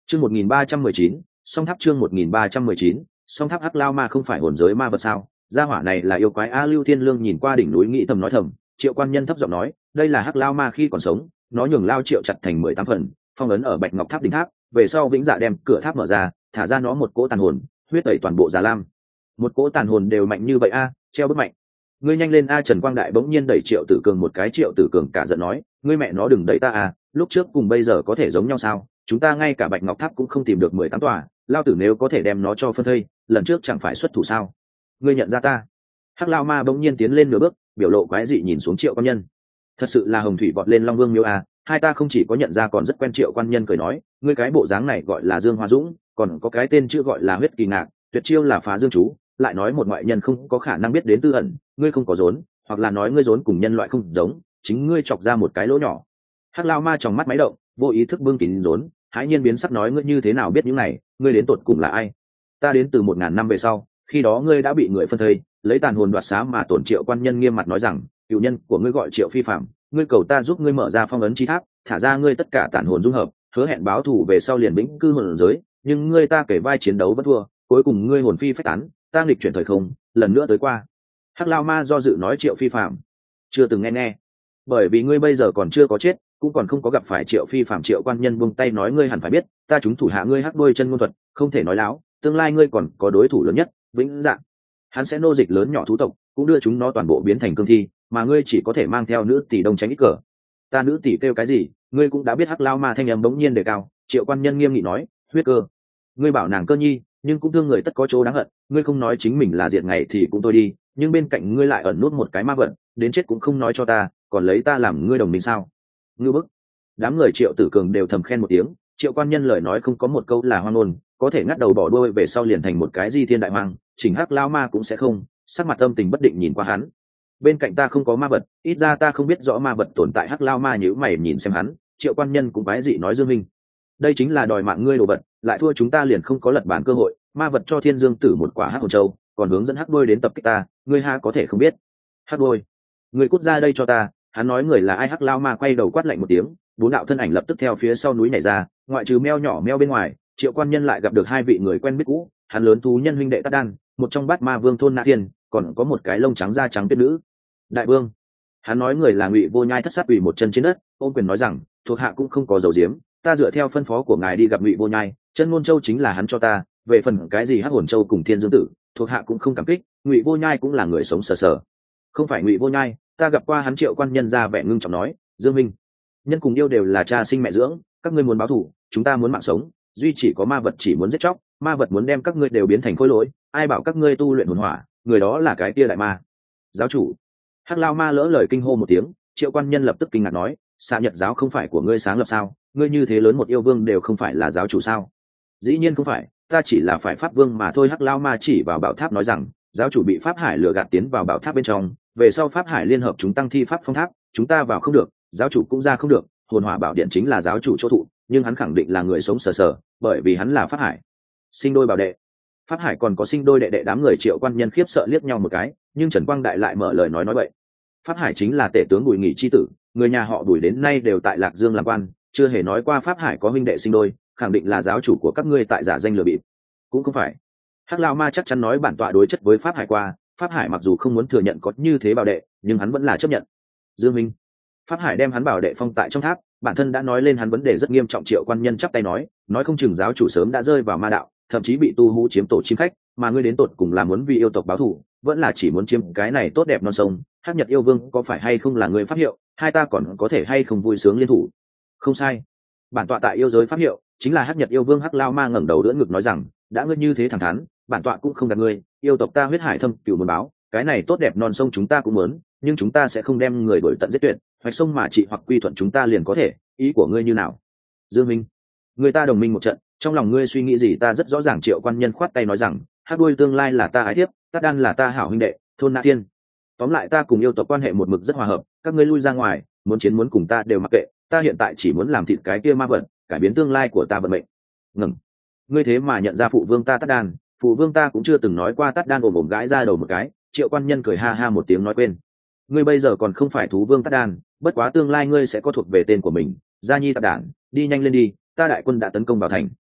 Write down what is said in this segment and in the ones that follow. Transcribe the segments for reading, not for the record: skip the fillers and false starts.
Chương 1319, song tháp chương 1319, song tháp hắc lao ma không phải hồn giới ma vật sao? Gia hỏa này là yêu quái a. Lưu Thiên Lương nhìn qua đỉnh núi nghĩ thầm nói thầm, Triệu Quan Nhân thấp giọng nói, đây là hắc lao ma khi còn sống, nó nhường Lao Triệu chặt thành 18 phần, phong ấn ở Bạch Ngọc Tháp đỉnh tháp, về sau Vĩnh Dạ đem cửa tháp mở ra, thả ra nó một cỗ tàn hồn, huyết tẩy toàn bộ Già Lam. Một cỗ tàn hồn đều mạnh như vậy a, treo bức mạnh. Ngươi nhanh lên a. Trần Quang Đại bỗng nhiên đẩy Triệu Tử Cường một cái. Triệu Tử Cường cả giận nói, ngươi mẹ nó đừng đẩy ta a, lúc trước cùng bây giờ có thể giống nhau sao? Chúng ta ngay cả Bạch Ngọc Tháp cũng không tìm được 18 tòa, lao tử nếu có thể đem nó cho phân thây, lần trước chẳng phải xuất thủ sao? Ngươi nhận ra ta? Hắc lao ma bỗng nhiên tiến lên nửa bước, biểu lộ quái dị nhìn xuống Triệu Quan Nhân. Thật sự là hồng thủy vọt lên Long Vương miếu a, hai ta không chỉ có nhận ra còn rất quen. Triệu Quan Nhân cười nói, ngươi cái bộ dáng này gọi là Dương Hoa Dũng, còn có cái tên chưa gọi là Huyết Kỳ Ngạc, tuyệt chiêu là Phá Dương Chú, lại nói một ngoại nhân không có khả năng biết đến tư ẩn, ngươi không có rốn, hoặc là nói ngươi rốn cùng nhân loại không giống, chính ngươi chọc ra một cái lỗ nhỏ. Hắc lao ma trong mắt máy động, vô ý thức bưng kín rốn, hãi nhiên biến sắc nói, ngươi như thế nào biết những này, ngươi đến tột cùng là ai? Ta đến từ 1000 năm về sau, khi đó ngươi đã bị người phân thây, lấy tàn hồn đoạt xá mà tổn. Triệu Quan Nhân nghiêm mặt nói rằng, cựu nhân của ngươi gọi Triệu Phi Phạm, ngươi cầu ta giúp ngươi mở ra phong ấn chi tháp, thả ra ngươi tất cả tàn hồn dung hợp, hứa hẹn báo thù về sau liền vĩnh cư hồn giới, nhưng ngươi ta kể vai chiến đấu bất thua, cuối cùng ngươi hồn phi phách tán, ta nghịch chuyển thời không, lần nữa tới qua. Hắc lao ma do dự nói, Triệu Phi Phạm chưa từng nghe, bởi vì ngươi bây giờ còn chưa có chết, cũng còn không có gặp phải Triệu Phi Phạm. Triệu Quan Nhân buông tay nói, ngươi hẳn phải biết, ta chúng thủ hạ ngươi hắc đôi chân ngôn thuật, không thể nói láo, tương lai ngươi còn có đối thủ lớn nhất, Vĩnh Dạ. Hắn sẽ nô dịch lớn nhỏ thú tộc, cũng đưa chúng nó toàn bộ biến thành cương thi, mà ngươi chỉ có thể mang theo nữ tỷ đông tránh ít cờ. Ta nữ tỷ kêu cái gì, ngươi cũng đã biết. Hắc lao ma thanh âm bỗng nhiên đề cao. Triệu Quan Nhân nghiêm nghị nói, huyết cơ. Ngươi bảo nàng cơ nhi, nhưng cũng thương người tất có chỗ đáng hận, ngươi không nói chính mình là diệt ngày thì cũng tôi đi, nhưng bên cạnh ngươi lại ẩn nút một cái ma vật, đến chết cũng không nói cho ta, còn lấy ta làm ngươi đồng minh sao? Ngưu bức. Đám người Triệu Tử Cường đều thầm khen một tiếng. Triệu Quan Nhân lời nói không có một câu là hoang ngôn, có thể ngắt đầu bỏ đuôi về sau liền thành một cái di thiên đại hoang, chỉnh Hắc lao ma cũng sẽ không. Sắc mặt âm tình bất định nhìn qua hắn. Bên cạnh ta không có ma vật, ít ra ta không biết rõ ma vật tồn tại. Hắc lao ma nhíu mày nhìn xem hắn. Triệu Quan Nhân cũng quái dị nói, Dương Minh, đây chính là đòi mạng ngươi đồ vật, lại thua chúng ta liền không có lật bàn cơ hội. Ma vật cho Thiên Dương Tử một quả hắc hồn châu, còn hướng dẫn hắc đôi đến tập kích ta, ngươi ha có thể không biết? Hắc đôi, ngươi cút ra đây cho ta. Hắn nói người là ai? Hắc lao ma quay đầu quát lạnh một tiếng, 4 đạo thân ảnh lập tức theo phía sau núi nhảy ra. Ngoại trừ meo nhỏ meo bên ngoài, Triệu Quan Nhân lại gặp được 2 vị người quen biết cũ. Hắn lớn thú nhân huynh đệ Tát Đan, một trong bát ma vương thôn Na Thiên, còn có một cái lông trắng da trắng tuyết nữ đại vương. Hắn nói người là Ngụy Vô Nhai. Thất Sát quỳ một chân trên đất, ôm quyền nói rằng, thuộc hạ cũng không có dầu diếm, ta dựa theo phân phó của ngài đi gặp Ngụy Vô Nhai, chân ngôn châu chính là hắn cho ta, về phần cái gì hắc hồn châu cùng Thiên Dương Tử, thuộc hạ cũng không cảm kích. Ngụy Vô Nhai cũng là người sống sờ sờ. Không phải Ngụy Vô Nhai, ta gặp qua hắn. Triệu Quan Nhân ra vẻ ngưng trọng nói, Dương Minh, nhân cùng yêu đều là cha sinh mẹ dưỡng, các ngươi muốn báo thù, chúng ta muốn mạng sống, duy chỉ có ma vật chỉ muốn giết chóc, ma vật muốn đem các ngươi đều biến thành khối lỗi, ai bảo các ngươi tu luyện hồn hỏa, người đó là cái kia đại ma. Giáo chủ. Hắc lao ma lỡ lời kinh hô một tiếng. Triệu Quan Nhân lập tức kinh ngạc nói, Xạ Nhật giáo không phải của ngươi sáng lập sao? Ngươi như thế lớn một yêu vương đều không phải là giáo chủ sao? Dĩ nhiên không phải, ta chỉ là phải pháp vương mà thôi. Hắc lao ma chỉ vào bảo tháp nói rằng, giáo chủ bị pháp hải lừa gạt tiến vào bảo tháp bên trong, về sau pháp hải liên hợp chúng tăng thi pháp phong tháp, chúng ta vào không được, giáo chủ cũng ra không được. Hồn hỏa bảo điện chính là giáo chủ chỗ thụ, nhưng hắn khẳng định là người sống sờ sờ, bởi vì hắn là pháp hải sinh đôi bảo đệ. Pháp hải còn có sinh đôi đệ đệ. Đám người Triệu Quan Nhân khiếp sợ liếc nhau một cái, nhưng Trần Quang Đại lại mở lời nói vậy. Pháp hải chính là tể tướng Bùi Nghị chi tử, người nhà họ Bùi đến nay đều tại Lạc Dương làm quan, chưa hề nói qua pháp hải có huynh đệ sinh đôi, khẳng định là giáo chủ của các ngươi tại giả danh lừa bịp. Cũng không phải. Hắc lao ma chắc chắn nói, bản tọa đối chất với pháp hải qua, pháp hải mặc dù không muốn thừa nhận có như thế bảo đệ, nhưng hắn vẫn là chấp nhận. Dương Minh, pháp hải đem hắn bảo đệ phong tại trong tháp, bản thân đã nói lên hắn vấn đề rất nghiêm trọng. Triệu Quan Nhân chắp tay nói không chừng giáo chủ sớm đã rơi vào ma đạo, thậm chí bị tu hú chiếm tổ chim khách, mà ngươi đến tột cùng là muốn vì yêu tộc báo thù, vẫn là chỉ muốn chiếm cái này tốt đẹp non sông? Hắc Nhật yêu vương có phải hay không là người pháp hiệu, hai ta còn có thể hay không vui sướng liên thủ? Không sai, bản tọa tại yêu giới pháp hiệu chính là Hắc Nhật yêu vương. Hắc lao ma ngẩng đầu đỡ ngực nói rằng, đã ngươi như thế thẳng thắn, bản tọa cũng không gạt ngươi, yêu tộc ta huyết hải thâm cửu muốn báo, cái này tốt đẹp non sông chúng ta cũng muốn, nhưng chúng ta sẽ không đem người đuổi tận giết tuyệt, hoạch sông mà trị hoặc quy thuận chúng ta liền có thể. Ý của ngươi như nào? Dương Minh, người ta đồng minh một trận, trong lòng ngươi suy nghĩ gì ta rất rõ ràng. Triệu Quan Nhân khoát tay nói rằng, Hắc đuôi tương lai là ta ái thiếp, Tát Đan là ta hảo huynh đệ, thôn Na Thiên, tóm lại ta cùng yêu tộc quan hệ một mực rất hòa hợp, các ngươi lui ra ngoài, muốn chiến muốn cùng ta đều mặc kệ, ta hiện tại chỉ muốn làm thịt cái kia ma vật, cải biến tương lai của ta vận mệnh. Ngừng, ngươi thế mà nhận ra phụ vương ta Tát Đan? Phụ vương ta cũng chưa từng nói qua. Tát Đan ồm gãi ra đầu một cái. Triệu Quan Nhân cười ha ha một tiếng nói, quên, ngươi bây giờ còn không phải thú vương Tát Đan, bất quá tương lai ngươi sẽ có thuộc về tên của mình. Gia Nhi Tạp Đản, đi nhanh lên đi, ta đại quân đã tấn công vào thành.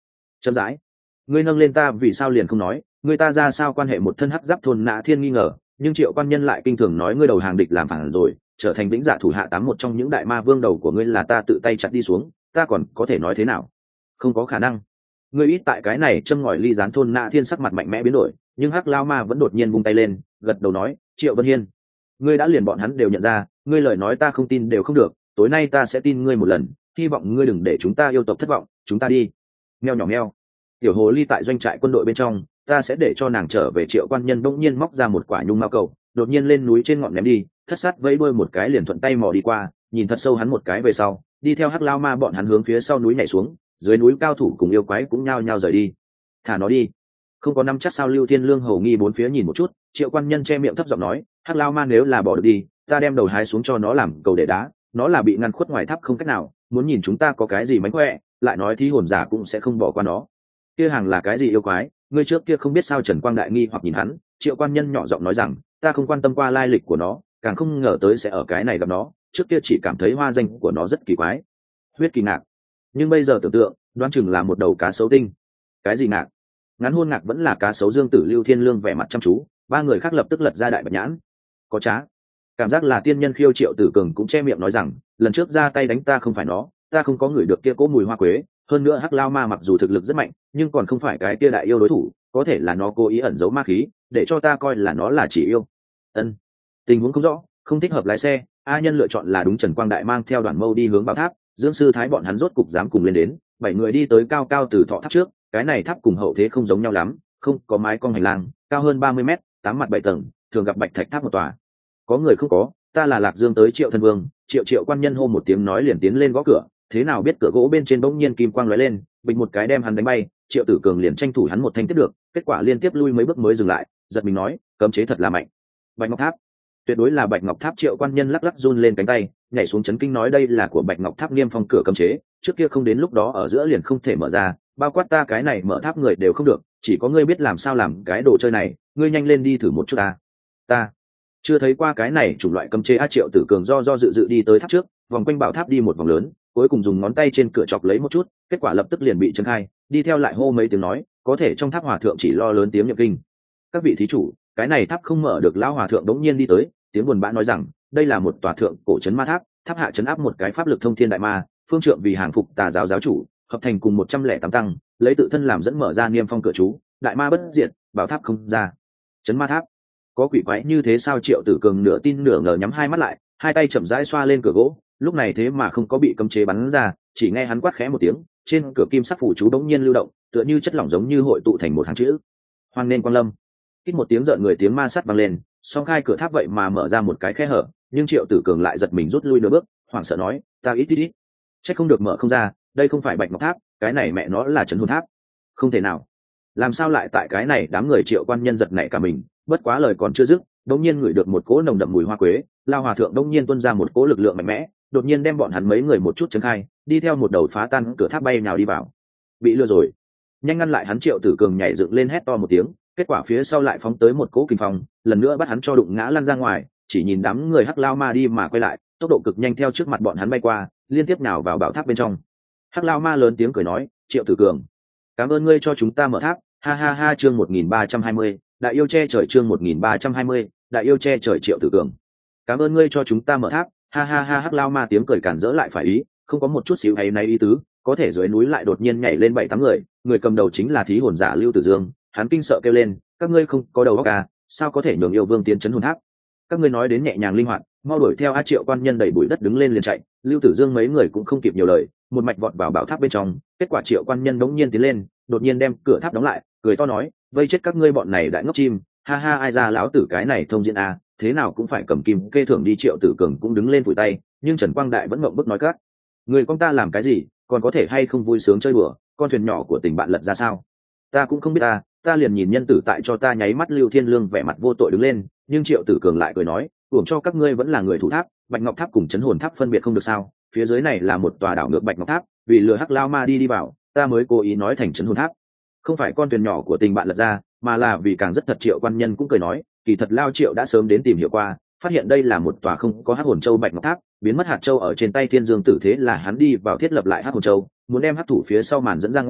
chậm rãi, ngươi nâng lên ta vì sao liền không nói, ngươi ta ra sao quan hệ một thân hắc giáp thôn nã thiên nghi ngờ, nhưng Triệu quan nhân lại kinh thường nói ngươi đầu hàng địch làm phản rồi, trở thành vĩnh dạ thủ hạ tám một trong những đại ma vương đầu của ngươi là ta tự tay chặt đi xuống, ta còn có thể nói thế nào? Không có khả năng. Ngươi ít tại cái này châm ngòi ly gián thôn nã thiên sắc mặt mạnh mẽ biến đổi, nhưng hắc lao ma vẫn đột nhiên vung tay lên, gật đầu nói, Triệu Vân Hiên, ngươi đã liền bọn hắn đều nhận ra, ngươi lời nói ta không tin đều không được, tối nay ta sẽ tin ngươi một lần, hy vọng ngươi đừng để chúng ta yêu tộc thất vọng, chúng ta đi. Meo nhỏ meo, tiểu hồ ly tại doanh trại quân đội bên trong, ta sẽ để cho nàng trở về. Triệu quan nhân bỗng nhiên móc ra một quả nhung mao cầu, đột nhiên lên núi trên ngọn ném đi, thất sát vẫy đuôi một cái liền thuận tay mò đi qua, nhìn thật sâu hắn một cái về sau, đi theo hắc lao ma bọn hắn hướng phía sau núi nhảy xuống, dưới núi cao thủ cùng yêu quái cũng nhao nhao rời đi. Thả nó đi. Không có năm chắc sao? Lưu Thiên Lương hầu nghi bốn phía nhìn một chút, Triệu quan nhân che miệng thấp giọng nói, hắc lao ma nếu là bỏ được đi, ta đem đầu hái xuống cho nó làm cầu để đá, nó là bị ngăn khuất ngoài tháp không cách nào, muốn nhìn chúng ta có cái gì mánh khỏe, lại nói thí hồn giả cũng sẽ không bỏ qua nó. Kia hàng là cái gì yêu quái? Ngươi trước kia không biết sao? Trần Quang đại nghi hoặc nhìn hắn. Triệu quan nhân nhỏ giọng nói rằng, ta không quan tâm qua lai lịch của nó, càng không ngờ tới sẽ ở cái này gặp nó, trước kia chỉ cảm thấy hoa danh của nó rất kỳ quái, huyết kỳ ngạc, nhưng bây giờ tưởng tượng, đoán chừng là một đầu cá sấu tinh. Cái gì ngạc? Ngắn hôn ngạc vẫn là cá sấu dương tử? Lưu Thiên Lương vẻ mặt chăm chú, ba người khác lập tức lật ra đại bạch nhãn. Có trá. Cảm giác là tiên nhân khiêu. Triệu Tử Cường cũng che miệng nói rằng, lần trước ra tay đánh ta không phải nó, ta không có ngửi được kia cỗ mùi hoa quế, hơn nữa hắc lao ma mặc dù thực lực rất mạnh, nhưng còn không phải cái kia đại yêu đối thủ, có thể là nó cố ý ẩn giấu ma khí, để cho ta coi là nó là chỉ yêu. Ân, tình huống không rõ, không thích hợp lái xe. A Nhân lựa chọn là đúng. Trần Quang đại mang theo đoàn mâu đi hướng bảo tháp, Dương Sư Thái bọn hắn rốt cục dám cùng lên đến, 7 người đi tới cao cao từ thọ tháp trước. Cái này tháp cùng hậu thế không giống nhau lắm, không có mái cong hành lang, cao hơn 30 mét, 8 mặt 7 tầng, thường gặp bạch thạch tháp một tòa. Có người không có, ta là Lạc Dương tới Triệu thân vương. Triệu quan nhân hô một tiếng nói liền tiến lên gõ cửa, thế nào biết cửa gỗ bên trên bỗng nhiên kim quang lóe lên, bình một cái đem hắn đánh bay. Triệu Tử Cường liền tranh thủ hắn một thanh tiếp được, kết quả liên tiếp lui mấy bước mới dừng lại, giật mình nói, cấm chế thật là mạnh. Bạch Ngọc Tháp, tuyệt đối là Bạch Ngọc Tháp. Triệu quan nhân lắc lắc run lên cánh tay, nhảy xuống chấn kinh nói, đây là của Bạch Ngọc Tháp niêm phong cửa cấm chế, trước kia không đến lúc đó ở giữa liền không thể mở ra, bao quát ta cái này mở tháp người đều không được, chỉ có ngươi biết làm sao làm cái đồ chơi này, ngươi nhanh lên đi thử một chút. Ta chưa thấy qua cái này chủng loại cấm chế. Triệu Tử Cường do dự đi tới tháp trước, vòng quanh bảo tháp đi một vòng lớn, cuối cùng dùng ngón tay trên cửa chọc lấy một chút, kết quả lập tức liền bị chấn khai, đi theo lại hô mấy tiếng nói, có thể trong tháp hòa thượng chỉ lo lớn tiếng niệm kinh. Các vị thí chủ, cái này tháp không mở được. Lão hòa thượng đống nhiên đi tới, tiếng buồn bã nói rằng, đây là một tòa thượng cổ trấn ma tháp, tháp hạ trấn áp một cái pháp lực thông thiên đại ma, phương trượng vì hàng phục tà giáo giáo chủ, hợp thành cùng 108 tăng, lấy tự thân làm dẫn mở ra niêm phong cửa chú, đại ma bất diệt, bảo tháp không ra. Trấn ma tháp có quỷ quái như thế sao? Triệu Tử Cường nửa tin nửa ngờ nhắm hai mắt lại, hai tay chậm rãi xoa lên cửa gỗ, lúc này thế mà không có bị cấm chế bắn ra, chỉ nghe hắn quát khẽ một tiếng, trên cửa kim sắc phủ chú đống nhiên lưu động, tựa như chất lỏng giống như hội tụ thành một hàng chữ, hoan nên quang lâm. Kít một tiếng rợn người tiếng ma sắt vang lên, song khai cửa tháp vậy mà mở ra một cái khe hở, nhưng Triệu Tử Cường lại giật mình rút lui nửa bước, hoảng sợ nói, ta ít, chắc không được mở không ra, đây không phải Bạch Ngọc Tháp, cái này mẹ nó là trấn hồn tháp. Không thể nào, làm sao lại tại cái này? Đám người Triệu quan nhân giật nảy cả mình, bất quá lời còn chưa dứt, đột nhiên ngửi được một cỗ nồng đậm mùi hoa quế, lao hòa thượng đột nhiên tuôn ra một cỗ lực lượng mạnh mẽ, đột nhiên đem bọn hắn mấy người một chút chấn khai, đi theo một đầu phá tan cửa tháp bay nhào đi vào. Bị lừa rồi, nhanh ngăn lại hắn! Triệu Tử Cường nhảy dựng lên hét to một tiếng, kết quả phía sau lại phóng tới một cỗ kình phong, lần nữa bắt hắn cho đụng ngã lăn ra ngoài. Chỉ nhìn đám người hắc lao ma đi mà quay lại, tốc độ cực nhanh theo trước mặt bọn hắn bay qua, liên tiếp nào vào bảo tháp bên trong. Hắc lao ma lớn tiếng cười nói, Triệu Tử Cường, cảm ơn ngươi cho chúng ta mở tháp, ha ha ha. Chương 1320, đại yêu che trời. Chương 1320, đại yêu che trời. Triệu Tử Cường, cảm ơn ngươi cho chúng ta mở tháp, ha ha ha. Hắc lao ma tiếng cười cản rỡ lại phải ý, không có một chút xíu hay nay ý tứ. Có thể dưới núi lại đột nhiên nhảy lên 7-8 người, người cầm đầu chính là thí hồn giả Lưu Tử Dương. Hắn kinh sợ kêu lên, các ngươi không có đầu óc à, sao có thể nhường yêu vương tiến trấn hồn tháp? Các ngươi nói đến nhẹ nhàng linh hoạt, mau đuổi theo. Triệu quan nhân đẩy bụi đất đứng lên liền chạy, Lưu Tử Dương mấy người cũng không kịp nhiều lời, một mạch vọt vào bảo tháp bên trong. Kết quả Triệu quan nhân đống nhiên tiến lên, đột nhiên đem cửa tháp đóng lại, cười to nói, vây chết các ngươi bọn này đại ngốc chim, ha ha. Ai ra lão tử cái này thông diễn à, thế nào cũng phải cầm kim kê thưởng đi. Triệu Tử Cường cũng đứng lên vùi tay, nhưng Trần Quang Đại vẫn ngậm bức nói cắt, người con ta làm cái gì, còn có thể hay không vui sướng chơi đùa, con thuyền nhỏ của tình bạn lật ra sao? Ta cũng không biết ta liền nhìn nhân tử tại cho ta nháy mắt. Lưu Thiên Lương vẻ mặt vô tội đứng lên, nhưng Triệu Tử Cường lại cười nói, uổng cho các ngươi vẫn là người thủ tháp, Bạch Ngọc Tháp cùng trấn hồn tháp phân biệt không được sao? Phía dưới này là một tòa đảo ngược Bạch Ngọc Tháp, vì lừa hắc lao ma đi vào, ta mới cố ý nói thành trấn hồn tháp, không phải con thuyền nhỏ của tình bạn lật ra, mà là vì càng rất thật. Triệu quan nhân cũng cười nói, kỳ thật Lao Triệu đã sớm đến tìm hiểu qua, phát hiện đây là một tòa không có hắc hồn châu Bạch Ngọc Tháp, biến mất hạt châu ở trên tay Thiên Dương Tử, thế là hắn đi vào thiết lập lại hắc hồn châu, muốn đem hắc thủ phía sau màn dẫn ra ngoài,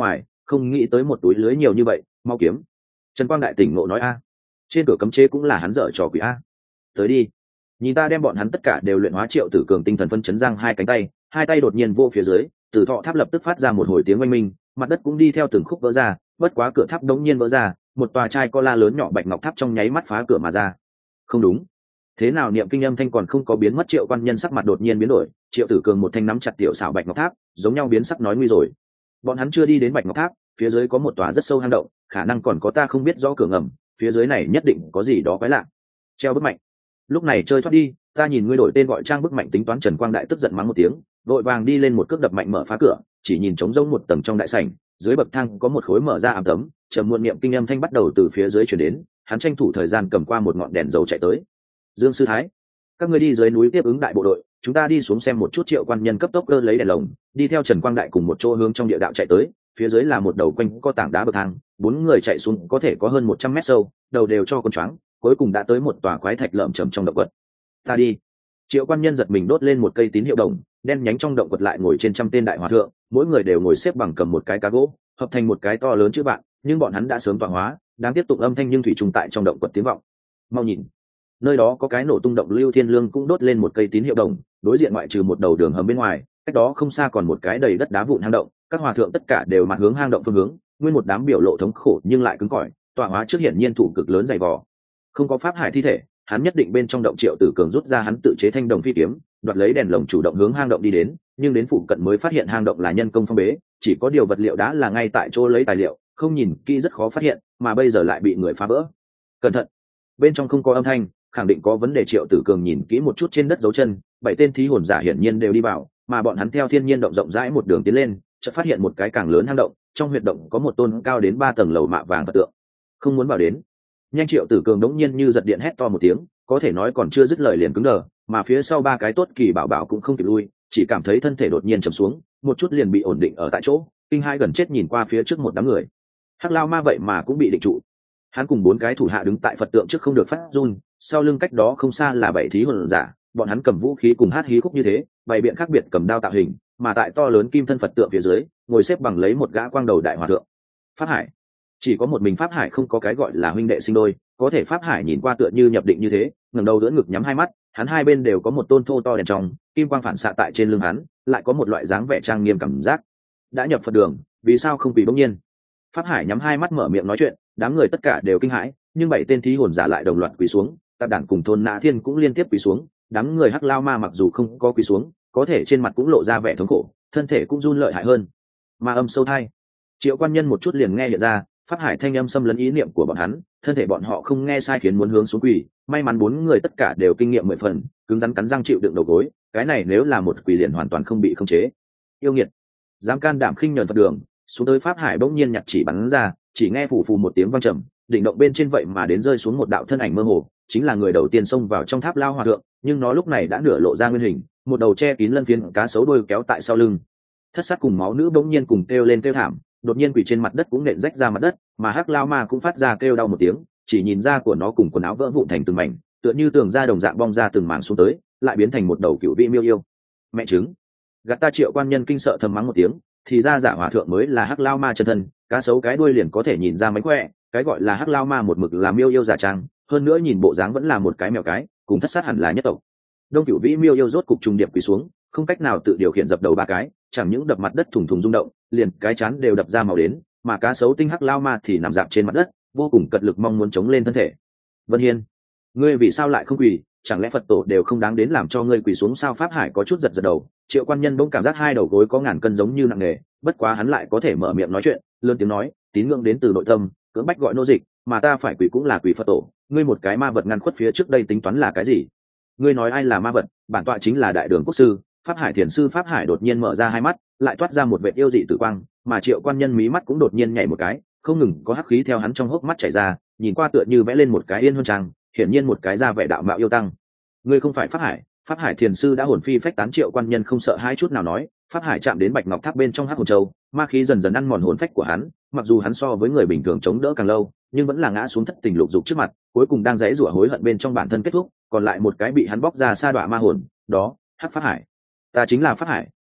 không nghĩ tới một túi lưới nhiều như vậy, mau kiếm. Trần Quang Đại tỉnh ngộ nói a, trên cửa cấm chế cũng là hắn dở trò quỷ a. Tới đi, nhìn ta đem bọn hắn tất cả đều luyện hóa. Triệu Tử Cường tinh thần phân chấn giang hai cánh tay, hai tay đột nhiên vô phía dưới, Tử Thọ tháp lập tức phát ra một hồi tiếng oanh minh, mặt đất cũng đi theo từng khúc vỡ ra, bất quá cửa tháp đống nhiên vỡ ra, một tòa trai co la lớn nhỏ bạch ngọc tháp trong nháy mắt phá cửa mà ra. Không đúng, thế nào niệm kinh âm thanh còn không có biến mất. Triệu Quan Nhân sắc mặt đột nhiên biến đổi, Triệu Tử Cường một thanh nắm chặt tiểu xảo bạch ngọc tháp, giống nhau biến sắc nói nguy rồi. Bọn hắn chưa đi đến bạch ngọc tháp, phía dưới có một tòa rất sâu hang động, khả năng còn có ta không biết rõ cửa ngầm, phía dưới này nhất định có gì đó quái lạ. Treo bức mạnh, lúc này chơi thoát đi, ta nhìn ngươi đổi tên gọi Trang bức mạnh tính toán. Trần Quang Đại tức giận mắng một tiếng, vội vàng đi lên một cước đập mạnh mở phá cửa, chỉ nhìn trống rỗng một tầng trong đại sảnh, dưới bậc thang có một khối mở ra ám tấm, trầm muộn niệm kinh âm thanh bắt đầu từ phía dưới chuyển đến. Hắn tranh thủ thời gian cầm qua một ngọn đèn dầu chạy tới. Dương Sư Thái, các ngươi đi dưới núi tiếp ứng đại bộ đội, chúng ta đi xuống xem một chút. Triệu Quan Nhân cấp tốc cơ lấy đèn lồng, đi theo Trần Quang Đại cùng một chỗ hướng trong địa đạo chạy tới. Phía dưới là một đầu quanh có tảng đá bậc thang, bốn người chạy xuống có thể có hơn 100 mét sâu, đầu đều cho con choáng, cuối cùng đã tới một tòa quái thạch lởm chởm trong động quật. Ta đi. Triệu Quan Nhân giật mình đốt lên một cây tín hiệu đồng, đen nhánh trong động quật lại ngồi trên trăm tên đại hòa thượng, mỗi người đều ngồi xếp bằng cầm một cái cá gỗ, hợp thành một cái to lớn chữ vạn, nhưng bọn hắn đã sớm tọa hóa, đang tiếp tục âm thanh nhưng thủy trùng tại trong động quật tiếng vọng. Mau nhìn, nơi đó có cái nổ tung động. Lưu Thiên Lương cũng đốt lên một cây tín hiệu đồng, đối diện ngoại trừ một đầu đường hầm bên ngoài, cách đó không xa còn một cái đầy đất đá vụn hang động. Các hòa thượng tất cả đều mặt hướng hang động phương hướng, nguyên một đám biểu lộ thống khổ nhưng lại cứng cỏi, tọa hóa trước hiển nhiên thủ cực lớn dày vò. Không có pháp hải thi thể, hắn nhất định bên trong động. Triệu Tử Cường rút ra hắn tự chế thanh đồng phi kiếm, đoạt lấy đèn lồng chủ động hướng hang động đi đến, nhưng đến phụ cận mới phát hiện hang động là nhân công phong bế, chỉ có điều vật liệu đá là ngay tại chỗ lấy tài liệu, không nhìn kỹ rất khó phát hiện, mà bây giờ lại bị người phá vỡ. Cẩn thận, bên trong không có âm thanh, khẳng định có vấn đề. Triệu Tử Cường nhìn kỹ một chút trên đất dấu chân, 7 tên thí hồn giả hiển nhiên đều đi vào, mà bọn hắn theo thiên nhiên động rộng rãi một đường tiến lên, chợt phát hiện một cái càng lớn hang động, trong huyệt động có một tôn cao đến 3 tầng lầu mạ vàng Phật tượng. Không muốn vào đến. Nhanh. Triệu Tử Cường đống nhiên như giật điện hét to một tiếng, có thể nói còn chưa dứt lời liền cứng đờ, mà phía sau ba cái tốt kỳ bảo bảo cũng không kịp lui, chỉ cảm thấy thân thể đột nhiên trầm xuống, một chút liền bị ổn định ở tại chỗ, kinh hai gần chết nhìn qua phía trước một đám người. Hắc Lao Ma vậy mà cũng bị định trụ. Hắn cùng 4 cái thủ hạ đứng tại Phật tượng trước không được phát run, sau lưng cách đó không xa là 7 thí hồn giả, bọn hắn cầm vũ khí cùng hát hí khúc như thế, bày biện khác biệt cầm đao tạo hình, mà tại to lớn kim thân Phật tượng phía dưới, ngồi xếp bằng lấy một gã quang đầu đại hòa thượng. Pháp Hải, chỉ có một mình Pháp Hải, không có cái gọi là huynh đệ sinh đôi, có thể Pháp Hải nhìn qua tựa như nhập định như thế, ngẩng đầu đỡ ngực nhắm hai mắt, hắn hai bên đều có một tôn thô to đèn trong, kim quang phản xạ tại trên lưng hắn, lại có một loại dáng vẻ trang nghiêm cảm giác. Đã nhập Phật đường, vì sao không quỳ bỗng nhiên? Pháp Hải nhắm hai mắt mở miệng nói chuyện, đám người tất cả đều kinh hãi, nhưng 7 tên thí hồn giả lại đồng loạt quỳ xuống, Tạp Đản cùng Thôn Nã Thiên cũng liên tiếp quỳ xuống. Đám người Hắc Lao Ma mặc dù không có quỳ xuống, có thể trên mặt cũng lộ ra vẻ thống khổ, thân thể cũng run lợi hại hơn. Ma âm sâu thai. Triệu Quan Nhân một chút liền nghe nhận ra, Pháp Hải thanh âm xâm lấn ý niệm của bọn hắn, thân thể bọn họ không nghe sai khiến muốn hướng xuống quỳ. May mắn 4 người tất cả đều kinh nghiệm 10 phần, cứng rắn cắn răng chịu đựng đầu gối, cái này nếu là một quỳ liền hoàn toàn không bị khống chế. Yêu nghiệt, dám can đảm khinh nhẫn Phật đường. Xuống tới Pháp Hải bỗng nhiên nhặt chỉ bắn ra, chỉ nghe phù phù một tiếng vang trầm, đỉnh động bên trên vậy mà đến rơi xuống một đạo thân ảnh mơ hồ, chính là người đầu tiên xông vào trong tháp lao hòa thượng, nhưng nó lúc này đã nửa lộ ra nguyên hình, một đầu che kín lân phiến cá sấu đuôi kéo tại sau lưng. Thất sát cùng máu nữ bỗng nhiên cùng kêu lên kêu thảm, đột nhiên quỳ trên mặt đất cũng nện rách ra mặt đất, mà Hắc Lao Ma cũng phát ra kêu đau một tiếng, chỉ nhìn da của nó cùng quần áo vỡ vụn thành từng mảnh, tựa như tường da đồng dạng bong ra từng mảng xuống tới, lại biến thành một đầu cựu vị miêu yêu. Mẹ trứng, gạt ta! Triệu Quan Nhân kinh sợ thầm mắng một tiếng, thì ra giả hòa thượng mới là Hắc Lao Ma chân thân, cá sấu cái đuôi liền có thể nhìn ra mánh khỏe, cái gọi là Hắc Lao Ma một mực là miêu yêu giả trang, hơn nữa nhìn bộ dáng vẫn là một cái mèo cái, cùng thất sát hẳn là nhất tộc. Đông cửu vĩ miêu yêu rốt cục trùng điệp quỳ xuống, không cách nào tự điều khiển dập đầu 3 cái, chẳng những đập mặt đất thủng thủng rung động, liền cái chán đều đập ra màu đến, mà cá sấu tinh Hắc Lao Ma thì nằm dạp trên mặt đất, vô cùng cật lực mong muốn chống lên thân thể. Vân Hiên, ngươi vì sao lại không quỳ? Chẳng lẽ Phật tổ đều không đáng đến làm cho ngươi quỳ xuống sao? Pháp Hải có chút giật giật đầu, Triệu Quan Nhân bỗng cảm giác hai đầu gối có ngàn cân giống như nặng nề, bất quá hắn lại có thể mở miệng nói chuyện, lớn tiếng nói, tín ngưỡng đến từ nội tâm, cưỡng bách gọi nô dịch, mà ta phải quỳ cũng là quỳ Phật tổ, ngươi một cái ma vật ngăn khuất phía trước đây tính toán là cái gì? Ngươi nói ai là ma vật? Bản tọa chính là Đại Đường Quốc sư, Pháp Hải Thiền sư. Pháp Hải đột nhiên mở ra hai mắt, lại toát ra một vệt yêu dị tử quang, mà Triệu Quan Nhân mí mắt cũng đột nhiên nhảy một cái, không ngừng có hắc khí theo hắn trong hốc mắt chảy ra, nhìn qua tựa như vẽ lên một cái yên huân trang, hiển nhiên một cái da vẻ đạo mạo yêu tăng. Ngươi không phải Pháp Hải? Pháp Hải Thiền sư đã hồn phi phách tán. Triệu Quan Nhân không sợ hai chút nào nói, Pháp Hải chạm đến Bạch Ngọc Tháp bên trong Hắc Hồn Châu, ma khí dần dần ăn mòn hồn phách của hắn, mặc dù hắn so với người bình thường chống đỡ càng lâu, nhưng vẫn là ngã xuống thất tình lục dục trước mặt, cuối cùng đang giãy giụa hối hận bên trong bản thân kết thúc, còn lại một cái bị hắn bóc ra sa đọa ma hồn, đó, Hắc Pháp Hải. Ta chính là Pháp Hải,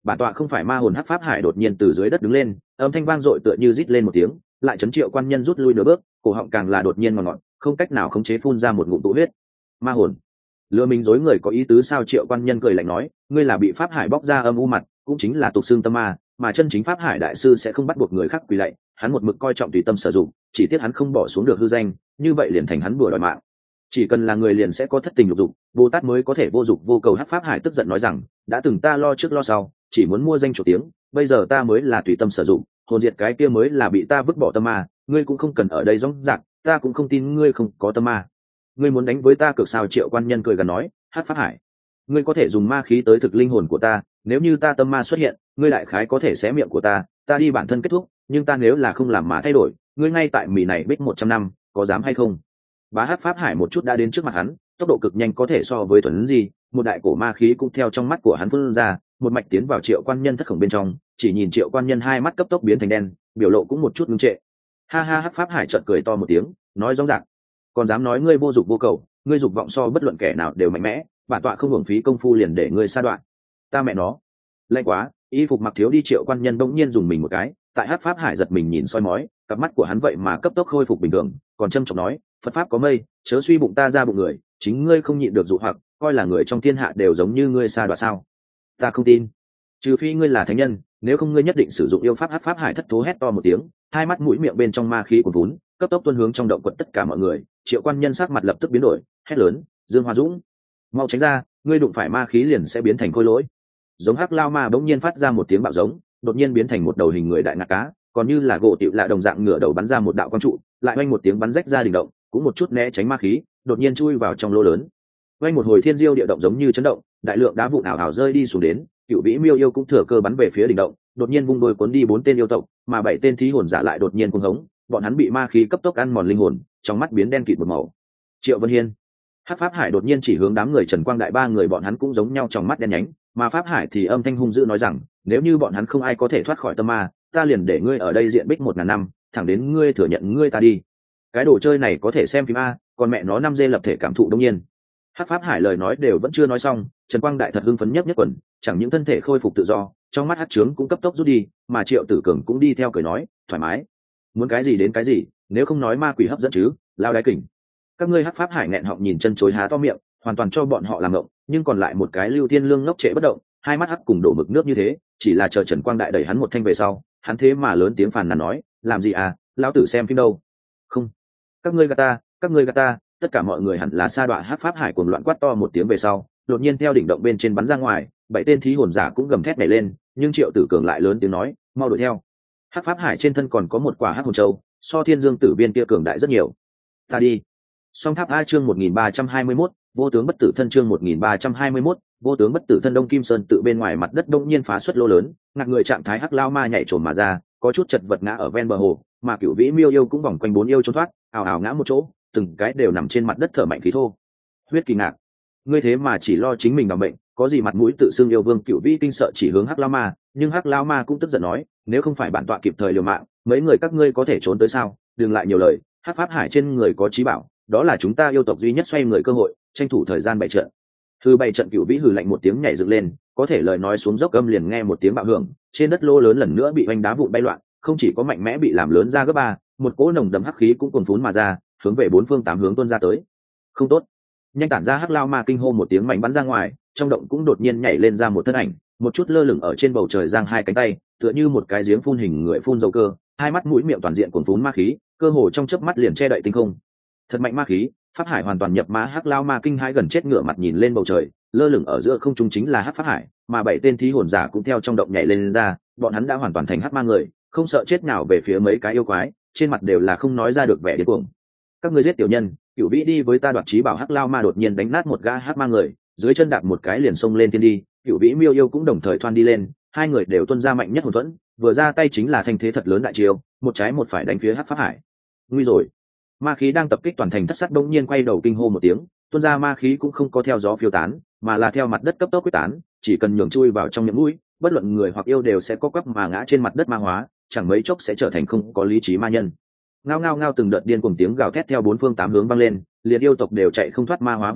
bản tọa không phải ma hồn. Hắc pháp hải đột nhiên từ dưới đất đứng lên, âm thanh vang dội tựa như rít lên một tiếng, lại chấn Triệu Quan Nhân rút lui nửa bước, cổ họng càng là đột nhiên ngọt ngọt, không cách nào khống chế phun ra một ngụm tụ huyết. Ma hồn, lừa mình dối người có ý tứ sao? Triệu Quan Nhân cười lạnh nói, ngươi là bị pháp hải bóc ra âm u mặt, cũng chính là tục xương tâm ma, mà chân chính pháp hải đại sư sẽ không bắt buộc người khác quỳ lạy, hắn một mực coi trọng tùy tâm sử dụng, chỉ tiếc hắn không bỏ xuống được hư danh, như vậy liền thành hắn bừa đòi mạng. Chỉ cần là người liền sẽ có thất tình lục dục, Bồ Tát mới có thể vô dục vô cầu. Hắc pháp hải tức giận nói rằng, đã từng ta lo trước lo sau, chỉ muốn mua danh chủ tiếng, bây giờ ta mới là tùy tâm sử dụng, hồn diệt cái kia mới là bị ta vứt bỏ tâm ma, ngươi cũng không cần ở đây rõng rạc, ta cũng không tin ngươi không có tâm ma. Ngươi muốn đánh với ta cược sao? Triệu Quan Nhân cười gần nói, Hắc pháp hải, ngươi có thể dùng ma khí tới thực linh hồn của ta, nếu như ta tâm ma xuất hiện, ngươi đại khái có thể xé miệng của ta đi bản thân kết thúc, nhưng ta nếu là không làm mà thay đổi, ngươi ngay tại mì này bích 100 năm, có dám hay không? Bá Hắc pháp hải một chút đã đến trước mặt hắn, tốc độ cực nhanh có thể so với thuần gì, một đại cổ ma khí cũng theo trong mắt của hắn phun ra, một mạch tiến vào Triệu Quan Nhân thất khổng bên trong, chỉ nhìn Triệu Quan Nhân hai mắt cấp tốc biến thành đen, biểu lộ cũng một chút ngưng trệ. Ha ha, Hắc pháp hải chợt cười to một tiếng, nói rõ ràng, còn dám nói ngươi vô dục vô cầu, ngươi dục vọng so bất luận kẻ nào đều mạnh mẽ, bản tọa không hưởng phí công phu liền để ngươi sa đoạn. Ta mẹ nó, lạnh quá! Y phục mặc thiếu đi Triệu Quan Nhân bỗng nhiên dùng mình một cái, tại Hắc pháp hải giật mình nhìn soi mói, cặp mắt của hắn vậy mà cấp tốc khôi phục bình thường, còn trâm trọng nói, Phật pháp có mây, chớ suy bụng ta ra bụng người, chính ngươi không nhịn được dụ hoặc, coi là người trong thiên hạ đều giống như ngươi sa đoạt sao? Ta không tin, trừ phi ngươi là thánh nhân, nếu không ngươi nhất định sử dụng yêu pháp. Hắc pháp hải thất thố hét to một tiếng, hai mắt mũi miệng bên trong ma khí cuồn vún, cấp tốc tuôn hướng trong động quật tất cả mọi người. Triệu Quan Nhân sắc mặt lập tức biến đổi, hét lớn, Dương Hoa Dũng, mau tránh ra, ngươi đụng phải ma khí liền sẽ biến thành khôi lỗi. Giống Hắc lao ma bỗng nhiên phát ra một tiếng bạo giống, đột nhiên biến thành một đầu hình người đại ngạc cá, còn như là gỗ tiểu lạ đồng dạng ngửa đầu bắn ra một đạo quang trụ, lại oanh một tiếng bắn rách ra đỉnh động, cũng một chút né tránh ma khí, đột nhiên chui vào trong lỗ lớn. Oanh một hồi thiên diêu địa động giống như chấn động, đại lượng đá vụn ảo ảo rơi đi xuống đến, Cựu Vĩ Miêu yêu cũng thừa cơ bắn về phía đỉnh động, đột nhiên vung đôi cuốn đi 4 tên yêu tộc, mà 7 tên thí hồn giả lại đột nhiên cuồng hống, bọn hắn bị ma khí cấp tốc ăn mòn linh hồn, trong mắt biến đen kịt một màu. Triệu Vân Hiên, Hắc pháp hải đột nhiên chỉ hướng đám người Trần Quang Đại ba người, bọn hắn cũng giống nhau trong mắt đen nhánh, mà pháp hải thì âm thanh hung dữ nói rằng, nếu như bọn hắn không ai có thể thoát khỏi tâm ma, ta liền để ngươi ở đây diện bích 1000 năm, thẳng đến ngươi thừa nhận ngươi ta đi. Cái đồ chơi này có thể xem phim a, còn mẹ nó 5G lập thể cảm thụ đông nhiên. Hắc pháp hải lời nói đều vẫn chưa nói xong, Trần Quang Đại thật hưng phấn nhất quần, chẳng những thân thể khôi phục tự do, trong mắt hắc trướng cũng cấp tốc rút đi, mà Triệu Tử Cường cũng đi theo cười nói, thoải mái, muốn cái gì đến cái gì, nếu không nói ma quỷ hấp dẫn chứ, lao đái kình. Các ngươi Hắc pháp hải nghẹn họng nhìn chân chối há to miệng, hoàn toàn cho bọn họ làm ngộng, nhưng còn lại một cái Lưu Thiên Lương ngốc trệ bất động, hai mắt hắc cùng đổ mực nước như thế, chỉ là chờ Trần Quang Đại đẩy hắn một thanh về sau, hắn thế mà lớn tiếng phàn nàn nói, làm gì à, lão tử xem phim đâu. Không, các ngươi gạt ta, tất cả mọi người hẳn là sa đọa. Hắc pháp hải cuồng loạn quát to một tiếng về sau, đột nhiên theo đỉnh động bên trên bắn ra ngoài, 7 tên thí hồn giả cũng gầm thét nhảy lên, nhưng Triệu Tử Cường lại lớn tiếng nói, mau đuổi theo. Hắc pháp hải trên thân còn có một quả hắc hồn châu, so Thiên Dương Tử viên kia cường đại rất nhiều. Ta đi. Song tháp A chương 1321, vô tướng bất tử thân chương 1321, vô tướng bất tử thân. Đông Kim Sơn tự bên ngoài mặt đất đông nhiên phá xuất lỗ lớn, ngạc người trạng thái hắc lao ma nhảy trồm mà ra, có chút chật vật ngã ở ven bờ hồ, mà Cửu Vĩ Miêu yêu cũng vòng quanh 4 yêu trốn thoát, ào ào ngã một chỗ, từng cái đều nằm trên mặt đất thở mạnh khí thô. Huyết Kỳ Ngạc, ngươi thế mà chỉ lo chính mình bằng bệnh, có gì mặt mũi tự xưng yêu vương? Cửu Vĩ kinh sợ chỉ hướng hắc lao ma, nhưng hắc lao ma cũng tức giận nói, nếu không phải bản tọa kịp thời liều mạng, mấy người các ngươi có thể trốn tới sao? Đừng lại nhiều lời, hắc pháp hải trên người có trí bảo, đó là chúng ta yêu tộc duy nhất xoay người cơ hội, tranh thủ thời gian bày trận. Hư bày trận. Cửu Vĩ hừ lạnh một tiếng nhảy dựng lên, có thể lời nói xuống dốc âm liền nghe một tiếng bạo hưởng, trên đất lô lớn lần nữa bị oanh đá vụn bay loạn, không chỉ có mạnh mẽ bị làm lớn ra gấp 3, một cỗ nồng đậm hắc khí cũng cuồn phún mà ra, hướng về 4 phương 8 hướng tuôn ra tới. Không tốt, nhanh tản ra! Hắc lao ma kinh hô một tiếng mạnh bắn ra ngoài, trong động cũng đột nhiên nhảy lên ra một thân ảnh, một chút lơ lửng ở trên bầu trời, giang hai cánh tay, tựa như một cái giếng phun hình người phun dầu cơ, hai mắt mũi miệng toàn diện cuồn phún ma khí, cơ hồ trong chớp mắt liền che đậy tinh không. Thật mạnh ma khí, pháp hải hoàn toàn nhập ma. Hắc lao ma kinh hãi gần chết, ngửa mặt nhìn lên bầu trời, lơ lửng ở giữa không trung chính là hắc pháp hải, mà 7 tên thí hồn giả cũng theo trong động nhảy lên ra, bọn hắn đã hoàn toàn thành hắc ma người, không sợ chết nào về phía mấy cái yêu quái, trên mặt đều là không nói ra được vẻ điên cuồng. Các ngươi giết tiểu nhân! Cửu Vĩ đi với ta đoạt trí bảo. Hắc lao ma đột nhiên đánh nát một gã hắc ma người, dưới chân đạp một cái liền xông lên thiên đi. Cửu Vĩ Miêu yêu cũng đồng thời thoăn đi lên, hai người đều tuôn ra mạnh nhất hồn thuẫn, vừa ra tay chính là thanh thế thật lớn đại chiêu, một trái một phải đánh phía hắc pháp hải. Nguy rồi! Ma khí đang tập kích toàn thành thất sát bỗng nhiên quay đầu kinh hô một tiếng, tuôn ra ma khí cũng không có theo gió phiêu tán, mà là theo mặt đất cấp tốc quyết tán, chỉ cần nhường chui vào trong miệng mũi, bất luận người hoặc yêu đều sẽ có quắp mà ngã trên mặt đất ma hóa, chẳng mấy chốc sẽ trở thành không có lý trí ma nhân. Ngao ngao ngao, từng đợt điên cuồng tiếng gào thét theo 4 phương 8 hướng vang lên, liền yêu tộc đều chạy không thoát ma hóa vận mệnh,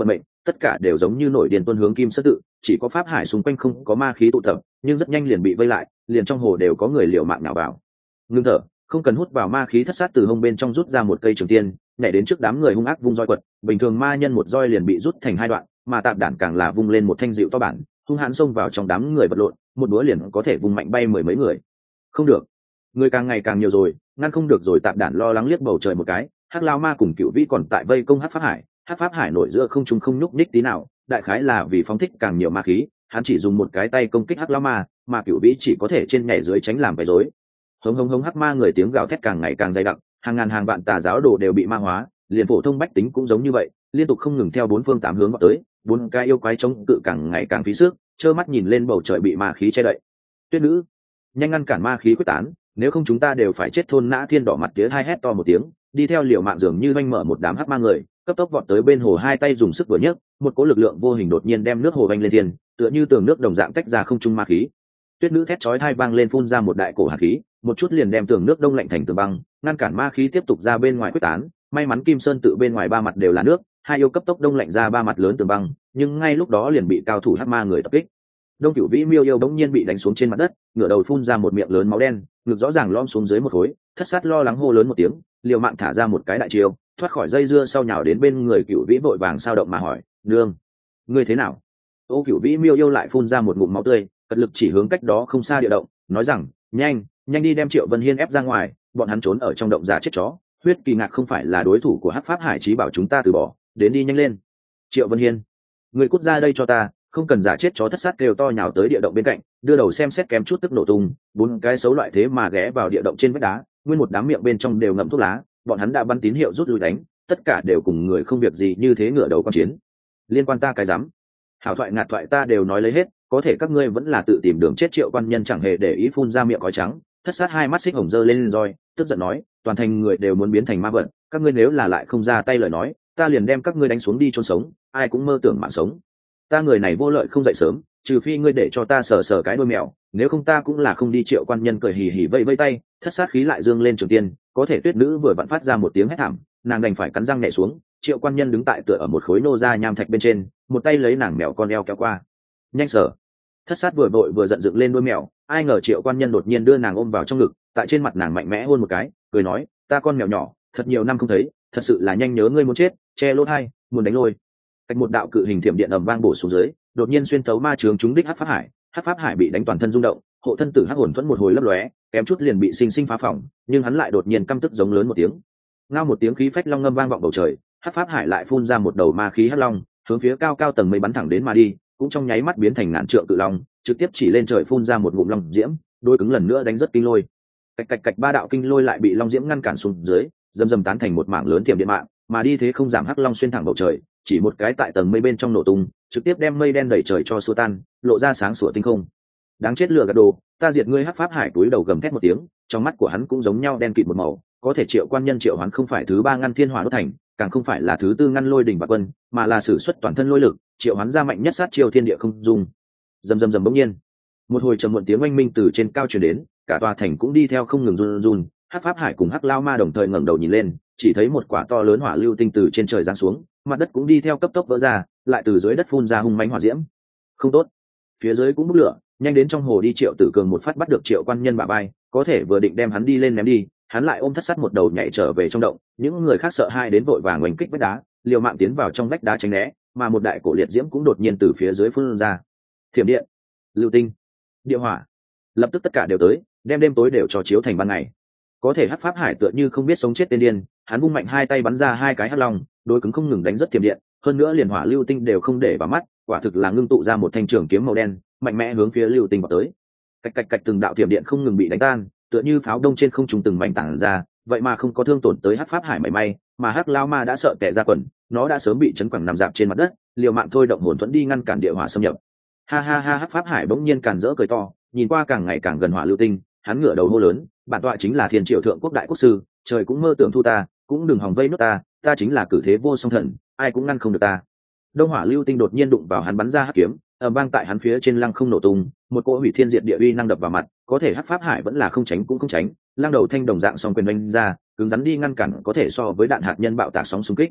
tất cả đều giống như nổi điên tuân hướng Kim Sơn tự, chỉ có pháp hải xung quanh không có ma khí tụ tập, nhưng rất nhanh liền bị vây lại, liền trong hồ đều có người liều mạng nhào vào. Ngưng thở, không cần hút vào ma khí, Thất Sát từ hông bên trong rút ra một cây trường tiên, nhảy đến trước đám người hung ác vung roi quật, bình thường ma nhân một roi liền bị rút thành hai đoạn, mà Tạp Đản càng là vung lên một thanh dịu to bản, hung hãn xông vào trong đám người vật lộn, một búa liền có thể vung mạnh bay mười mấy người. Không được, người càng ngày càng nhiều rồi, ngăn không được rồi. Tạp Đản lo lắng liếc bầu trời một cái, Hắc Lao Ma cùng Cửu Vĩ còn tại vây công Hắc Pháp Hải. Hắc Pháp Hải nổi giữa không trung không nhúc nhích tí nào, đại khái là vì phóng thích càng nhiều ma khí, hắn chỉ dùng một cái tay công kích Hắc Lao Ma, mà Cửu Vĩ chỉ có thể trên nhảy dưới tránh làm bày rối. Hống hống hống, hắc ma người tiếng gào thét càng ngày càng dày đặc, hàng ngàn hàng vạn tà giáo đồ đều bị ma hóa, liền phổ thông bách tính cũng giống như vậy, liên tục không ngừng theo bốn phương tám hướng vào tới. Bốn cái yêu quái chống cự càng ngày càng phí sức, trơ mắt nhìn lên bầu trời bị ma khí che đậy. Tuyết nữ, nhanh ngăn cản ma khí quyết tán, nếu không chúng ta đều phải chết. Thôn Nã Thiên đỏ mặt tía hai hét to một tiếng, đi theo liều mạng dường như oanh mở một đám hắc ma người, cấp tốc vọt tới bên hồ, hai tay dùng sức vừa nhấc, một cỗ lực lượng vô hình đột nhiên đem nước hồ vanh lên thiên, tựa như tường nước đồng dạng tách ra không trung ma khí. Tuyết nữ thét chói tai vang lên, phun ra một đại cổ hàn khí, một chút liền đem tường nước đông lạnh thành tường băng, ngăn cản ma khí tiếp tục ra bên ngoài quyết tán. May mắn Kim Sơn tự bên ngoài ba mặt đều là nước, hai yêu cấp tốc đông lạnh ra ba mặt lớn tường băng, nhưng ngay lúc đó liền bị cao thủ hắc ma người tập kích. Đông Cửu Vĩ Miêu yêu bỗng nhiên bị đánh xuống trên mặt đất, ngửa đầu phun ra một miệng lớn máu đen, ngực rõ ràng lom xuống dưới một khối. Thất Sát lo lắng hô lớn một tiếng, liều mạng thả ra một cái đại chiêu, thoát khỏi dây dưa sau nhào đến bên người Cửu Vĩ, vội vàng sao động mà hỏi: "Nương, ngươi thế nào?" Ô Cửu Vĩ Miêu yêu lại phun ra một ngụm máu tươi, cật lực chỉ hướng cách đó không xa địa động, nói rằng: "Nhanh, nhanh đi đem Triệu Vân Hiên ép ra ngoài, bọn hắn trốn ở trong động giả chết chó, Huyết Kỳ Ngạc không phải là đối thủ của Hắc Pháp Hải, chí bảo chúng ta từ bỏ, đến đi nhanh lên." "Triệu Vân Hiên, người cút ra đây cho ta, không cần giả chết chó." Thất Sát kêu to nhào tới địa động bên cạnh, đưa đầu xem xét, kém chút tức nổ tung. Bốn cái xấu loại thế mà ghé vào địa động trên vách đá, nguyên một đám miệng bên trong đều ngậm thuốc lá, bọn hắn đã bắn tín hiệu rút lui đánh, tất cả đều cùng người không việc gì như thế ngửa đầu quan chiến. Liên quan ta cái rắm, hảo thoại ngạt thoại ta đều nói lấy hết, có thể các ngươi vẫn là tự tìm đường chết. Triệu Quan Nhân chẳng hề để ý, phun ra miệng khói trắng. Thất Sát hai mắt xích hồng dơ lên roi, tức giận nói: "Toàn thành người đều muốn biến thành ma vật, các ngươi nếu là lại không ra tay lời nói, ta liền đem các ngươi đánh xuống đi chôn sống, ai cũng mơ tưởng mạng sống. Ta người này vô lợi không dậy sớm, trừ phi ngươi để cho ta sờ sờ cái đuôi mèo, nếu không ta cũng là không đi." Triệu Quan Nhân cười hì hì vẫy vẫy tay, Thất Sát khí lại dương lên trường tiên, có thể Tuyết nữ vừa vặn phát ra một tiếng hét thảm, nàng đành phải cắn răng nhảy xuống. Triệu Quan Nhân đứng tại tựa ở một khối nô ra nham thạch bên trên, một tay lấy nàng mèo con eo kéo qua. "Nhanh sở." Thất Sát vừa vội vừa giận dựng lên đuôi mèo, ai ngờ Triệu Quan Nhân đột nhiên đưa nàng ôm vào trong ngực, tại trên mặt nàng mạnh mẽ hôn một cái, cười nói: "Ta con mèo nhỏ, thật nhiều năm không thấy, thật sự là nhanh nhớ ngươi muốn chết, che lỗ hai, muốn đánh lôi." Cách một đạo cự hình thiểm điện ầm vang bổ xuống dưới, đột nhiên xuyên tấu ma chướng trúng đích Hắc Pháp Hải. Hắc Pháp Hải bị đánh toàn thân rung động, hộ thân tử Hắc Hồn Thuẫn một hồi lấp lóe, kém chút liền bị sinh sinh phá phỏng, nhưng hắn lại đột nhiên căm tức giống lớn một tiếng. Ngao một tiếng khí phách long ngâm vang vọng bầu trời, Hắc Pháp Hải lại phun ra một đầu ma khí hắc long, hướng phía cao cao tầng mây bắn thẳng đến mà đi, cũng trong nháy mắt biến thành ngàn trượng cự long, trực tiếp chỉ lên trời phun ra một ngụm long diễm, đôi cứng lần nữa đánh rất kinh lôi. Cạch cạch cạch, ba đạo kinh lôi lại bị long diễm ngăn cản xuống dưới, dầm dầm tán thành một mảng lớn thiểm điện mạng, mà đi thế không giảm hắc long xuyên thẳng bầu trời, chỉ một cái tại tầng mây bên trong nổ tung, trực tiếp đem mây đen đẩy trời cho xua tan, lộ ra sáng sủa tinh không. Đáng chết, lừa gạt đồ, ta diệt ngươi! Hắc Pháp Hải túi đầu gầm thét một tiếng, trong mắt của hắn cũng giống nhau đen kịt một màu. Có thể Triệu Quan Nhân triệu hắn không phải thứ ba ngăn thiên hỏa đốt thành, càng không phải là thứ tư ngăn lôi đỉnh bạc quân, mà là sử xuất toàn thân lôi lực, triệu hắn ra mạnh nhất sát chiêu thiên địa không dung. Rầm rầm rầm, bỗng nhiên một hồi trầm muộn tiếng oanh minh từ trên cao truyền đến, cả tòa thành cũng đi theo không ngừng run run. Hắc Pháp Hải cùng Hắc Lao Ma đồng thời ngẩng đầu nhìn lên, chỉ thấy một quả to lớn hỏa lưu tinh từ trên trời giáng xuống, mặt đất cũng đi theo cấp tốc vỡ ra, lại từ dưới đất phun ra hung mãnh hỏa diễm. Không tốt, phía dưới cũng bốc lửa, nhanh đến trong hồ đi! Triệu Tử Cường một phát bắt được Triệu Quan Nhân bả vai, có thể vừa định đem hắn đi lên ném đi, hắn lại ôm Thất Sát một đầu nhảy trở về trong động. Những người khác sợ hai đến vội vàng oanh kích vách đá, liều mạng tiến vào trong vách đá tránh né, mà một đại cổ liệt diễm cũng đột nhiên từ phía dưới phun ra. Thiểm điện, lưu tinh, địa hỏa, lập tức tất cả đều tới, đem đêm tối đều cho chiếu thành ban ngày. Có thể Hắc Pháp Hải tựa như không biết sống chết tên điên, hắn vung mạnh hai tay bắn ra hai cái hắc long, đôi cứng không ngừng đánh rất thiểm điện, hơn nữa liền hỏa lưu tinh đều không để vào mắt, quả thực là ngưng tụ ra một thanh trường kiếm màu đen, mạnh mẽ hướng phía lưu tinh vào tới. Cạch cạch cạch, từng đạo thiểm điện không ngừng bị đánh tan, tựa như pháo đông trên không trung từng mảnh tản ra, vậy mà không có thương tổn tới Hắc Pháp Hải mảy may, mà Hắc Lao Ma đã sợ tè ra quần, nó đã sớm bị chấn quẳng nằm dạp trên mặt đất, liều mạng thôi động hồn thuẫn đi ngăn cản địa hỏa xâm nhập. Ha ha ha! Hắc Pháp Hải bỗng nhiên càn rỡ cười to, nhìn qua càng ngày càng gần hỏa lưu tinh, hắn ngửa đầu hô lớn: bản tọa chính là Thiên Triệu Thượng Quốc đại quốc sư, trời cũng mơ tưởng thu ta, cũng đừng hòng vây nốt ta chính là cử thế vô song thần, ai cũng ngăn không được ta. Đông hỏa lưu tinh đột nhiên đụng vào hắn bắn ra hắc kiếm, ầm vang tại hắn phía trên lăng không nổ tung, một cỗ hủy thiên diệt địa uy năng đập vào mặt, có thể Hắc Pháp Hải vẫn là không tránh cũng không tránh, lăng đầu thanh đồng dạng song quyền đánh ra, cứng rắn đi ngăn cản có thể so với đạn hạt nhân bạo tạc sóng xung kích.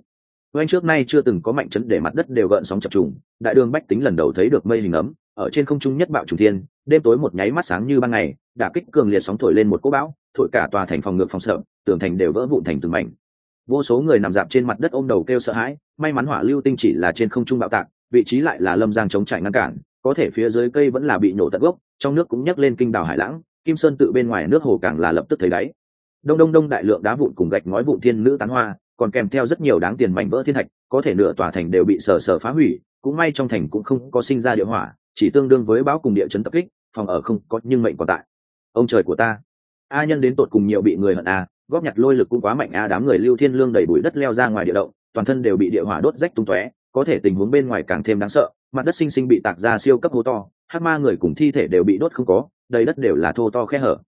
oanh trước nay chưa từng có mạnh chấn để mặt đất đều gợn sóng chập trùng, đại đường bách tính lần đầu thấy được mây hình ấm ở trên không trung nhất bạo trùng thiên, đêm tối một nháy mắt sáng như ban ngày, đả kích cường liệt sóng thổi lên một cỗ bão, thổi cả tòa thành phòng ngự phòng sợ, tường thành đều vỡ vụn thành từng mảnh. Vô số người nằm dạp trên mặt đất ôm đầu kêu sợ hãi, may mắn hỏa lưu tinh chỉ là trên không trung bạo tạc, vị trí lại là Lâm Giang chống trải ngăn cản, có thể phía dưới cây vẫn là bị nổ tận gốc, trong nước cũng nhấc lên kinh đảo hải lãng, Kim Sơn tự bên ngoài nước hồ càng là lập tức thấy đáy. Đông đại lượng đá vụn cùng gạch ngói vụn thiên nữ tán hoa, còn kèm theo rất nhiều đáng tiền mảnh vỡ thiên thạch, có thể nửa tòa thành đều bị sờ phá hủy, cũng may trong thành cũng không có sinh ra địa hỏa, chỉ tương đương với bão cùng địa chấn tập kích, phòng ở không có nhưng mệnh còn tại. Ông trời của ta, a nhân đến tột cùng nhiều bị người hận a, góp nhặt lôi lực cũng quá mạnh a, đám người Lưu Thiên Lương đẩy bụi đất leo ra ngoài địa động, toàn thân đều bị địa hỏa đốt rách tung tóe, có thể tình huống bên ngoài càng thêm đáng sợ, mặt đất sinh bị tạc ra siêu cấp hố to, hắc ma người cùng thi thể đều bị đốt không có, đầy đất đều là thô to khe hở.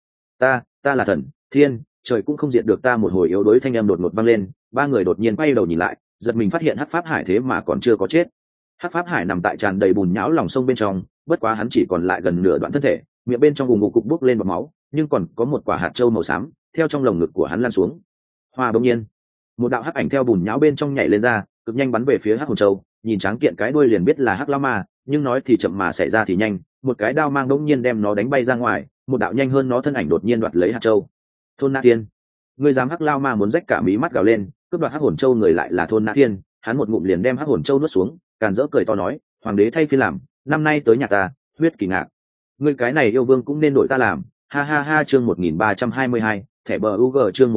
Ta là thần, thiên, trời cũng không diệt được ta. Một hồi yếu đuối thanh âm đột ngột vang lên, ba người đột nhiên quay đầu nhìn lại, giật mình phát hiện hắc pháp hải thế mà còn chưa có chết. Hắc pháp hải nằm tại tràn đầy bùn nhão lòng sông bên trong, bất quá hắn chỉ còn lại gần nửa đoạn thân thể, miệng bên trong vùng ngục cục bốc lên bọt máu, nhưng còn có một quả hạt châu màu xám theo trong lồng ngực của hắn lan xuống. Hoa bỗng nhiên, một đạo hắc ảnh theo bùn nhão bên trong nhảy lên ra, cực nhanh bắn về phía hắc hồn châu, nhìn tráng kiện cái đuôi liền biết là hắc lão ma, nhưng nói thì chậm mà xảy ra thì nhanh, một cái đao mang bỗng nhiên đem nó đánh bay ra ngoài, một đạo nhanh hơn nó thân ảnh đột nhiên đoạt lấy hạt châu. Thôn Na Thiên, người dám hắc lao ma muốn rách cả mí mắt gào lên, cướp đoạt hắc hồn châu người lại là Thôn Na Thiên, hắn một ngụm liền đem hắc hồn châu nuốt xuống, càn rỡ cười to nói, hoàng đế thay phiên làm, năm nay tới nhà ta, huyết kỳ ngạc, ngươi cái này yêu vương cũng nên đổi ta làm, ha ha ha. Chương 1322, thẻ bờ UG, chương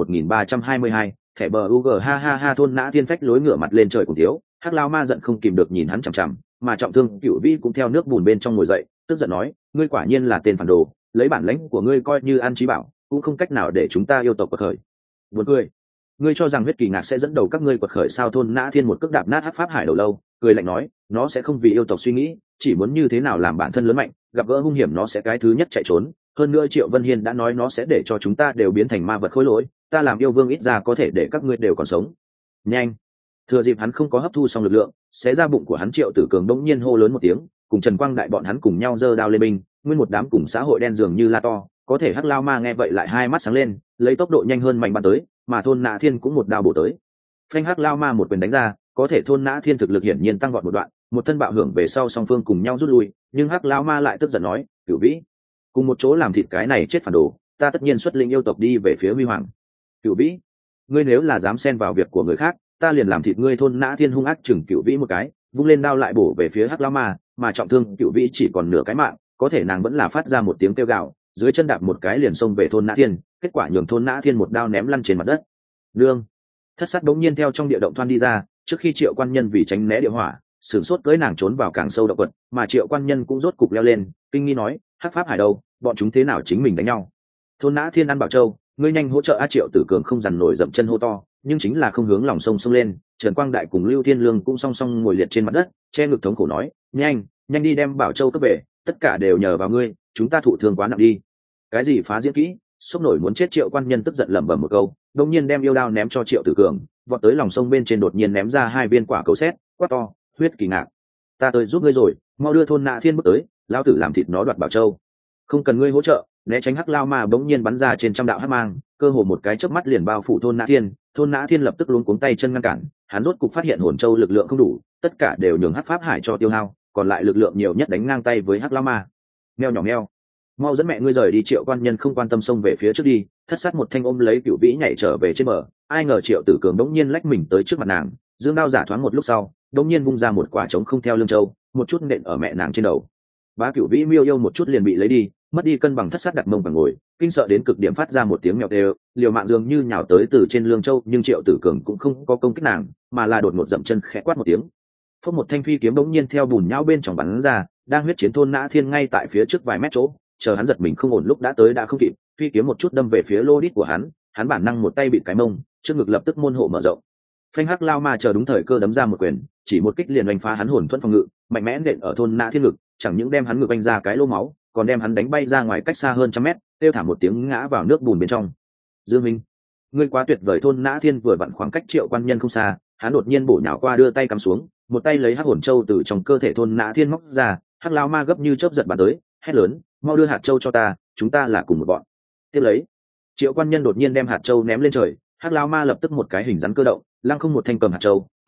1322, thẻ bờ UG, ha ha ha. Thôn Na Thiên phách lối ngửa mặt lên trời cùng thiếu, hắc lao ma giận không kìm được nhìn hắn chằm chằm, mà trọng thương Cửu Vĩ cũng theo nước bùn bên trong ngồi dậy, tức giận nói, ngươi quả nhiên là tên phản đồ, lấy bản lãnh của ngươi coi như ăn trí bảo, cũng không cách nào để chúng ta yêu tộc quật khởi. Buồn cười, ngươi cho rằng huyết kỳ ngạc sẽ dẫn đầu các ngươi quật khởi sao? Thôn Na Thiên một cước đạp nát hắc pháp hải đầu lâu, cười lạnh nói, nó sẽ không vì yêu tộc suy nghĩ, chỉ muốn như thế nào làm bản thân lớn mạnh, gặp gỡ hung hiểm nó sẽ cái thứ nhất chạy trốn. Hơn nữa Triệu Vân Hiên đã nói nó sẽ để cho chúng ta đều biến thành ma vật khối lỗi, ta làm yêu vương ít ra có thể để các ngươi đều còn sống. Nhanh! Thừa dịp hắn không có hấp thu xong lực lượng, xé ra bụng của hắn, Triệu Tử Cường đống nhiên hô lớn một tiếng, cùng Trần Quang Đại bọn hắn cùng nhau giơ đao lên binh, nguyên một đám cùng xã hội đen dường như la to, có thể hắc lao ma nghe vậy lại hai mắt sáng lên, lấy tốc độ nhanh hơn mạnh bắn tới, mà Thôn Na Thiên cũng một đao bổ tới. Phanh, hắc lao ma một quyền đánh ra, có thể Thôn Na Thiên thực lực hiển nhiên tăng vọt một đoạn, một thân bạo hưởng về sau song phương cùng nhau rút lui, nhưng hắc lao ma lại tức giận nói, Cửu Vĩ, cùng một chỗ làm thịt cái này chết phản đồ, ta tất nhiên xuất lĩnh yêu tộc đi về phía huy hoàng. Cửu Vĩ, ngươi nếu là dám xen vào việc của người khác, ta liền làm thịt ngươi. Thôn Na Thiên hung ác chừng Cửu Vĩ một cái, vung lên đao lại bổ về phía hắc lao ma, mà trọng thương Cửu Vĩ chỉ còn nửa cái mạng, có thể nàng vẫn là phát ra một tiếng kêu gào, dưới chân đạp một cái liền xông về Thôn Na Thiên, kết quả nhường Thôn Na Thiên một đao ném lăn trên mặt đất. Nương, thất sát đống nhiên theo trong địa động thoăn đi ra, trước khi Triệu Quan Nhân vì tránh né địa hỏa, sửng sốt cưỡi nàng trốn vào càng sâu động quật, mà Triệu Quan Nhân cũng rốt cục leo lên, kinh nghi nói, hắc pháp hải đâu, bọn chúng thế nào chính mình đánh nhau? Thôn Na Thiên ăn bảo châu, ngươi nhanh hỗ trợ a. Triệu Tử Cường không dằn nổi dậm chân hô to, nhưng chính là không hướng lòng sông xông lên. Trần Quang Đại cùng Lưu Thiên Lương cũng song song ngồi liệt trên mặt đất, che ngực thống khổ nói, nhanh đi đem bảo châu cướp về, tất cả đều nhờ vào ngươi, chúng ta thụ thương quá nặng đi. Cái gì phá diễn kỹ, sốc nổi muốn chết. Triệu Quan Nhân tức giận lẩm bẩm một câu, đột nhiên đem yêu đao ném cho Triệu Tử Cường, vọt tới lòng sông bên trên đột nhiên ném ra hai viên quả cầu sét, quát to, huyết kỳ ngạc, ta tới giúp ngươi rồi, mau đưa Thôn Na Thiên bước tới, lão tử làm thịt nó đoạt bảo châu. Không cần ngươi hỗ trợ. Né tránh hắc lao ma bỗng nhiên bắn ra trên trăm đạo hắc mang, cơ hồ một cái chớp mắt liền bao phủ Thôn Na Thiên. Thôn Na Thiên lập tức luống cuống tay chân ngăn cản, hắn rốt cục phát hiện hồn châu lực lượng không đủ, tất cả đều nhường hắc pháp hải cho tiêu hao, còn lại lực lượng nhiều nhất đánh ngang tay với hắc lao ma. Meo nhỏ meo, mau dẫn mẹ ngươi rời đi. Triệu Quan Nhân không quan tâm xông về phía trước đi, thất sát một thanh ôm lấy Cửu Vĩ nhảy trở về trên bờ. Ai ngờ Triệu Tử Cường đống nhiên lách mình tới trước mặt nàng, dương đao giả thoáng một lúc sau, đống nhiên vung ra một quả trống không theo lưng châu, một chút nện ở mẹ nàng trên đầu. Bá Cửu Vĩ miêu yêu một chút liền bị lấy đi, mất đi cân bằng, thất sát đặt mông vào ngồi, kinh sợ đến cực điểm phát ra một tiếng mèo đều, liều mạng dường như nhào tới từ trên lương châu, nhưng Triệu Tử Cường cũng không có công kích nàng, mà là đột ngột dậm chân khẽ quát một tiếng. Phốc, một thanh phi kiếm bỗng nhiên theo bùn nhão bên trong bắn ra, đang huyết chiến Thôn Na Thiên ngay tại phía trước vài mét chỗ, chờ hắn giật mình không ổn lúc đã tới đã không kịp, phi kiếm một chút đâm về phía lô đít của hắn bản năng một tay bịt cái mông, trước ngực lập tức môn hộ mở rộng. Phanh, hắc lao ma chờ đúng thời cơ đấm ra một quyền, chỉ một kích liền đánh phá hắn hồn thuẫn phòng ngự, mạnh mẽ nện ở Thôn Na Thiên ngực, chẳng những đem hắn ngực vanh ra cái lỗ máu, còn đem hắn đánh bay ra ngoài cách xa hơn trăm mét, kêu thảm một tiếng ngã vào nước bùn bên trong. Dương Minh, ngươi quá tuyệt vời. Thôn Na Thiên vừa vặn khoảng cách Triệu Quan Nhân không xa, hắn đột nhiên bổ nhào qua đưa tay cắm xuống, một tay lấy hắc hồn châu từ trong cơ thể Thôn Na Thiên móc ra, hắc lao ma gấp như chớp giật bắn tới, hét lớn, mau đưa hạt châu cho ta, chúng ta là cùng một bọn. Tiếp lấy, Triệu Quan Nhân đột nhiên đem hạt châu ném lên trời, hắc lao ma lập tức một cái hình rắn cơ động, lăng không một thanh cầm hạt châu,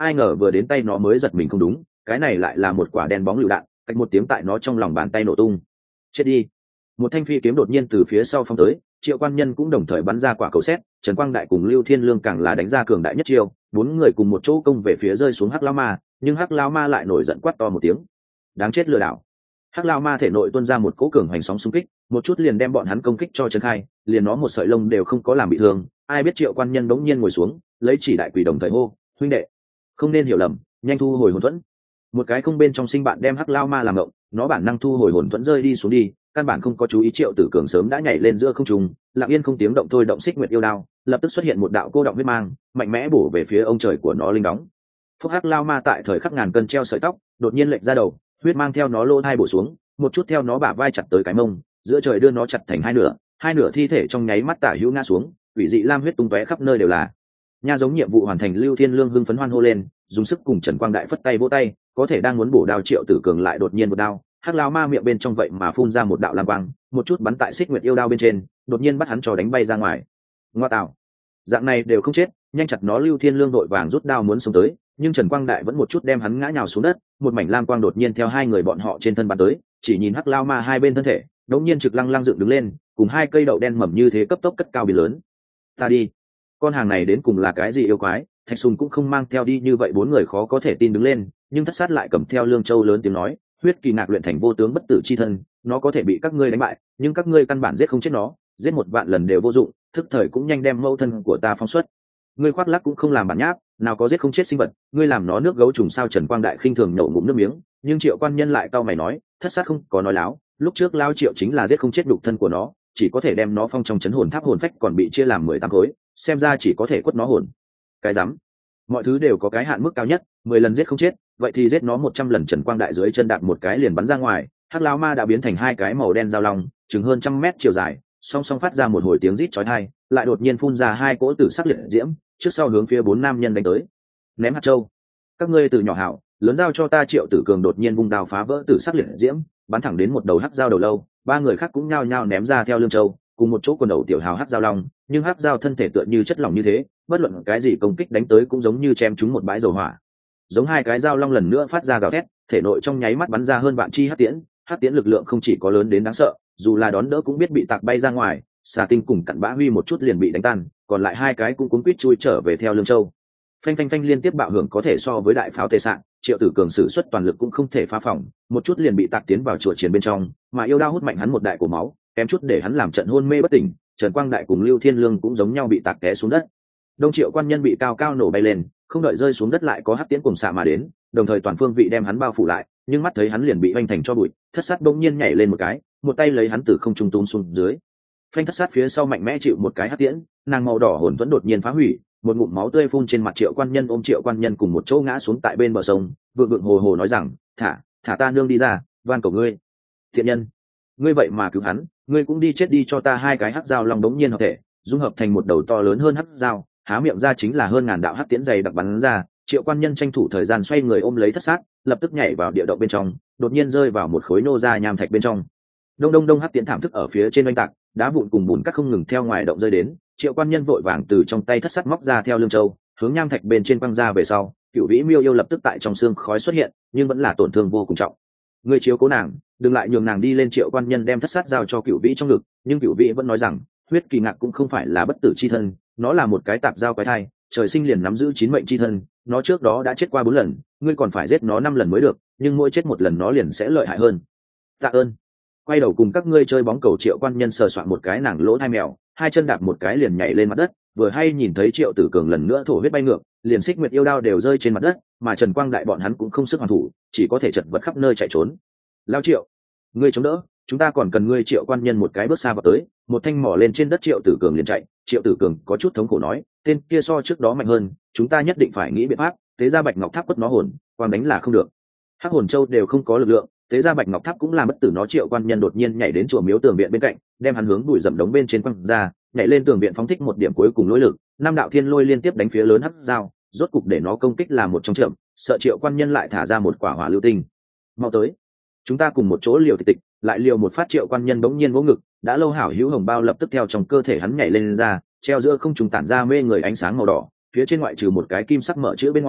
ai ngờ vừa đến tay nó mới giật mình không đúng, cái này lại là một quả đen bóng lựu đạn, cách một tiếng tại nó trong lòng bàn tay nổ tung. Chết đi. Một thanh phi kiếm đột nhiên từ phía sau phong tới, Triệu Quan Nhân cũng đồng thời bắn ra quả cầu sét, Trần Quang Đại cùng Lưu Thiên Lương càng là đánh ra cường đại nhất chiêu, bốn người cùng một chỗ công về phía rơi xuống Hắc Lão Ma, nhưng Hắc Lão Ma lại nổi giận quát to một tiếng. Đáng chết lừa đảo. Hắc Lão Ma thể nội tuôn ra một cỗ cường hành sóng xung kích, một chút liền đem bọn hắn công kích cho chấn khai, liền nó một sợi lông đều không có làm bị thương. Ai biết Triệu Quan Nhân bỗng nhiên ngồi xuống, lấy chỉ đại quỷ đồng thời hô, huynh đệ, không nên hiểu lầm, nhanh thu hồi hồn thuẫn. Một cái không bên trong sinh bạn đem Hắc Lão Ma làm ngộng, nó bản năng thu hồi hồn thuẫn rơi đi xuống đi, căn bản không có chú ý Triệu Tử Cường sớm đã nhảy lên giữa không trung, lặng yên không tiếng động thôi động xích nguyệt yêu đao, lập tức xuất hiện một đạo cô động huyết mang, mạnh mẽ bổ về phía ông trời của nó linh đóng. Phúc Hắc Lão Ma tại thời khắc ngàn cân treo sợi tóc, đột nhiên lệch ra đầu, huyết mang theo nó lô hai bổ xuống, một chút theo nó bả vai chặt tới cái mông, giữa trời đưa nó chặt thành hai nửa thi thể trong nháy mắt tả hữu ngã xuống, quỷ dị lam huyết tung tóe khắp nơi đều là. Nha giống nhiệm vụ hoàn thành, Lưu Thiên Lương hưng phấn hoan hô lên, dùng sức cùng Trần Quang Đại phất tay vỗ tay, có thể đang muốn bổ đao Triệu Tử Cường lại đột nhiên một đao, Hắc Lão Ma miệng bên trong vậy mà phun ra một đạo lam quang, một chút bắn tại xích nguyệt yêu đao bên trên, đột nhiên bắt hắn cho đánh bay ra ngoài. Ngoa tạo, dạng này đều không chết, nhanh chặt nó. Lưu Thiên Lương đội vàng rút đao muốn xông tới, nhưng Trần Quang Đại vẫn một chút đem hắn ngã nhào xuống đất, một mảnh lam quang đột nhiên theo hai người bọn họ trên thân bắn tới, chỉ nhìn Hắc Lão Ma hai bên thân thể, đột nhiên trực lăng lăng dựng đứng lên, cùng hai cây đậu đen mầm như thế cấp tốc cất cao biến lớn. Ta đi, con hàng này đến cùng là cái gì yêu quái? Thạch Sùng cũng không mang theo đi, như vậy bốn người khó có thể tin đứng lên, nhưng Thất Sát lại cầm theo Lương Châu lớn tiếng nói, huyết kỳ ngạc luyện thành vô tướng bất tử chi thân, nó có thể bị các ngươi đánh bại, nhưng các ngươi căn bản giết không chết nó, giết một vạn lần đều vô dụng, thức thời cũng nhanh đem mẫu thân của ta phóng xuất. Ngươi khoác lác cũng không làm bản nháp, nào có giết không chết sinh vật, ngươi làm nó nước gấu trùng sao? Trần Quang Đại khinh thường nhổ ngụm nước miếng, nhưng Triệu Quan Nhân lại cau mày nói, Thất Sát không có nói láo, lúc trước Lao Triệu chính là giết không chết đục thân của nó, chỉ có thể đem nó phong trong chấn hồn tháp, hồn phách còn bị chia làm 18 khối, xem ra chỉ có thể quất nó hồn. Cái rắm, mọi thứ đều có cái hạn mức cao nhất, 10 lần giết không chết, vậy thì giết nó 100 lần. Trần Quang Đại dưới chân đạp một cái liền bắn ra ngoài, Hắc Lão Ma đã biến thành hai cái màu đen dao long, chừng hơn 100 mét chiều dài, song song phát ra một hồi tiếng rít chói tai, lại đột nhiên phun ra hai cỗ tử sắc liệt diễm, trước sau hướng phía bốn nam nhân đánh tới. Ném hạt châu, các ngươi từ nhỏ hảo, lớn giao cho ta. Triệu Tử Cường đột nhiên vung đao phá vỡ tử sắc liệt diễm, bắn thẳng đến một đầu hắc dao đầu lâu, ba người khác cũng nhao nhao ném ra theo Lương Châu, cùng một chỗ quần đầu tiểu hào hắc dao long, nhưng hắc dao thân thể tựa như chất lỏng như thế, bất luận cái gì công kích đánh tới cũng giống như chém trúng một bãi dầu hỏa. Giống hai cái dao long lần nữa phát ra gào thét, thể nội trong nháy mắt bắn ra hơn vạn chi hắc tiễn lực lượng không chỉ có lớn đến đáng sợ, dù là đón đỡ cũng biết bị tạc bay ra ngoài. Xà Tinh cùng Cặn Bã Huy một chút liền bị đánh tan, còn lại hai cái cũng cuống quýt chui trở về theo Lương Châu. Phanh phanh phanh liên tiếp bạo hưởng có thể so với đại pháo tề sạn, Triệu Tử Cường sử xuất toàn lực cũng không thể phá phòng, một chút liền bị tạc tiến vào chùa chiến bên trong, mà yêu đao hút mạnh hắn một đại cổ máu, kém chút để hắn làm trận hôn mê bất tỉnh. Trần Quang Đại cùng Lưu Thiên Lương cũng giống nhau bị tạc té xuống đất. Đông Triệu Quan Nhân bị cao cao nổ bay lên, không đợi rơi xuống đất lại có hắc tiễn cùng xạ mà đến, đồng thời toàn phương vị đem hắn bao phủ lại, nhưng mắt thấy hắn liền bị hoành thành cho bụi, Thất Sát bỗng nhiên nhảy lên một cái, một tay lấy hắn từ không trung tung xuống dưới. Phanh, Thất Sát phía sau mạnh mẽ chịu một cái hắc tiễn, nàng màu đỏ hồn vẫn đột nhiên phá hủy, một ngụm máu tươi phun trên mặt Triệu Quan Nhân, ôm Triệu Quan Nhân cùng một chỗ ngã xuống tại bên bờ sông, vượng vượng hồ hồ nói rằng, thả ta nương đi ra, van cầu ngươi. Thiện nhân, ngươi vậy mà cứu hắn, ngươi cũng đi chết đi cho ta. Hai cái hắc dao long đống nhiên hợp thể, dung hợp thành một đầu to lớn hơn hắc dao, há miệng ra chính là hơn ngàn đạo hắc tiễn dày đặc bắn ra. Triệu Quan Nhân tranh thủ thời gian xoay người ôm lấy Thất Sát, lập tức nhảy vào địa động bên trong, đột nhiên rơi vào một khối nô ra nham thạch bên trong. Đông đông hắc tiễn thảm thức ở phía trên oanh tạc, đá vụn cùng bùn cát không ngừng theo ngoài động rơi đến. Triệu Quan Nhân vội vàng từ trong tay Thất Sát móc ra theo Lương Châu, hướng nham thạch bên trên quăng ra về sau, Cửu Vĩ Miêu yêu lập tức tại trong xương khói xuất hiện, nhưng vẫn là tổn thương vô cùng trọng. Người chiếu cố nàng, đừng lại nhường nàng đi lên. Triệu Quan Nhân đem Thất Sát giao cho Cửu Vĩ trong ngực, nhưng Cửu Vĩ vẫn nói rằng, huyết kỳ ngạc cũng không phải là bất tử chi thân, nó là một cái tạp giao quái thai, trời sinh liền nắm giữ 9 mệnh chi thân, nó trước đó đã chết qua 4 lần, ngươi còn phải giết nó 5 lần mới được, nhưng mỗi chết một lần nó liền sẽ lợi hại hơn. Tạ ơn. Quay đầu cùng các ngươi chơi bóng cầu. Triệu Quan Nhân sờ soạn một cái nàng lỗ thai mèo, hai chân đạp một cái liền nhảy lên mặt đất, vừa hay nhìn thấy Triệu Tử Cường lần nữa thổ huyết bay ngược, liền xích nguyệt yêu đao đều rơi trên mặt đất, mà Trần Quang Đại bọn hắn cũng không sức hoàn thủ, chỉ có thể chật vật khắp nơi chạy trốn. Lao Triệu, ngươi chống đỡ, chúng ta còn cần ngươi. Triệu Quan Nhân một cái bước xa vào tới, một thanh mỏ lên trên đất, Triệu Tử Cường liền chạy. Triệu Tử Cường có chút thống khổ nói, tên kia so trước đó mạnh hơn, chúng ta nhất định phải nghĩ biện pháp tế ra Bạch Ngọc Tháp quất nó hồn, quang đánh là không được. Hắc Hồn Châu đều không có lực lượng, tế ra Bạch Ngọc Tháp cũng làm bất tử nó. Triệu Quan Nhân đột nhiên nhảy đến chùa miếu tường viện bên cạnh, đem hắn hướng bụi rậm đống bên trên quăng ra, nhảy lên tường viện phóng thích một điểm cuối cùng lôi lực, 5 đạo thiên lôi liên tiếp đánh phía lớn hắc dao, rốt cục để nó công kích làm một trong chậm, sợ Triệu Quan Nhân lại thả ra một quả hỏa lưu tinh. Mau tới, chúng ta cùng một chỗ liều tịch, lại liều một phát. Triệu Quan Nhân bỗng nhiên vỗ ngực, đã lâu hảo hữu hồng bao lập tức theo trong cơ thể hắn nhảy lên ra, treo giữa không trung tản ra mê người ánh sáng màu đỏ, phía trên ngoại trừ một cái kim sắc mở chữ bên ngoài,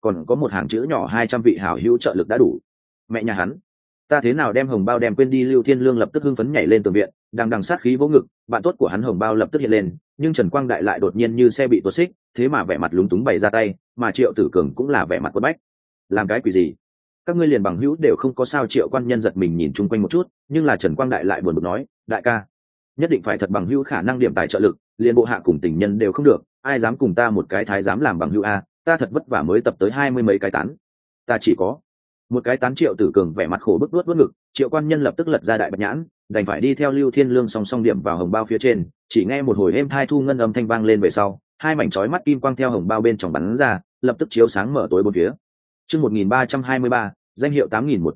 còn có một hàng chữ nhỏ 200 vị hảo hữu trợ lực đã đủ. Mẹ nhà hắn, ta thế nào đem hồng bao đem quên đi? Lưu Thiên Lương lập tức hưng phấn nhảy lên tường viện, đằng sát khí vỗ ngực. Bạn tốt của hắn hồng bao lập tức hiện lên, nhưng Trần Quang Đại lại đột nhiên như xe bị tuột xích, thế mà vẻ mặt lúng túng bày ra tay, mà Triệu Tử Cường cũng là vẻ mặt quất bách. Làm cái quỷ gì? Các ngươi liền bằng hữu đều không có sao? Triệu Quan Nhân giật mình nhìn chung quanh một chút, nhưng là Trần Quang Đại lại buồn bực nói, đại ca, nhất định phải thật bằng hữu khả năng điểm tài trợ lực, liền bộ hạ cùng tình nhân đều không được, ai dám cùng ta một cái thái dám làm bằng hữu a? Ta thật vất vả mới tập tới 20 mấy cái tán, ta chỉ có một cái tán. Triệu Tử Cường vẻ mặt khổ bức luốt ngực. Triệu Quan Nhân lập tức lật ra đại bạch nhãn, đành phải đi theo Lưu Thiên Lương song song điểm vào hồng bao phía trên. Chỉ nghe một hồi êm thai thu ngân âm thanh vang lên về sau, hai mảnh chói mắt kim quang theo hồng bao bên trong bắn ra, lập tức chiếu sáng mở tối bốn phía. Chương 1323, danh hiệu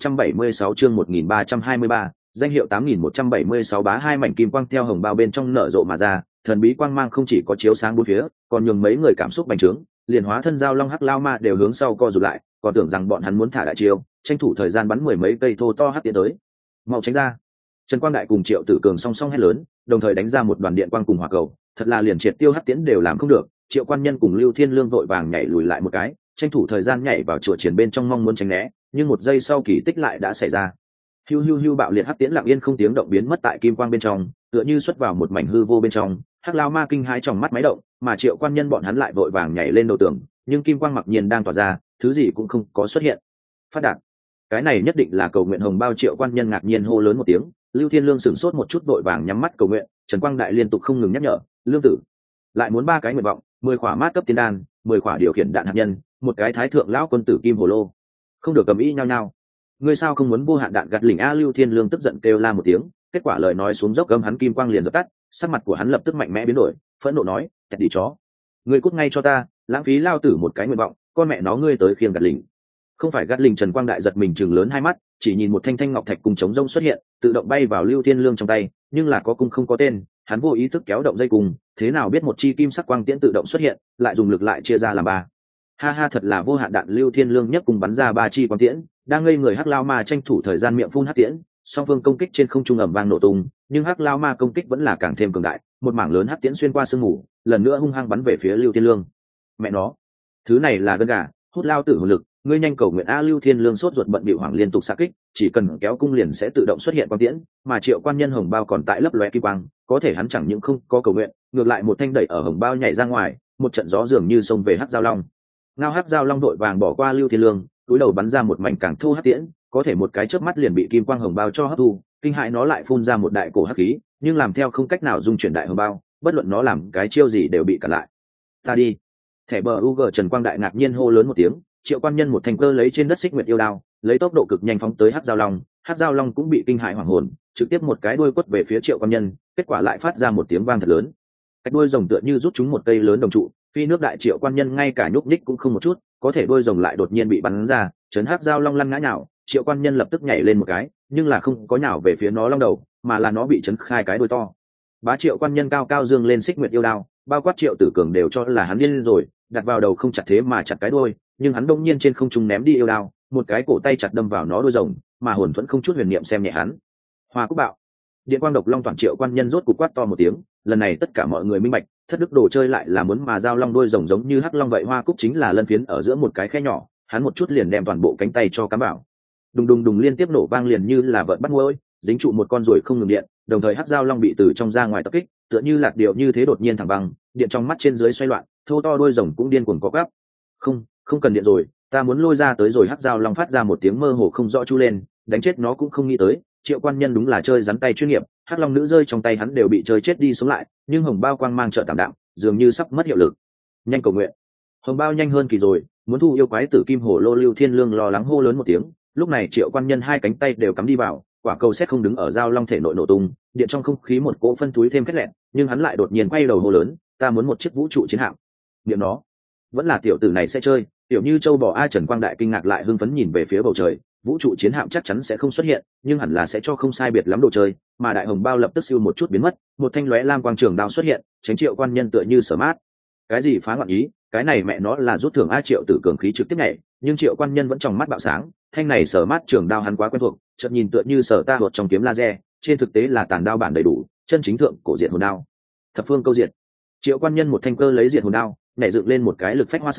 8176. Chương 1323, danh hiệu 8176. Bá hai mảnh kim quang theo hồng bao bên trong nở rộ mà ra, thần bí quang mang không chỉ có chiếu sáng bốn phía, còn nhường mấy người cảm xúc bành trướng, liền hóa thân giao long hắc lao ma đều hướng sau co rụt lại, còn tưởng rằng bọn hắn muốn thả đại chiêu, tranh thủ thời gian bắn mười mấy cây thô to hắc tiến tới. Mau tránh ra! Trần Quang Đại cùng Triệu Tử Cường song song hét lớn, đồng thời đánh ra một đoàn điện quang cùng hỏa cầu, thật là liền triệt tiêu hắc tiến đều làm không được. Triệu Quan Nhân cùng Lưu Thiên Lương vội vàng nhảy lùi lại một cái, tranh thủ thời gian nhảy vào chùa triển bên trong mong muốn tránh né, nhưng một giây sau kỳ tích lại đã xảy ra. Hiu hiu hiu, bạo liệt hắc tiễn lặng yên không tiếng động biến mất tại kim quang bên trong, tựa như xuất vào một mảnh hư vô bên trong. Hắc lao ma kinh hãi trong mắt máy động, mà Triệu Quan Nhân bọn hắn lại vội vàng nhảy lên đầu tường, nhưng kim quang mặc nhiên đang tỏa ra, thứ gì cũng không có xuất hiện. Phát đạt, cái này nhất định là cầu nguyện hồng bao. Triệu Quan Nhân ngạc nhiên hô lớn một tiếng. Lưu Thiên Lương sửng sốt một chút, vội vàng nhắm mắt cầu nguyện. Trần Quang Đại liên tục không ngừng nhắc nhở, Lương tử lại muốn 3 cái nguyện vọng, 10 khỏa mát cấp tiên đan, 10 khỏa điều khiển đạn hạt nhân, một cái thái thượng lão quân tử kim hồ lô. Không được cầm ý nhau nhau, ngươi sao không muốn vô hạn đạn gạt lỉnh a? Lưu Thiên Lương tức giận kêu la một tiếng, kết quả lời nói xuống dốc gầm hắn kim quang liền dập tắt, sắc mặt của hắn lập tức mạnh mẽ biến đổi, phẫn nộ nói, kẹt đi chó, ngươi cút ngay cho ta, lãng phí lao tử một cái nguyện vọng, con mẹ nó ngươi tới khiêng gạt lỉnh. Không phải gạt lỉnh. Trần Quang Đại giật mình chừng lớn hai mắt, chỉ nhìn một thanh thanh ngọc thạch cung chống rông xuất hiện, tự động bay vào Lưu Thiên Lương trong tay, nhưng là có cung không có tên, hắn vô ý thức kéo động dây cung, thế nào biết một chi kim sắc quang tiễn tự động xuất hiện, lại dùng lực lại chia ra làm 3. Ha ha, thật là vô hạn đạn. Lưu Thiên Lương nhấc cung bắn ra 3 chi quang tiễn, đang ngây người hắc lao ma tranh thủ thời gian miệng phun hắc tiễn, song phương công kích trên không trung ầm vang nổ tung, nhưng hắc lao ma công kích vẫn là càng thêm cường đại, một mảng lớn hắc tiễn xuyên qua sương mù, lần nữa hung hăng bắn về phía Lưu Thiên Lương. Mẹ nó, thứ này là gân gà, hút lao tử hồn lực, ngươi nhanh cầu nguyện a! Lưu Thiên Lương sốt ruột bận bịu hoảng liên tục xạ kích, chỉ cần kéo cung liền sẽ tự động xuất hiện quang tiễn, mà Triệu Quan Nhân hồng bao còn tại lấp lóe kim quang, có thể hắn chẳng những không có cầu nguyện, ngược lại một thanh đẩy ở hồng bao nhảy ra ngoài, một trận gió dường như xông về hắc giao long. Ngao hắc giao long đội vàng bỏ qua Lưu Thiên Lương, túi đầu bắn ra một mảnh càng thô hắc tiễn, có thể một cái chớp mắt liền bị kim quang hồng bao cho hấp thu, kinh hãi nó lại phun ra một đại cổ hắc khí, nhưng làm theo không cách nào dung chuyển đại hồng bao, bất luận nó làm cái chiêu gì đều bị cản lại. Ta đi! Thẻ bờ UG. Trần Quang Đại ngạc nhiên hô lớn một tiếng. Triệu Quan Nhân một thanh cơ lấy trên đất xích nguyệt yêu đao, lấy tốc độ cực nhanh phóng tới hắc giao long cũng bị kinh hãi hoảng hồn, trực tiếp một cái đuôi quất về phía Triệu Quan Nhân, kết quả lại phát ra một tiếng vang thật lớn, cái đuôi rồng tựa như rút trúng một cây lớn đồng trụ, phi nước đại. Triệu Quan Nhân ngay cả nhúc nhích cũng không một chút, có thể đuôi rồng lại đột nhiên bị bắn ra, chấn hắc giao long lăn ngã nhào. Triệu Quan Nhân lập tức nhảy lên một cái, nhưng là không có nhào về phía nó long đầu, mà là nó bị chấn khai cái đuôi to. Bá Triệu Quan Nhân cao cao dương lên xích nguyệt yêu đao, bao quát Triệu Tử Cường đều cho là hắn điên rồi, đặt vào đầu không chặt thế mà chặt cái đuôi, nhưng hắn đông nhiên trên không trung ném đi yêu đao, một cái cổ tay chặt đâm vào nó đuôi rồng, mà hồn thuẫn không chút huyền niệm xem nhẹ hắn. Hoa Cúc Bạo, điện quang độc long toàn. Triệu Quan Nhân rốt cục quát to một tiếng, lần này tất cả mọi người minh bạch, thất đức đồ chơi lại là muốn mà giao long đuôi rồng giống như hắc long vậy. Hoa Cúc chính là lân phiến ở giữa một cái khe nhỏ, hắn một chút liền đem toàn bộ cánh tay cho cắm vào. Đùng đùng đùng liên tiếp nổ vang liền như là vợn bắt muỗi, dính trụ một con ruồi không ngừng điện, đồng thời hắc giao long bị từ trong ra ngoài tập kích, tựa như lạc điệu như thế đột nhiên thẳng băng, điện trong mắt trên dưới xoay loạn, thô to đuôi rồng cũng điên cuồng co gắp. Không cần điện rồi, ta muốn lôi ra tới rồi. Hắc giao long phát ra một tiếng mơ hồ không rõ chu lên, đánh chết nó cũng không nghĩ tới, Triệu Quan Nhân đúng là chơi rắn tay chuyên nghiệp, hắc long nữ rơi trong tay hắn đều bị chơi chết đi sống lại, nhưng hồng bao quang mang trợ tạm đạm, dường như sắp mất hiệu lực. Nhanh cầu nguyện, hồng bao nhanh hơn kỳ rồi, muốn thu yêu quái tử kim hồ lô. Lưu Thiên Lương lo lắng hô lớn một tiếng, lúc này Triệu Quan Nhân hai cánh tay đều cắm đi vào, quả cầu xét không đứng ở giao long thể nội nổ tung, điện trong không khí một cỗ phân túi thêm kết lẹn, nhưng hắn lại đột nhiên quay đầu hô lớn, ta muốn một chiếc vũ trụ chiến hạm. Niệm nó, vẫn là tiểu tử này sẽ chơi, tiểu như châu bò a! Trần Quang Đại kinh ngạc lại hưng phấn nhìn về phía bầu trời, vũ trụ chiến hạm chắc chắn sẽ không xuất hiện, nhưng hẳn là sẽ cho không sai biệt lắm đồ chơi, mà đại hồng bao lập tức siêu một chút biến mất, một thanh lóe lam quang trường đao xuất hiện, tránh Triệu Quan Nhân tựa như sở mát. Cái gì phá loạn ý, cái này mẹ nó là rút thưởng a! Triệu Tử Cường khí trực tiếp nhảy, nhưng Triệu Quan Nhân vẫn trong mắt bạo sáng, thanh này sở mát trường đao hắn quá quen thuộc, chợt nhìn tựa như sở ta hột trong kiếm laser, trên thực tế là tàn đao bản đầy đủ, chân chính thượng cổ diệt hồn đao, thập phương câu diệt. Triệu Quan Nhân một thanh cơ lấy diệt hồn đao, nhảy dựng lên một cái lực phách hoa sơn,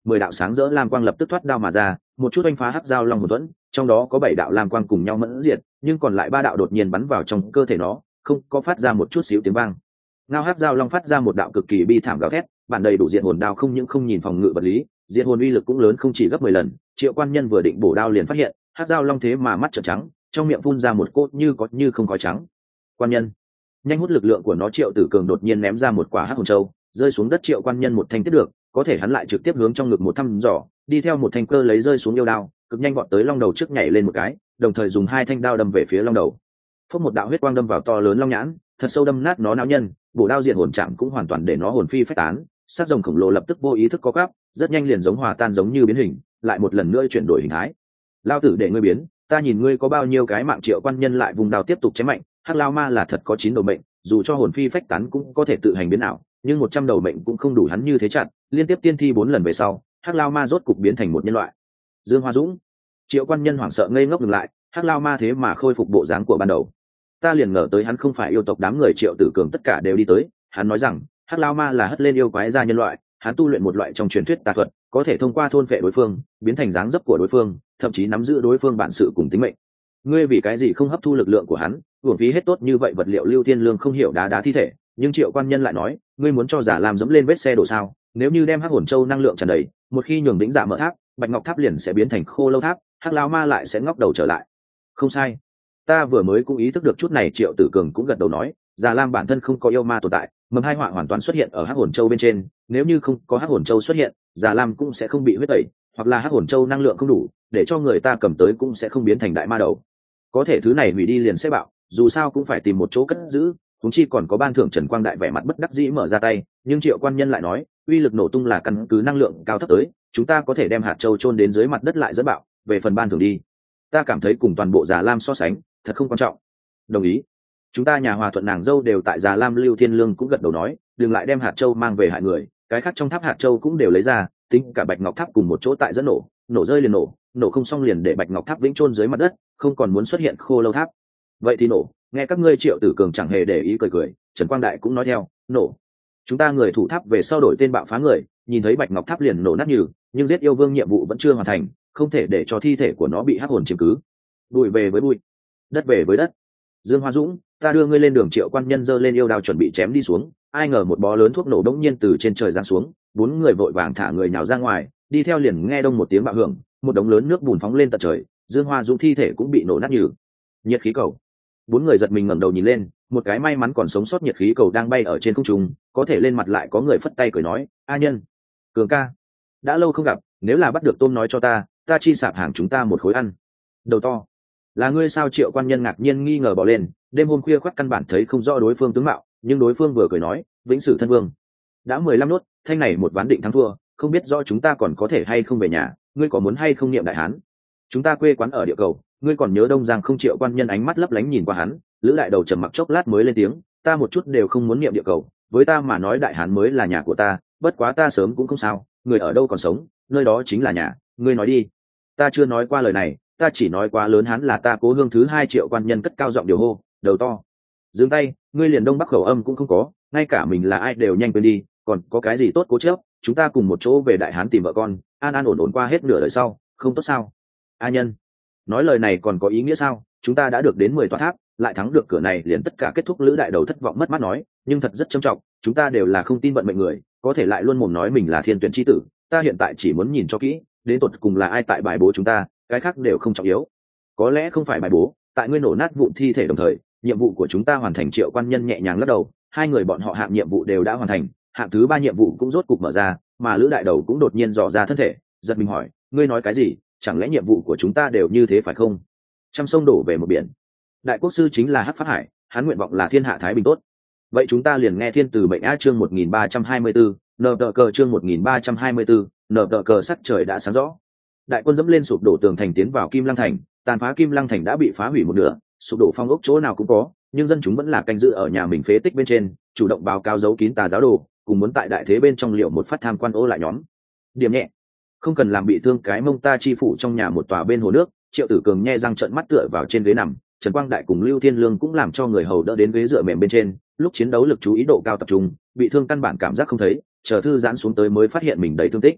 10 đạo sáng rỡ lam quang lập tức thoát đao mà ra, một chút oanh phá hắc giao long hồn thuẫn, trong đó có 7 đạo lam quang cùng nhau mẫn diệt, nhưng còn lại 3 đạo đột nhiên bắn vào trong cơ thể nó, không có phát ra một chút xíu tiếng vang. Ngao hắc giao long phát ra một đạo cực kỳ bi thảm gào thét, bản đầy đủ diện hồn đao không những không nhìn phòng ngự vật lý, diện hồn uy lực cũng lớn không chỉ gấp 10 lần. Triệu Quan Nhân vừa định bổ đao liền phát hiện, hắc giao long thế mà mắt trợn trắng, trong miệng phun ra một cốt như có như không khói trắng. Quan Nhân, nhanh hút lực lượng của nó. Triệu Tử Cường đột nhiên ném ra một quả hắc hồn châu, rơi xuống đất. Triệu Quan Nhân một thanh tiếp được, có thể hắn lại trực tiếp hướng trong ngực một thăm dò, đi theo một thanh cơ lấy rơi xuống yêu đao, cực nhanh vọt tới long đầu trước nhảy lên một cái, đồng thời dùng 2 thanh đao đâm về phía long đầu. Phốc một đạo huyết quang đâm vào to lớn long nhãn, thật sâu đâm nát nó não nhân. Bổ đao diện hồn chạm cũng hoàn toàn để nó hồn phi phách tán. Sát rồng khổng lồ lập tức vô ý thức co quắp, rất nhanh liền giống hòa tan, giống như biến hình, lại một lần nữa chuyển đổi hình thái. Lao tử để ngươi biến, ta nhìn ngươi có bao nhiêu cái mạng. Triệu Quan Nhân lại vùng đao tiếp tục chém mạnh. Hắc lao ma là thật có 9 đầu mệnh, dù cho hồn phi phách tán cũng có thể tự hành biến ảo, nhưng 100 đầu mệnh cũng không đủ hắn như thế chặn. Liên tiếp tiên thi 4 lần về sau, Hắc lao ma rốt cục biến thành một nhân loại. Dương Hoa Dũng, Triệu Quan Nhân hoảng sợ ngây ngốc ngừng lại. Hắc lao ma thế mà khôi phục bộ dáng của ban đầu. Ta liền ngờ tới hắn không phải yêu tộc. Đám người Triệu Tử Cường tất cả đều đi tới. Hắn nói rằng Hắc lao ma là hất lên yêu quái ra nhân loại, hắn tu luyện một loại trong truyền thuyết tà thuật, có thể thông qua thôn phệ đối phương, biến thành dáng dấp của đối phương, thậm chí nắm giữ đối phương bản sự cùng tính mệnh. Ngươi vì cái gì không hấp thu lực lượng của hắn, uổng phí hết tốt như vậy vật liệu. Lưu Thiên Lương không hiểu đá thi thể, nhưng Triệu Quan Nhân lại nói, ngươi muốn cho giả làm dẫm lên vết xe đổ sao? Nếu như đem hắc hồn châu năng lượng tràn đầy, một khi nhường đỉnh giả mở tháp, bạch ngọc tháp liền sẽ biến thành khô lâu tháp, hắc lao ma lại sẽ ngóc đầu trở lại. Không sai, ta vừa mới cũng ý thức được chút này. Triệu Tử Cường cũng gật đầu nói, Già Lam bản thân không có yêu ma tồn tại, mầm hai họa hoàn toàn xuất hiện ở hắc hồn châu bên trên. Nếu như không có hắc hồn châu xuất hiện, Già Lam cũng sẽ không bị huyết tẩy, hoặc là hắc hồn châu năng lượng không đủ, để cho người ta cầm tới cũng sẽ không biến thành đại ma đầu. Có thể thứ này hủy đi liền sẽ bạo, dù sao cũng phải tìm một chỗ cất giữ. Chúng chi còn có ban thưởng. Trần Quang Đại vẻ mặt bất đắc dĩ mở ra tay, nhưng Triệu Quan Nhân lại nói, uy lực nổ tung là căn cứ năng lượng cao thấp tới, chúng ta có thể đem hạt châu chôn đến dưới mặt đất lại dẫn bạo. Về phần ban thưởng đi, ta cảm thấy cùng toàn bộ Già Lam so sánh thật không quan trọng. Đồng ý, chúng ta nhà hòa thuận nàng dâu đều tại Già Lam. Lưu Thiên Lương cũng gật đầu nói, đừng lại đem hạt châu mang về hại người, cái khác trong tháp hạt châu cũng đều lấy ra, tính cả bạch ngọc tháp cùng một chỗ tại dẫn nổ, nổ rơi liền nổ, nổ không xong liền để bạch ngọc tháp vĩnh chôn dưới mặt đất, không còn muốn xuất hiện khô lâu tháp. Vậy thì nổ. Nghe các ngươi. Triệu Tử Cường chẳng hề để ý cười cười. Trần Quang Đại cũng nói theo, nổ. Chúng ta người thủ tháp về sau đổi tên bạo phá người, nhìn thấy bạch ngọc tháp liền nổ nát nhừ, nhưng giết yêu vương nhiệm vụ vẫn chưa hoàn thành, không thể để cho thi thể của nó bị hắc hồn chiếm cứ. Bụi về với bụi, đất về với đất. Dương Hoa Dũng, ta đưa ngươi lên đường. Triệu Quan Nhân giơ lên yêu đao chuẩn bị chém đi xuống, ai ngờ một bó lớn thuốc nổ đống nhiên từ trên trời giáng xuống, 4 người vội vàng thả người nhào ra ngoài, đi theo liền nghe đông một tiếng bạo hưởng, một đống lớn nước bùn phóng lên tận trời, Dương Hoa Dũng thi thể cũng bị nổ nát nhừ. Nhiệt khí cầu. 4 người giật mình ngẩng đầu nhìn lên, một cái may mắn còn sống sót nhiệt khí cầu đang bay ở trên không trung, có thể lên mặt lại có người phất tay cười nói, A Nhân, Cường ca, đã lâu không gặp, nếu là bắt được tôm nói cho ta chi sạp hàng chúng ta một khối ăn. Đầu to, là ngươi sao? Triệu Quan Nhân ngạc nhiên nghi ngờ bỏ lên. Đêm hôm khuya khoắt căn bản thấy không rõ đối phương tướng mạo, nhưng đối phương vừa cười nói, vĩnh sử thân vương, đã 15 nốt, thanh này một ván định thắng thua, không biết rõ chúng ta còn có thể hay không về nhà, ngươi có muốn hay không niệm đại hán? Chúng ta quê quán ở địa cầu, ngươi còn nhớ Đông Giang không? Triệu Quan Nhân ánh mắt lấp lánh nhìn qua hắn. Lữ Đại Đầu trầm mặc chốc lát mới lên tiếng, ta một chút đều không muốn niệm địa cầu, với ta mà nói đại hán mới là nhà của ta, bất quá ta sớm cũng không sao, người ở đâu còn sống, nơi đó chính là nhà, ngươi nói đi. Ta chưa nói qua lời này, ta chỉ nói quá lớn hán là ta cố hương thứ 2. Triệu Quan Nhân cất cao giọng điều hô, đầu to, dừng tay, ngươi liền đông bắc khẩu âm cũng không có, ngay cả mình là ai đều nhanh quên đi, còn có cái gì tốt cố chấp? Chúng ta cùng một chỗ về đại hán tìm vợ con, an an ổn ổn qua hết nửa đời sau, không tốt sao? A Nhân, nói lời này còn có ý nghĩa sao? Chúng ta đã được đến 10 tòa tháp, lại thắng được cửa này liền tất cả kết thúc. Lữ Đại Đầu thất vọng mất mát nói, nhưng thật rất trầm trọng, chúng ta đều là không tin vận mệnh người, có thể lại luôn mồm nói mình là thiên tuyển chi tử. Ta hiện tại chỉ muốn nhìn cho kỹ, đến tột cùng là ai tại bài bố chúng ta, cái khác đều không trọng yếu. Có lẽ không phải bài bố, tại ngươi nổ nát vụn thi thể đồng thời, nhiệm vụ của chúng ta hoàn thành. Triệu Quan Nhân nhẹ nhàng lắc đầu, 2 người bọn họ hạng nhiệm vụ đều đã hoàn thành, hạng thứ 3 nhiệm vụ cũng rốt cục mở ra, mà Lữ Đại Đầu cũng đột nhiên dò ra thân thể, giật mình hỏi, ngươi nói cái gì? Chẳng lẽ nhiệm vụ của chúng ta đều như thế phải không? Trăm sông đổ về một biển. Đại quốc sư chính là Hắc Phát Hải, hắn nguyện vọng là thiên hạ thái bình tốt. Vậy chúng ta liền nghe thiên từ mệnh. A chương 1324, nờ tờ cờ. Chương 1324, nờ tờ cờ. Sắc trời đã sáng rõ, đại quân dẫm lên sụp đổ tường thành tiến vào Kim Lăng thành. Tàn phá Kim Lăng thành đã bị phá hủy một nửa, sụp đổ phong ốc chỗ nào cũng có, nhưng dân chúng vẫn là canh giữ ở nhà mình phế tích bên trên, chủ động báo cáo giấu kín tà giáo đồ, cùng muốn tại đại thế bên trong liệu một phát tham quan ô lại nhóm. Điểm nhẹ, không cần làm bị thương cái mông ta chi phủ trong nhà một tòa bên hồ nước. Triệu Tử Cường nhe răng trợn mắt tựa vào trên ghế nằm, Trần Quang Đại cùng Lưu Thiên Lương cũng làm cho người hầu đỡ đến ghế dựa mềm bên trên. Lúc chiến đấu lực chú ý độ cao tập trung, bị thương căn bản cảm giác không thấy, chờ thư giãn xuống tới mới phát hiện mình đầy thương tích.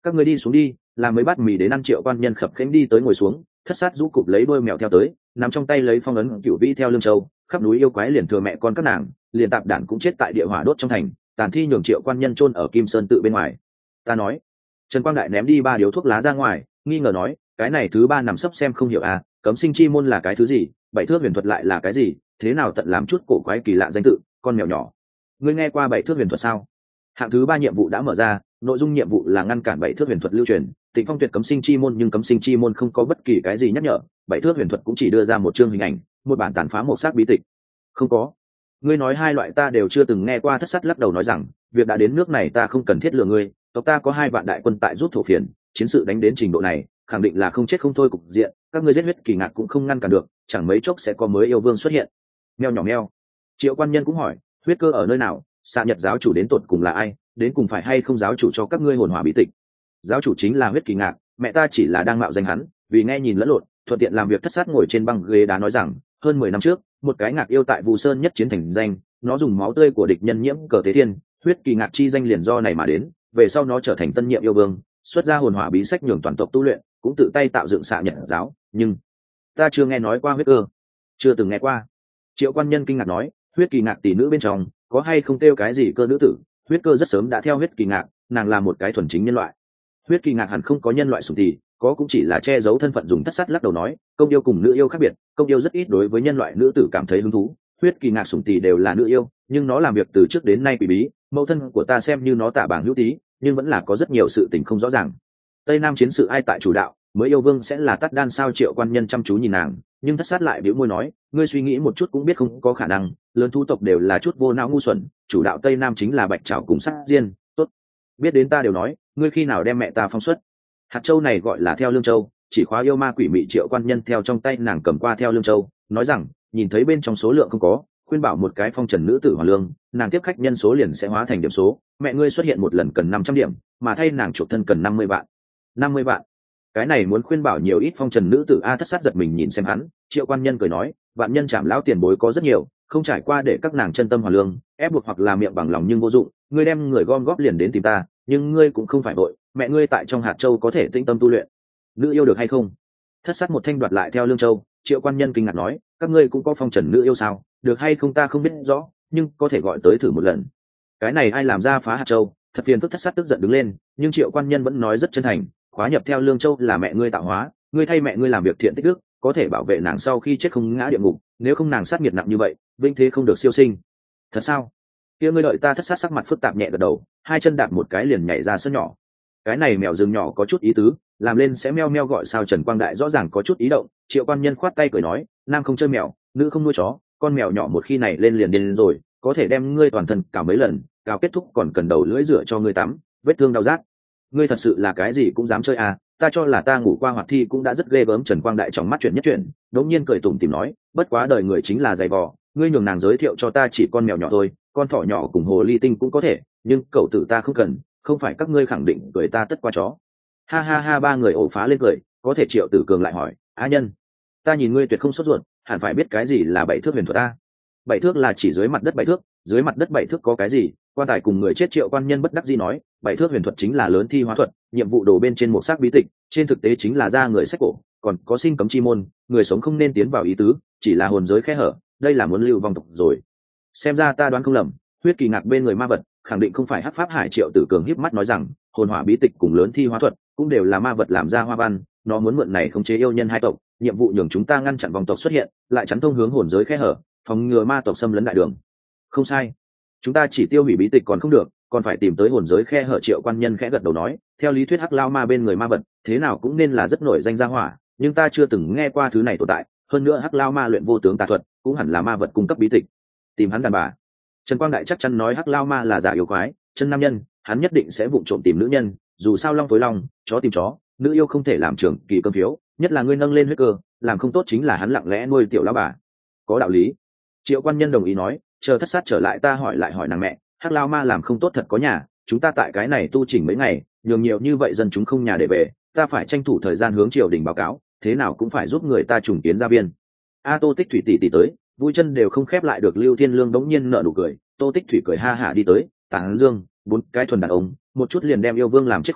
các người đi xuống đi, làm mấy bát mì đến ăn. Triệu quan nhân khập khênh đi tới ngồi xuống, thất sát rũ cụp lấy đôi mèo theo tới, nắm trong tay lấy phong ấn cựu vĩ theo lương châu, khắp núi yêu quái liền thừa mẹ con các nàng, liền tạp đản cũng chết tại địa hỏa đốt trong thành, tàn thi nhường Triệu quan nhân chôn ở Kim Sơn tự bên ngoài. Ta nói. Trần Quang Đại ném đi 3 điếu thuốc lá ra ngoài, nghi ngờ nói, cái này thứ 3 nằm sấp xem không hiểu à, cấm sinh chi môn là cái thứ gì, bảy thước huyền thuật lại là cái gì, thế nào tận làm chút cổ quái kỳ lạ danh tự, con mèo nhỏ. Ngươi nghe qua bảy thước huyền thuật sao? Hạng thứ 3 nhiệm vụ đã mở ra, nội dung nhiệm vụ là ngăn cản bảy thước huyền thuật lưu truyền, Tịnh Phong tuyệt cấm sinh chi môn, nhưng cấm sinh chi môn không có bất kỳ cái gì nhắc nhở, bảy thước huyền thuật cũng chỉ đưa ra một chương hình ảnh, một bản tàn phá một xác bí tịch. Không có. Ngươi nói 2 loại ta đều chưa từng nghe qua. Thất Sắt lắc đầu nói rằng, việc đã đến nước này ta không cần thiết lừa ngươi, tộc ta có 2 vạn đại quân tại rút thổ phiền, chiến sự đánh đến trình độ này, khẳng định là không chết không thôi cục diện, các ngươi giết huyết kỳ ngạc cũng không ngăn cản được, chẳng mấy chốc sẽ có mới yêu vương xuất hiện. Meo nhỏ meo. Triệu quan nhân cũng hỏi, huyết cơ ở nơi nào, Xạ Nhật giáo chủ đến tột cùng là ai, đến cùng phải hay không giáo chủ cho các ngươi hồn hỏa bí tịch? Giáo chủ chính là huyết kỳ ngạc, mẹ ta chỉ là đang mạo danh hắn, vì nghe nhìn lẫn lộn, thuận tiện làm việc. Thất Sát ngồi trên băng ghế đá nói rằng, hơn 10 năm trước, một cái ngạc yêu tại Vu Sơn nhất chiến thành danh, nó dùng máu tươi của địch nhân nhiễm cờ tế thiên, huyết kỳ ngạc chi danh liền do này mà đến. Về sau nó trở thành tân nhiệm yêu vương, xuất ra hồn hỏa bí sách nhường toàn tộc tu luyện, cũng tự tay tạo dựng Xạ Nhật giáo, nhưng ta chưa nghe nói qua huyết cơ. Chưa từng nghe qua. Triệu quan nhân kinh ngạc nói, huyết kỳ ngạc tỷ nữ bên trong có hay không kêu cái gì cơ nữ tử? Huyết cơ rất sớm đã theo huyết kỳ ngạc, nàng là một cái thuần chính nhân loại. Huyết kỳ ngạc hẳn không có nhân loại sủng tỷ, có cũng chỉ là che giấu thân phận dùng. Thất Sắt lắc đầu nói, công yêu cùng nữ yêu khác biệt, công yêu rất ít đối với nhân loại nữ tử cảm thấy hứng thú, huyết kỳ ngạc sủng tỷ đều là nữ yêu, nhưng nó làm việc từ trước đến nay quỷ bí, mẫu thân của ta xem như nó tạ bảng hữu tí, nhưng vẫn là có rất nhiều sự tình không rõ ràng. Tây Nam chiến sự ai tại chủ đạo, mới yêu vương sẽ là Tắt Đan sao? Triệu quan nhân chăm chú nhìn nàng, nhưng Thất Sát lại bĩu môi nói, ngươi suy nghĩ một chút cũng biết không có khả năng, lớn thu tộc đều là chút vô não ngu xuẩn, chủ đạo Tây Nam chính là Bạch Trảo cùng Sát Diên. Tốt, biết đến ta đều nói, ngươi khi nào đem mẹ ta phóng xuất? Hạt châu này gọi là theo lương châu, chỉ khóa yêu ma quỷ mị. Triệu quan nhân theo trong tay nàng cầm qua theo lương châu, nói rằng, nhìn thấy bên trong số lượng không có, khuyên bảo một cái phong trần nữ tử hoàn lương, nàng tiếp khách nhân số liền sẽ hóa thành điểm số, mẹ ngươi xuất hiện một lần cần 500 điểm, mà thay nàng chuộc thân cần 50 vạn. 50 vạn, cái này muốn khuyên bảo nhiều ít phong trần nữ tử a? Thất Sát giật mình nhìn xem hắn. Triệu quan nhân cười nói, vạn nhân chạm lão tiền bối có rất nhiều, không trải qua để các nàng chân tâm hoàn lương, ép buộc hoặc là miệng bằng lòng nhưng vô dụng, ngươi đem người gom góp liền đến tìm ta, nhưng ngươi cũng không phải vội, mẹ ngươi tại trong hạt châu có thể tĩnh tâm tu luyện. Nữ yêu được hay không? Thất Sát một thanh đoạt lại theo lương châu. Triệu quan nhân kinh ngạc nói, các ngươi cũng có phong trần nữ yêu sao? Được hay không ta không biết rõ, nhưng có thể gọi tới thử một lần. Cái này ai làm ra phá hạt châu, thật phiền phức. Thất Sát tức giận đứng lên, nhưng Triệu quan nhân vẫn nói rất chân thành, khóa nhập theo lương châu là mẹ ngươi tạo hóa, ngươi thay mẹ ngươi làm việc thiện tích đức, có thể bảo vệ nàng sau khi chết không ngã địa ngục, nếu không nàng sát nghiệt nặng như vậy, vinh thế không được siêu sinh. Thật sao? Kia ngươi đợi ta. Thất Sát sắc mặt phức tạp nhẹ gật đầu, 2 chân đạp một cái liền nhảy ra sân nhỏ. Cái này mèo rừng nhỏ có chút ý tứ, làm lên sẽ meo meo gọi sao? Trần Quang Đại rõ ràng có chút ý động. Triệu quan nhân khoát tay cười nói, nam không chơi mèo, nữ không nuôi chó, con mèo nhỏ một khi này lên liền điên rồi, có thể đem ngươi toàn thân cào mấy lần, cào kết thúc còn cần đầu lưỡi rửa cho ngươi tắm, vết thương đau rát. Ngươi thật sự là cái gì cũng dám chơi à? Ta cho là ta ngủ qua hoạt thi cũng đã rất ghê gớm. Trần Quang Đại trong mắt chuyện nhất chuyện, đống nhiên cười tủm tỉm nói, bất quá đời người chính là dày vò, ngươi nhường nàng giới thiệu cho ta chỉ con mèo nhỏ thôi, con thỏ nhỏ cùng hồ ly tinh cũng có thể, nhưng cậu tử ta không cần, không phải các ngươi khẳng định cười ta tất qua chó. Ha ha ha, 3 người ổ phá lên cười. Có thể Triệu Tử Cường lại hỏi, á nhân, ta nhìn ngươi tuyệt không sốt ruột, hẳn phải biết cái gì là 7 thước huyền thuật ta? 7 thước là chỉ dưới mặt đất 7 thước, dưới mặt đất 7 thước có cái gì? Quan tài cùng người chết. Triệu quan nhân bất đắc dĩ nói, 7 thước huyền thuật chính là lớn thi hóa thuật, nhiệm vụ đồ bên trên một xác bí tịch, trên thực tế chính là ra người sách cổ, còn có sinh cấm chi môn, người sống không nên tiến vào ý tứ, chỉ là hồn giới khe hở, đây là muốn lưu vong tộc rồi. Xem ra ta đoán không lầm, huyết kỳ ngạc bên người ma vật khẳng định không phải Hắc Pháp Hải. Triệu Tử Cường híp mắt nói rằng, hồn hỏa bí tịch cùng lớn thi hóa thuật cũng đều là ma vật làm ra hoa văn, nó muốn mượn này khống chế yêu nhân 2 tộc, nhiệm vụ nhường chúng ta ngăn chặn vong tộc xuất hiện, lại chắn thông hướng hồn giới khe hở, phòng ngừa ma tộc xâm lấn đại đường. Không sai, chúng ta chỉ tiêu hủy bí tịch còn không được, còn phải tìm tới hồn giới khe hở. Triệu quan nhân khẽ gật đầu nói, theo lý thuyết Hắc Lao Ma bên người ma vật thế nào cũng nên là rất nổi danh gia hỏa, nhưng ta chưa từng nghe qua thứ này tồn tại, hơn nữa Hắc Lao Ma luyện vô tướng tà thuật cũng hẳn là ma vật cung cấp bí tịch. Tìm hắn đàn bà. Trần Quang Đại chắc chắn nói Hắc Lao Ma là giả yêu quái, chân nam nhân, hắn nhất định sẽ vụng trộm tìm nữ nhân, dù sao long với long, chó tìm chó, nữ yêu không thể làm trưởng kỳ cơm phiếu, nhất là ngươi nâng lên huyết cơ, làm không tốt chính là hắn lặng lẽ nuôi tiểu lão bà. Có đạo lý. Triệu quan nhân đồng ý nói, chờ Thất Sát trở lại ta hỏi lại hỏi nàng mẹ, Hắc Lao Ma làm không tốt thật có nhà, chúng ta tại cái này tu chỉnh mấy ngày, nhường nhiều như vậy dân chúng không nhà để về, ta phải tranh thủ thời gian hướng triều đình báo cáo, thế nào cũng phải giúp người ta trùng kiến gia viên. A Tô Tích Thủy tỷ tỷ tới, vui chân đều không khép lại được. Lưu Thiên Lương đống nhiên nở nụ cười. Tô Tích Thủy cười ha hả đi tới, tán dương, 4 cái thuần đàn ông, một chút liền đem yêu vương làm chết khô,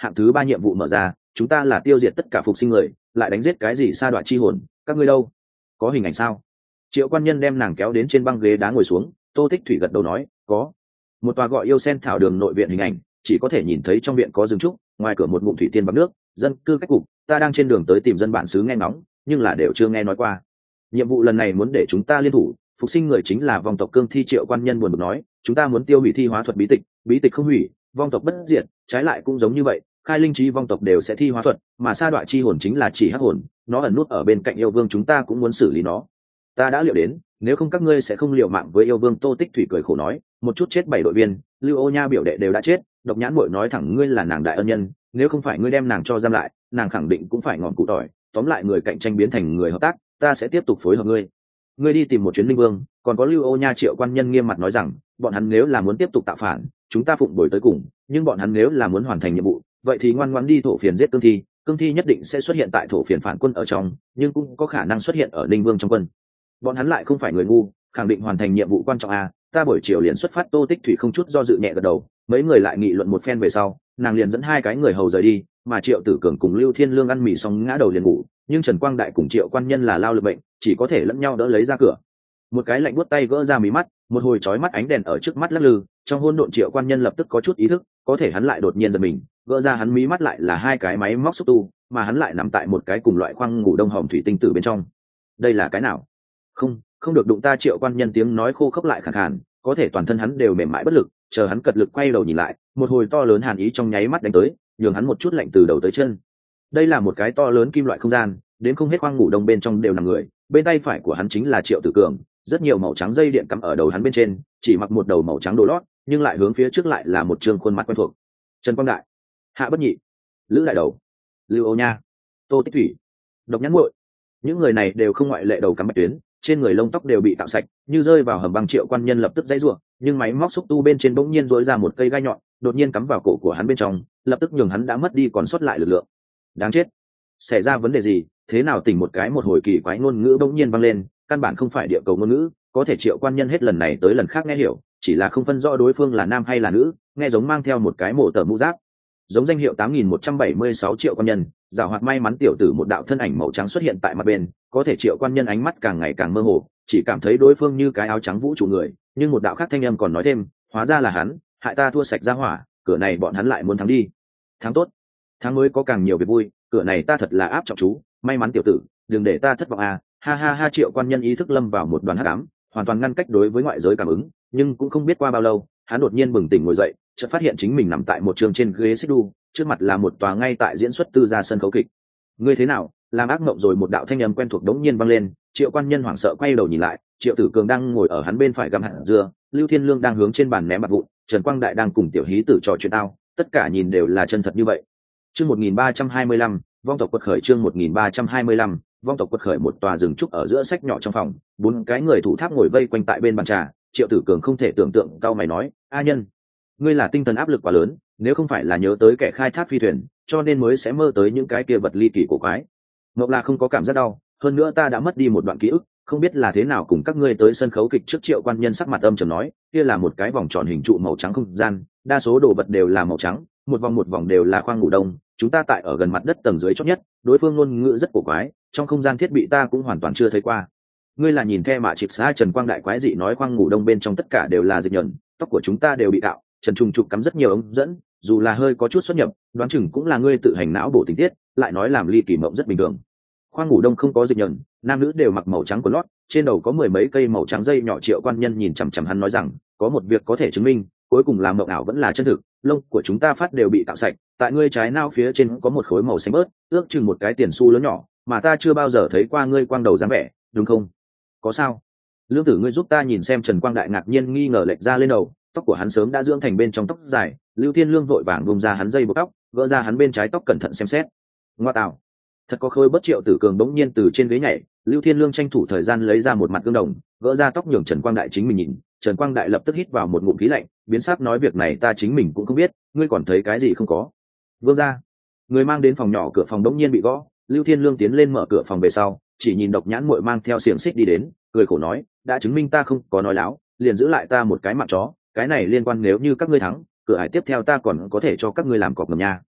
hạng thứ 3 nhiệm vụ mở ra, chúng ta là tiêu diệt tất cả phục sinh người, lại đánh giết cái gì sa đoạn chi hồn, các ngươi đâu? Có hình ảnh sao? Triệu quan nhân đem nàng kéo đến trên băng ghế đá ngồi xuống. Tô Tích Thủy gật đầu nói, có. Một tòa gọi yêu sen thảo đường nội viện hình ảnh, chỉ có thể nhìn thấy trong viện có rừng trúc, ngoài cửa một ngụm thủy tiên bằng nước, dân cư cách cục. Ta đang trên đường tới tìm dân bản xứ nghe ngóng, nhưng là đều chưa nghe nói qua. Nhiệm vụ lần này muốn để chúng ta liên thủ, phục sinh người chính là vong tộc cương thi. Triệu quan nhân buồn bực nói, chúng ta muốn tiêu hủy thi hóa thuật bí tịch không hủy, vong tộc bất diệt, trái lại cũng giống như vậy, khai linh trí vong tộc đều sẽ thi hóa thuật, mà sa đoạn chi hồn chính là chỉ hắc hồn, nó ẩn nút ở bên cạnh yêu vương, chúng ta cũng muốn xử lý nó. Ta đã liệu đến, nếu không các ngươi sẽ không liều mạng với yêu vương. Tô Tích Thủy cười khổ nói, một chút chết 7 đội viên, Lưu Ô Nha biểu đệ đều đã chết, Độc Nhãn Muội nói thẳng ngươi là nàng đại ân nhân, nếu không phải ngươi đem nàng cho giam lại, nàng khẳng định cũng phải ngọn cụ tỏi. Tóm lại người cạnh tranh biến thành người hợp tác, ta sẽ tiếp tục phối hợp ngươi. Ngươi đi tìm một chuyến linh vương, còn có Lưu Ô Nha. Triệu quan nhân nghiêm mặt nói rằng, bọn hắn nếu là muốn tiếp tục tạo phản, chúng ta phụng bồi tới cùng, nhưng bọn hắn nếu là muốn hoàn thành nhiệm vụ, vậy thì ngoan ngoãn đi thổ phiền giết cương thi nhất định sẽ xuất hiện tại thổ phiền phản quân ở trong, nhưng cũng có khả năng xuất hiện ở linh vương trong quân. Bọn hắn lại không phải người ngu, khẳng định hoàn thành nhiệm vụ quan trọng a. Ta buổi chiều liền xuất phát. Tô Tích Thủy không chút do dự nhẹ gật đầu. Mấy người lại nghị luận một phen về sau, nàng liền dẫn 2 cái người hầu rời đi, mà Triệu Tử Cường cùng Lưu Thiên Lương ăn mì xong ngã đầu liền ngủ, nhưng Trần Quang Đại cùng Triệu quan nhân là lao lực bệnh, chỉ có thể lẫn nhau đỡ lấy ra cửa. Một cái lạnh buốt tay gỡ ra mí mắt, một hồi chói mắt ánh đèn ở trước mắt lắc lư, trong hỗn độn Triệu quan nhân lập tức có chút ý thức, có thể hắn lại đột nhiên giật mình, gỡ ra hắn mí mắt lại là 2 cái máy móc xúc tu, mà hắn lại nằm tại một cái cùng loại khoang ngủ đông hòm thủy tinh tử bên trong. Đây là cái nào? Không được đụng ta. Triệu quan nhân tiếng nói khô khốc lại khàn khàn, có thể toàn thân hắn đều mềm mại bất lực. Chờ hắn cật lực quay đầu nhìn lại, một hồi to lớn hàn ý trong nháy mắt đánh tới, nhường hắn một chút lạnh từ đầu tới chân. Đây là một cái to lớn kim loại không gian, đến không hết khoang ngủ đông bên trong đều nằm người. Bên tay phải của hắn chính là Triệu Tử Cường, rất nhiều màu trắng dây điện cắm ở đầu hắn bên trên, chỉ mặc một đầu màu trắng đồ lót, nhưng lại hướng phía trước lại là một trương khuôn mặt quen thuộc. Trần Quang Đại, Hạ Bất Nhị, Lữ Đại Đầu, Lưu Ô Nha, Tô Tích Thủy, Độc Nhãn Muội, những người này đều không ngoại lệ đầu cắm bạch tuyến, trên người lông tóc đều bị tạo sạch, như rơi vào hầm băng. Triệu quan nhân lập tức dãy rủa, nhưng máy móc xúc tu bên trên bỗng nhiên rỗi ra một cây gai nhọn, đột nhiên cắm vào cổ của hắn bên trong, lập tức nhường hắn đã mất đi còn sót lại lực lượng. Đáng chết, xảy ra vấn đề gì? Thế nào tỉnh một cái? Một hồi kỳ quái ngôn ngữ bỗng nhiên vang lên, căn bản không phải địa cầu ngôn ngữ, có thể Triệu quan nhân hết lần này tới lần khác nghe hiểu, chỉ là không phân rõ đối phương là nam hay là nữ, nghe giống mang theo một cái mổ tờ mũ giáp. Giống danh hiệu 8176. Triệu quan nhân, giảo hoạt may mắn tiểu tử. Một đạo thân ảnh màu trắng xuất hiện tại mặt bên, có thể Triệu quan nhân ánh mắt càng ngày càng mơ hồ, chỉ cảm thấy đối phương như cái áo trắng vũ trụ người, nhưng một đạo khác thanh âm còn nói thêm, hóa ra là hắn, hại ta thua sạch ra hỏa, cửa này bọn hắn lại muốn thắng đi. Thắng tốt, thắng mới có càng nhiều việc vui, cửa này ta thật là áp trọng chú, may mắn tiểu tử, đừng để ta thất vọng à. Ha ha ha. Triệu quan nhân ý thức lâm vào một đoàn hắc ám, hoàn toàn ngăn cách đối với ngoại giới cảm ứng, nhưng cũng không biết qua bao lâu, hắn đột nhiên bừng tỉnh ngồi dậy, chợt phát hiện chính mình nằm tại một trường trên ghế xích đu, trước mặt là một tòa ngay tại diễn xuất tư gia sân khấu kịch. Ngươi thế nào, làm ác mộng rồi? Một đạo thanh âm quen thuộc đống nhiên vang lên. Triệu quan nhân hoảng sợ quay đầu nhìn lại, Triệu Tử Cường đang ngồi ở hắn bên phải gặm hạt dưa, Lưu Thiên Lương đang hướng trên bàn ném bạc vụn, Trần Quang Đại đang cùng tiểu hí tử trò chuyện tao, tất cả nhìn đều là chân thật như vậy. Chương 1325, vong tộc quật khởi. Chương 1325, vong tộc quật khởi. Một tòa rừng trúc ở giữa sách nhỏ trong phòng, 4 cái người thủ tháp ngồi vây quanh tại bên bàn trà. Triệu Tử Cường không thể tưởng tượng, cau mày nói, a nhân, ngươi là tinh thần áp lực quá lớn, nếu không phải là nhớ tới kẻ khai thác phi thuyền, cho nên mới sẽ mơ tới những cái kia vật ly kỳ cổ quái. Ngọc là không có cảm giác đau, hơn nữa ta đã mất đi một đoạn ký ức, không biết là thế nào cùng các ngươi tới sân khấu kịch trước. Triệu quan nhân sắc mặt âm trầm nói, kia là một cái vòng tròn hình trụ màu trắng không gian, đa số đồ vật đều là màu trắng, một vòng đều là khoang ngủ đông, chúng ta tại ở gần mặt đất tầng dưới chót nhất, đối phương ngôn ngữ rất cổ quái, trong không gian thiết bị ta cũng hoàn toàn chưa thấy qua. Ngươi là nhìn the mạ chịp xa? Trần Quang Đại quái dị nói, khoang ngủ đông bên trong tất cả đều là dịch nhẫn, tóc của chúng ta đều bị cạo, trần trùng trục cắm rất nhiều ống dẫn, dù là hơi có chút xuất nhập, đoán chừng cũng là ngươi tự hành não bổ tình tiết, lại nói làm ly kỳ mộng rất bình thường. Khoang ngủ đông không có dịch nhẫn, nam nữ đều mặc màu trắng quần lót, trên đầu có 10 mấy cây màu trắng dây nhỏ. Triệu quan nhân nhìn chằm chằm hắn nói rằng, có một việc có thể chứng minh, cuối cùng là mộng ảo vẫn là chân thực, lông của chúng ta phát đều bị cạo sạch, tại ngươi trái nao phía trên có một khối màu xanh bớt, ước chừng một cái tiền xu lớn nhỏ, mà ta chưa bao giờ thấy qua ngươi quang đầu dáng vẻ, đúng không? Có sao? Lương tử, ngươi giúp ta nhìn xem. Trần Quang Đại ngạc nhiên nghi ngờ lệch ra lên đầu, tóc của hắn sớm đã dưỡng thành bên trong tóc dài. Lưu Thiên Lương vội vàng bông ra hắn dây buộc tóc, gỡ ra hắn bên trái tóc cẩn thận xem xét. Ngoa tạo, thật có khôi bất. Triệu Tử Cường bỗng nhiên từ trên ghế nhảy, Lưu Thiên Lương tranh thủ thời gian lấy ra một mặt gương đồng, gỡ ra tóc nhường Trần Quang Đại chính mình nhìn. Trần Quang Đại lập tức hít vào một ngụm khí lạnh, biến sắc nói, việc này ta chính mình cũng không biết, ngươi còn thấy cái gì không có? Vương ra, người mang đến phòng nhỏ, cửa phòng bỗng nhiên bị gõ. Lưu Thiên Lương tiến lên mở cửa phòng về sau, chỉ nhìn Độc Nhãn Muội mang theo xiềng xích đi đến, cười khổ nói, đã chứng minh ta không có nói láo, liền giữ lại ta một cái mạng chó, cái này liên quan, nếu như các ngươi thắng, cửa ải tiếp theo ta còn có thể cho các ngươi làm cọp ngầm nha.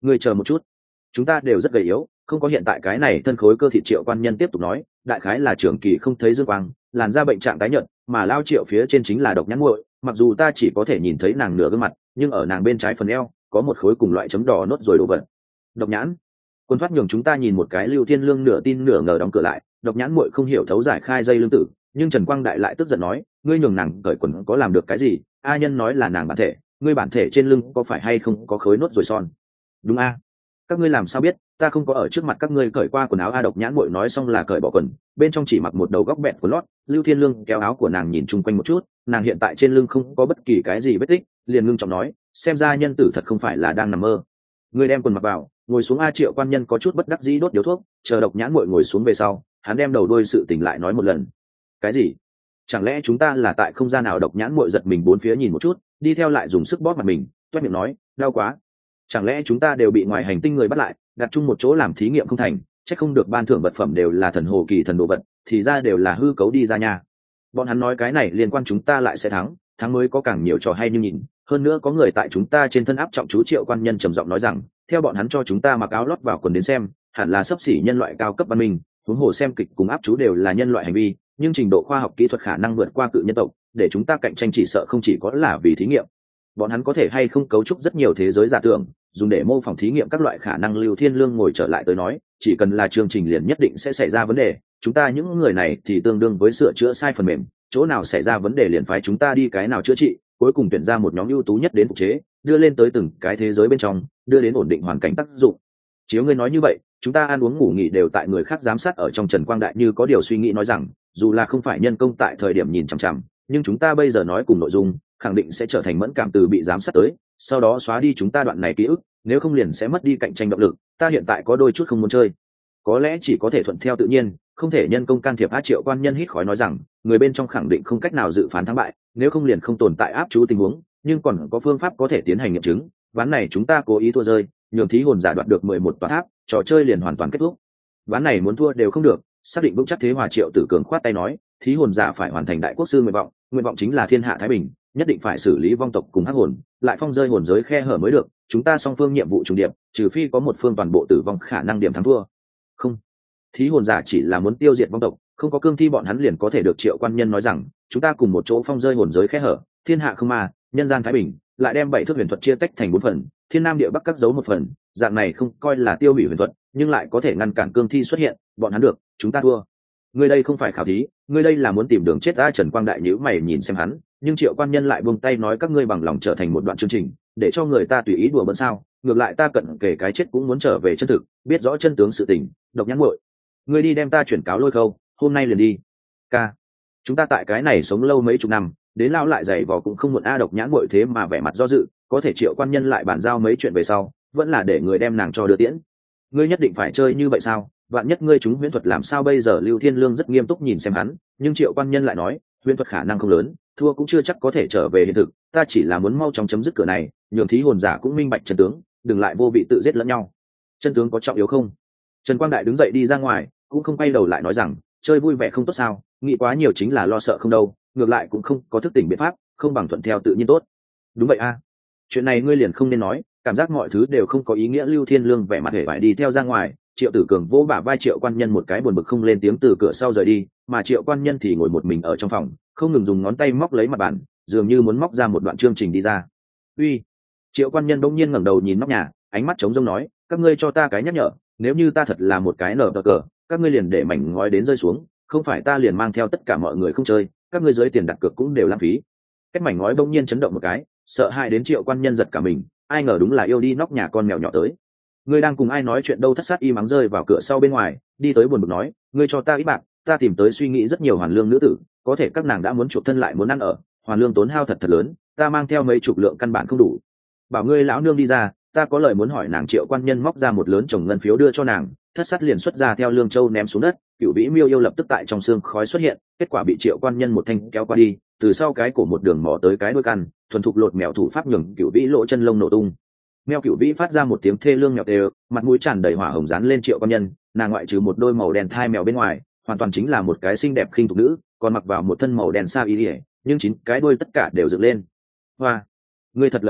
Ngươi chờ một chút, chúng ta đều rất gầy yếu, không có hiện tại cái này thân khối cơ thịt. Triệu quan nhân tiếp tục nói, đại khái là trưởng kỳ không thấy dương quang, làn da bệnh trạng tái nhợt, mà lao Triệu phía trên chính là độc nhãn muội. Mặc dù ta chỉ có thể nhìn thấy nàng nửa gương mặt, nhưng ở nàng bên trái phần eo có một khối cùng loại chấm đỏ nốt rồi đổ vật. Độc nhãn. Quân thoát nhường chúng ta nhìn một cái. Lưu Thiên Lương nửa tin nửa ngờ đóng cửa lại. Độc nhãn muội không hiểu thấu giải khai dây lưng tử, nhưng Trần Quang Đại lại tức giận nói, ngươi nhường nàng cởi quần có làm được cái gì? A Nhân nói là nàng bản thể, ngươi bản thể trên lưng có phải hay không có khối nốt rồi son? Đúng a? Các ngươi làm sao biết? Ta không có ở trước mặt các ngươi cởi qua quần áo. A Độc nhãn muội nói xong là cởi bỏ quần, bên trong chỉ mặc một đầu góc bẹt của lót. Lưu Thiên Lương kéo áo của nàng nhìn chung quanh một chút, nàng hiện tại trên lưng không có bất kỳ cái gì vết tích, liền ngưng trọng nói, xem ra nhân tử thật không phải là đang nằm mơ. Ngươi đem quần mặc vào, ngồi xuống. A Triệu quan nhân có chút bất đắc dĩ đốt điếu thuốc, chờ Độc nhãn muội ngồi xuống về sau, hắn đem đầu đuôi sự tình lại nói một lần. Cái gì? Chẳng lẽ chúng ta là tại không gian nào? Độc nhãn muội giật mình bốn phía nhìn một chút, đi theo lại dùng sức bóp mặt mình, toét miệng nói, đau quá. Chẳng lẽ chúng ta đều bị ngoài hành tinh người bắt lại, đặt chung một chỗ làm thí nghiệm không thành? Chắc không được ban thưởng vật phẩm đều là thần hồ kỳ thần đồ vật, thì ra đều là hư cấu đi ra nha. Bọn hắn nói cái này liên quan chúng ta lại sẽ thắng, thắng mới có càng nhiều trò hay như nhìn. Hơn nữa có người tại chúng ta trên thân áp trọng chú. Triệu quan nhân trầm giọng nói rằng, theo bọn hắn cho chúng ta mặc áo lót vào quần đến xem, hẳn là xấp xỉ nhân loại cao cấp văn minh. Huống hồ xem kịch cùng áp chú đều là nhân loại hành vi, nhưng trình độ khoa học kỹ thuật khả năng vượt qua cự nhân tộc, để chúng ta cạnh tranh chỉ sợ không chỉ có là vì thí nghiệm. Bọn hắn có thể hay không cấu trúc rất nhiều thế giới giả tưởng, dùng để mô phỏng thí nghiệm các loại khả năng. Lưu Thiên Lương ngồi trở lại tới nói, chỉ cần là chương trình liền nhất định sẽ xảy ra vấn đề, chúng ta những người này thì tương đương với sửa chữa sai phần mềm, chỗ nào xảy ra vấn đề liền phái chúng ta đi cái nào chữa trị, cuối cùng tuyển ra một nhóm ưu tú nhất đến phục chế, đưa lên tới từng cái thế giới bên trong, đưa đến ổn định hoàn cảnh tác dụng. Chiếu ngươi nói như vậy, chúng ta ăn uống ngủ nghỉ đều tại người khác giám sát ở trong. Trần Quang Đại như có điều suy nghĩ nói rằng, dù là không phải nhân công tại thời điểm nhìn chằm chằm, nhưng chúng ta bây giờ nói cùng nội dung khẳng định sẽ trở thành mẫn cảm từ bị giám sát tới, sau đó xóa đi chúng ta đoạn này ký ức, nếu không liền sẽ mất đi cạnh tranh động lực. Ta hiện tại có đôi chút không muốn chơi, có lẽ chỉ có thể thuận theo tự nhiên, không thể nhân công can thiệp. A Triệu quan nhân hít khói nói rằng, người bên trong khẳng định không cách nào dự phán thắng bại, nếu không liền không tồn tại áp chú tình huống, nhưng còn có phương pháp có thể tiến hành nghiệm chứng. ván này chúng ta cố ý thua rơi, nhường thí hồn giả đoạt được 11 tòa tháp, trò chơi liền hoàn toàn kết thúc. ván này muốn thua đều không được, xác định vững chắc thế hòa. Triệu Tử Cường khoát tay nói, thí hồn giả phải hoàn thành đại quốc sư nguyện vọng chính là thiên hạ thái bình, nhất định phải xử lý vong tộc cùng hắc hồn, lại phong rơi hồn giới khe hở mới được. Chúng ta song phương nhiệm vụ trùng điệp, trừ phi có một phương toàn bộ tử vong, khả năng điểm thắng thua không. Thí hồn giả chỉ là muốn tiêu diệt vong tộc, không có cương thi bọn hắn liền có thể được. Triệu quan nhân nói rằng, chúng ta cùng một chỗ phong rơi hồn giới khe hở, thiên hạ không ma, nhân gian thái bình, lại đem 7 thước huyền thuật chia tách thành 4 phần, thiên nam địa bắc cắt giấu một phần, dạng này không coi là tiêu hủy huyền thuật, nhưng lại có thể ngăn cản cương thi xuất hiện. Bọn hắn được, chúng ta thua. Ngươi đây không phải khảo thí, ngươi đây là muốn tìm đường chết. A Trần Quang Đại nhíu mày nhìn xem hắn, nhưng Triệu quan nhân lại buông tay nói, các ngươi bằng lòng trở thành một đoạn chương trình, để cho người ta tùy ý đùa bỡn sao? Ngược lại ta cận kể cái chết cũng muốn trở về chân thực, biết rõ chân tướng sự tình. Độc nhãn muội, ngươi đi đem ta chuyển cáo Lôi Khâu, hôm nay liền đi. Ca, chúng ta tại cái này sống lâu mấy chục năm, đến lao lại dày vò cũng không muộn. A Độc nhãn muội thế mà vẻ mặt do dự, có thể Triệu quan nhân lại bàn giao mấy chuyện về sau, vẫn là để người đem nàng cho đưa tiễn. Ngươi nhất định phải chơi như vậy sao? Vạn nhất ngươi trúng huyễn thuật làm sao bây giờ? Lưu Thiên Lương rất nghiêm túc nhìn xem hắn, nhưng Triệu quan nhân lại nói, huyễn thuật khả năng không lớn, thua cũng chưa chắc có thể trở về hiện thực. Ta chỉ là muốn mau chóng chấm dứt cửa này, nhường thí hồn giả cũng minh bạch chân tướng, đừng lại vô vị tự giết lẫn nhau. Chân tướng có trọng yếu không? Trần Quang Đại đứng dậy đi ra ngoài, cũng không quay đầu lại nói rằng, chơi vui vẻ không tốt sao? Nghĩ quá nhiều chính là lo sợ không đâu, ngược lại cũng không có thức tỉnh biện pháp, không bằng thuận theo tự nhiên tốt. Đúng vậy a, chuyện này ngươi liền không nên nói, cảm giác mọi thứ đều không có ý nghĩa. Lưu Thiên Lương vẻ mặt hề vải đi theo ra ngoài. Triệu Tử Cường vỗ bả vai Triệu quan nhân một cái, buồn bực không lên tiếng từ cửa sau rời đi, mà Triệu quan nhân thì ngồi một mình ở trong phòng, không ngừng dùng ngón tay móc lấy mặt bàn, dường như muốn móc ra một đoạn chương trình đi ra. Uy! Triệu quan nhân bỗng nhiên ngẩng đầu nhìn nóc nhà, ánh mắt trống rỗng nói, các ngươi cho ta cái nhắc nhở, nếu như ta thật là một cái nở cờ, các ngươi liền để mảnh ngói đến rơi xuống, không phải ta liền mang theo tất cả mọi người không chơi, các ngươi dưới tiền đặt cược cũng đều lãng phí. Cái mảnh ngói bỗng nhiên chấn động một cái, sợ hãi đến Triệu quan nhân giật cả mình, ai ngờ đúng là yêu đi nóc nhà con mèo nhỏ tới. Ngươi đang cùng ai nói chuyện đâu? Thất sát y mắng rơi vào cửa sau bên ngoài, đi tới buồn bực nói, ngươi cho ta ít bạc, ta tìm tới suy nghĩ rất nhiều hoàn lương nữ tử, có thể các nàng đã muốn chuộc thân lại muốn ăn ở, hoàn lương tốn hao thật lớn, ta mang theo mấy chục lượng căn bản không đủ. Bảo ngươi lão nương đi ra, ta có lời muốn hỏi nàng. Triệu quan nhân móc ra một lớn chồng ngân phiếu đưa cho nàng, thất sát liền xuất ra theo lương châu ném xuống đất. Cửu vĩ miêu yêu lập tức tại trong xương khói xuất hiện, kết quả bị Triệu quan nhân một thanh kéo qua đi, từ sau cái cổ một đường mò tới cái đuôi căn, thuần thục lột mèo thủ pháp nhường Cửu vĩ lỗ chân lông nổ tung. Mèo Cửu vĩ phát ra một tiếng thê lương mèo đều, mặt mũi tràn đầy hỏa hồng dán lên Triệu quan nhân. Nàng ngoại trừ một đôi màu đen thai mèo bên ngoài, hoàn toàn chính là một cái xinh đẹp khinh thục nữ, còn mặc vào một thân màu đen sa y, nhưng 9 cái đuôi tất cả đều dựng lên. Hoa, ngươi thật lợi hại,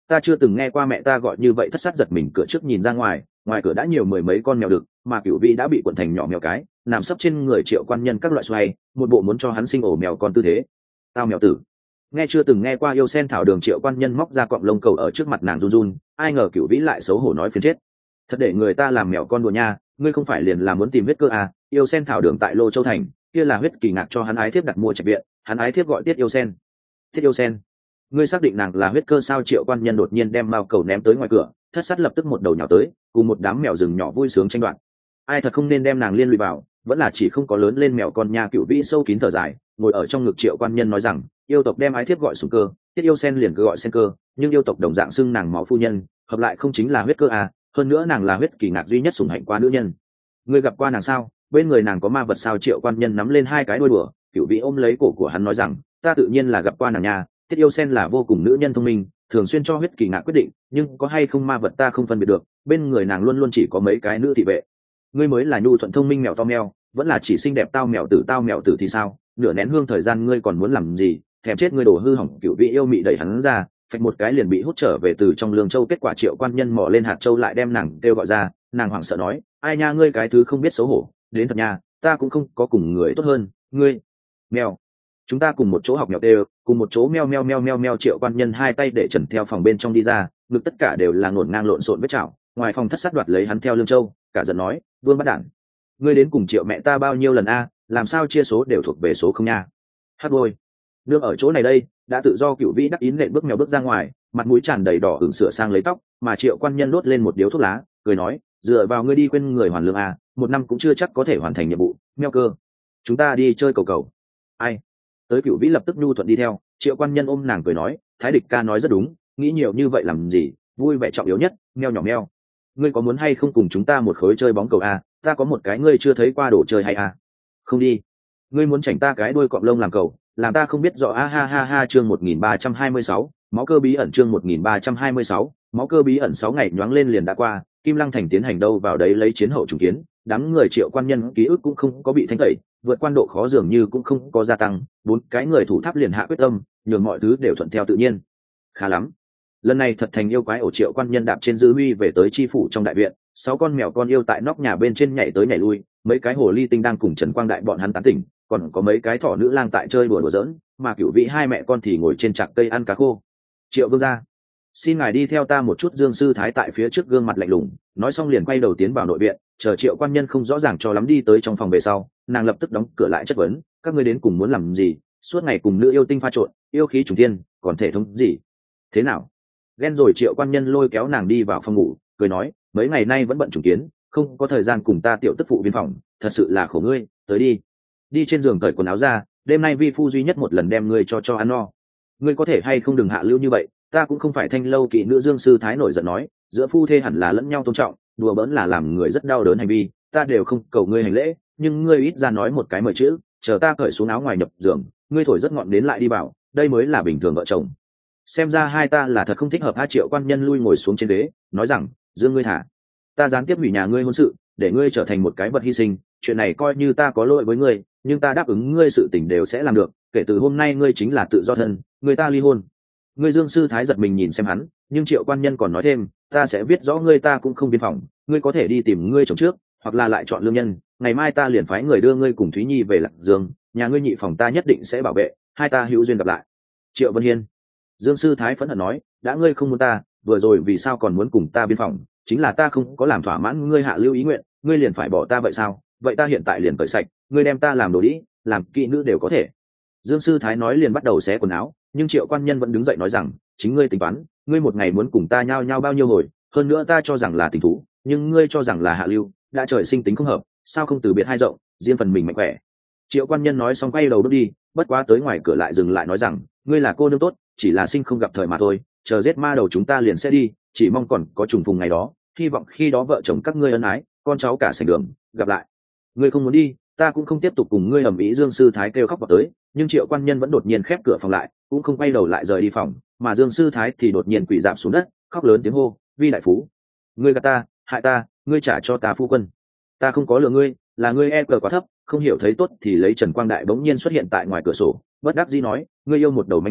ta chưa từng nghe qua mẹ ta gọi như vậy. Thất sát giật mình, cửa trước nhìn ra ngoài, ngoài cửa đã nhiều mười mấy con mèo đực, mà Cửu Vĩ đã bị cuộn thành nhỏ mèo cái, nằm sấp trên người Triệu Quan Nhân các loại xoay, một bộ muốn cho hắn sinh ổ mèo con tư thế. Tao mèo tử. Nghe chưa từng nghe qua yêu sen thảo đường, Triệu Quan Nhân móc ra cọng lông cầu ở trước mặt nàng run run, ai ngờ Cửu Vĩ lại xấu hổ nói phiền chết. Thật để người ta làm mèo con đùa nha, ngươi không phải liền là muốn tìm huyết cơ à? Yêu sen thảo đường tại Lô Châu thành, kia là huyết kỳ ngạc cho hắn ái thiếp đặt mua trạch viện, hắn ái thiếp gọi Tiết Yêu Sen. Tiết Yêu Sen, ngươi xác định nàng là huyết cơ sao? Triệu Quan Nhân đột nhiên đem mao cầu ném tới ngoài cửa, thất sát lập tức một đầu nhào tới, cùng một đám mèo rừng nhỏ vui sướng tranh đoạt. Ai thật không nên đem nàng liên lụy vào, vẫn là chỉ không có lớn lên mèo con nha. Cửu Vĩ sâu kín thở dài, ngồi ở trong ngực Triệu Quan Nhân nói rằng, yêu tộc đem ái thiếp gọi sủng cơ, Tiết Yêu Sen liền cứ gọi sen cơ, nhưng yêu tộc đồng dạng xưng nàng máu phu nhân, hợp lại không chính là huyết cơ à? Hơn nữa nàng là huyết kỳ ngạc duy nhất sủng hạnh qua nữ nhân. Ngươi gặp qua nàng sao? Bên người nàng có ma vật sao? Triệu Quan Nhân nắm lên hai cái đuôi đùa. Cửu Vĩ ôm lấy cổ của hắn nói rằng, ta tự nhiên là gặp qua nàng nha. Tiết Yêu Sen là vô cùng nữ nhân thông minh, thường xuyên cho huyết kỳ ngạc quyết định, nhưng có hay không ma vật ta không phân biệt được, bên người nàng luôn luôn chỉ có mấy cái nữ thị vệ. Ngươi mới là nhu thuận thông minh mèo to mèo, vẫn là chỉ xinh đẹp tao mèo tử thì sao? Nửa nén hương thời gian ngươi còn muốn làm gì? Thèm chết ngươi, đồ hư hỏng. Cửu Vĩ yêu mị đẩy hắn ra, phạch một cái liền bị hút trở về từ trong lương châu. Kết quả Triệu Quan Nhân mò lên hạt châu lại đem nàng kêu gọi ra, nàng hoảng sợ nói, ai nha, ngươi cái thứ không biết xấu hổ, đến thật nha, ta cũng không có cùng người tốt hơn ngươi. Mèo, chúng ta cùng một chỗ học mèo tê, cùng một chỗ meo meo meo meo meo. Triệu Quan Nhân hai tay để trần theo phòng bên trong đi ra, ngực tất cả đều là ngổn ngang lộn xộn vết chảo. Ngoài phòng thất sát đoạt lấy hắn theo lương châu, cả giận nói, Vương Bắt Đản, ngươi đến cùng Triệu mẹ ta bao nhiêu lần a? Làm sao chia số đều thuộc về số không nha? Hát bôi, nương ở chỗ này đây. Đã tự do. Cửu Vĩ đắc ý nện bước mèo bước ra ngoài, mặt mũi tràn đầy đỏ ửng sửa sang lấy tóc, mà Triệu Quan Nhân đốt lên một điếu thuốc lá, cười nói, dựa vào ngươi đi quên người hoàn lương à, một năm cũng chưa chắc có thể hoàn thành nhiệm vụ. Meo cơ, chúng ta đi chơi cầu cầu. Ai? Tới. Cửu Vĩ lập tức nhu thuận đi theo. Triệu Quan Nhân ôm nàng cười nói, Thái địch ca nói rất đúng, nghĩ nhiều như vậy làm gì, vui vẻ trọng yếu nhất. Meo nhỏ meo, ngươi có muốn hay không cùng chúng ta một khối chơi bóng cầu à? Ta có một cái ngươi chưa thấy qua đồ chơi hay à? Không đi. Ngươi muốn chảnh ta cái đuôi cọp lông làm cầu, làm ta không biết rõ a ha ha ha. Chương 1326, máu cơ bí ẩn. Chương 1326, máu cơ bí ẩn. 6 ngày nhoáng lên liền đã qua, Kim Lăng thành tiến hành đâu vào đấy lấy chiến hậu trùng kiến, đám người Triệu Quan Nhân ký ức cũng không có bị thanh tẩy, vượt quan độ khó dường như cũng không có gia tăng. 4 cái người thủ tháp liền hạ quyết tâm, nhường mọi thứ đều thuận theo tự nhiên. Khá lắm, lần này thật thành yêu quái ổ. Triệu Quan Nhân đạp trên dư huy về tới chi phủ trong đại viện, 6 con mèo con yêu tại nóc nhà bên trên nhảy tới nhảy lui, mấy cái hồ ly tinh đang cùng Trần Quang Đại bọn hắn tán tỉnh, còn có mấy cái thỏ nữ lang tại chơi đùa giỡn, mà Cửu Vĩ hai mẹ con thì ngồi trên trạc cây ăn cá khô. Triệu vương gia, xin ngài đi theo ta một chút. Dương Sư Thái tại phía trước gương mặt lạnh lùng, nói xong liền quay đầu tiến vào nội viện, chờ Triệu Quan Nhân không rõ ràng cho lắm đi tới trong phòng về sau, nàng lập tức đóng cửa lại chất vấn, các ngươi đến cùng muốn làm gì? Suốt ngày cùng nữ yêu tinh pha trộn, yêu khí trùng thiên, còn thể thống gì? Thế nào? Ghen rồi? Triệu Quan Nhân lôi kéo nàng đi vào phòng ngủ, cười nói, mấy ngày nay vẫn bận trùng kiến, không có thời gian cùng ta tiểu tức phụ viên phòng, thật sự là khổ ngươi. Tới đi, đi trên giường cởi quần áo ra, đêm nay vi phu duy nhất một lần đem ngươi cho ăn no. Ngươi có thể hay không đừng hạ lưu như vậy, ta cũng không phải thanh lâu kỵ nữ. Dương Sư Thái nổi giận nói, giữa phu thê hẳn là lẫn nhau tôn trọng, đùa bỡn là làm người rất đau đớn hành vi, ta đều không cầu ngươi hành lễ, nhưng ngươi ít ra nói một cái mời chữ, chờ ta cởi xuống áo ngoài nhập giường, ngươi thổi rất ngọn đến lại đi bảo, đây mới là bình thường vợ chồng. Xem ra hai ta là thật không thích hợp. Triệu Quan Nhân lui ngồi xuống trên ghế, nói rằng, Dương ngươi thả ta gián tiếp hủy nhà ngươi hôn sự, để ngươi trở thành một cái vật hy sinh, chuyện này coi như ta có lỗi với ngươi, nhưng ta đáp ứng ngươi sự tình đều sẽ làm được, kể từ hôm nay ngươi chính là tự do thân, người ta ly hôn. Ngươi. Dương Sư Thái giật mình nhìn xem hắn, nhưng Triệu Quan Nhân còn nói thêm, ta sẽ viết rõ ngươi, ta cũng không biên phòng, ngươi có thể đi tìm ngươi chồng trước, hoặc là lại chọn lương nhân, ngày mai ta liền phái người đưa ngươi cùng Thúy Nhi về Lạc Dương, nhà ngươi nhị phòng ta nhất định sẽ bảo vệ, hai ta hữu duyên gặp lại. Triệu Vân Hiên. Dương Sư Thái phẫn hận nói, đã ngươi không muốn ta, vừa rồi vì sao còn muốn cùng ta biên phòng? Chính là ta không có làm thỏa mãn ngươi hạ lưu ý nguyện, ngươi liền phải bỏ ta vậy sao? Vậy ta hiện tại liền cởi sạch, ngươi đem ta làm đồ đĩ, làm kỵ nữ đều có thể. Dương Sư Thái nói liền bắt đầu xé quần áo, nhưng Triệu Quan Nhân vẫn đứng dậy nói rằng, chính ngươi tính toán, ngươi một ngày muốn cùng ta nhao nhao bao nhiêu hồi, hơn nữa ta cho rằng là tình thú, nhưng ngươi cho rằng là hạ lưu, đã trời sinh tính không hợp, sao không từ biệt hai rộng, riêng phần mình mạnh khỏe. Triệu Quan Nhân nói xong quay đầu bước đi, bất quá tới ngoài cửa lại dừng lại nói rằng, ngươi là cô nương tốt, chỉ là sinh không gặp thời mà thôi, chờ giết ma đầu chúng ta liền sẽ đi, chỉ mong còn có trùng phùng ngày đó, hy vọng khi đó vợ chồng các ngươi ân ái, con cháu cả sành đường gặp lại. Ngươi không muốn đi, ta cũng không tiếp tục cùng ngươi ầm ĩ. Dương Sư Thái kêu khóc vào tới, nhưng Triệu Quan Nhân vẫn đột nhiên khép cửa phòng lại, cũng không quay đầu lại rời đi phòng, mà Dương Sư Thái thì đột nhiên quỳ rạp xuống đất, khóc lớn tiếng hô, Vi đại phú, ngươi gạt ta, hại ta, ngươi trả cho ta phu quân. Ta không có lừa ngươi, là ngươi e cờ quá thấp, không hiểu thấy tốt thì lấy. Trần Quang Đại bỗng nhiên xuất hiện tại ngoài cửa sổ, bất đắc dĩ nói, ngươi yêu một đầu mánh hổ,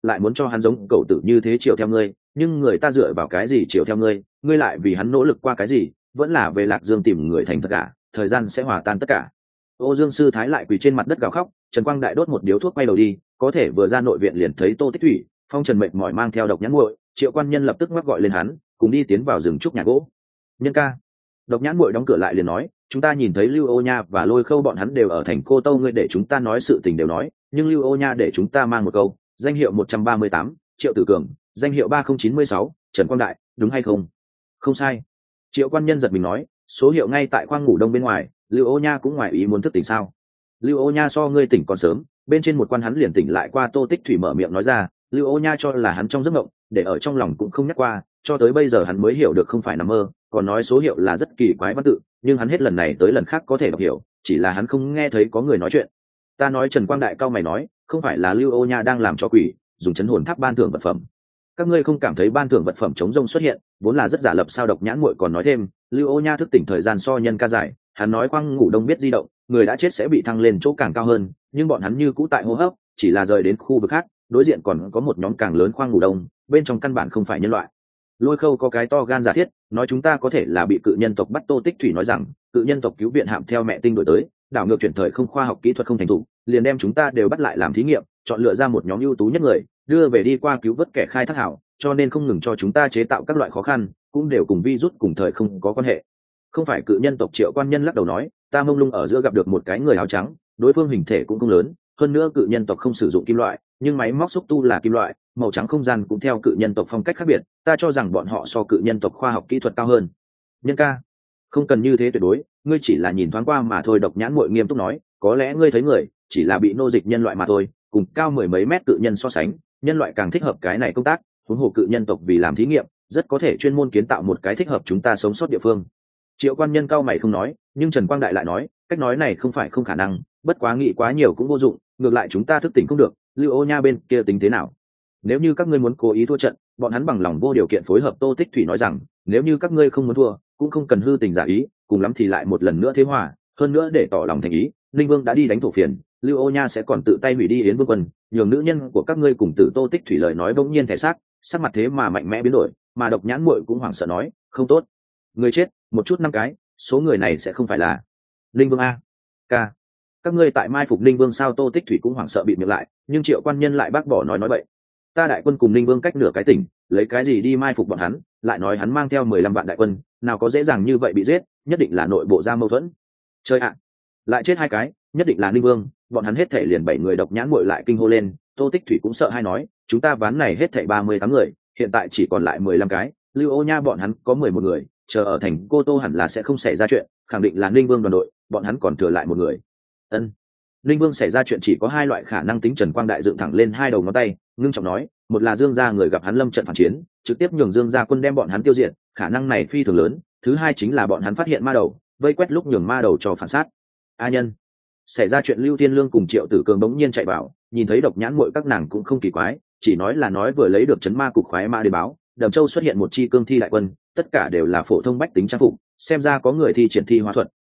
lại muốn cho hắn giống cậu tử như thế chiều theo ngươi, nhưng người ta dựa vào cái gì chiều theo ngươi, ngươi lại vì hắn nỗ lực qua cái gì, vẫn là về Lạc Dương tìm người thành tất cả, thời gian sẽ hòa tan tất cả. Ô Dương sư thái lại quỳ trên mặt đất gào khóc. Trần Quang Đại đốt một điếu thuốc quay đầu đi, có thể vừa ra nội viện liền thấy Tô Tích Thủy, Phong Trần mệt mỏi mang theo Độc Nhãn Muội, Triệu Quan Nhân lập tức ngoắc gọi lên hắn, cùng đi tiến vào rừng trúc nhà gỗ. Nhân ca. Độc Nhãn Muội đóng cửa lại liền nói, chúng ta nhìn thấy Lưu Ô Nha và Lôi Khâu bọn hắn đều ở thành Cô Tâu, ngươi để chúng ta nói sự tình đều nói, nhưng Lưu Ô Nha để chúng ta mang một câu, danh hiệu 138, Triệu Tử Cường, danh hiệu 3096, Trần Quang Đại, đúng hay không? Không sai. Triệu Quan Nhân giật mình nói, số hiệu ngay tại khoang ngủ đông bên ngoài, Lưu Ô Nha cũng ngoài ý muốn thức tỉnh sao? Lưu Ô Nha so ngươi tỉnh còn sớm, bên trên một quan hắn liền tỉnh lại qua. Tô Tích Thủy mở miệng nói ra, Lưu Ô Nha cho là hắn trong giấc mộng, để ở trong lòng cũng không nhắc qua, cho tới bây giờ hắn mới hiểu được không phải nằm mơ, còn nói số hiệu là rất kỳ quái văn tự, nhưng hắn hết lần này tới lần khác có thể đọc hiểu, chỉ là hắn không nghe thấy có người nói chuyện. Ta nói Trần Quang Đại cao mày nói, không phải là Lưu Ô Nha đang làm cho quỷ, dùng chấn hồn tháp ban thưởng vật phẩm. Các ngươi không cảm thấy ban thưởng vật phẩm chống rông xuất hiện vốn là rất giả lập sao? Độc Nhãn Muội còn nói thêm, Lưu Ô Nha thức tỉnh thời gian so nhân ca dài, hắn nói khoang ngủ đông biết di động, người đã chết sẽ bị thăng lên chỗ càng cao hơn, nhưng bọn hắn như cũ tại hô hấp, chỉ là rời đến khu vực khác, đối diện còn có một nhóm càng lớn khoang ngủ đông, bên trong căn bản không phải nhân loại. Lôi Khâu có cái to gan giả thiết, nói chúng ta có thể là bị cự nhân tộc bắt. Tô Tích Thủy nói rằng, cự nhân tộc cứu viện hạm theo mẹ tinh đổi tới, đảo ngược chuyển thời không khoa học kỹ thuật không thành thục, liền đem chúng ta đều bắt lại làm thí nghiệm, chọn lựa ra một nhóm ưu tú nhất người, đưa về đi qua cứu vớt kẻ khai thác hảo, cho nên không ngừng cho chúng ta chế tạo các loại khó khăn, cũng đều cùng virus cùng thời không có quan hệ. Không phải cự nhân tộc. Triệu Quan Nhân lắc đầu nói, ta mông lung ở giữa gặp được một cái người áo trắng, đối phương hình thể cũng không lớn, hơn nữa cự nhân tộc không sử dụng kim loại, nhưng máy móc xúc tu là kim loại, màu trắng không gian cũng theo cự nhân tộc phong cách khác biệt, ta cho rằng bọn họ so cự nhân tộc khoa học kỹ thuật cao hơn. Nhân ca, không cần như thế tuyệt đối, ngươi chỉ là nhìn thoáng qua mà thôi. Độc Nhãn Muội nghiêm túc nói, có lẽ ngươi thấy người chỉ là bị nô dịch nhân loại mà thôi, cùng cao mười mấy mét cự nhân so sánh, nhân loại càng thích hợp cái này công tác, huống hồ cự nhân tộc vì làm thí nghiệm, rất có thể chuyên môn kiến tạo một cái thích hợp chúng ta sống sót địa phương. Triệu Quan Nhân cao mày không nói, nhưng Trần Quang Đại lại nói, cách nói này không phải không khả năng, bất quá nghĩ quá nhiều cũng vô dụng, ngược lại chúng ta thức tỉnh không được. Lưu Ô Nha bên kia tính thế nào? Nếu như các ngươi muốn cố ý thua trận, bọn hắn bằng lòng vô điều kiện phối hợp. Tô Tích Thủy nói rằng, nếu như các ngươi không muốn thua, cũng không cần hư tình giả ý, cùng lắm thì lại một lần nữa thế hòa, hơn nữa để tỏ lòng thành ý, Linh Vương đã đi đánh thổ phiền, Lưu Ô Nha sẽ còn tự tay hủy đi Yến Vương quân, nhường nữ nhân của các ngươi cùng Tử. Tô Tích Thủy lời nói bỗng nhiên thể xác, sắc mặt thế mà mạnh mẽ biến đổi, mà Độc Nhãn Muội cũng hoảng sợ nói, không tốt, người chết một chút 5 cái, số người này sẽ không phải là Linh Vương a? Ca, các ngươi tại mai phục Linh Vương sao? Tô Tích Thủy cũng hoảng sợ bịt miệng lại, nhưng Triệu Quan Nhân lại bác bỏ nói vậy. Ta đại quân cùng Linh Vương cách nửa cái tỉnh, lấy cái gì đi mai phục bọn hắn? Lại nói hắn mang theo 15 vạn đại quân, nào có dễ dàng như vậy bị giết, nhất định là nội bộ ra mâu thuẫn. Chơi ạ, lại chết 2 cái, nhất định là Linh Vương, bọn hắn hết thảy liền 7 người. Độc Nhãn Muội lại kinh hô lên. Tô Tích Thủy cũng sợ hay nói, chúng ta ván này hết thảy 38 người, hiện tại chỉ còn lại 15 cái, Lưu Ô Nha bọn hắn có 11 người, chờ ở thành Cô Tô hẳn là sẽ không xảy ra chuyện, khẳng định là Linh Vương đoàn đội, bọn hắn còn thừa lại 1 người. Ân. Linh Vương xảy ra chuyện chỉ có 2 loại khả năng tính. Trần Quang Đại dựng thẳng lên 2 đầu ngón tay, ngưng trọng nói, một là Dương gia người gặp hắn lâm trận phản chiến, trực tiếp nhường Dương gia quân đem bọn hắn tiêu diệt, khả năng này phi thường lớn. Thứ hai chính là bọn hắn phát hiện ma đầu, vây quét lúc nhường ma đầu cho phản sát. A nhân. Xảy ra chuyện Lưu Thiên Lương cùng Triệu Tử Cường bỗng nhiên chạy vào, nhìn thấy Độc Nhãn Muội các nàng cũng không kỳ quái, chỉ nói là nói vừa lấy được chấn ma cục khoái ma đến báo, Đầm Châu xuất hiện một chi cương thi đại quân, tất cả đều là phổ thông bách tính trang phục, xem ra có người thi triển thi hóa thuật.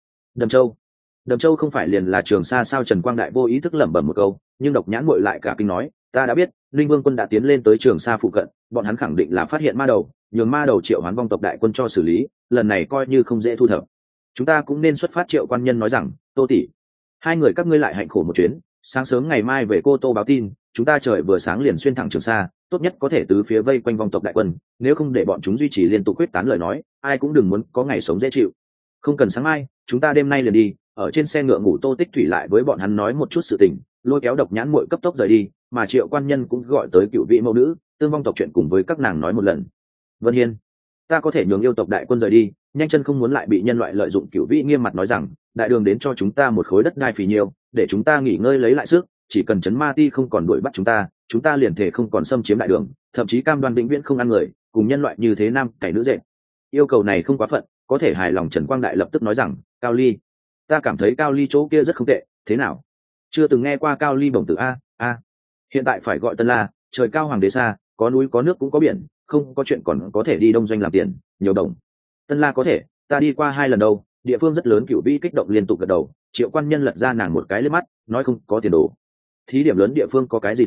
Đầm Châu không phải liền là Trường Sa sao? Trần Quang Đại vô ý thức lẩm bẩm một câu, nhưng Độc Nhãn Muội lại cả kinh nói, ta đã biết, Linh Vương quân đã tiến lên tới Trường Sa phụ cận, bọn hắn khẳng định là phát hiện ma đầu, nhường ma đầu triệu hoán vong tộc đại quân cho xử lý, lần này coi như không dễ thu thập. Chúng ta cũng nên xuất phát. Triệu Quan Nhân nói rằng, Tô tỷ, 2 người các ngươi lại hạnh khổ một chuyến, sáng sớm ngày mai về Cô Tô báo tin, chúng ta trời vừa sáng liền xuyên thẳng Trường Sa, tốt nhất có thể tứ phía vây quanh vong tộc đại quân, nếu không để bọn chúng duy trì liên tục quyết tán lời nói, ai cũng đừng muốn có ngày sống dễ chịu. Không cần sáng mai, chúng ta đêm nay liền đi. Ở trên xe ngựa ngủ. Tô Tích Thủy lại với bọn hắn nói một chút sự tình, lôi kéo Độc Nhãn Muội cấp tốc rời đi, mà Triệu Quan Nhân cũng gọi tới Cựu Vị mẫu nữ, tương vong tộc chuyện cùng với các nàng nói một lần. Vân Hiên, ta có thể nhường yêu tộc đại quân rời đi, nhanh chân không muốn lại bị nhân loại lợi dụng. Cựu Vị nghiêm mặt nói rằng, đại đường đến cho chúng ta một khối đất đai phì nhiêu, để chúng ta nghỉ ngơi lấy lại sức, chỉ cần chấn ma ti không còn đuổi bắt chúng ta liền thể không còn xâm chiếm đại đường, thậm chí cam đoan vĩnh viễn không ăn người, cùng nhân loại như thế nam cày nữ dệt. Yêu cầu này không quá phận, có thể hài lòng. Trần Quang Đại lập tức nói rằng, Cao Ly, ta cảm thấy Cao Ly chỗ kia rất không tệ, thế nào? Chưa từng nghe qua Cao Ly bổng tử a? Hiện tại phải gọi Tân La, trời cao hoàng đế xa, có núi có nước cũng có biển, không có chuyện còn có thể đi đông doanh làm tiền, nhiều đồng. Tân La có thể, ta đi qua 2 lần đâu, địa phương rất lớn. Cựu Vĩ kích động liên tục gật đầu. Triệu Quan Nhân lật ra nàng một cái liếc mắt, nói không có tiền đồ. Thí điểm lớn địa phương có cái gì tốt,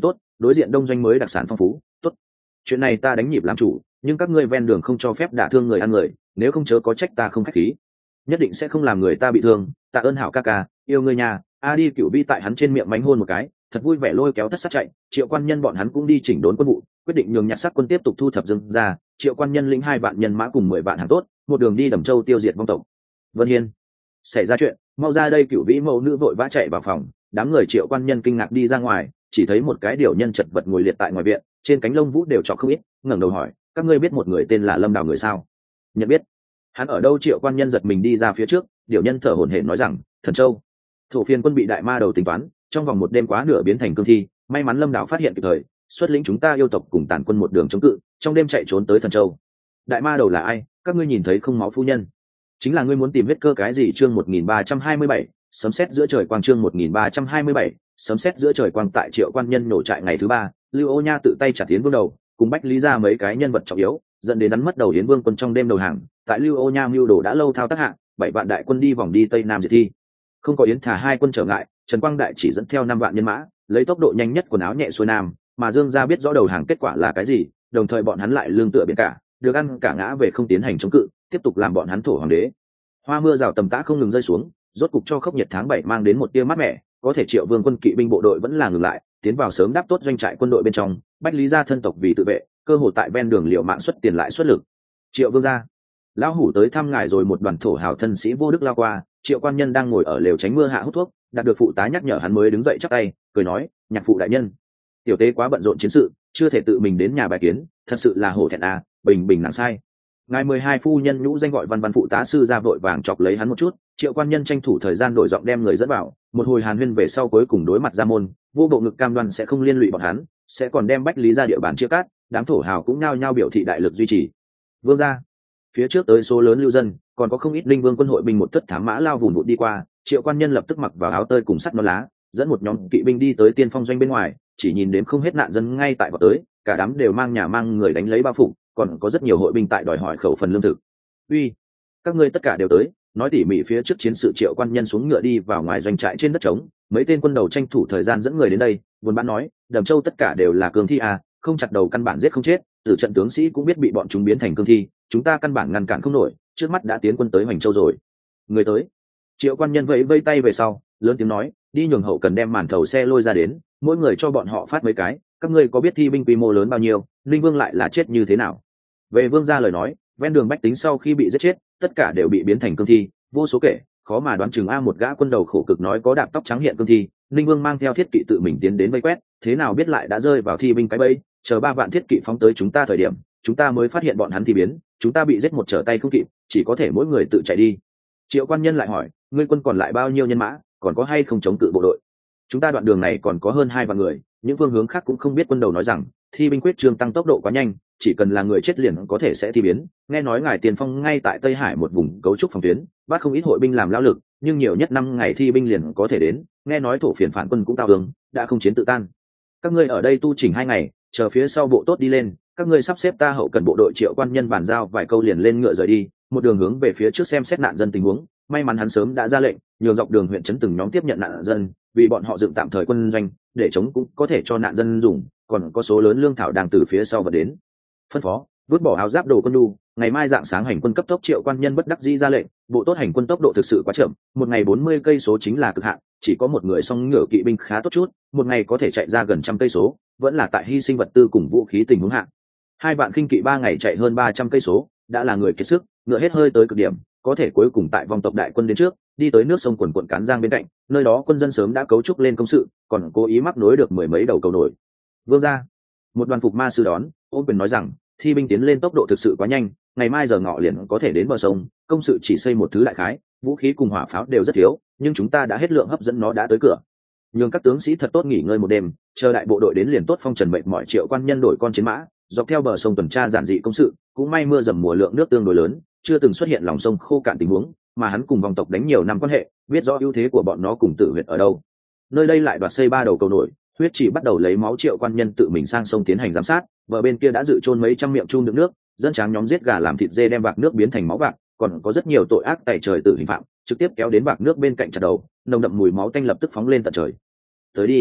đối diện đông doanh mới đặc sản phong phú. Tốt, chuyện này ta đánh nhịp làm chủ, nhưng các ngươi ven đường không cho phép đả thương người ăn người, nếu không chớ có trách ta không khách khí. Nhất định sẽ không làm người ta bị thương. Tạ ơn Hảo ca ca, yêu ngươi nhà. A đi Cửu Vi tại hắn trên miệng mánh hôn một cái, thật vui vẻ lôi kéo Tất Sát chạy. Triệu Quan Nhân bọn hắn cũng đi chỉnh đốn quân vụ, quyết định nhường Nhạc Sắc quân tiếp tục thu thập Dương ra. Triệu Quan Nhân lĩnh 2 vạn nhân mã cùng 10 vạn hàng tốt, một đường đi Đầm Châu tiêu diệt vong tộc. Vân Hiên, xảy ra chuyện, mau ra đây. Cửu Vĩ mẫu nữ vội vã chạy vào phòng, đám người Triệu Quan Nhân kinh ngạc đi ra ngoài, chỉ thấy một cái điểu nhân chật vật ngồi liệt tại ngoài viện, trên cánh lông vũ đều chọc không ít, ngẩng đầu hỏi, các ngươi biết một người tên là Lâm Đào người sao? Nhận biết. Hắn ở đâu? Triệu Quan Nhân giật mình đi ra phía trước, điểu nhân thở hổn hển nói rằng, Thần Châu. Thổ Phiên quân bị đại ma đầu tính toán, trong vòng một đêm quá nửa biến thành cương thi, may mắn Lâm Đào phát hiện kịp thời, xuất lĩnh chúng ta yêu tộc cùng tàn quân một đường chống cự, trong đêm chạy trốn tới Thần Châu. Đại ma đầu là ai? Các ngươi nhìn thấy không? Máu phu nhân chính là ngươi muốn tìm huyết cơ cái gì? Chương 1327, sấm sét giữa trời quang. Chương 1327, sấm sét giữa trời quang. Tại Triệu Quan Nhân nổ trại ngày thứ 3, Lưu Ô Nha tự tay chặt Yến Vương đầu, cùng Bách Lý ra mấy cái nhân vật trọng yếu, dẫn đến hắn mất đầu Yến Vương quân trong đêm đầu hàng. Tại Lưu Ô Nha mưu đồ đã lâu thao tác hạ, 7 vạn đại quân đi vòng đi Tây Nam diệt thi. Không có Yến thả 2 quân trở ngại, Trần Quang Đại chỉ dẫn theo 5 vạn nhân mã, lấy tốc độ nhanh nhất quần áo nhẹ xuôi nam, mà Dương gia biết rõ đầu hàng kết quả là cái gì, đồng thời bọn hắn lại lương tựa biển cả, được ăn cả ngã về không tiến hành chống cự, tiếp tục làm bọn hắn thổ hoàng đế. Hoa mưa rào tầm tã không ngừng rơi xuống, rốt cục cho khốc nhiệt tháng 7 mang đến một tia mát mẻ, có thể Triệu Vương quân kỵ binh bộ đội vẫn là ngừng lại, tiến vào sớm đáp tốt doanh trại quân đội bên trong. Bách Lý gia thân tộc vì tự vệ, cơ hội tại ven đường liệu mạng xuất tiền lại xuất lực. Triệu Vương gia, lão hủ tới thăm ngài rồi. Một đoàn thổ hào thân sĩ vô đức lao qua, Triệu Quan Nhân đang ngồi ở lều tránh mưa hạ hút thuốc, đạt được phụ tá nhắc nhở hắn mới đứng dậy chắp tay, cười nói, Nhạc phụ đại nhân, tiểu tế quá bận rộn chiến sự, chưa thể tự mình đến nhà bài kiến, thật sự là hổ thẹn à. Bình bình nặng sai. Ngài 12 phu nhân nhũ danh gọi văn văn phụ tá sư ra vội vàng chọc lấy hắn một chút. Triệu Quan Nhân tranh thủ thời gian đổi giọng đem người dẫn vào, một hồi hàn huyên về sau cuối cùng đối mặt ra môn, vô bộ ngực cam đoan sẽ không liên lụy bọn hắn, sẽ còn đem Bách Lý ra địa bàn chia cắt. Đám thổ hào cũng nhao nhao biểu thị đại lực duy trì. Vương gia, phía trước tới số lớn lưu dân, còn có không ít linh vương quân hội binh một thất thám mã lao vùn vụt đi qua. Triệu Quan Nhân lập tức mặc vào áo tơi cùng sắt non lá, dẫn một nhóm kỵ binh đi tới tiên phong doanh bên ngoài, chỉ nhìn đếm không hết nạn dân ngay tại vào tới, cả đám đều mang nhà mang người đánh lấy bao phủ, còn có rất nhiều hội binh tại đòi hỏi khẩu phần lương thực. Uy, các ngươi tất cả đều tới. Nói tỉ mỉ phía trước chiến sự. Triệu Quan Nhân xuống ngựa đi vào ngoài doanh trại trên đất trống, mấy tên quân đầu tranh thủ thời gian dẫn người đến đây, buồn bã nói, Đầm Châu tất cả đều là cương thi à, không chặt đầu căn bản giết không chết, từ trận tướng sĩ cũng biết bị bọn chúng biến thành cương thi, chúng ta căn bản ngăn cản không nổi, trước mắt đã tiến quân tới Hoành Châu rồi. Người tới. Triệu Quan Nhân vẫy vây tay về sau, lớn tiếng nói, đi nhường hậu cần đem màn thầu xe lôi ra đến, mỗi người cho bọn họ phát mấy cái. Các ngươi có biết thi binh quy mô lớn bao nhiêu, Linh Vương lại là chết như thế nào? Về Vương gia lời nói, ven đường bách tính sau khi bị giết chết, tất cả đều bị biến thành cương thi, vô số kể, khó mà đoán chừng. Một gã quân đầu khổ cực nói, có đạp tóc trắng hiện cương thi. Linh Vương mang theo thiết kỵ tự mình tiến đến vây quét, thế nào biết lại đã rơi vào thi binh cái bẫy, chờ 3 vạn thiết kỵ phóng tới chúng ta thời điểm, chúng ta mới phát hiện bọn hắn thi biến, chúng ta bị giết một trở tay không kịp, chỉ có thể mỗi người tự chạy đi. Triệu Quan Nhân lại hỏi, ngươi quân còn lại bao nhiêu nhân mã, còn có hay không chống cự bộ đội? Chúng ta đoạn đường này còn có hơn 2 vạn người. Những phương hướng khác cũng không biết. Quân đầu nói rằng, thi binh quyết trương tăng tốc độ quá nhanh, chỉ cần là người chết liền có thể sẽ thi biến. Nghe nói ngài tiền phong ngay tại Tây Hải một vùng cấu trúc phòng tuyến, bắt không ít hội binh làm lao lực, nhưng nhiều nhất 5 ngày thi binh liền có thể đến. Nghe nói thổ phiền phản quân cũng tao hướng, đã không chiến tự tan. Các ngươi ở đây tu chỉnh 2 ngày, chờ phía sau bộ tốt đi lên, các ngươi sắp xếp ta hậu cần bộ đội. Triệu Quan Nhân bàn giao vài câu liền lên ngựa rời đi, một đường hướng về phía trước xem xét nạn dân tình huống. May mắn hắn sớm đã ra lệnh, nhường dọc đường huyện trấn từng nhóm tiếp nhận nạn dân, vì bọn họ dựng tạm thời quân doanh, để chống cũng có thể cho nạn dân dùng, còn có số lớn lương thảo đang từ phía sau vật đến. Phân phó, vứt bỏ áo giáp đồ quân đu, ngày mai dạng sáng hành quân cấp tốc. Triệu Quan Nhân bất đắc dĩ ra lệnh, bộ tốt hành quân tốc độ thực sự quá chậm, một ngày 40 cây số chính là cực hạn, chỉ có một người song ngựa kỵ binh khá tốt chút, một ngày có thể chạy ra gần 100 cây số, vẫn là tại hy sinh vật tư cùng vũ khí tình huống hạn. 2 vạn khinh kỵ 3 ngày chạy hơn 300 cây số, đã là người kiệt sức, ngựa hết hơi tới cực điểm, có thể cuối cùng tại vòng tộc đại quân đến trước, đi tới nước sông quần quận Cán Giang bên cạnh, nơi đó quân dân sớm đã cấu trúc lên công sự, còn cố ý mắc nối được 10 mấy đầu cầu nổi. Vương gia, một đoàn phục ma sư đón, ôm quyền nói rằng, thi binh tiến lên tốc độ thực sự quá nhanh, ngày mai giờ ngọ liền có thể đến bờ sông, công sự chỉ xây một thứ đại khái, vũ khí cùng hỏa pháo đều rất thiếu, nhưng chúng ta đã hết lượng hấp dẫn nó đã tới cửa. Nhường các tướng sĩ thật tốt nghỉ ngơi một đêm, chờ đại bộ đội đến liền tốt phong trần mệt mỏi. Triệu Quan Nhân đổi con chiến mã, dọc theo bờ sông tuần tra giản dị công sự, cũng may mưa dầm mùa lượng nước tương đối lớn, chưa từng xuất hiện lòng sông khô cạn tình huống, mà hắn cùng vòng tộc đánh nhiều năm quan hệ, biết rõ ưu thế của bọn nó cùng Tử Huyệt ở đâu. Nơi đây lại đoạt xây 3 đầu cầu nổi, huyết chỉ bắt đầu lấy máu. Triệu Quan Nhân tự mình sang sông tiến hành giám sát, bờ bên kia đã dự chôn mấy trăm miệng chum đựng nước, dân tráng nhóm giết gà làm thịt dê đem vạc nước biến thành máu vạc, còn có rất nhiều tội ác tày trời tử hình phạm trực tiếp kéo đến vạc nước bên cạnh chặt đầu, nồng đậm mùi máu tanh lập tức phóng lên tận trời. Tới đi,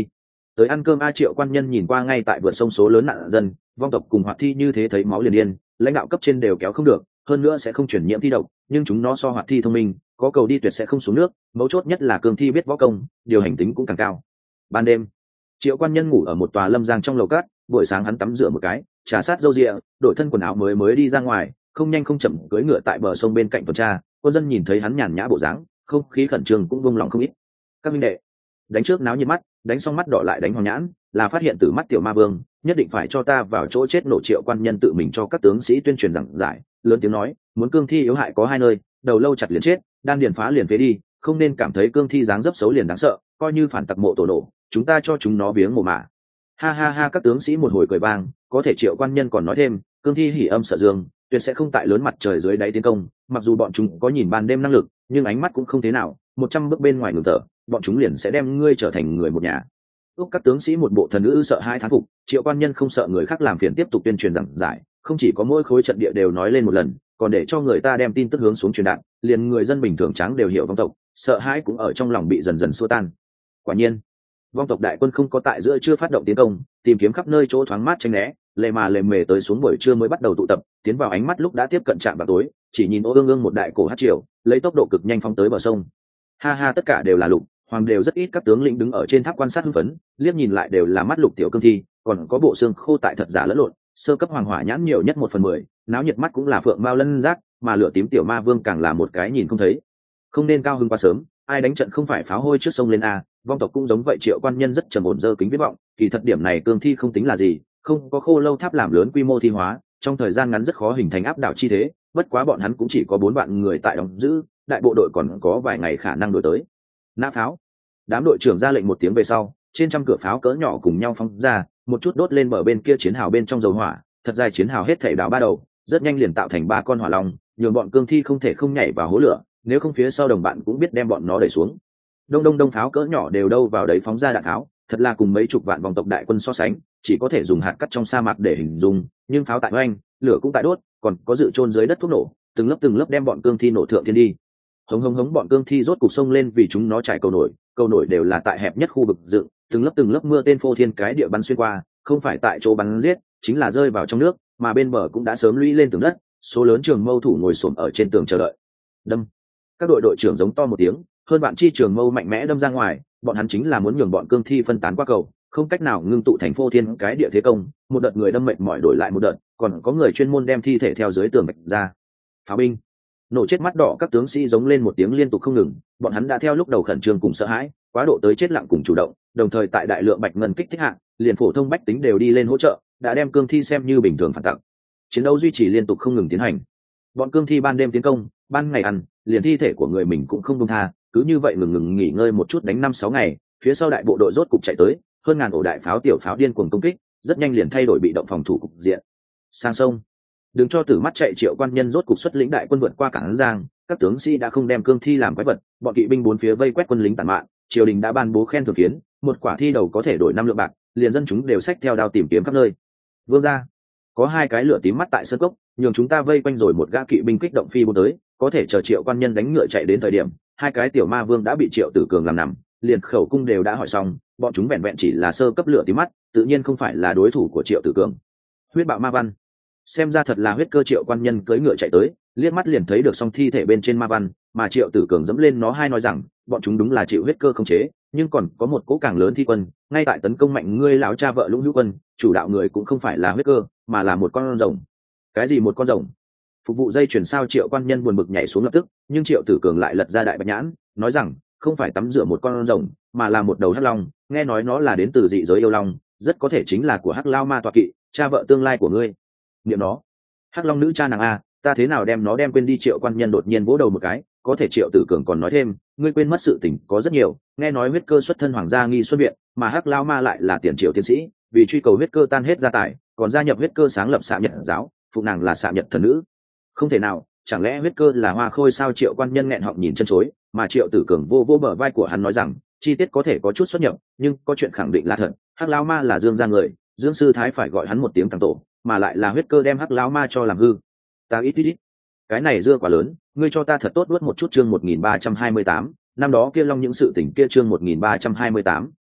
tới ăn cơm a. Triệu quan nhân nhìn qua ngay tại vượt sông số lớn nạn dân vong tộc cùng hoạt thi như thế thấy máu liền điên, lãnh đạo cấp trên đều kéo không được, hơn nữa sẽ không chuyển nhiễm thi độc, nhưng chúng nó so hoạt thi thông minh, có cầu đi tuyệt sẽ không xuống nước, mấu chốt nhất là cương thi biết võ công, điều hành tính cũng càng cao. Ban đêm, Triệu quan nhân ngủ ở một tòa lâm giang trong lầu cát, buổi sáng hắn tắm rửa một cái, trà sát râu ria, đổi thân quần áo mới đi ra ngoài, không nhanh không chậm cưỡi ngựa tại bờ sông bên cạnh tuần tra. Quân dân nhìn thấy hắn nhàn nhã bộ dáng, không khí khẩn trương cũng vung lòng không ít. Các minh đệ, đánh trước náo nhiệt mắt, đánh xong mắt đỏ lại đánh hoàng nhãn, là phát hiện từ mắt tiểu ma vương, nhất định phải cho ta vào chỗ chết nổ. Triệu quan nhân tự mình cho các tướng sĩ tuyên truyền giảng giải, lớn tiếng nói, muốn cương thi yếu hại có hai nơi, đầu lâu chặt liền chết, đan điền phá liền phế đi, không nên cảm thấy cương thi dáng dấp xấu liền đáng sợ, coi như phản tặc mộ tổ nổ, chúng ta cho chúng nó viếng mồ mả. Ha ha ha, các tướng sĩ một hồi cười vang. Có thể Triệu quan nhân còn nói thêm, cương thi hỉ âm sợ dương, tuyệt sẽ không tại lớn mặt trời dưới đáy tiến công, mặc dù bọn chúng có nhìn ban đêm năng lực, nhưng ánh mắt cũng không thế nào, 100 bước bên ngoài ngừng thở, bọn chúng liền sẽ đem ngươi trở thành người một nhà. Úc các tướng sĩ một bộ thần ngữ sợ hai thán phục. Triệu quan nhân không sợ người khác làm phiền, tiếp tục tuyên truyền giảng giải, không chỉ có mỗi khối trận địa đều nói lên một lần, còn để cho người ta đem tin tức hướng xuống truyền đạt, liền người dân bình thường trắng đều hiểu vong tộc, sợ hãi cũng ở trong lòng bị dần dần xua tan. Quả nhiên, vong tộc đại quân không có tại giữa chưa phát động tiến công, tìm kiếm khắp nơi chỗ thoáng mát tránh né, lề mề tới xuống buổi trưa mới bắt đầu tụ tập, tiến vào ánh mắt lúc đã tiếp cận trạm vào tối, chỉ nhìn ô ương ương một đại cổ hát triều, lấy tốc độ cực nhanh phóng tới bờ sông. Ha ha, tất cả đều là lục hoàng, đều rất ít các tướng lĩnh đứng ở trên tháp quan sát hưng phấn, liếc nhìn lại đều là mắt lục tiểu cương thi, còn có bộ xương khô tại thật giả lẫn lộn, sơ cấp hoàng hỏa nhãn nhiều nhất 1/10, náo nhiệt mắt cũng là phượng mao lân giác, mà lửa tím tiểu ma vương càng là một cái nhìn không thấy. Không nên cao hứng quá sớm, ai đánh trận không phải pháo hôi trước sông lên a. Vong tộc cũng giống vậy. Triệu quan nhân rất trầm ổn giơ kính viết vọng, kỳ thật điểm này cương thi không tính là gì, không có khô lâu tháp làm lớn quy mô thi hóa, trong thời gian ngắn rất khó hình thành áp đảo chi thế, bất quá bọn hắn cũng chỉ có 4 vạn người tại đóng giữ, đại bộ đội còn có vài ngày khả năng đuổi tới. Nã pháo. Đám đội trưởng ra lệnh một tiếng về sau, trên trăm cửa pháo cỡ nhỏ cùng nhau phóng ra, một chút đốt lên bờ bên kia chiến hào bên trong dầu hỏa, thật dài chiến hào hết thảy đảo 3 đầu, rất nhanh liền tạo thành 3 con hỏa long, nhường bọn cương thi không thể không nhảy vào hố lửa, nếu không phía sau đồng bạn cũng biết đem bọn nó đẩy xuống. Đông pháo cỡ nhỏ đều đâu vào đấy phóng ra đạn tháo, thật là cùng mấy chục vạn vòng tộc đại quân so sánh, chỉ có thể dùng hạt cắt trong sa mạc để hình dung, nhưng pháo tại oanh, lửa cũng tại đốt, còn có dự trôn dưới đất thuốc nổ, từng lớp đem bọn cương thi nổ thượng thiên đi. Hống bọn cương thi rốt cục sông lên, vì chúng nó trải cầu nổi đều là tại hẹp nhất khu vực dựng, từng lớp mưa tên phô thiên cái địa bắn xuyên qua, không phải tại chỗ bắn giết, chính là rơi vào trong nước, mà bên bờ cũng đã sớm lũy lên tường đất, số lớn trường mâu thủ ngồi xổm ở trên tường chờ đợi. Đâm. Các đội trưởng giống to một tiếng, hơn bạn chi trường mâu mạnh mẽ đâm ra ngoài, bọn hắn chính là muốn nhường bọn cương thi phân tán qua cầu, không cách nào ngưng tụ thành phô thiên cái địa thế công, một đợt người đâm mệt mỏi đổi lại một đợt, còn có người chuyên môn đem thi thể theo dưới tường bạch ra. Pháo binh. Nổ chết mắt đỏ các tướng sĩ giống lên một tiếng liên tục không ngừng, bọn hắn đã theo lúc đầu khẩn trương cùng sợ hãi, quá độ tới chết lặng cùng chủ động, đồng thời tại đại lượng bạch ngân kích thích hạng, liền phổ thông bách tính đều đi lên hỗ trợ, đã đem cương thi xem như bình thường phản tặc. Chiến đấu duy trì liên tục không ngừng tiến hành. Bọn cương thi ban đêm tiến công, ban ngày ăn, liền thi thể của người mình cũng không buông tha, cứ như vậy ngừng nghỉ ngơi một chút đánh 5-6 ngày, phía sau đại bộ đội rốt cục chạy tới, hơn ngàn ổ đại pháo tiểu pháo điên cuồng công kích, rất nhanh liền thay đổi bị động phòng thủ cục diện. Sang sông, đừng cho tử mắt chạy. Triệu quan nhân rốt cục xuất lĩnh đại quân vượt qua cảng Giang, các tướng sĩ đã không đem cương thi làm quái vật, bọn kỵ binh bốn phía vây quét quân lính tàn mạn, triều đình đã ban bố khen thưởng kiến, một quả thi đầu có thể đổi 5 lượng bạc, liền dân chúng đều xách theo đao tìm kiếm khắp nơi. Vương gia, có 2 cái lửa tím mắt tại sơn cốc, nhường chúng ta vây quanh rồi một gã kỵ binh kích động phi bố tới, có thể chờ Triệu quan nhân đánh ngựa chạy đến thời điểm, 2 cái tiểu ma vương đã bị Triệu Tử Cường làm nằm, liền khẩu cung đều đã hỏi xong, bọn chúng vẹn vẹn chỉ là sơ cấp lửa tím mắt, tự nhiên không phải là đối thủ của Triệu Tử Cường. Huyết bạo ma văn, xem ra thật là huyết cơ. Triệu quan nhân cưỡi ngựa chạy tới, liếc mắt liền thấy được song thi thể bên trên ma văn, mà Triệu Tử Cường dẫm lên nó hai nói rằng, bọn chúng đúng là chịu huyết cơ khống chế, nhưng còn có một cỗ càng lớn thi quân ngay tại tấn công mạnh ngươi lão cha vợ Lũng Hữu Quân, chủ đạo người cũng không phải là huyết cơ, mà là một con rồng. Cái gì một con rồng? Phục vụ dây chuyển sao? Triệu quan nhân buồn bực nhảy xuống lập tức, nhưng Triệu Tử Cường lại lật ra đại bạch nhãn, nói rằng không phải tắm rửa một con rồng, mà là một đầu hắc long, nghe nói nó là đến từ dị giới yêu long, rất có thể chính là của hắc lao ma tọa kỵ, cha vợ tương lai của ngươi. Niệm nó, hắc long nữ cha nàng a, ta thế nào đem nó đem quên đi? Triệu quan nhân đột nhiên vỗ đầu một cái, có thể Triệu Tử Cường còn nói thêm, ngươi quên mất sự tình có rất nhiều, nghe nói huyết cơ xuất thân hoàng gia nghi xuân viện, mà hắc lao ma lại là tiền triệu tiến sĩ, vì truy cầu huyết cơ tan hết gia tài, còn gia nhập huyết cơ sáng lập Xạ Nhật giáo, phụ nàng là Xạ Nhật thần nữ. Không thể nào, chẳng lẽ huyết cơ là Hoa Khôi sao? Triệu quan nhân nghẹn họng nhìn chân chối, mà Triệu Tử Cường vô vô bờ vai của hắn nói rằng, chi tiết có thể có chút xuất nhập, nhưng có chuyện khẳng định là thật, hắc lao ma là Dương gia người, Dương sư thái phải gọi hắn một tiếng thằng tổ, mà lại là huyết cơ đem hắc lao ma cho làm hư. Ta ít, cái này dưa quá lớn, ngươi cho ta thật tốt nuốt một chút. Chương 1328, năm đó kia long những sự tình kia. Chương 1328,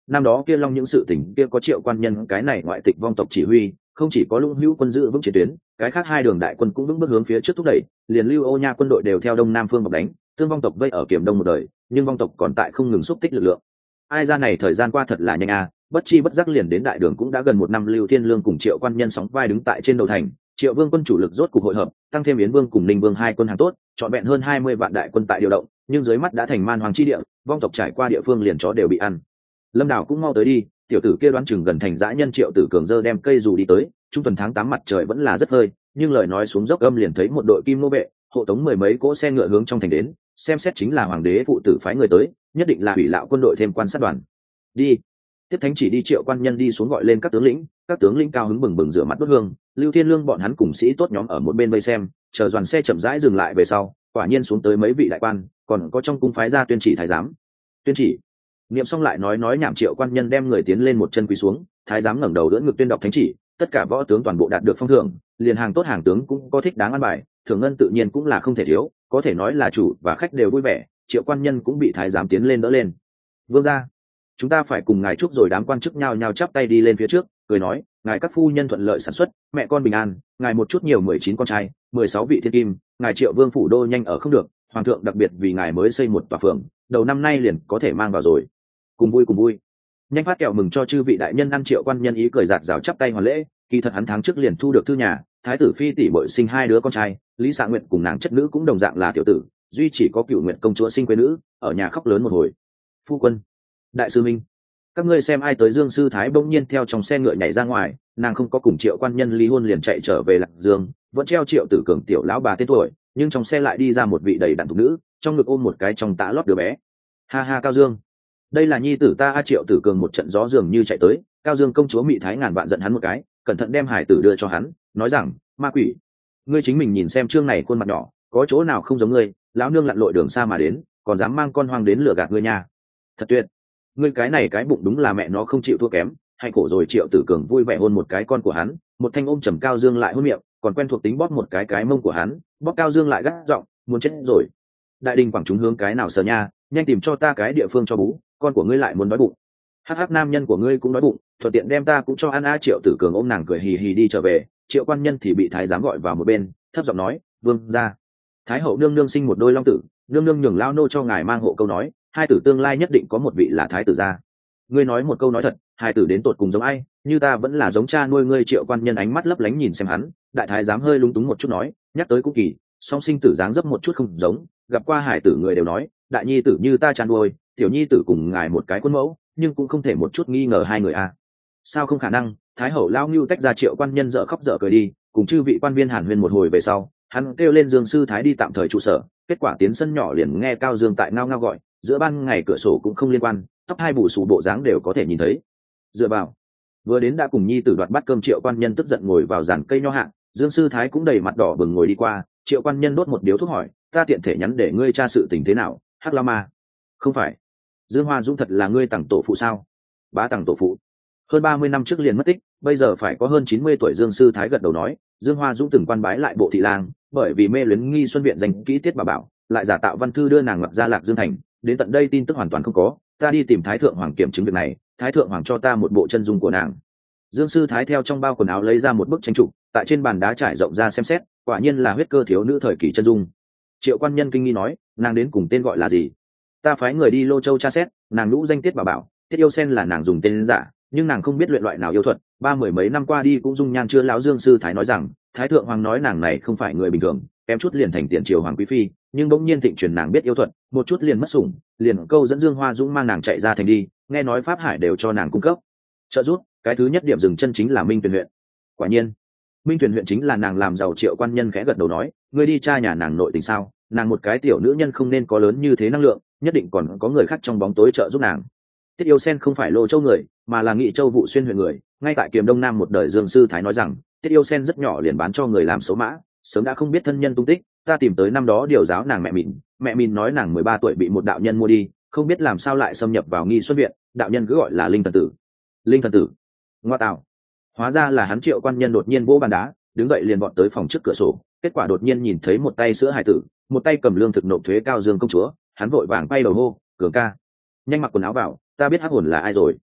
năm đó kia long những sự tình kia có Triệu Quan Nhân cái này ngoại tịch vong tộc chỉ huy, không chỉ có Lũng Hữu quân giữ vững chiến tuyến, cái khác hai đường đại quân cũng vững bước hướng phía trước thúc đẩy, liền Lưu Ô Nha quân đội đều theo đông nam phương bọc đánh, tương vong tộc vây ở Kiểm Đông một đời, nhưng vong tộc còn tại không ngừng xúc tích lực lượng. Ai ra này thời gian qua thật là nhanh à, bất chi bất giác liền đến đại đường cũng đã gần một năm. Lưu Thiên Lương cùng Triệu Quan Nhân sóng vai đứng tại trên đầu thành, Triệu Vương quân chủ lực rốt cục hội hợp, tăng thêm Yến Vương cùng Ninh Vương hai quân hàng tốt, trọn vẹn hơn 20 vạn đại quân tại điều động, nhưng dưới mắt đã thành man hoàng chi địa, vong tộc trải qua địa phương liền chó đều bị ăn. Lâm Đào cũng mau tới đi, tiểu tử kia đoán chừng gần thành dã nhân. Triệu Tử Cường dơ đem cây dù đi tới, trung tuần tháng 8 mặt trời vẫn là rất hơi, nhưng lời nói xuống dốc âm liền thấy một đội kim nô vệ hộ tống mười mấy cỗ xe ngựa hướng trong thành đến, xem xét chính là hoàng đế phụ tử phái người tới, nhất định là ủy lạo quân đội thêm quan sát đoàn. Đi. Tiếp thánh chỉ đi. Triệu Quan Nhân đi xuống gọi lên các tướng lĩnh cao hứng bừng bừng rửa mặt đốt hương. Lưu Thiên Lương bọn hắn cùng sĩ tốt nhóm ở một bên vây xem, chờ đoàn xe chậm rãi dừng lại về sau, quả nhiên xuống tới mấy vị đại quan, còn có trong cung phái ra tuyên chỉ thái giám. Tuyên chỉ niệm xong lại nói nhảm. Triệu Quan Nhân đem người tiến lên một chân quỳ xuống, thái giám ngẩng đầu đỡ ngực tuyên đọc thánh chỉ. Tất cả võ tướng toàn bộ đạt được phong thưởng, liền hàng tốt hàng tướng cũng có thích đáng ăn bài, thưởng ngân tự nhiên cũng là không thể thiếu, có thể nói là chủ và khách đều vui vẻ. Triệu Quan Nhân cũng bị thái giám tiến lên đỡ lên. Vương gia, chúng ta phải cùng ngài chúc rồi. Đám quan chức nhao nhao chắp tay đi lên phía trước, cười nói, ngài các phu nhân thuận lợi sản xuất, mẹ con bình an, ngài một chút nhiều 19 con trai, 16 vị thiên kim, ngài Triệu Vương phủ đô nhanh ở không được, hoàng thượng đặc biệt vì ngài mới xây một tòa phường, đầu năm nay liền có thể mang vào rồi. Cùng vui, nhanh phát kẹo mừng cho chư vị đại nhân ăn. Triệu Quan Nhân ý cười giạt rào chắp tay hoàn lễ, kỳ thật hắn tháng trước liền thu được thư nhà, thái tử phi tỷ bội sinh hai đứa con trai, Lý Xạ Nguyện cùng nàng chất nữ cũng đồng dạng là tiểu tử, duy chỉ có Cửu Nguyện công chúa sinh quê nữ, ở nhà khóc lớn một hồi. Phu quân, đại sư minh, các ngươi xem ai tới. Dương Sư Thái bỗng nhiên theo trong xe ngựa nhảy ra ngoài, nàng không có cùng Triệu Quan Nhân ly hôn liền chạy trở về Lạc Dương, vẫn treo Triệu Tử Cường tiểu lão bà tên tuổi, nhưng trong xe lại đi ra một vị đầy đặn thục nữ, trong ngực ôm một cái trong tã lót đứa bé. Ha ha, Cao Dương, đây là nhi tử ta. Triệu Tử Cường một trận gió dường như chạy tới, Cao Dương công chúa Mị Thái ngàn vạn giận hắn một cái, cẩn thận đem hải tử đưa cho hắn, nói rằng, ma quỷ, ngươi chính mình nhìn xem chương này khuôn mặt nhỏ, có chỗ nào không giống ngươi, lão nương lặn lội đường xa mà đến, còn dám mang con hoang đến lừa gạt ngươi nha. Thật tuyệt, ngươi cái này cái bụng đúng là mẹ nó không chịu thua kém, hay khổ rồi. Triệu Tử Cường vui vẻ hôn một cái con của hắn, một thanh ôm chầm Cao Dương lại hôn miệng, còn quen thuộc tính bóp một cái mông của hắn, bóp Cao Dương lại gắt giọng, muốn chết rồi. Đại đình quảng chúng hướng cái nào sờ nha, nhanh tìm cho ta cái địa phương cho bú, con của ngươi lại muốn đói bụng. Hắc nam nhân của ngươi cũng đói bụng, thuận tiện đem ta cũng cho ăn a. Triệu Tử Cường ôm nàng cười hì hì đi trở về. Triệu Quan Nhân thì bị thái giám gọi vào một bên, thấp giọng nói, vương gia, thái hậu nương nương sinh một đôi long tử, nương nương nhường lao nô cho ngài mang hộ câu nói, hai tử tương lai nhất định có một vị là thái tử gia. Ngươi nói một câu nói thật, hai tử đến tột cùng giống ai, như ta vẫn là giống cha nuôi ngươi. Triệu Quan Nhân ánh mắt lấp lánh nhìn xem hắn, đại thái giám hơi lúng túng một chút nói, nhắc tới cũng kỳ, song sinh tử dáng dấp một chút không giống, gặp qua hải tử người đều nói đại nhi tử như ta cha nuôi, tiểu nhi tử cùng ngài một cái khuôn mẫu, nhưng cũng không thể một chút nghi ngờ hai người a. Sao không khả năng. Thái hậu lao ngưu tách ra. Triệu Quan Nhân dở khóc dở cười đi, cùng chư vị quan viên hàn huyên một hồi về sau, hắn kêu lên Dương Sư Thái đi tạm thời trụ sở. Kết quả tiến sân nhỏ liền nghe Cao Dương tại ngao ngao gọi, giữa ban ngày cửa sổ cũng không liên quan, tóc hai bù xù bộ dáng đều có thể nhìn thấy. Dựa vào, vừa đến đã cùng nhi tử đoạt bát cơm. Triệu Quan Nhân tức giận ngồi vào giàn cây nho hạ, Dương Sư Thái cũng đầy mặt đỏ bừng ngồi đi qua. Triệu Quan Nhân đốt một điếu thuốc hỏi, ta tiện thể nhắn để ngươi tra sự tình thế nào. Hắc La Ma, không phải Dương Hoa Dũng thật là ngươi tặng tổ phụ sao? Bá tặng tổ phụ hơn 30 năm trước liền mất tích, bây giờ phải có hơn 90 tuổi. Dương Sư Thái gật đầu nói, Dương Hoa Dũng từng quan bái lại bộ thị lang, bởi vì mê luyến Nghi Xuân viện danh kỹ Tiết Bà Bảo, lại giả tạo văn thư đưa nàng mặc ra Lạc Dương thành, đến tận đây tin tức hoàn toàn không có. Ta đi tìm Thái thượng hoàng kiểm chứng việc này, Thái thượng hoàng cho ta một bộ chân dung của nàng. Dương Sư Thái theo trong bao quần áo lấy ra một bức tranh chụp, tại trên bàn đá trải rộng ra xem xét, quả nhiên là huyết cơ thiếu nữ thời kỳ chân dung. Triệu Quan Nhân kinh nghi nói, nàng đến cùng tên gọi là gì? Ta phái người đi Lô Châu tra xét, nàng lũ danh Tiết Bà Bảo, Tiết Yêu Sen là nàng dùng tên giả, nhưng nàng không biết luyện loại nào yêu thuật, 30 mấy năm qua đi cũng dung nhan chưa lão. Dương Sư Thái nói rằng, Thái thượng hoàng nói nàng này không phải người bình thường, kém chút liền thành tiền triều hoàng quý phi, nhưng bỗng nhiên thịnh truyền nàng biết yêu thuật, một chút liền mất sủng, liền câu dẫn Dương Hoa Dũng mang nàng chạy ra thành đi, nghe nói Pháp Hải đều cho nàng cung cấp trợ giúp. Cái thứ nhất điểm dừng chân chính là Minh Tuyền huyện. Quả nhiên, Minh Tuyền huyện chính là nàng làm giàu. Triệu Quan Nhân khẽ gật đầu nói, ngươi đi tra nhà nàng nội tình sao? Nàng một cái tiểu nữ nhân không nên có lớn như thế năng lượng, nhất định còn có người khác trong bóng tối trợ giúp nàng. Tiết Yêu Sen không phải Lô Châu người, mà là Nghị Châu Vụ Xuyên huyện người, ngay tại Kiềm Đông Nam một đời. Dương Sư Thái nói rằng, Tiết Yêu Sen rất nhỏ liền bán cho người làm số mã, sớm đã không biết thân nhân tung tích. Ta tìm tới năm đó điều giáo nàng mẹ mìn nói nàng 13 tuổi bị một đạo nhân mua đi, không biết làm sao lại xâm nhập vào Nghi Xuân viện, đạo nhân cứ gọi là Linh thần tử. Linh thần tử? Ngoa tạo, hóa ra là hắn. Triệu Quan Nhân đột nhiên vỗ bàn đá, đứng dậy liền bọn tới phòng trước cửa sổ, kết quả đột nhiên nhìn thấy một tay sữa hài tử, một tay cầm lương thực nộp thuế Cao Dương công chúa. Hắn vội vàng bay đầu hô, Cường ca, nhanh mặc quần áo vào, ta biết hắc hồn là ai rồi.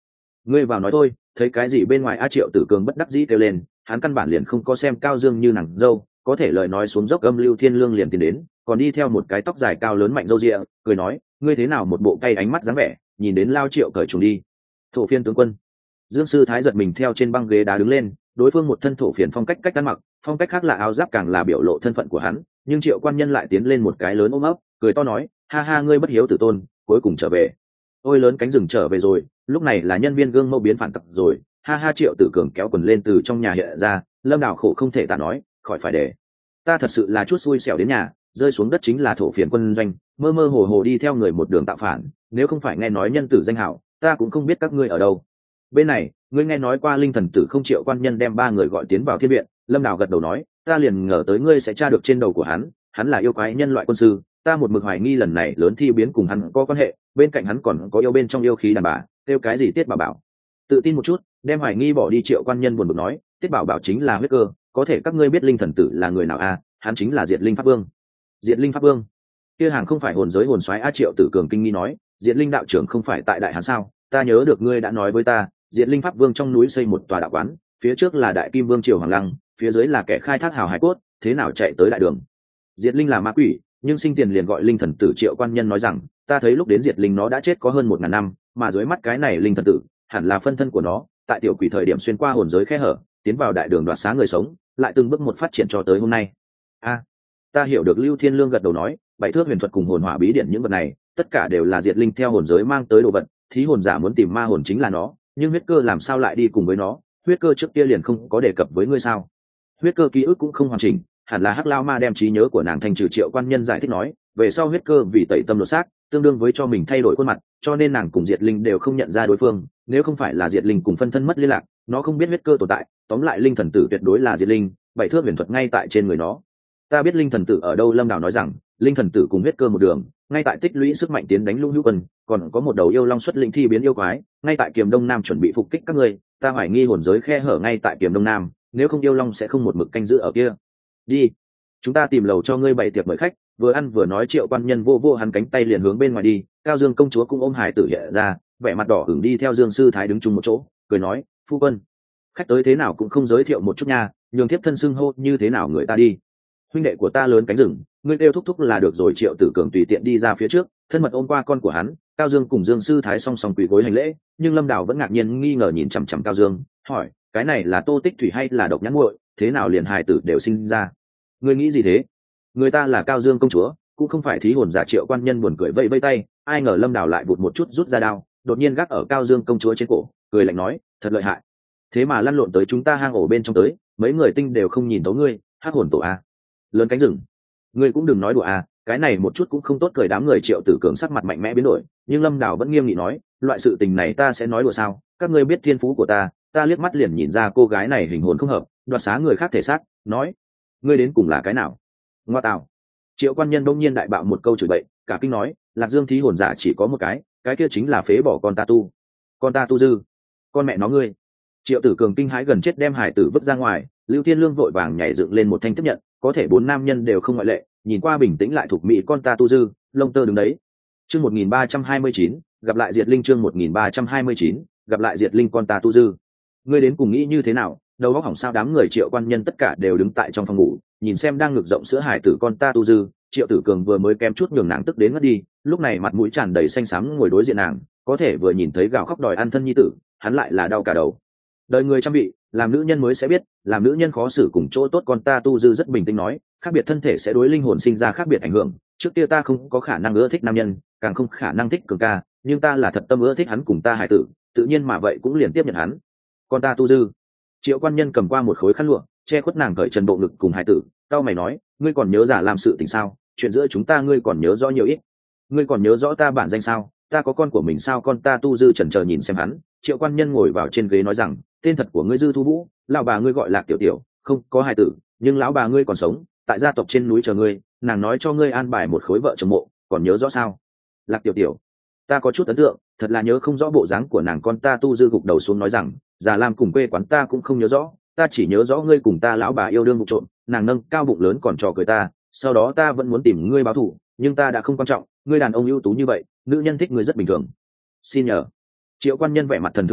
ngươi vào nói thôi, thấy cái gì bên ngoài? A Triệu Tử Cường bất đắc dĩ kêu lên, hắn căn bản liền không có xem Cao Dương như nàng dâu, có thể lời nói xuống dốc, âm Lưu Thiên Lương liền tiến đến, còn đi theo một cái tóc dài cao lớn mạnh râu ria, cười nói, ngươi thế nào một bộ cay ánh mắt dáng vẻ, nhìn đến Lao Triệu cởi trùng đi. Thổ phiên tướng quân. Dương Sư Thái giật mình theo trên băng ghế đá đứng lên, đối phương một thân thổ phiền phong cách ăn mặc, phong cách khác là áo giáp càng là biểu lộ thân phận của hắn, nhưng Triệu Quan Nhân lại tiến lên một cái lớn ôm ấp, cười to nói, ha ha, ngươi bất hiếu tử tôn, cuối cùng trở về. Ôi lớn cánh rừng trở về rồi, lúc này là nhân viên gương mẫu biến phản tặc rồi, ha ha. Triệu Tử Cường kéo quần lên từ trong nhà hiện ra, Lâm Đào khổ không thể tả nói, khỏi phải để. Ta thật sự là chút xui xẻo đến nhà, rơi xuống đất chính là thổ phiền quân doanh, mơ mơ hồ hồ đi theo người một đường tạo phản, nếu không phải nghe nói nhân tử danh hảo, ta cũng không biết các ngươi ở đâu. Bên này, ngươi nghe nói qua Linh Thần Tử không? Triệu Quan Nhân đem ba người gọi tiến vào thiên viện. Lâm Đào gật đầu nói, ta liền ngờ tới ngươi sẽ tra được trên đầu của hắn là yêu quái nhân loại quân sư, ta một mực hoài nghi lần này lớn thi biến cùng hắn có quan hệ, bên cạnh hắn còn có yêu bên trong yêu khí đàn bà, kêu cái gì Tiết Bảo Bảo. Tự tin một chút, đem hoài nghi bỏ đi. Triệu Quan Nhân buồn bực nói, Tiết Bảo Bảo chính là huyết cơ, có thể các ngươi biết Linh Thần Tử là người nào à? Hắn chính là Diệt Linh Pháp Vương. Diệt Linh Pháp Vương? Kia hàng không phải hồn giới hồn soái? A Triệu Tử Cường kinh nghi nói, Diệt Linh đạo trưởng không phải tại Đại Hán sao? Ta nhớ được ngươi đã nói với ta, Diệt Linh Pháp Vương trong núi xây một tòa đạo quán, phía trước là Đại Kim Vương Triều Hoàng Lăng, phía dưới là kẻ khai thác hào hải cốt, thế nào chạy tới đại đường? Diệt Linh là ma quỷ, nhưng sinh tiền liền gọi Linh Thần Tử. Triệu Quan Nhân nói rằng, ta thấy lúc đến Diệt Linh nó đã chết có hơn 1000 năm, mà dưới mắt cái này Linh Thần Tử hẳn là phân thân của nó, tại tiểu quỷ thời điểm xuyên qua hồn giới khe hở, tiến vào đại đường đoạt xá người sống, lại từng bước một phát triển cho tới hôm nay. A, ta hiểu được. Lưu Thiên Lương gật đầu nói, bảy thước huyền thuật cùng hồn hỏa bí điển những vật này, tất cả đều là Diệt Linh theo hồn giới mang tới đồ vật, thí hồn giả muốn tìm ma hồn chính là nó, nhưng huyết cơ làm sao lại đi cùng với nó? Huyết cơ trước kia liền không có đề cập với ngươi sao? Huyết cơ ký ức cũng không hoàn chỉnh, hẳn là Hắc Lao Ma đem trí nhớ của nàng thành trừ. Triệu Quan Nhân giải thích nói, về sau huyết cơ vì tẩy tâm lột xác, tương đương với cho mình thay đổi khuôn mặt, cho nên nàng cùng Diệt Linh đều không nhận ra đối phương, nếu không phải là Diệt Linh cùng phân thân mất liên lạc, nó không biết huyết cơ tồn tại. Tóm lại Linh Thần Tử tuyệt đối là Diệt Linh, bảy thước huyền thuật ngay tại trên người nó. Ta biết Linh Thần Tử ở đâu. Lâm Đào nói rằng, Linh Thần Tử cùng huyết cơ một đường, ngay tại tích lũy sức mạnh tiến đánh Lũng Hữu Quân, còn có một đầu yêu long xuất lĩnh thi biến yêu quái, ngay tại Kiềm Đông Nam chuẩn bị phục kích các ngươi. Ta hoài nghi hồn giới khe hở ngay tại Kiềm Đông Nam, nếu không yêu long sẽ không một mực canh giữ ở kia. Đi, chúng ta tìm lầu cho ngươi bày tiệc mời khách. Vừa ăn vừa nói, Triệu Quan Nhân vô vô hắn cánh tay liền hướng bên ngoài đi. Cao Dương công chúa cũng ôm hải tử hiện ra, vẻ mặt đỏ ửng đi theo Dương Sư Thái đứng chung một chỗ, cười nói, phu quân, khách tới thế nào cũng không giới thiệu một chút nha, nhường thiếp thân xưng hô như thế nào người ta đi. Huynh đệ của ta lớn cánh rừng, ngươi kêu thúc thúc là được rồi. Triệu Tử Cường tùy tiện đi ra phía trước, thân mật ôm qua con của hắn. Cao Dương cùng Dương Sư Thái song song quỳ gối hành lễ, nhưng Lâm Đào vẫn ngạc nhiên nghi ngờ nhìn chằm chằm Cao Dương, hỏi, cái này là Tô Tích Thủy hay là Độc Nhãn Muội? Thế nào liền hài tử đều sinh ra? Ngươi nghĩ gì thế? Người ta là Cao Dương công chúa, cũng không phải thí hồn giả. Triệu Quan Nhân buồn cười vẫy vẫy tay, ai ngờ Lâm Đào lại vụt một chút rút ra đao, đột nhiên gác ở Cao Dương công chúa trên cổ, cười lạnh nói, thật lợi hại, thế mà lăn lộn tới chúng ta hang ổ bên trong tới, mấy người tinh đều không nhìn tấu ngươi, hắc hồn tổ a. Lớn cánh rừng, ngươi cũng đừng nói đùa à, cái này một chút cũng không tốt cười. Đám người Triệu Tử Cường sắc mặt mạnh mẽ biến đổi, nhưng Lâm Đào vẫn nghiêm nghị nói, loại sự tình này ta sẽ nói đùa sao? Các ngươi biết thiên phú của ta liếc mắt liền nhìn ra cô gái này hình hồn không hợp, đoạt xá người khác thể xác, nói, ngươi đến cùng là cái nào? Ngoa tạo. Triệu Quan Nhân đông nhiên đại bạo một câu chửi bậy, cả kinh nói, Lạc Dương thí hồn giả chỉ có một cái kia chính là phế bỏ con ta tu. Con ta tu dư? Con mẹ nó ngươi. Triệu Tử Cường kinh hãi gần chết đem hải tử vứt ra ngoài. Lưu Thiên Lương vội vàng nhảy dựng lên một thanh tiếp nhận, có thể 4 nam nhân đều không ngoại lệ, nhìn qua bình tĩnh lại thuộc mỹ con ta tu dư, lông tơ đứng đấy. Chương 1329, gặp lại Diệt Linh. Chương 1329, gặp lại Diệt Linh con ta tu dư. Ngươi đến cùng nghĩ như thế nào? Đầu óc hỏng sao? Đám người Triệu Quan Nhân tất cả đều đứng tại trong phòng ngủ, nhìn xem đang ngực rộng sữa hải tử con ta tu dư. Triệu Tử Cường vừa mới kém chút nhường nàng tức đến ngất đi, lúc này mặt mũi tràn đầy xanh xám ngồi đối diện nàng, có thể vừa nhìn thấy gào khóc đòi ăn thân nhi tử, hắn lại là đau cả đầu. Đời người trăm vị, làm nữ nhân mới sẽ biết, làm nữ nhân khó xử cùng chỗ tốt. Con ta tu dư rất bình tĩnh nói, khác biệt thân thể sẽ đối linh hồn sinh ra khác biệt ảnh hưởng. Trước kia ta không có khả năng ưa thích nam nhân, càng không khả năng thích Cường ca, nhưng ta là thật tâm ưa thích hắn cùng ta hải tử, tự nhiên mà vậy cũng liền tiếp nhận hắn. Con ta tu dư. Triệu Quan Nhân cầm qua một khối khăn lụa, che khuất nàng cởi trần bộ ngực cùng hải tử, cao mày nói, ngươi còn nhớ giả làm sự tình sao? Chuyện giữa chúng ta ngươi còn nhớ rõ nhiều ít? Ngươi còn nhớ rõ ta bản danh sao? Ta có con của mình sao? Con ta tu dư chần chờ nhìn xem hắn. Triệu Quan Nhân ngồi vào trên ghế nói rằng, tên thật của ngươi Dư Thu Vũ, lão bà ngươi gọi Lạc Tiểu Tiểu, không có hài tử, nhưng lão bà ngươi còn sống, tại gia tộc trên núi chờ ngươi, nàng nói cho ngươi an bài một khối vợ chồng mộ, còn nhớ rõ sao? Lạc Tiểu Tiểu, ta có chút ấn tượng, thật là nhớ không rõ bộ dáng của nàng. Con ta tu dư gục đầu xuống nói rằng, già làm cùng quê quán ta cũng không nhớ rõ, ta chỉ nhớ rõ ngươi cùng ta lão bà yêu đương vụ trộm, nàng nâng cao bụng lớn còn trò cười ta, sau đó ta vẫn muốn tìm ngươi báo thù, nhưng ta đã không quan trọng, ngươi đàn ông ưu tú như vậy, nữ nhân thích ngươi rất bình thường. Xin nhờ. Triệu Quan Nhân vẻ mặt thần thương nói,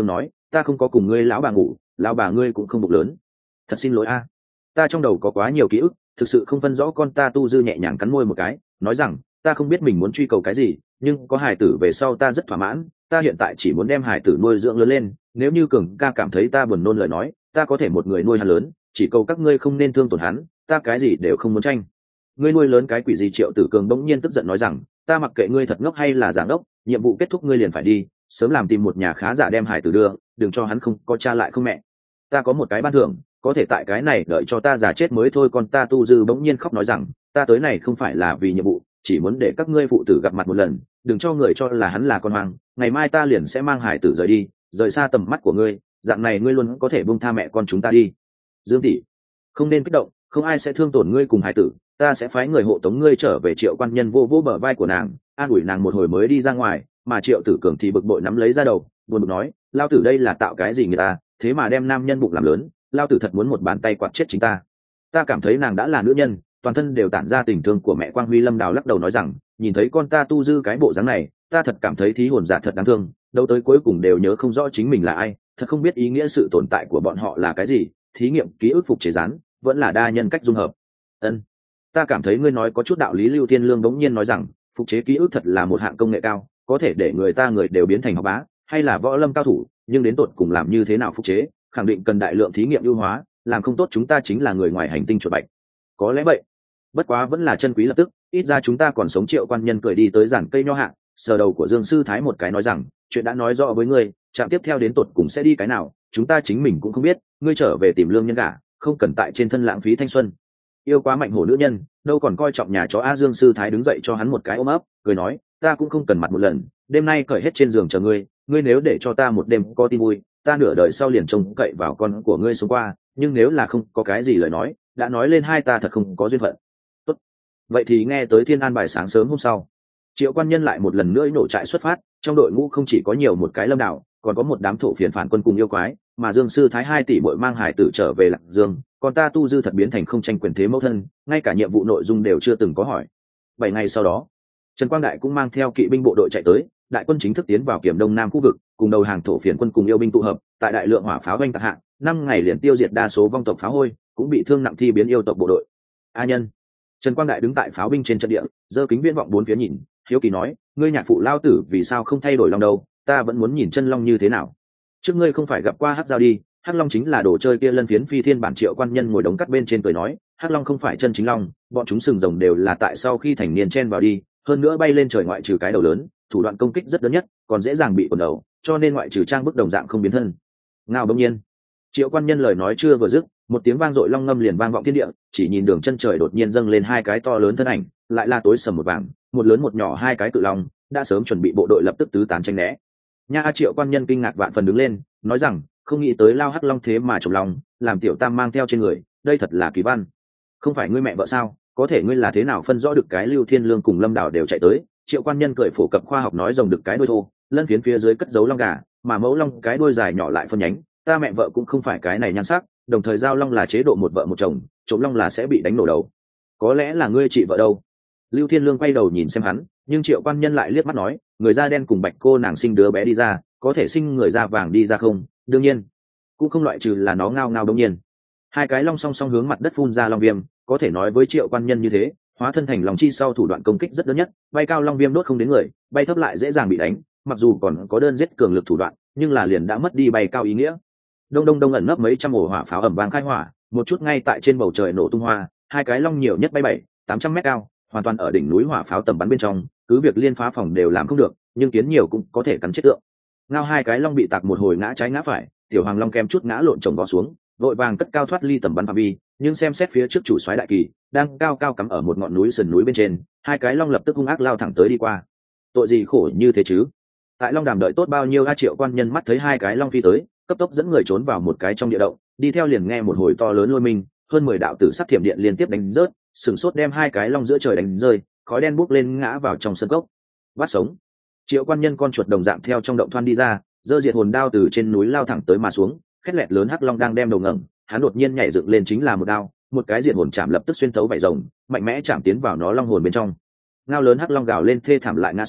ta không có cùng ngươi lão bà ngủ, lão bà ngươi cũng không bụng lớn. Thật xin lỗi a, ta trong đầu có quá nhiều ký ức, thực sự không phân rõ. Con ta Tu Dư nhẹ nhàng cắn môi một cái, nói rằng ta không biết mình muốn truy cầu cái gì, nhưng có hài tử về sau ta rất thỏa mãn. Ta hiện tại chỉ muốn đem hài tử nuôi dưỡng lớn lên, nếu như Cường ca cảm thấy ta buồn nôn lời nói, ta có thể một người nuôi hắn lớn, chỉ cầu các ngươi không nên thương tổn hắn, ta cái gì đều không muốn tranh. Ngươi nuôi lớn cái quỷ gì? Triệu Tử Cường bỗng nhiên tức giận nói rằng, ta mặc kệ ngươi thật ngốc hay là giả ngốc, nhiệm vụ kết thúc ngươi liền phải đi, sớm làm tìm một nhà khá giả đem hài tử đưa, đừng cho hắn không có cha lại không mẹ. Ta có một cái ban thưởng, có thể tại cái này đợi cho ta già chết mới thôi. Con ta Tu Dư bỗng nhiên khóc nói rằng, ta tới này không phải là vì nhiệm vụ, chỉ muốn để các ngươi phụ tử gặp mặt một lần, đừng cho người cho là hắn là con hoang. Ngày mai ta liền sẽ mang hải tử rời đi, rời xa tầm mắt của ngươi, dạng này ngươi luôn có thể buông tha mẹ con chúng ta đi. Dương tỷ, không nên kích động, không ai sẽ thương tổn ngươi cùng hải tử, ta sẽ phái người hộ tống ngươi trở về. Triệu Quan Nhân vô vô bờ vai của nàng, an ủi nàng một hồi mới đi ra ngoài. Mà Triệu Tử Cường thì bực bội nắm lấy ra đầu, buồn bực nói, lao tử đây là tạo cái gì người ta, thế mà đem nam nhân bụng làm lớn, lao tử thật muốn một bàn tay quạt chết chính ta. Ta cảm thấy nàng đã là nữ nhân, toàn thân đều tản ra tình thương của mẹ. Quang Huy Lâm Đào lắc đầu nói rằng, nhìn thấy con ta Tu Dư cái bộ dáng này, ta thật cảm thấy thí hồn giả thật đáng thương, đâu tới cuối cùng đều nhớ không rõ chính mình là ai, thật không biết ý nghĩa sự tồn tại của bọn họ là cái gì. Thí nghiệm ký ức phục chế rán vẫn là đa nhân cách dung hợp. Ân, ta cảm thấy ngươi nói có chút đạo lý. Lưu Thiên Lương đống nhiên nói rằng, phục chế ký ức thật là một hạng công nghệ cao, có thể để người đều biến thành học bá hay là võ lâm cao thủ, nhưng đến tột cùng làm như thế nào phục chế, khẳng định cần đại lượng thí nghiệm ưu hóa, làm không tốt chúng ta chính là người ngoài hành tinh chuột bạch. Có lẽ vậy, bất quá vẫn là chân quý lập tức, ít ra chúng ta còn sống. Triệu Quan Nhân cười đi tới giàn cây nho hạ, sờ đầu của Dương Sư Thái một cái nói rằng, chuyện đã nói rõ với ngươi, trạm tiếp theo đến tột cùng sẽ đi cái nào, chúng ta chính mình cũng không biết. Ngươi trở về tìm lương nhân gả, không cần tại trên thân lãng phí thanh xuân. Yêu quá mạnh hổ nữ nhân, đâu còn coi trọng nhà chó a. Dương Sư Thái đứng dậy cho hắn một cái ôm ấp, cười nói, ta cũng không cần mặt một lần, đêm nay cởi hết trên giường chờ ngươi. Ngươi nếu để cho ta một đêm có tin vui, ta nửa đời sau liền trông cậy vào con của ngươi xuống qua, nhưng nếu là không có cái gì lời nói, đã nói lên hai ta thật không có duyên phận. Tốt, vậy thì nghe tới Thiên An bài. Sáng sớm hôm sau, Triệu Quan Nhân lại một lần nữa nổ trại xuất phát. Trong đội ngũ không chỉ có nhiều một cái Lâm Đào, còn có một đám thổ phiền phản quân cùng yêu quái. Mà Dương Sư Thái 2 tỷ muội mang hải tử trở về Lạc Dương, còn ta Tu Dư thật biến thành không tranh quyền thế mẫu thân, ngay cả nhiệm vụ nội dung đều chưa từng có hỏi. 7 ngày sau đó, Trần Quang Đại cũng mang theo kỵ binh bộ đội chạy tới. Đại quân chính thức tiến vào Kiểm Đông Nam khu vực, cùng đầu hàng thổ phiền quân cùng yêu binh tụ hợp, tại đại lượng hỏa pháo oanh tạc hạ, 5 ngày liền tiêu diệt đa số vong tộc pháo hôi, cũng bị thương nặng thi biến yêu tộc bộ đội. A Nhân, Trần Quang Đại đứng tại pháo binh trên trận địa, giơ kính viễn vọng bốn phía nhìn, hiếu kỳ nói, ngươi nhạc phụ lao tử vì sao không thay đổi long đâu, ta vẫn muốn nhìn chân long như thế nào. Trước ngươi không phải gặp qua Hắc Giao đi, Hắc Long chính là đồ chơi kia lân phiến phi thiên bản. Triệu Quan Nhân ngồi đống cắt bên trên cười nói, Hắc Long không phải chân chính long, bọn chúng sừng rồng đều là tại sau khi thành niên chen vào đi, hơn nữa bay lên trời ngoại trừ cái đầu lớn, thủ đoạn công kích rất đơn nhất, còn dễ dàng bị quần đầu, cho nên ngoại trừ trang bức đồng dạng không biến thân. Ngao bỗng nhiên, Triệu Quan Nhân lời nói chưa vừa dứt, một tiếng vang dội long ngâm liền vang vọng thiên địa, chỉ nhìn đường chân trời đột nhiên dâng lên hai cái to lớn thân ảnh, lại là tối sầm một vàng, một lớn một nhỏ hai cái cự long, đã sớm chuẩn bị bộ đội lập tức tứ tán tranh né. Nha. Triệu Quan Nhân kinh ngạc vạn phần đứng lên, nói rằng, không nghĩ tới lao Hắc Long thế mà trồng lòng, làm tiểu tam mang theo trên người, đây thật là kỳ văn. Không phải ngươi mẹ vợ sao, có thể ngươi là thế nào phân rõ được cái Lưu Thiên Lương cùng Lâm Đào đều chạy tới. Triệu Quan Nhân cười phổ cập khoa học nói, rồng được cái đuôi thô, lân phiến phía dưới cất giấu long gà, mà mẫu long cái đuôi dài nhỏ lại phân nhánh, ta mẹ vợ cũng không phải cái này nhan sắc, đồng thời giao long là chế độ một vợ một chồng, trộm long là sẽ bị đánh nổ đầu. Có lẽ là ngươi chị vợ đâu. Lưu Thiên Lương quay đầu nhìn xem hắn, nhưng Triệu Quan Nhân lại liếc mắt nói, người da đen cùng bạch cô nàng sinh đứa bé đi ra, có thể sinh người da vàng đi ra không? Đương nhiên, cũng không loại trừ là nó. Ngao ngao. Đương nhiên, hai cái long song song hướng mặt đất phun ra long viêm, có thể nói với Triệu Quan Nhân như thế, hóa thân thành long chi sau thủ đoạn công kích rất đơn nhất, bay cao long viêm đốt không đến người, bay thấp lại dễ dàng bị đánh, mặc dù còn có đơn giết cường lực thủ đoạn, nhưng là liền đã mất đi bay cao ý nghĩa. Đông đông đông ẩn nấp mấy trăm ổ hỏa pháo ầm vang khai hỏa, một chút ngay tại trên bầu trời nổ tung hoa, hai cái long nhiều nhất bay 700-800 mét cao, hoàn toàn ở đỉnh núi hỏa pháo tầm bắn bên trong, cứ việc liên phá phòng đều làm không được, nhưng kiến nhiều cũng có thể cắn chết tượng. Ngao hai cái long bị tạc một hồi ngã trái ngã phải, tiểu hoàng long kem chút ngã lộn chồng bò xuống, vội vàng cất cao thoát ly tầm bắn phạm vi, nhưng xem xét phía trước chủ soái đại kỳ đang cao cao cắm ở một ngọn núi sườn núi bên trên, hai cái long lập tức hung ác lao thẳng tới đi qua. Tội gì khổ như thế chứ? Tại long đàm đợi tốt bao nhiêu? Triệu Quan Nhân mắt thấy hai cái long phi tới, cấp tốc dẫn người trốn vào một cái trong địa động, đi theo liền nghe một hồi to lớn lôi minh, hơn 10 đạo tử sắc thiểm điện liên tiếp đánh rớt, sừng sốt đem hai cái long giữa trời đánh rơi, khói đen bốc lên ngã vào trong sân cốc. Bắt sống. Triệu Quan Nhân con chuột đồng dạng theo trong động thoăn đi ra, giơ diệt hồn đao từ trên núi lao thẳng tới mà xuống, khét lẹt lớn hắc long đang đem đầu ngẩng, hắn đột nhiên nhảy dựng lên chính là một đao, một cái diệt hồn chạm lập tức xuyên thấu vảy rồng, mạnh mẽ chạm tiến vào nó long hồn bên trong. Ngao lớn hắc long gào lên thê thảm lại ngã xuống,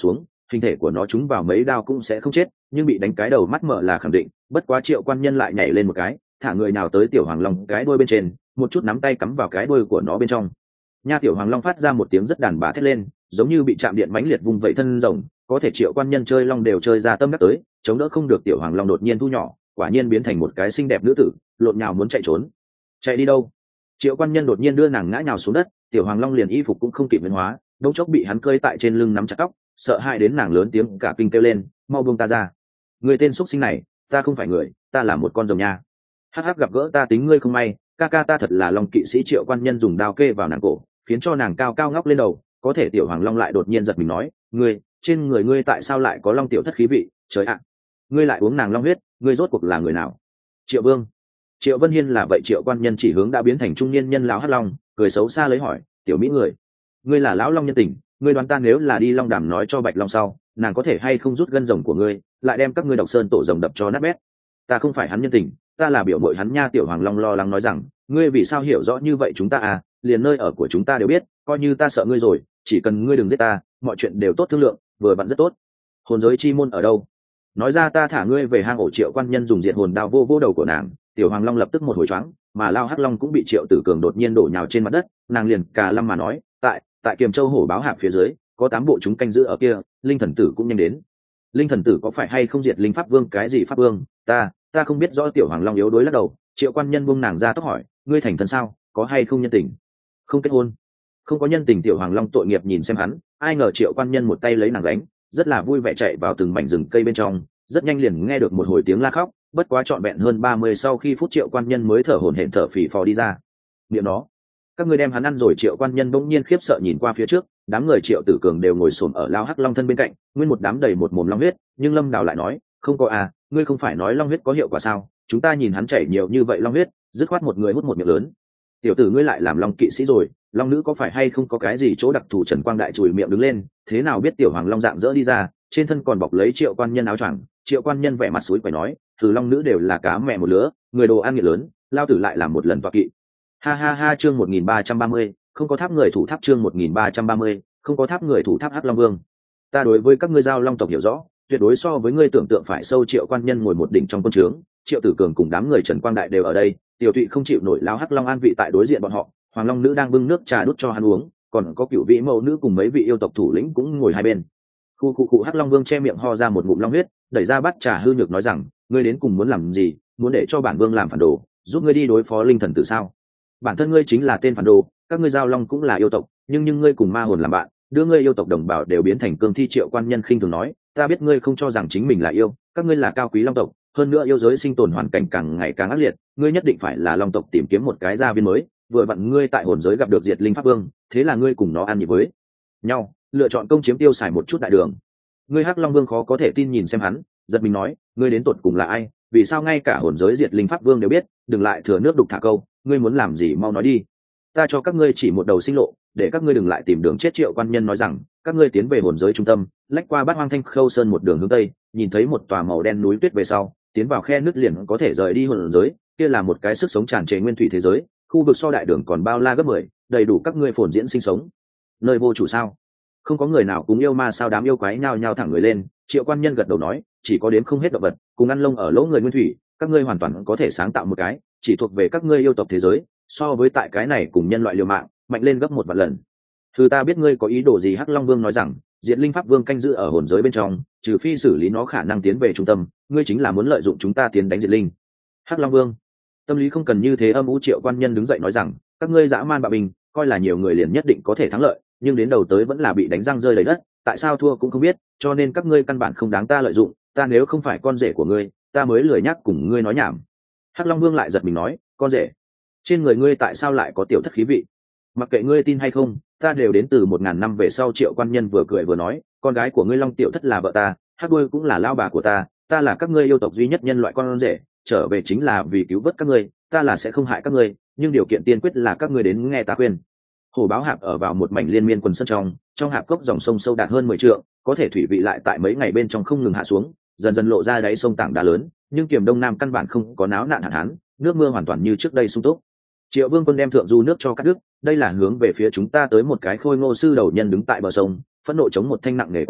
hình thể của nó trúng vào mấy đao cũng sẽ không chết, nhưng bị đánh cái đầu mắt mở là khẳng định. Bất quá Triệu Quan Nhân lại nhảy lên một cái, thả người nào tới tiểu hoàng long cái đuôi bên trên, một chút nắm tay cắm vào cái đuôi của nó bên trong. Nha, tiểu hoàng long phát ra một tiếng rất đàn bà thét lên, giống như bị chạm điện mãnh liệt vung vẩy thân rồng. Có thể Triệu Quan Nhân chơi long đều chơi ra tâm đắc tới, chống đỡ không được tiểu hoàng long đột nhiên thu nhỏ, quả nhiên biến thành một cái xinh đẹp nữ tử, lộn nhào muốn chạy trốn. Chạy đi đâu? Triệu Quan Nhân đột nhiên đưa nàng ngã nhào xuống đất, tiểu hoàng long liền y phục cũng không kịp biến hóa, đống chốc bị hắn cơi tại trên lưng nắm chặt tóc, sợ hãi đến nàng lớn tiếng cả kinh kêu lên, mau buông ta ra. Người tên xúc sinh này, ta không phải người, ta là một con rồng nha. Hắc hắc, gặp gỡ ta tính ngươi không may, ca ca ta thật là long kỵ sĩ. Triệu Quan Nhân dùng đao kê vào nàng cổ, khiến cho nàng cao cao ngóc lên đầu. Có thể tiểu hoàng long lại đột nhiên giật mình nói, ngươi, trên người ngươi tại sao lại có long tiểu thất khí vị? Trời ạ, ngươi lại uống nàng long huyết, ngươi rốt cuộc là người nào? Triệu Vương. Triệu Vân Hiên là vậy. Triệu Quan Nhân chỉ hướng đã biến thành trung niên nhân lão hắc long, cười xấu xa lấy hỏi, tiểu mỹ người, ngươi là lão long nhân tình, ngươi đoán ta nếu là đi long đàm nói cho bạch long sau, nàng có thể hay không rút gân rồng của ngươi, lại đem các ngươi độc sơn tổ rồng đập cho nát bét? Ta không phải hắn nhân tình, ta là biểu bội hắn nha. Tiểu hoàng long lo lắng nói rằng, ngươi vì sao hiểu rõ như vậy chúng ta à? Liền nơi ở của chúng ta đều biết, coi như ta sợ ngươi rồi, chỉ cần ngươi đừng giết ta, mọi chuyện đều tốt thương lượng, vừa vặn rất tốt. Hồn giới chi môn ở đâu? Nói ra ta thả ngươi về hang ổ. Triệu Quan Nhân dùng diệt hồn đao vô đầu của nàng, tiểu hoàng long lập tức một hồi choáng, mà lao hắc long cũng bị Triệu Tử Cường đột nhiên đổ nhào trên mặt đất. Nàng liền cà lâm mà nói, tại Kiềm Châu hổ báo hạp phía dưới có 8 bộ chúng canh giữ ở kia, linh thần tử cũng nhanh đến. Linh thần tử có phải hay không diệt linh pháp vương? Cái gì pháp vương? Ta không biết rõ. Tiểu hoàng long yếu đối lắc đầu. Triệu Quan Nhân buông nàng ra tóc hỏi, ngươi thành thần sao, có hay không nhân tình? Không kết hôn, không có nhân tình. Tiểu hoàng long tội nghiệp nhìn xem hắn, ai ngờ Triệu Quan Nhân một tay lấy nàng đánh, rất là vui vẻ chạy vào từng mảnh rừng cây bên trong, rất nhanh liền nghe được một hồi tiếng la khóc. Bất quá trọn vẹn hơn 30 sau khi phút Triệu Quan Nhân mới thở hổn hển thở phì phò đi ra. Miệng nó, các ngươi đem hắn ăn rồi. Triệu Quan Nhân bỗng nhiên khiếp sợ nhìn qua phía trước, đám người Triệu Tử Cường đều ngồi xổm ở lao hắc long thân bên cạnh, nguyên một đám đầy một mồm long huyết. Nhưng Lâm Đào lại nói, không có à, ngươi không phải nói long huyết có hiệu quả sao? Chúng ta nhìn hắn chảy nhiều như vậy long huyết, dứt khoát một người hút một miệng lớn. Tiểu tử ngươi lại làm long kỵ sĩ rồi, long nữ có phải hay không có cái gì chỗ đặc thù? Trần Quang Đại chùi miệng đứng lên, thế nào biết tiểu hoàng long dạng dỡ đi ra, trên thân còn bọc lấy Triệu Quan Nhân áo choàng. Triệu Quan Nhân vẻ mặt sủi quẩy nói, từ long nữ đều là cá mẹ một lứa, người đồ ăn nghiệt lớn, lao tử lại làm một lần toạc kỵ. Ha ha ha. Chương 1330, không có tháp người thủ tháp. Chương 1330, không có tháp người thủ tháp. Hắc Long Vương, ta đối với các ngươi giao long tộc hiểu rõ, tuyệt đối so với ngươi tưởng tượng phải sâu. Triệu Quan Nhân ngồi một đỉnh trong quân trướng, Triệu Tử Cường cùng đám người Trần Quang Đại đều ở đây. Tiểu Tụy không chịu nổi lao hắc long an vị tại đối diện bọn họ, hoàng long nữ đang bưng nước trà đút cho hắn uống, còn có cựu vị mẫu nữ cùng mấy vị yêu tộc thủ lĩnh cũng ngồi hai bên. Khu Hắc Long Vương che miệng ho ra một ngụm long huyết, đẩy ra bát trà hư nhược nói rằng, ngươi đến cùng muốn làm gì? Muốn để cho bản vương làm phản đồ, giúp ngươi đi đối phó linh thần tử sao? Bản thân ngươi chính là tên phản đồ, các ngươi giao long cũng là yêu tộc, nhưng ngươi cùng ma hồn làm bạn, đưa ngươi yêu tộc đồng bào đều biến thành cương thi. Triệu Quan Nhân khinh thường nói, ta biết ngươi không cho rằng chính mình là yêu, các ngươi là cao quý long tộc, hơn nữa yêu giới sinh tồn hoàn cảnh càng ngày càng ác liệt, ngươi nhất định phải là long tộc tìm kiếm một cái gia viên mới. Vừa vặn ngươi tại hồn giới gặp được diệt linh pháp vương, thế là ngươi cùng nó ăn nhịp với nhau, lựa chọn công chiếm tiêu xài một chút đại đường. Ngươi Hắc Long Vương khó có thể tin nhìn xem hắn, giật mình nói, ngươi đến tột cùng là ai? Vì sao ngay cả hồn giới diệt linh pháp vương đều biết? Đừng lại thừa nước đục thả câu, ngươi muốn làm gì mau nói đi, ta cho các ngươi chỉ một đầu sinh lộ, để các ngươi đừng lại tìm đường chết. Triệu Quan Nhân nói rằng, các ngươi tiến về hồn giới trung tâm, lách qua Bát Hoang Thanh Khâu Sơn một đường hướng tây, nhìn thấy một tòa màu đen núi tuyết về sau, tiến vào khe nước liền có thể rời đi hồn giới. Kia là một cái sức sống tràn trề nguyên thủy thế giới, khu vực so đại đường còn bao la gấp 10, đầy đủ các ngươi phồn diễn sinh sống. Nơi vô chủ sao? Không có người nào cúng yêu ma sao? Đám yêu quái nhao nhao thẳng người lên. Triệu Quan Nhân gật đầu nói, chỉ có đếm không hết động vật cùng ăn lông ở lỗ người nguyên thủy, các ngươi hoàn toàn có thể sáng tạo một cái chỉ thuộc về các ngươi yêu tộc thế giới, so với tại cái này cùng nhân loại liều mạng mạnh lên gấp 1 vạn lần. Thứ ta biết ngươi có ý đồ gì? Hắc Long Vương nói rằng, diệt linh pháp vương canh giữ ở hồn giới bên trong, trừ phi xử lý nó khả năng tiến về trung tâm, ngươi chính là muốn lợi dụng chúng ta tiến đánh diệt linh. Hắc Long Vương, tâm lý không cần như thế âm u. Triệu Quan Nhân đứng dậy nói rằng, các ngươi dã man bạo binh, coi là nhiều người liền nhất định có thể thắng lợi, nhưng đến đầu tới vẫn là bị đánh răng rơi đầy đất, tại sao thua cũng không biết, cho nên các ngươi căn bản không đáng ta lợi dụng. Ta nếu không phải con rể của ngươi, ta mới lười nhắc cùng ngươi nói nhảm. Hắc Long Vương lại giật mình nói, con rể? Trên người ngươi tại sao lại có tiểu thất khí vị? Mặc kệ ngươi tin hay không, ta đều đến từ 1000 năm về sau. Triệu Quan Nhân vừa cười vừa nói, con gái của ngươi Long Tiểu Thất là vợ ta, Hắc Đuôi cũng là lao bà của ta, ta là các ngươi yêu tộc duy nhất nhân loại con rể, trở về chính là vì cứu vớt các ngươi, ta là sẽ không hại các ngươi, nhưng điều kiện tiên quyết là các ngươi đến nghe ta khuyên. Hồ báo hạp ở vào một mảnh liên miên quần sơn trong hạp cốc dòng sông sâu đạt hơn 10 trượng, có thể thủy vị lại tại mấy ngày bên trong không ngừng hạ xuống, dần dần lộ ra đáy sông tảng đá lớn, nhưng Kiềm Đông Nam căn bản không có náo nạn hạn hán, nước mưa hoàn toàn như trước đây sung túc. Triệu Vương quân đem thượng du nước cho cắt đứt, đây là hướng về phía chúng ta tới một cái khôi ngô sư đầu nhân đứng tại bờ sông, phẫn nộ chống một thanh nặng nề con đao,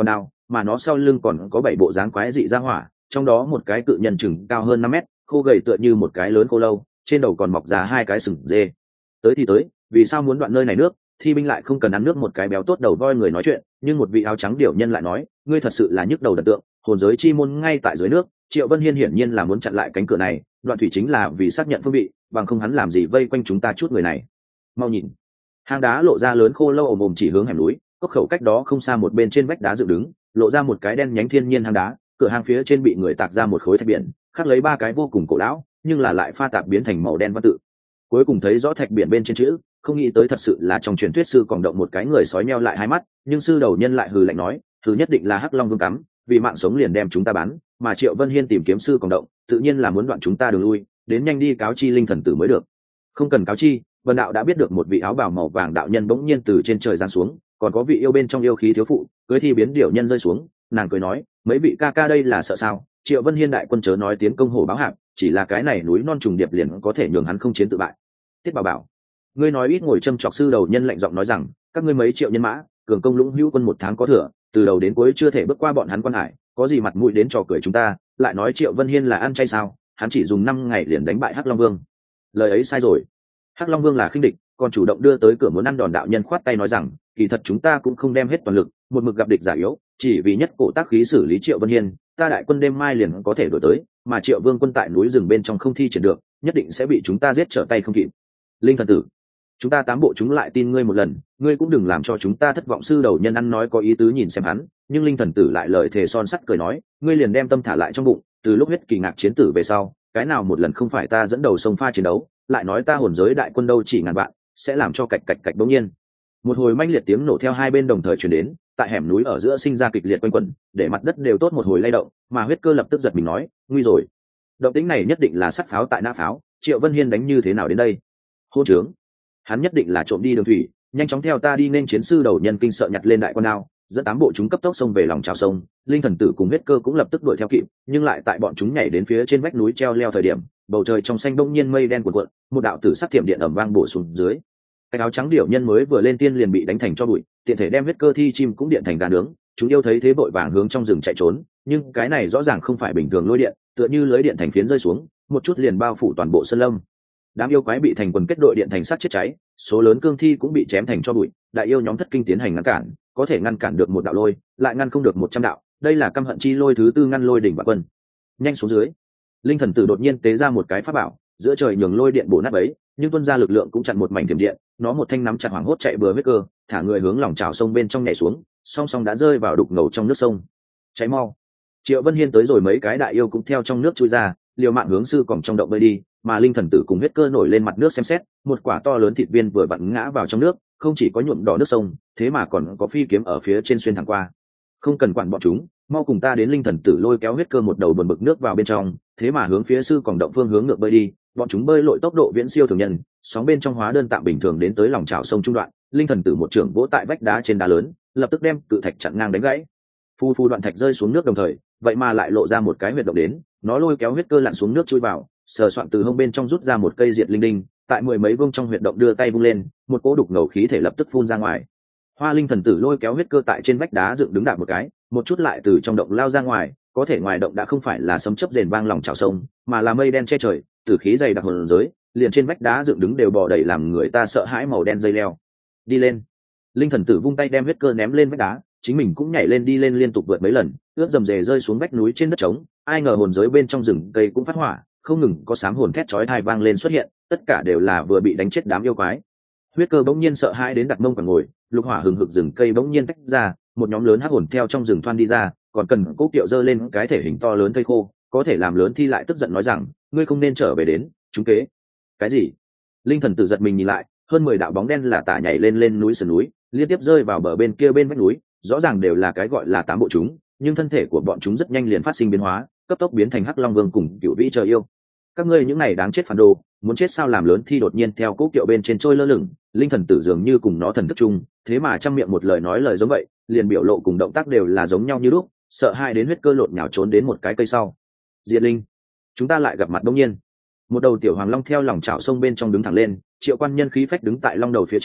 mà nó sau lưng còn có 7 bộ dáng quái dị ra hỏa, trong đó một cái cự nhân chừng cao hơn 5 mét, khô gầy tựa như một cái lớn khô lâu, trên đầu còn mọc ra 2 cái sừng dê. Tới thì tới, vì sao muốn đoạn nơi này nước? Thi binh lại không cần ăn nước, một cái béo tốt đầu voi người nói chuyện, nhưng một vị áo trắng điểu nhân lại nói, ngươi thật sự là nhức đầu đần tượng, hồn giới chi môn ngay tại dưới nước. Triệu Vân Hiên hiển nhiên là muốn chặn lại cánh cửa này, đoạn thủy chính là vì xác nhận phương vị, bằng không hắn làm gì vây quanh chúng ta chút người này. Mau nhìn, hang đá lộ ra lớn khô lâu ồm ồm chỉ hướng hẻm núi, cốc khẩu cách đó không xa một bên trên vách đá dựng đứng, lộ ra một cái đen nhánh thiên nhiên hang đá, cửa hang phía trên bị người tạc ra một khối thạch biển, khắc lấy 3 cái vô cùng cổ lão, nhưng là lại pha tạp biến thành màu đen văn tự. Cuối cùng thấy rõ thạch biển bên trên chữ, không nghĩ tới thật sự là trong truyền thuyết sư còn động một cái người sói meo lại hai mắt, nhưng sư đầu nhân lại hừ lạnh nói, thứ nhất định là Hắc Long Vương cắm, vì mạng sống liền đem chúng ta bắn, mà Triệu Vân Hiên tìm kiếm sư còn động, tự nhiên là muốn đoạn chúng ta đường lui, đến nhanh đi cáo chi linh thần tử mới được. Không cần cáo chi, Vân đạo đã biết được một vị áo bào màu vàng đạo nhân bỗng nhiên từ trên trời giáng xuống, còn có vị yêu bên trong yêu khí thiếu phụ, cưới thi biến điểu nhân rơi xuống, nàng cười nói, mấy vị ca ca đây là sợ sao? Triệu Vân Hiên đại quân chớ nói tiến công hổ báo hạp, chỉ là cái này núi non trùng điệp liền có thể nhường hắn không chiến tự bại. Tiết Bảo bảo, ngươi nói ít ngồi châm chọc, sư đầu nhân lạnh giọng nói rằng, các ngươi mấy triệu nhân mã, cường công lũng hữu quân 1 tháng có thừa, từ đầu đến cuối chưa thể bước qua bọn hắn quan hải, có gì mặt mũi đến trò cười chúng ta, lại nói Triệu Vân Hiên là ăn chay sao? Hắn chỉ dùng 5 ngày liền đánh bại Hắc Long Vương. Lời ấy sai rồi. Hắc Long Vương là khinh địch, còn chủ động đưa tới cửa muốn ăn đòn. Đạo nhân khoát tay nói rằng, kỳ thật chúng ta cũng không đem hết toàn lực, một mực gặp địch giả yếu, chỉ vì nhất cổ tác khí xử lý Triệu Vân Hiên, ta đại quân đêm mai liền có thể đuổi tới, mà Triệu Vương quân tại núi rừng bên trong không thi triển được, nhất định sẽ bị chúng ta giết trở tay không kịp. Linh thần tử, chúng ta 8 bộ chúng lại tin ngươi một lần, ngươi cũng đừng làm cho chúng ta thất vọng. Sư đầu nhân ăn nói có ý tứ nhìn xem hắn, nhưng linh thần tử lại lời thề son sắt cười nói, ngươi liền đem tâm thả lại trong bụng, từ lúc huyết kỳ ngạc chiến tử về sau, cái nào một lần không phải ta dẫn đầu sông pha chiến đấu, lại nói ta hồn giới đại quân đâu chỉ ngàn vạn, sẽ làm cho cạch cạch cạch. Bỗng nhiên một hồi manh liệt tiếng nổ theo hai bên đồng thời truyền đến, tại hẻm núi ở giữa sinh ra kịch liệt quanh quẩn, để mặt đất đều tốt một hồi lay động, mà huyết cơ lập tức giật mình nói, nguy rồi, động tĩnh này nhất định là sắt pháo tại nã pháo. Triệu Vân Hiên đánh như thế nào đến đây? Hôn trướng, hắn nhất định là trộm đi đường thủy, nhanh chóng theo ta đi. nên chiến sư đầu nhân kinh sợ nhặt lên đại con đao, dẫn 8 bộ chúng cấp tốc xông về lòng trào sông. Linh thần tử cùng huyết cơ cũng lập tức đuổi theo kịp, nhưng lại tại bọn chúng nhảy đến phía trên vách núi treo leo thời điểm, bầu trời trong xanh bỗng nhiên mây đen cuộn cuộn, một đạo tử sắc thiểm điện ầm vang bổ xuống dưới. Cái áo trắng điểu nhân mới vừa lên tiên liền bị đánh thành cho bụi, tiện thể đem huyết cơ thi chim cũng điện thành gà nướng. Chúng yêu thấy thế vội vàng hướng trong rừng chạy trốn, nhưng cái này rõ ràng không phải bình thường lôi điện, tựa như lưới điện thành phiến rơi xuống, một chút liền bao phủ toàn bộ sơn lâm. Đám yêu quái bị thành quần kết đội điện thành sát chết cháy, số lớn cương thi cũng bị chém thành cho bụi. Đại yêu nhóm thất kinh tiến hành ngăn cản, có thể ngăn cản được 1 đạo lôi, lại ngăn không được 100 đạo. Đây là căm hận chi lôi thứ 4 ngăn lôi đỉnh bạc quân. Nhanh xuống dưới. Linh thần tử đột nhiên tế ra một cái pháp bảo, giữa trời nhường lôi điện bổ nát ấy, nhưng tuân ra lực lượng cũng chặn một mảnh thiểm điện. Nó một thanh nắm chặt hoảng hốt chạy bừa huyết cơ, thả người hướng lòng trào sông bên trong nhảy xuống, song song đã rơi vào đục ngầu trong nước sông. Cháy mau. Triệu Vân Hiên tới rồi, mấy cái đại yêu cũng theo trong nước chui ra, liều mạng hướng sư còng trong động bơi đi, mà linh thần tử cùng huyết cơ nổi lên mặt nước xem xét, một quả to lớn thịt viên vừa vặn ngã vào trong nước, không chỉ có nhuộm đỏ nước sông, thế mà còn có phi kiếm ở phía trên xuyên thẳng qua. Không cần quản bọn chúng, mau cùng ta đến. Linh thần tử lôi kéo huyết cơ một đầu buồn bực nước vào bên trong, thế mà hướng phía sư còng động phương hướng ngược bơi đi. Bọn chúng bơi lội tốc độ viễn siêu thường nhân, sóng bên trong hóa đơn tạm bình thường đến tới lòng trào sông trung đoạn. Linh thần tử một trưởng vỗ tại vách đá trên đá lớn, lập tức đem cự thạch chặn ngang đánh gãy. Phu phu đoạn thạch rơi xuống nước đồng thời, vậy mà lại lộ ra một cái huyệt động đến. Nó lôi kéo huyết cơ lặn xuống nước chui vào, sờ soạn từ hông bên trong rút ra một cây diệt linh đinh, tại 10 mấy vương trong huyệt động đưa tay vung lên, một cỗ đục ngầu khí thể lập tức phun ra ngoài. Hoa linh thần tử lôi kéo huyết cơ tại trên vách đá dựng đứng đạp một cái, một chút lại từ trong động lao ra ngoài. Có thể ngoài động đã không phải là sấm chớp rền vang lòng trào sông, mà là mây đen che trời, tử khí dày đặc hồn giới, liền trên vách đá dựng đứng đều bò đầy làm người ta sợ hãi màu đen dây leo. Đi lên. Linh thần tử vung tay đem huyết cơ ném lên vách đá, chính mình cũng nhảy lên đi lên, liên tục vượt mấy lần, ướt dầm dề rơi xuống vách núi trên đất trống. Ai ngờ hồn giới bên trong rừng cây cũng phát hỏa, không ngừng có sám hồn thét chói tai vang lên xuất hiện, tất cả đều là vừa bị đánh chết đám yêu quái. Huyết cơ bỗng nhiên sợ hãi đến đặt mông cả ngồi, lục hỏa hừng hực rừng cây bỗng nhiên tách ra, một nhóm lớn hắc hồn theo trong rừng thoăn đi ra, còn cần Cố Kiệu giơ lên cái thể hình to lớn thây khô, có thể làm lớn thi lại tức giận nói rằng, ngươi không nên trở về đến, chúng kế. Cái gì? Linh thần tử giật mình nhìn lại, hơn 10 đạo bóng đen là tả nhảy lên núi sườn núi, liên tiếp rơi vào bờ bên kia bên vách núi, rõ ràng đều là cái gọi là 8 bộ chúng, nhưng thân thể của bọn chúng rất nhanh liền phát sinh biến hóa, cấp tốc biến thành Hắc Long Vương cùng Cửu Vĩ trời yêu. Các ngươi những này đáng chết phản đồ, muốn chết sao? Làm lớn thi đột nhiên theo Cố Kiệu bên trên trôi lơ lửng, linh thần tử dường như cùng nó thần thức chung, thế mà trăm miệng một lời nói lời giống vậy, liền biểu lộ cùng động tác đều là giống nhau như lúc, sợ hai đến huyết cơ lộn nhào trốn đến một cái cây sau. Diệt Linh, chúng ta lại gặp mặt. Đông nhiên, một đầu tiểu hoàng long theo lòng chảo sông bên trong đứng thẳng lên, Triệu Quan Nhân khí phách đứng tại long đầu phía trên,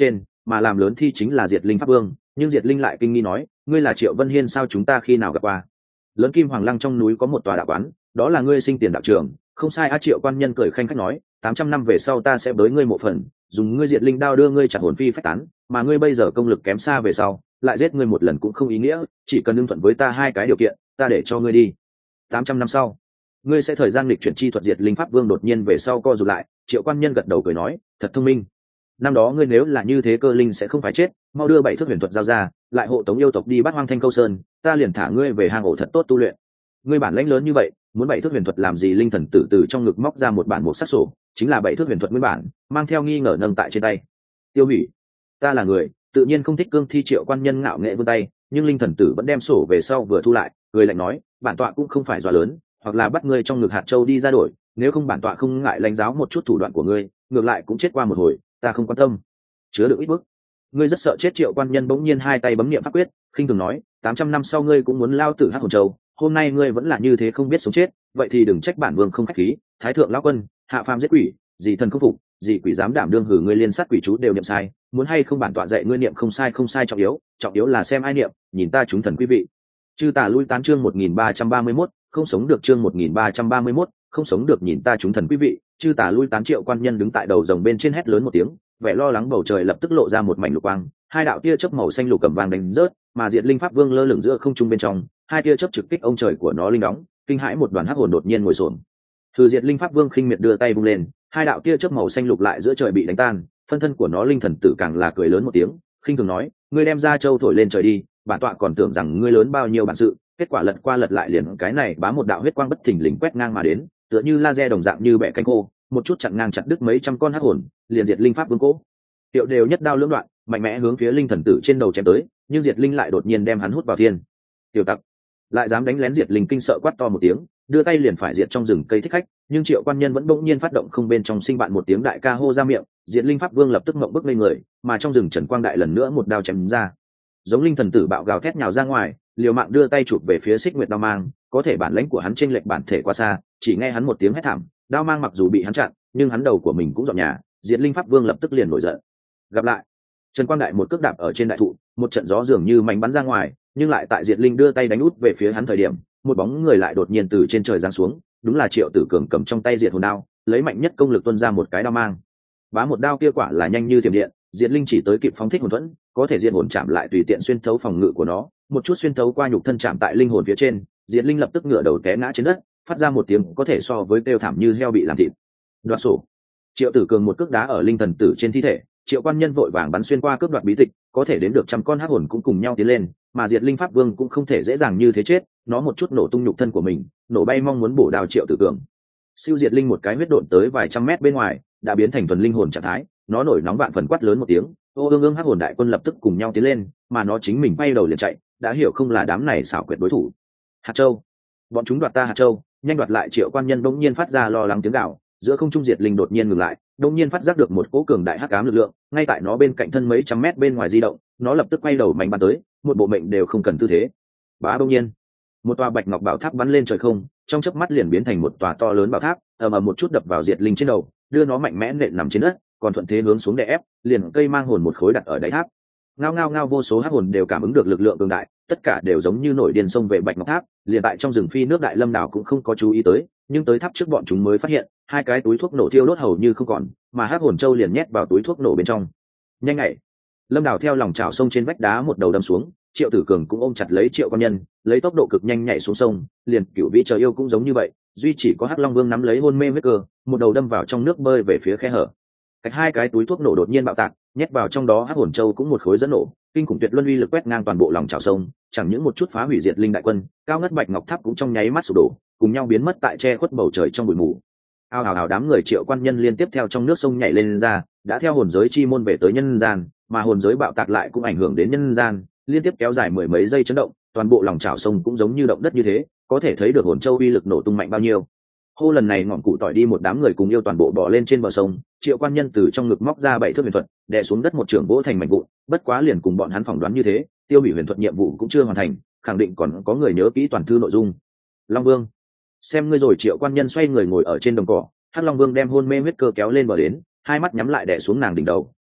mà làm lớn thi chính là Diệt Linh Pháp Vương. Nhưng Diệt Linh lại kinh nghi nói, ngươi là Triệu Vân Hiên sao, chúng ta khi nào gặp qua? Lớn Kim Hoàng Lăng trong núi có một tòa đạo quán, đó là ngươi sinh tiền đạo trường. Không sai. Triệu quan nhân cười khanh khách nói, 800 năm về sau ta sẽ bới ngươi một phần, dùng ngươi Diệt Linh đao đưa ngươi chặt hồn phi phách tán, mà ngươi bây giờ công lực kém xa, về sau lại giết ngươi một lần cũng không ý nghĩa, chỉ cần ưng thuận với ta hai cái điều kiện, ta để cho ngươi đi. 800 năm sau ngươi sẽ thời gian lịch chuyển chi thuật. Diệt Linh Pháp Vương đột nhiên về sau co rụt lại. Triệu quan nhân gật đầu cười nói, thật thông minh. Năm đó ngươi nếu là như thế, cơ linh sẽ không phải chết. Mau đưa 7 thước huyền thuật giao ra, lại hộ tống yêu tộc đi bắt hoang Thanh Câu Sơn, ta liền thả ngươi về hang ổ thật tốt tu luyện. Ngươi bản lãnh lớn như vậy, muốn 7 thước huyền thuật làm gì? Linh thần tử từ trong ngực móc ra một bản một sắc sổ, chính là 7 thước huyền thuật nguyên bản, mang theo nghi ngờ nâng tại trên tay. Tiêu Hủy, ta là người, tự nhiên không thích cương thi. Triệu quan nhân ngạo nghệ vươn tay, nhưng linh thần tử vẫn đem sổ về sau vừa thu lại, cười lạnh nói, bản tọa cũng không phải dọa lớn, hoặc là bắt ngươi trong ngực hạt châu đi ra đổi, nếu không bản tọa không ngại lãnh giáo một chút thủ đoạn của ngươi, ngược lại cũng chết qua một hồi, ta không quan tâm. Chứa đựng ít bức, ngươi rất sợ chết. Triệu quan nhân bỗng nhiên hai tay bấm niệm pháp quyết, khinh thường nói, 800 năm sau ngươi cũng muốn lao tử Hắc Hồn Châu, hôm nay ngươi vẫn là như thế không biết sống chết, vậy thì đừng trách bản vương không khách khí. Thái thượng lão quân, hạ phàm giết quỷ, dị thần không phục, dị quỷ dám đảm đương hử ngươi, liên sát quỷ chú đều niệm sai, muốn hay không bản tọa dạy ngươi niệm không sai. Không sai, trọng yếu là xem ai niệm, nhìn ta chúng thần quý vị. Chư tà lui tán. Chương 1331, không sống được. Chương 1331, không sống được, nhìn ta chúng thần quý vị. Chư tà lui tán. Triệu quan nhân đứng tại đầu rồng bên trên hét lớn một tiếng, vẻ lo lắng bầu trời lập tức lộ ra một mảnh lục quang, hai đạo tia chớp màu xanh lục cầm vàng đánh rớt, mà Diệt Linh Pháp Vương lơ lửng giữa không trung bên trong, hai tia chớp trực kích ông trời của nó linh đóng, kinh hãi một đoàn hắc hồn đột nhiên ngồi xổm. Từ Diệt Linh Pháp Vương khinh miệt đưa tay vung lên, hai đạo tia chớp màu xanh lục lại giữa trời bị đánh tan, phân thân của nó linh thần tử càng là cười lớn một tiếng, khinh thường nói, ngươi đem ra châu thổi lên trời đi, bản tọa còn tưởng rằng ngươi lớn bao nhiêu bản sự, kết quả lật qua lật lại liền cái này. Bá một đạo huyết quang bất thình lình quét ngang mà đến, tựa như laser đồng dạng như bẻ cánh khô, một chút chặn ngang chặt đứt mấy trăm con hắc hồn, liền Diệt Linh Pháp Vương cố Tiệu đều nhất đao lưỡng đoạn, mạnh mẽ hướng phía linh thần tử trên đầu chém tới, nhưng Diệt Linh lại đột nhiên đem hắn hút vào thiên. Tiểu tặc, lại dám đánh lén! Diệt Linh kinh sợ quát to một tiếng, đưa tay liền phải diệt trong rừng cây thích khách, nhưng Triệu quan nhân vẫn bỗng nhiên phát động không bên trong sinh bạn một tiếng đại ca hô ra miệng. Diệt Linh Pháp Vương lập tức ngậm bức lên người, mà trong rừng Trần Quang Đại lần nữa một đao chém ra, giống linh thần tử bạo gào thét nhào ra ngoài, liều mạng đưa tay chụp về phía Xích Nguyệt đao mang, có thể bản lãnh của hắn chênh lệch bản thể quá xa, chỉ nghe hắn một tiếng hét thảm, đao mang mặc dù bị hắn chặn, nhưng hắn đầu của mình cũng dọn nhà. Diệt Linh Pháp Vương lập tức liền nổi giận. Gặp lại! Trần Quang Đại một cước đạp ở trên đại thụ, một trận gió dường như mảnh bắn ra ngoài, nhưng lại tại Diệt Linh đưa tay đánh út về phía hắn thời điểm, một bóng người lại đột nhiên từ trên trời giáng xuống, đúng là Triệu Tử Cường cầm trong tay Diệt Hồn đao, lấy mạnh nhất công lực tuôn ra một cái đao mang. Bá một đao kia quả là nhanh như thiểm điện, Diệt Linh chỉ tới kịp phóng thích hồn thuẫn, có thể Diệt Hồn chạm lại tùy tiện xuyên thấu phòng ngự của nó, một chút xuyên thấu qua nhục thân chạm tại linh hồn phía trên, Diệt Linh lập tức ngửa đầu té ngã trên đất, phát ra một tiếng có thể so với kêu thảm như heo bị làm thịt. Đoạt sổ! Triệu Tử Cường một cước đá ở linh thần tử trên thi thể, Triệu quan nhân vội vàng bắn xuyên qua cướp đoạt bí tịch, có thể đến được trăm con hắc hồn cũng cùng nhau tiến lên, mà Diệt Linh Pháp Vương cũng không thể dễ dàng như thế chết, nó một chút nổ tung nhục thân của mình, nổ bay mong muốn bổ đào Triệu Tử Cường. Siêu Diệt Linh một cái huyết độn tới vài trăm mét bên ngoài, đã biến thành thuần linh hồn trạng thái, nó nổi nóng vạn phần quát lớn một tiếng, ô ương ương hắc hồn đại quân lập tức cùng nhau tiến lên, mà nó chính mình bay đầu liền chạy, đã hiểu không là đám này xảo quyệt đối thủ. Hạt Châu, bọn chúng đoạt ta hạt châu, nhanh đoạt lại! Triệu quan nhân bỗng nhiên phát ra lo lắng tiếng gào, giữa không trung Diệt Linh đột nhiên ngừng lại, đông nhiên phát giác được một cỗ cường đại hắc ám lực lượng ngay tại nó bên cạnh thân mấy trăm mét bên ngoài di động, nó lập tức quay đầu mạnh bắn tới, một bộ mệnh đều không cần tư thế. Bá đông nhiên, một tòa bạch ngọc bảo tháp bắn lên trời không, trong chớp mắt liền biến thành một tòa to lớn bảo tháp, ầm ầm một chút đập vào Diệt Linh trên đầu, đưa nó mạnh mẽ nện nằm trên đất, còn thuận thế hướng xuống đè ép, liền cây mang hồn một khối đặt ở đáy tháp. Ngao ngao ngao, vô số hắc hồn đều cảm ứng được lực lượng cường đại, tất cả đều giống như nổi điên xông về bạch ngọc tháp, liền tại trong rừng phi nước Đại Lâm Đảo cũng không có chú ý tới, nhưng tới tháp trước bọn chúng mới phát hiện hai cái túi thuốc nổ thiêu đốt hầu như không còn, mà hắc hồn châu liền nhét vào túi thuốc nổ bên trong. Nhanh nhảy! Lâm Đảo theo lòng chảo sông trên vách đá một đầu đâm xuống, Triệu Tử Cường cũng ôm chặt lấy Triệu quan nhân, lấy tốc độ cực nhanh nhảy xuống sông, liền Cửu Vĩ Trời Yêu cũng giống như vậy, duy chỉ có Hắc Long Vương nắm lấy hôn mê huyết cơ, một đầu đâm vào trong nước bơi về phía khe hở. Cách hai cái túi thuốc nổ đột nhiên bạo tạc, nhét vào trong đó hắc hồn châu cũng một khối dẫn nổ, kinh khủng tuyệt luân uy lực quét ngang toàn bộ lòng chảo sông, chẳng những một chút phá hủy Diệt Linh đại quân, cao ngất bạch ngọc tháp cũng trong nháy mắt sụp đổ, cùng nhau biến mất tại che khuất bầu trời trong bụi mù. Ao ào ào, đám người Triệu quan nhân liên tiếp theo trong nước sông nhảy lên ra, đã theo hồn giới chi môn về tới nhân gian, mà hồn giới bạo tạc lại cũng ảnh hưởng đến nhân gian, liên tiếp kéo dài mười mấy giây chấn động, toàn bộ lòng chảo sông cũng giống như động đất như thế, có thể thấy được hồn châu uy lực nổ tung mạnh bao nhiêu. Hô, lần này ngọn cụ tỏi đi một đám người cùng yêu toàn bộ bỏ lên trên bờ sông, Triệu quan nhân từ trong ngực móc ra 7 thước huyền thuật, đè xuống đất một trưởng vỗ thành mảnh vụn, bất quá liền cùng bọn hắn phỏng đoán như thế, tiêu hủy huyền thuật nhiệm vụ cũng chưa hoàn thành, khẳng định còn có người nhớ kỹ toàn thư nội dung. Long Vương, xem ngươi rồi! Triệu quan nhân xoay người ngồi ở trên đồng cỏ, Hắc Long Vương đem hôn mê huyết cơ kéo lên bờ đến, hai mắt nhắm lại đè xuống nàng đỉnh đầu,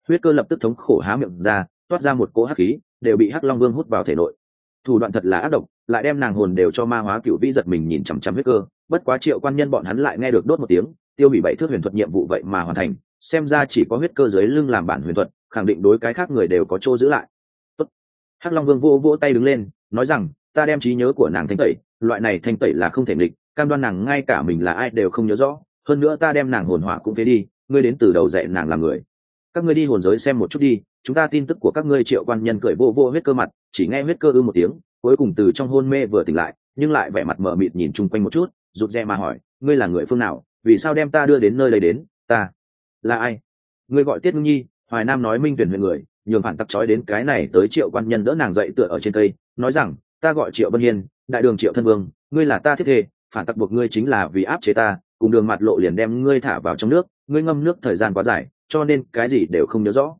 Huyết Cơ lập tức thống khổ há miệng ra, toát ra một cỗ hắc khí, đều bị Hắc Long Vương hút vào thể nội. Thủ đoạn thật là ác độc, lại đem nàng hồn đều cho ma hóa. Cửu Vĩ giật mình nhìn chằm chằm Huyết Cơ, bất quá Triệu Quan Nhân bọn hắn lại nghe được đốt một tiếng, tiêu hủy 7 thước huyền thuật nhiệm vụ vậy mà hoàn thành, xem ra chỉ có Huyết Cơ dưới lưng làm bản huyền thuật, khẳng định đối cái khác người đều có chỗ giữ lại. Tốt. Hắc Long Vương vỗ vỗ tay đứng lên, nói rằng, ta đem trí nhớ của nàng thanh tẩy, loại này thanh tẩy là không thể nghịch, cam đoan nàng ngay cả mình là ai đều không nhớ rõ, hơn nữa ta đem nàng hồn hỏa cũng phế đi, ngươi đến từ đầu dạy nàng làm người. Các ngươi đi hồn giới xem một chút đi, chúng ta tin tức của các ngươi. Triệu Quan Nhân cười vô vô Huyết Cơ mặt, chỉ nghe Huyết Cơ ư một tiếng, cuối cùng từ trong hôn mê vừa tỉnh lại, nhưng lại vẻ mặt mờ mịt nhìn chung quanh một chút, rụt rè mà hỏi, ngươi là người phương nào, vì sao đem ta đưa đến nơi đây đến? Ta là ai? Ngươi gọi Tiết Ngưng Nhi. Hoài Nam nói Minh Tuyển huyện người, nhường phản tặc trói đến cái này tới. Triệu Quan Nhân đỡ nàng dậy tựa ở trên cây, nói rằng, ta gọi Triệu Bân Hiên, đại đường Triệu thân vương, ngươi là ta thiết thê, phản tặc buộc ngươi chính là vì áp chế ta, cùng Đường Mặt Lộ liền đem ngươi thả vào trong nước, ngươi ngâm nước thời gian quá dài, cho nên cái gì đều không nhớ rõ.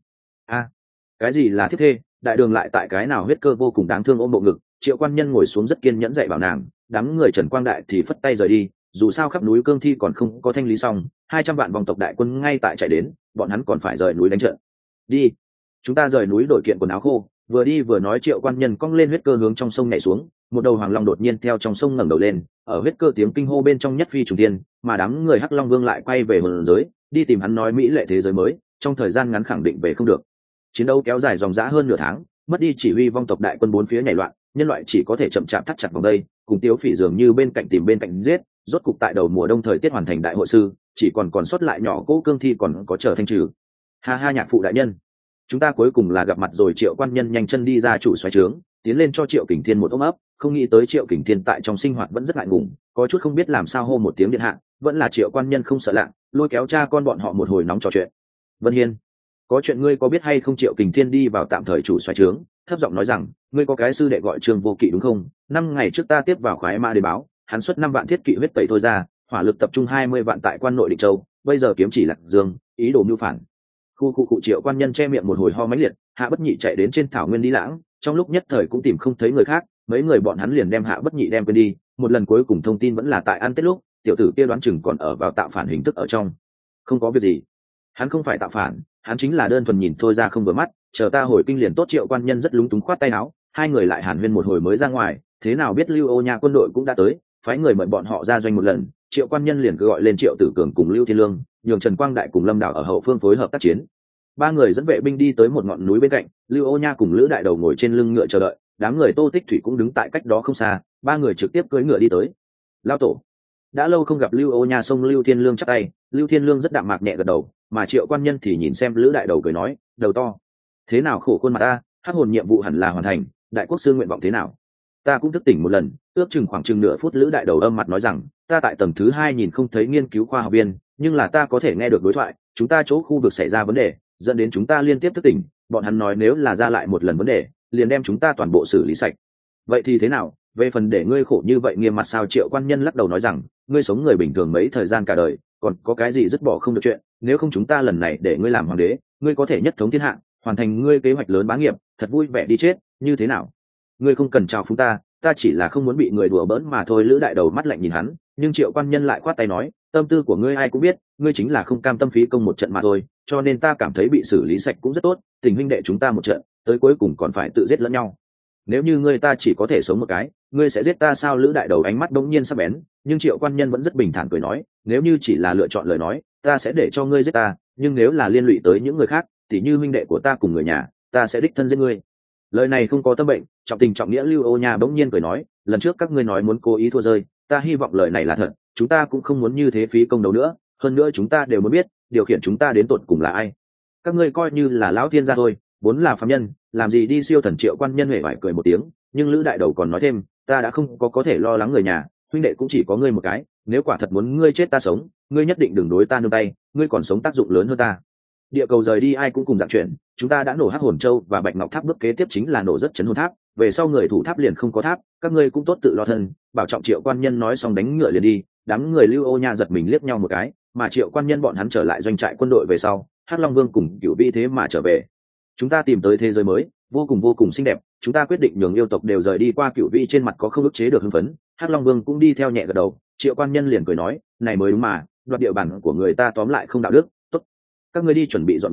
Cái gì là thiết thê? Đại đường lại tại cái nào? Huyết Cơ vô cùng đáng thương ôm bộ ngực. Triệu Quan Nhân ngồi xuống rất kiên nhẫn dạy bảo nàng, đám người Trần Quang Đại thì phất tay rời đi, dù sao khắp núi cương thi còn không có thanh lý xong, 200 vạn vòng tộc đại quân ngay tại chạy đến, bọn hắn còn phải rời núi đánh trận. Đi, chúng ta rời núi đổi kiện quần áo khô. Vừa đi vừa nói, Triệu Quan Nhân cong lên Huyết Cơ hướng trong sông nhảy xuống, một đầu hoàng long đột nhiên theo trong sông ngẩng đầu lên, ở Huyết Cơ tiếng kinh hô bên trong nhất phi trùng thiên, mà đám người Hắc Long Vương lại quay về hồn giới, đi tìm hắn nói mỹ lệ thế giới mới, trong thời gian ngắn khẳng định về không được. Chiến đấu kéo dài dòng dã hơn nửa tháng, mất đi chỉ huy, vong tộc đại quân bốn phía nhảy loạn, nhân loại chỉ có thể chậm chạp thắt chặt vòng đây, cùng Tiếu Phỉ dường như bên cạnh tìm bên cạnh giết. Rốt cục tại đầu mùa đông thời tiết hoàn thành đại hội sư, chỉ còn sót lại nhỏ cỗ cương thi còn có chờ thanh trừ. Ha ha, nhạc phụ đại nhân, chúng ta cuối cùng là gặp mặt rồi. Triệu Quan Nhân nhanh chân đi ra chủ xoáy trướng, tiến lên cho Triệu Kình Thiên một ôm ấp. Không nghĩ tới Triệu Kình Thiên tại trong sinh hoạt vẫn rất ngại ngùng, có chút không biết làm sao hô một tiếng điện hạ. Vẫn là Triệu Quan Nhân không sợ lạ, lôi kéo cha con bọn họ một hồi nóng trò chuyện. Vân Hiên, có chuyện ngươi có biết hay không? Triệu Kình Thiên đi vào tạm thời chủ xoáy trướng, thấp giọng nói rằng, ngươi có cái sư đệ gọi Trương Vô Kỵ đúng không? 5 ngày trước ta tiếp vào khoái mã đến báo, hắn xuất 5 vạn thiết kỵ huyết tẩy thôi ra, hỏa lực tập trung 20 vạn tại quan nội Định Châu, bây giờ kiếm chỉ Lạc Dương, ý đồ mưu phản. Khu Triệu Quan Nhân che miệng một hồi ho mãnh liệt. Hạ Bất Nhị chạy đến trên thảo nguyên đi lãng, trong lúc nhất thời cũng tìm không thấy người khác, mấy người bọn hắn liền đem Hạ Bất Nhị đem quên đi. Một lần cuối cùng thông tin vẫn là tại ăn Tết lúc, tiểu tử kia đoán chừng còn ở vào tạo phản hình thức ở trong. Không có việc gì, hắn không phải tạo phản, hắn chính là đơn thuần nhìn thôi ra không vừa mắt, chờ ta hồi kinh liền tốt. Triệu Quan Nhân rất lúng túng khoát tay áo, hai người lại hàn huyên một hồi mới ra ngoài. Thế nào biết Lưu Ô Nha quân đội cũng đã tới, phái người mời bọn họ ra doanh một lần. Triệu Quan Nhân liền cứ gọi lên Triệu Tử Cường cùng Lưu Thiên Lương, nhường Trần Quang Đại cùng Lâm Đảo ở hậu phương phối hợp tác chiến. Ba người dẫn vệ binh đi tới một ngọn núi bên cạnh, Lưu Ô Nha cùng Lữ Đại Đầu ngồi trên lưng ngựa chờ đợi, đám người Tô Tích Thủy cũng đứng tại cách đó không xa. Ba người trực tiếp cưỡi ngựa đi tới. Lao tổ, đã lâu không gặp. Lưu Ô Nha xông Lưu Thiên Lương chắp tay. Lưu Thiên Lương rất đạm mạc nhẹ gật đầu, mà Triệu Quan Nhân thì nhìn xem Lữ Đại Đầu cười nói, đầu to, thế nào khổ khuôn mặt ta, hắc hồn nhiệm vụ hẳn là hoàn thành, đại quốc sư nguyện vọng thế nào? Ta cũng thức tỉnh một lần, ước chừng khoảng chừng nửa phút. Lữ Đại Đầu âm mặt nói rằng, ta tại tầng thứ 2 nhìn không thấy nghiên cứu khoa học viên, nhưng là ta có thể nghe được đối thoại, chúng ta chỗ khu vực xảy ra vấn đề, dẫn đến chúng ta liên tiếp thức tỉnh, bọn hắn nói nếu là ra lại một lần vấn đề, liền đem chúng ta toàn bộ xử lý sạch. Vậy thì thế nào? Về phần để ngươi khổ như vậy nghiêm mặt sao? Triệu Quan Nhân lắc đầu nói rằng, ngươi sống người bình thường mấy thời gian cả đời, còn có cái gì dứt bỏ không được chuyện, nếu không chúng ta lần này để ngươi làm hoàng đế, ngươi có thể nhất thống thiên hạ, hoàn thành ngươi kế hoạch lớn bá nghiệp, thật vui vẻ đi chết, như thế nào? Ngươi không cần chào phúng ta, ta chỉ là không muốn bị người đùa bỡn mà thôi. Lữ Đại Đầu mắt lạnh nhìn hắn, nhưng Triệu Quan Nhân lại khoát tay nói, tâm tư của ngươi ai cũng biết, ngươi chính là không cam tâm phí công một trận mà thôi, cho nên ta cảm thấy bị xử lý sạch cũng rất tốt, tình huynh đệ chúng ta một trận, tới cuối cùng còn phải tự giết lẫn nhau. Nếu như ngươi ta chỉ có thể sống một cái, ngươi sẽ giết ta sao? Lữ Đại Đầu ánh mắt đống nhiên sắc bén, nhưng Triệu Quan Nhân vẫn rất bình thản cười nói, nếu như chỉ là lựa chọn lời nói, ta sẽ để cho ngươi giết ta, nhưng nếu là liên lụy tới những người khác, tỉ như huynh đệ của ta cùng người nhà, ta sẽ đích thân giết ngươi. Lời này không có tâm bệnh, trọng tình trọng nghĩa. Lưu Ô Nha bỗng nhiên cười nói, lần trước các ngươi nói muốn cố ý thua rơi, ta hy vọng lời này là thật, chúng ta cũng không muốn như thế phí công đấu nữa, hơn nữa chúng ta đều muốn biết điều khiển chúng ta đến tột cùng là ai. Các ngươi coi như là lão thiên gia thôi, vốn là phàm nhân, làm gì đi siêu thần. Triệu Quan Nhân hề phải cười một tiếng, nhưng Lữ Đại Đầu còn nói thêm, ta đã không có thể lo lắng người nhà, huynh đệ cũng chỉ có ngươi một cái, nếu quả thật muốn ngươi chết ta sống, ngươi nhất định đừng đối ta nương tay, ngươi còn sống tác dụng lớn hơn ta. Địa cầu rời đi ai cũng cùng dạng chuyện, chúng ta đã nổ Hắc Hồn Châu và Bạch Ngọc Tháp, bước kế tiếp chính là nổ rất chấn hồn tháp, về sau người thủ tháp liền không có tháp, các ngươi cũng tốt tự lo thân, bảo trọng. Triệu Quan Nhân nói xong đánh ngựa liền đi. Đám người Lưu Ô Nha giật mình liếc nhau một cái, mà Triệu Quan Nhân bọn hắn trở lại doanh trại quân đội về sau, Hắc Long Vương cùng Cửu Vĩ thế mà trở về. Chúng ta tìm tới thế giới mới, vô cùng xinh đẹp, chúng ta quyết định nhường yêu tộc đều rời đi. Qua Cửu Vĩ trên mặt có không ức chế được hưng phấn, Hắc Long Vương cũng đi theo nhẹ gật đầu. Triệu Quan Nhân liền cười nói, này mới đúng mà, đoạt địa bàn của người ta tóm lại không đạo đức, tốt, các ngươi đi chuẩn bị dọn nhà,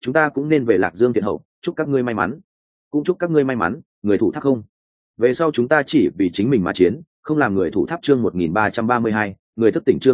chúng ta cũng nên về Lạc Dương thiện hậu, chúc các ngươi may mắn. Cũng chúc các ngươi may mắn, người thủ tháp không. Về sau chúng ta chỉ vì chính mình mà chiến, không làm người thủ tháp. Chương 1332, người thức tỉnh. Chương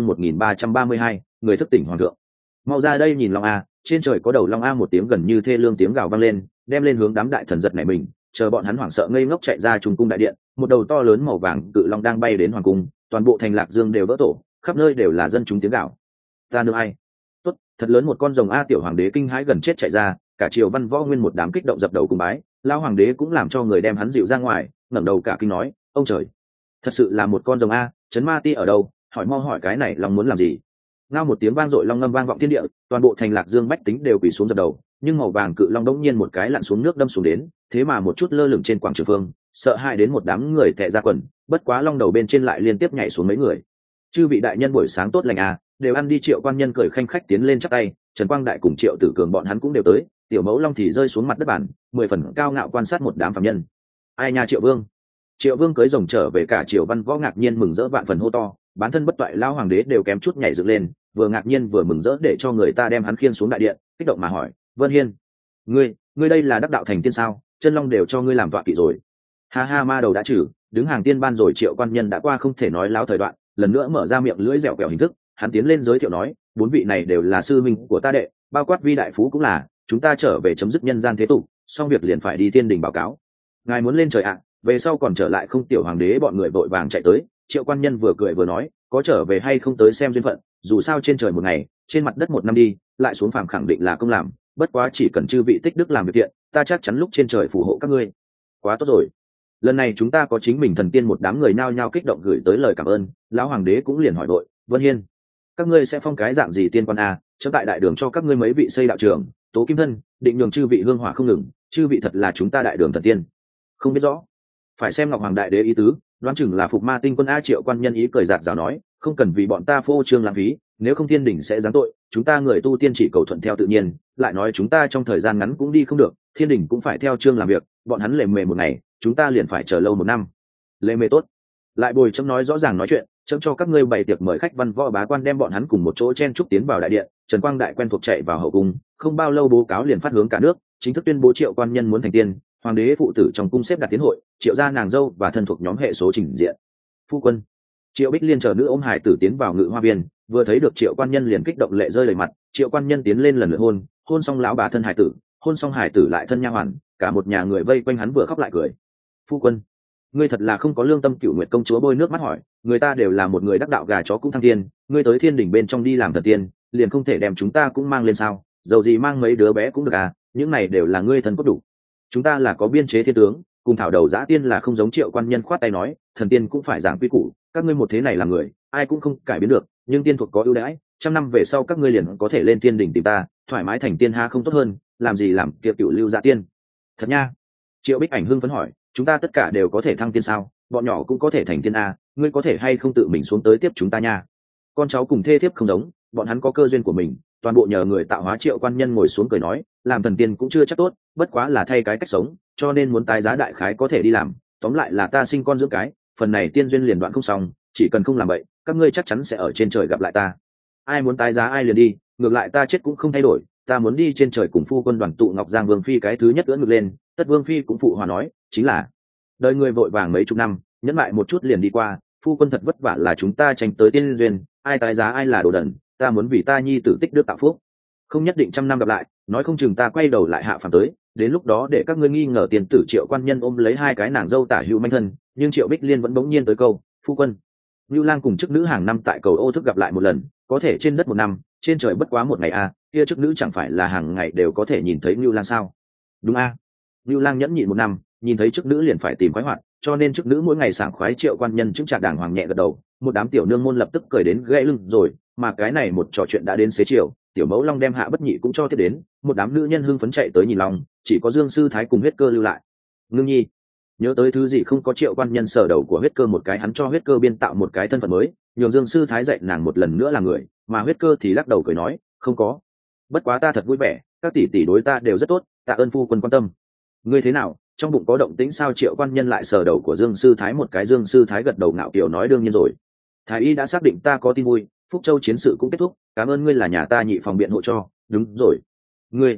1332, người thức tỉnh. Hoàng thượng, mau ra đây nhìn Long A. Trên trời có đầu Long A. Một tiếng gần như thê lương tiếng gào vang lên, đem lên hướng đám đại thần giật nảy mình. Chờ bọn hắn hoảng sợ ngây ngốc chạy ra trung cung đại điện, một đầu to lớn màu vàng cự long đang bay đến hoàng cung, toàn bộ thành Lạc Dương đều vỡ tổ, khắp nơi đều là dân chúng tiếng gào. Ta nương ai? Tốt, thật lớn một con rồng A. Tiểu hoàng đế kinh hãi gần chết chạy ra, cả triều văn võ nguyên một đám kích động dập đầu cùng bái. Lao hoàng đế cũng làm cho người đem hắn dịu ra ngoài, ngẩng đầu cả kinh nói: ông trời, thật sự là một con rồng A. Trấn Ma Ti ở đâu? Hỏi mau hỏi cái này long muốn làm gì? Ngao một tiếng vang dội, long ngâm vang vọng thiên địa, toàn bộ thành Lạc Dương bách tính đều quỳ xuống dập đầu. Nhưng màu vàng cự long đống nhiên một cái lặn xuống nước đâm xuống đến, thế mà một chút lơ lửng trên quảng trường phương, sợ hãi đến một đám người tè ra quần. Bất quá long đầu bên trên lại liên tiếp nhảy xuống mấy người. Chư vị đại nhân buổi sáng tốt lành à, đều ăn đi. Triệu quan nhân cười khanh khách tiến lên chắp tay. Trần Quang Đại cùng Triệu Tử Cường bọn hắn cũng đều tới. Tiểu mẫu long thì rơi xuống mặt đất bản, 10 phần cao ngạo quan sát một đám phạm nhân. Ai nha Triệu Vương? Triệu Vương cưới rồng trở về, cả triều văn võ ngạc nhiên mừng rỡ vạn phần hô to. Bán thân bất toại lao hoàng đế đều kém chút nhảy dựng lên, vừa ngạc nhiên vừa mừng rỡ, để cho người ta đem hắn khiêng xuống đại điện, kích động mà hỏi: Vân Hiên, ngươi đây là đắc đạo thành tiên sao? Chân long đều cho ngươi làm tọa kỵ rồi. Ha ha, ma đầu đã trừ, đứng hàng tiên ban rồi. Triệu quan nhân đã qua không thể nói láo thời đoạn, lần nữa mở ra miệng lưỡi dẻo quẹo hình thức, hắn tiến lên giới thiệu nói: 4 vị này đều là sư minh của ta đệ, bao quát Vi đại phú cũng là. Chúng ta trở về chấm dứt nhân gian thế tục, xong việc liền phải đi thiên đình báo cáo. Ngài muốn lên trời ạ? Về sau còn trở lại không? Tiểu hoàng đế bọn người vội vàng chạy tới. Triệu quan nhân vừa cười vừa nói: có trở về hay không tới xem duyên phận, dù sao trên trời một ngày, trên mặt đất một năm đi, lại xuống phàm khẳng định là công làm. Bất quá chỉ cần chư vị tích đức làm việc thiện, ta chắc chắn lúc trên trời phù hộ các ngươi. Quá tốt rồi, lần này chúng ta có chính mình thần tiên. Một đám người nao nhao kích động gửi tới lời cảm ơn. Lão hoàng đế cũng liền hỏi vội: Vân Hiên, các ngươi sẽ phong cái dạng gì tiên quan a? Chấm tại đại đường cho các ngươi mấy vị xây đạo trường, tố kim thân, định nhường chư vị hương hỏa không ngừng. Chư vị thật là chúng ta đại đường thần tiên. Không biết rõ, phải xem ngọc hoàng đại đế ý tứ, đoán chừng là phục ma tinh quân a. Triệu quan nhân ý cười giạt rào nói: không cần vì bọn ta phô trương lãng phí, nếu không thiên đình sẽ giáng tội. Chúng ta người tu tiên chỉ cầu thuận theo tự nhiên, lại nói chúng ta trong thời gian ngắn cũng đi không được, thiên đình cũng phải theo chương làm việc. Bọn hắn lề mề một ngày, chúng ta liền phải chờ lâu một năm. Lề mề tốt, lại bồi chấm nói rõ ràng nói chuyện. Chấm cho các ngươi bày tiệc mời khách, văn võ bá quan đem bọn hắn cùng một chỗ chen chúc tiến vào đại điện. Trần Quang Đại quen thuộc chạy vào hậu cung, không bao lâu bố cáo liền phát hướng cả nước, chính thức tuyên bố Triệu quan nhân muốn thành tiên. Hoàng đế phụ tử trong cung xếp đặt tiến hội, Triệu gia nàng dâu và thân thuộc nhóm hệ số trình diện. Phu quân, Triệu Bích Liên chờ nữ ôm hải tử tiến vào ngự hoa viên, vừa thấy được Triệu quan nhân liền kích động lệ rơi đầy mặt. Triệu quan nhân tiến lên lần lượt hôn xong lão bà thân hải tử, hôn xong hải tử lại thân nha hoàn, cả một nhà người vây quanh hắn vừa khóc lại cười. Phu quân, ngươi thật là không có lương tâm. Cửu Nguyệt công chúa bôi nước mắt hỏi: người ta đều là một người đắc đạo, gà chó cũng thăng thiên, ngươi tới thiên đỉnh bên trong đi làm thần tiên, liền không thể đem chúng ta cũng mang lên sao? Dầu gì mang mấy đứa bé cũng được à, những này đều là ngươi thân cốt đủ. Chúng ta là có biên chế thiên tướng, cùng thảo đầu giã tiên là không giống. Triệu quan nhân khoát tay nói: thần tiên cũng phải giảng quy củ, các ngươi một thế này là người, ai cũng không cải biến được, nhưng tiên thuộc có ưu đãi, 100 năm về sau các ngươi liền có thể lên thiên đỉnh tìm ta, thoải mái thành tiên ha không tốt hơn? Làm gì làm kia cựu lưu giã tiên. Thật nha? Triệu Bích Ảnh hưng phấn hỏi: chúng ta tất cả đều có thể thăng tiên sao? Bọn nhỏ cũng có thể thành tiên a, ngươi có thể hay không tự mình xuống tới tiếp chúng ta nha? Con cháu cùng thê thiếp không giống, bọn hắn có cơ duyên của mình, toàn bộ nhờ người tạo hóa. Triệu quan nhân ngồi xuống cười nói: làm thần tiên cũng chưa chắc tốt, bất quá là thay cái cách sống, cho nên muốn tái giá đại khái có thể đi làm. Tóm lại là ta sinh con dưỡng cái, phần này tiên duyên liền đoạn không xong, chỉ cần không làm vậy, các ngươi chắc chắn sẽ ở trên trời gặp lại ta. Ai muốn tái giá ai liền đi, ngược lại ta chết cũng không thay đổi, ta muốn đi trên trời cùng phu quân đoàn tụ. Ngọc Giang Vương phi cái thứ nhất ưỡn ngực lên, Tất Vương phi cũng phụ hòa nói: chính là đời người vội vàng mấy chục năm, nhẫn lại một chút liền đi qua, phu quân thật vất vả là chúng ta tranh tới tiên duyên, ai tái giá ai là đồ đần. Ta muốn vì ta nhi tử tích đức tạo phúc, không nhất định 100 năm gặp lại, nói không chừng ta quay đầu lại hạ phàm tới, đến lúc đó để các ngươi nghi ngờ tiền tử. Triệu quan nhân ôm lấy hai cái nàng dâu tả hữu manh thân, nhưng Triệu Bích Liên vẫn bỗng nhiên tới câu: phu quân, Nưu Lang cùng chức nữ hàng năm tại cầu Ô Thức gặp lại một lần, có thể trên đất một năm, trên trời bất quá một ngày a, kia chức nữ chẳng phải là hàng ngày đều có thể nhìn thấy Nưu Lang sao? Đúng a. Nưu Lang nhẫn nhịn một năm, nhìn thấy chức nữ liền phải tìm khoái hoạt, cho nên chức nữ mỗi ngày sảng khoái. Triệu quan nhân chứng trạc đàng hoàng nhẹ gật đầu, một đám tiểu nương môn lập tức cười đến gãy lưng rồi. Mà cái này một trò chuyện đã đến xế chiều, tiểu mẫu long đem Hạ Bất Nhị cũng cho tiếp đến, một đám nữ nhân hưng phấn chạy tới nhìn long, chỉ có Dương Sư Thái cùng Huyết Cơ lưu lại. Ngưng nhi, nhớ tới thứ gì không có? Triệu quan nhân sờ đầu của Huyết Cơ một cái, hắn cho Huyết Cơ biên tạo một cái thân phận mới, nhường Dương Sư Thái dạy nàng một lần nữa là người, mà Huyết Cơ thì lắc đầu cười nói: không có, bất quá ta thật vui vẻ, các tỷ tỷ đối ta đều rất tốt, tạ ơn phu quân quan tâm. Ngươi thế nào, trong bụng có động tĩnh sao? Triệu quan nhân lại sờ đầu của Dương Sư Thái một cái. Dương Sư Thái gật đầu ngạo kiều nói: đương nhiên rồi, thái y đã xác định ta có tin vui, Phúc Châu chiến sự cũng kết thúc, cảm ơn ngươi là nhà ta nhị phòng biện hộ cho. Đúng rồi, ngươi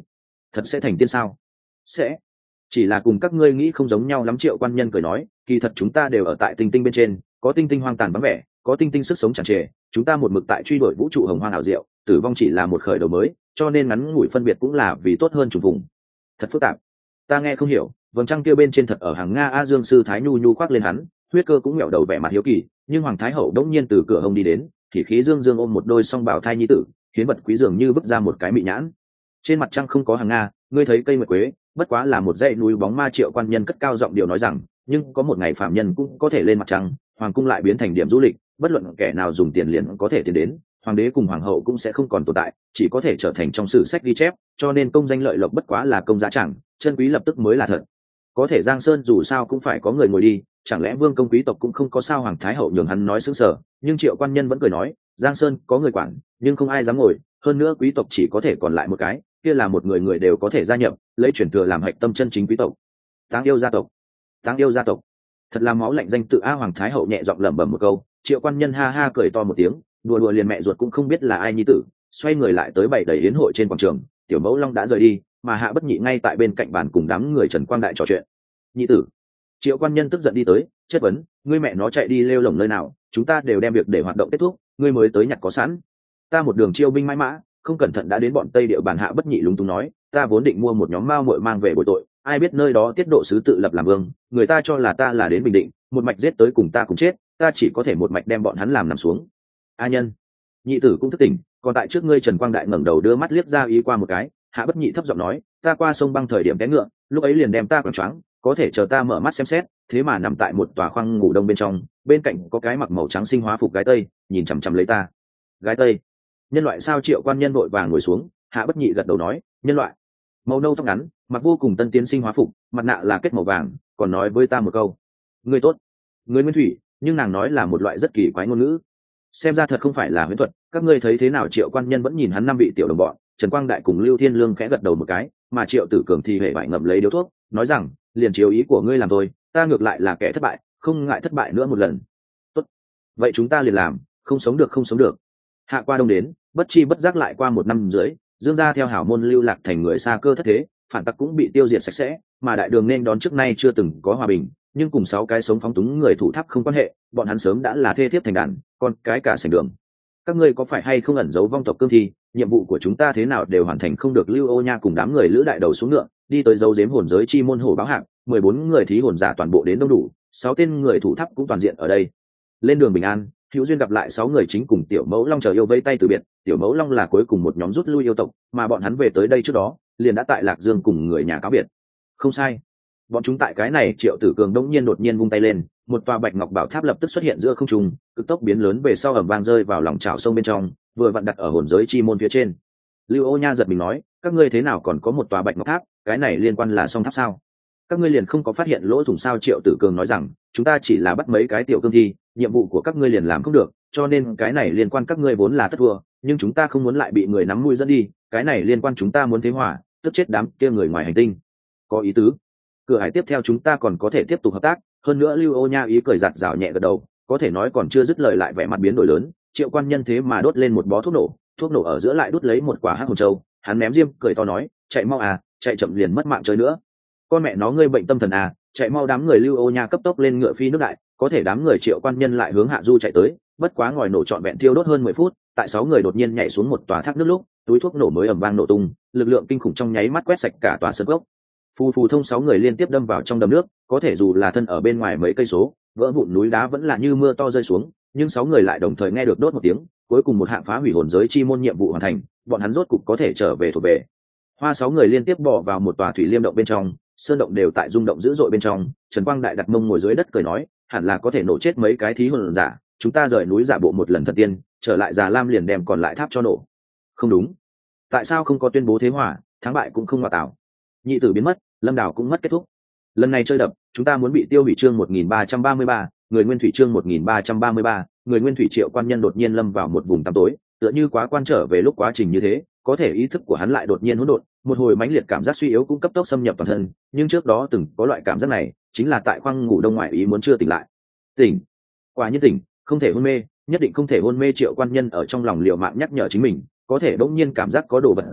Thật sẽ thành tiên sao? Sẽ. Chỉ là cùng các ngươi nghĩ không giống nhau lắm. Triệu quan nhân cười nói, kỳ thật chúng ta đều ở tại tinh tinh bên trên, có tinh tinh hoang tàn vắng vẻ, có tinh tinh sức sống tràn trề, chúng ta một mực tại truy đuổi vũ trụ hồng hoang ảo diệu, tử vong chỉ là một khởi đầu mới, cho nên ngắn ngủi phân biệt cũng là vì tốt hơn chủng vùng. Thật phức tạp, ta nghe không hiểu. Vầng trăng kia bên trên thật ở hàng Nga. A Dương Sư Thái nhu nhu khoác lên hắn, Huyết Cơ cũng nghẹo đầu vẻ mặt hiếu kỳ, nhưng Hoàng Thái Hậu đống nhiên từ cửa hông đi đến, thì khí dương dương ôm một đôi song bảo thai nhi tử, hiến vật quý dường như vứt ra một cái mị nhãn. Trên mặt trăng không có hàng Nga, ngươi thấy cây nguyệt quế bất quá là một dãy núi bóng ma. Triệu quan nhân cất cao giọng điệu nói rằng, nhưng có một ngày phạm nhân cũng có thể lên mặt trăng, hoàng cung lại biến thành điểm du lịch, bất luận kẻ nào dùng tiền liền có thể tiến đến, hoàng đế cùng hoàng hậu cũng sẽ không còn tồn tại, chỉ có thể trở thành trong sử sách ghi chép, cho nên công danh lợi lộc bất quá là công giá chẳng, chân quý lập tức mới là thật. Có thể Giang Sơn dù sao cũng phải có người ngồi đi, chẳng lẽ vương công quý tộc cũng không có sao? Hoàng thái hậu nhường hắn nói sững sờ, nhưng Triệu quan nhân vẫn cười nói, Giang Sơn có người quản nhưng không ai dám ngồi, hơn nữa quý tộc chỉ có thể còn lại một cái, kia là một người người đều có thể gia nhập, lấy chuyển thừa làm hạch tâm chân chính quý tộc. Táng yêu gia tộc, táng yêu gia tộc, thật là máu lạnh danh tự a. Hoàng thái hậu nhẹ giọng lẩm bẩm một câu. Triệu quan nhân ha ha cười to một tiếng, đùa đùa liền mẹ ruột cũng không biết là ai nhi tử, xoay người lại tới bày đầy yến hội trên quảng trường. Tiểu mẫu long đã rời đi, mà Hạ Bất Nhị ngay tại bên cạnh bàn cùng đám người Trần Quang Đại trò chuyện. Nhị tử. Triệu quan nhân tức giận đi tới, chất vấn, ngươi mẹ nó chạy đi lêu lổng nơi nào, chúng ta đều đem việc để hoạt động kết thúc, ngươi mới tới nhặt có sẵn. Ta một đường chiêu binh mãi mã, không cẩn thận đã đến bọn Tây địa bàn. Hạ Bất Nhị lúng túng nói, ta vốn định mua một nhóm mao muội mang về bồi tội, ai biết nơi đó tiết độ sứ tự lập làm vương, người ta cho là ta là đến Bình Định, một mạch giết tới cùng ta cùng chết, ta chỉ có thể một mạch đem bọn hắn làm nằm xuống. A nhân. Nhị tử cũng thức tỉnh, còn tại trước ngươi. Trần Quang Đại ngẩng đầu đưa mắt liếc ra ý qua một cái. Hạ Bất Nhị thấp giọng nói, ta qua sông băng thời điểm té ngựa, lúc ấy liền đem ta quẳng choáng, có thể chờ ta mở mắt xem xét, thế mà nằm tại một tòa khoang ngủ đông bên trong, bên cạnh có cái mặc màu trắng sinh hóa phục gái tây, nhìn chằm chằm lấy ta. Gái tây? Nhân loại sao? Triệu quan nhân vội vàng ngồi xuống. Hạ Bất Nhị gật đầu nói, nhân loại. Màu nâu tóc ngắn, mặc vô cùng tân tiến sinh hóa phục, mặt nạ là kết màu vàng, còn nói với ta một câu, người tốt, người nguyên thủy, nhưng nàng nói là một loại rất kỳ quái ngôn ngữ, xem ra thật không phải là huyễn thuật. Các ngươi thấy thế nào? Triệu quan nhân vẫn nhìn hắn năm vị tiểu đồng bọn. Trần Quang Đại cùng Lưu Thiên Lương khẽ gật đầu một cái, mà Triệu Tử Cường thì hề bại ngậm lấy điếu thuốc, nói rằng, liền chiếu ý của ngươi làm thôi, ta ngược lại là kẻ thất bại, không ngại thất bại nữa một lần. Tốt, vậy chúng ta liền làm, không sống được không sống được. Hạ qua đông đến, bất chi bất giác lại qua một năm dưới, Dương gia theo hảo môn lưu lạc thành người xa cơ thất thế, phản tặc cũng bị tiêu diệt sạch sẽ, mà đại đường nên đón trước nay chưa từng có hòa bình, nhưng cùng 6 cái sống phóng túng người thủ tháp không quan hệ, bọn hắn sớm đã là thê thiếp thành đàn, còn cái cả sảnh đường. Các ngươi có phải hay không ẩn giấu vong tộc cương thi? Nhiệm vụ của chúng ta thế nào đều hoàn thành không được. Lưu Ô Nha cùng đám người lữ đại đầu xuống ngựa, đi tới dấu giếm hồn giới chi môn hổ báo hạng, 14 người thí hồn giả toàn bộ đến đông đủ, 6 tên người thủ tháp cũng toàn diện ở đây. Lên đường bình an, hữu duyên gặp lại 6 người chính cùng Tiểu Mẫu Long chờ yêu vây tay từ biệt. Tiểu Mẫu Long là cuối cùng một nhóm rút lui yêu tộc, mà bọn hắn về tới đây trước đó, liền đã tại Lạc Dương cùng người nhà cáo biệt. Không sai, bọn chúng tại cái này. Triệu Tử Cường đột nhiên vung tay lên, một tòa bạch ngọc bảo tháp lập tức xuất hiện giữa không trung, cực tốc biến lớn về sau ầm vang rơi vào lòng chảo sông bên trong, vừa vặn đặt ở hồn giới chi môn phía trên. Lưu Ô Nha giật mình nói, các ngươi thế nào còn có một tòa bạch ngọc tháp, cái này liên quan là song tháp sao? Các ngươi liền không có phát hiện lỗ thủng sao? Triệu Tử Cường nói rằng, chúng ta chỉ là bắt mấy cái tiểu cương thi, nhiệm vụ của các ngươi liền làm không được, cho nên cái này liên quan các ngươi vốn là tất thua, nhưng chúng ta không muốn lại bị người nắm mũi dẫn đi, cái này liên quan chúng ta muốn thế hòa, tức chết đám kia người ngoài hành tinh. Có ý tứ. Cửa hải tiếp theo chúng ta còn có thể tiếp tục hợp tác, hơn nữa. Lưu Ô Nha ý cười giạt rào nhẹ gật đầu, có thể nói còn chưa dứt lời lại vẻ mặt biến đổi lớn. Triệu quan nhân thế mà đốt lên một bó thuốc nổ ở giữa lại đút lấy một quả hắc hồn châu, hắn ném diêm cười to nói, chạy mau à, chạy chậm liền mất mạng chơi nữa. Con mẹ nó, ngươi bệnh tâm thần à, chạy mau. Đám người Lưu Ô Nha cấp tốc lên ngựa phi nước đại, có thể đám người Triệu quan nhân lại hướng hạ du chạy tới, bất quá ngòi nổ trọn vẹn thiêu đốt hơn 10 phút, tại 6 người đột nhiên nhảy xuống một tòa thác nước lúc, túi thuốc nổ mới ầm vang nổ tung, lực lượng kinh khủng trong nháy mắt quét sạch cả tòa sơn cốc. Phù phù thông 6 người liên tiếp đâm vào trong đầm nước, có thể dù là thân ở bên ngoài mấy cây số, vỡ vụn núi đá vẫn là như mưa to rơi xuống, nhưng 6 người lại đồng thời nghe được đốt một tiếng, cuối cùng một hạng phá hủy hồn giới chi môn nhiệm vụ hoàn thành, bọn hắn rốt cục có thể trở về thuộc về. Hoa 6 người liên tiếp bỏ vào một tòa thủy liêm động bên trong, sơn động đều tại rung động dữ dội bên trong. Trần Quang Đại đặt mông ngồi dưới đất cười nói, hẳn là có thể nổ chết mấy cái thí hồn giả, chúng ta rời núi giả bộ một lần thật tiên, trở lại Già Lam liền đem còn lại tháp cho nổ. Không đúng, tại sao không có tuyên bố thế hòa, thắng bại cũng không hòa tảo. Nhị tử biến mất, Lâm Đào cũng mất kết thúc. Lần này chơi đập, chúng ta muốn bị tiêu hủy. Chương 1333, người nguyên thủy. Chương 1333, người nguyên thủy. Triệu quan nhân đột nhiên lâm vào một vùng tăm tối, tựa như quá quan trở về lúc quá trình như thế, có thể ý thức của hắn lại đột nhiên hỗn độn, một hồi mãnh liệt cảm giác suy yếu cũng cấp tốc xâm nhập toàn thân, nhưng trước đó từng có loại cảm giác này, chính là tại khoang ngủ đông ngoại ý muốn chưa tỉnh lại. Tỉnh, quả nhiên tỉnh, không thể hôn mê, nhất định không thể hôn mê. Triệu quan nhân ở trong lòng liều mạng nhắc nhở chính mình, có thể đột nhiên cảm giác có đồ vật gì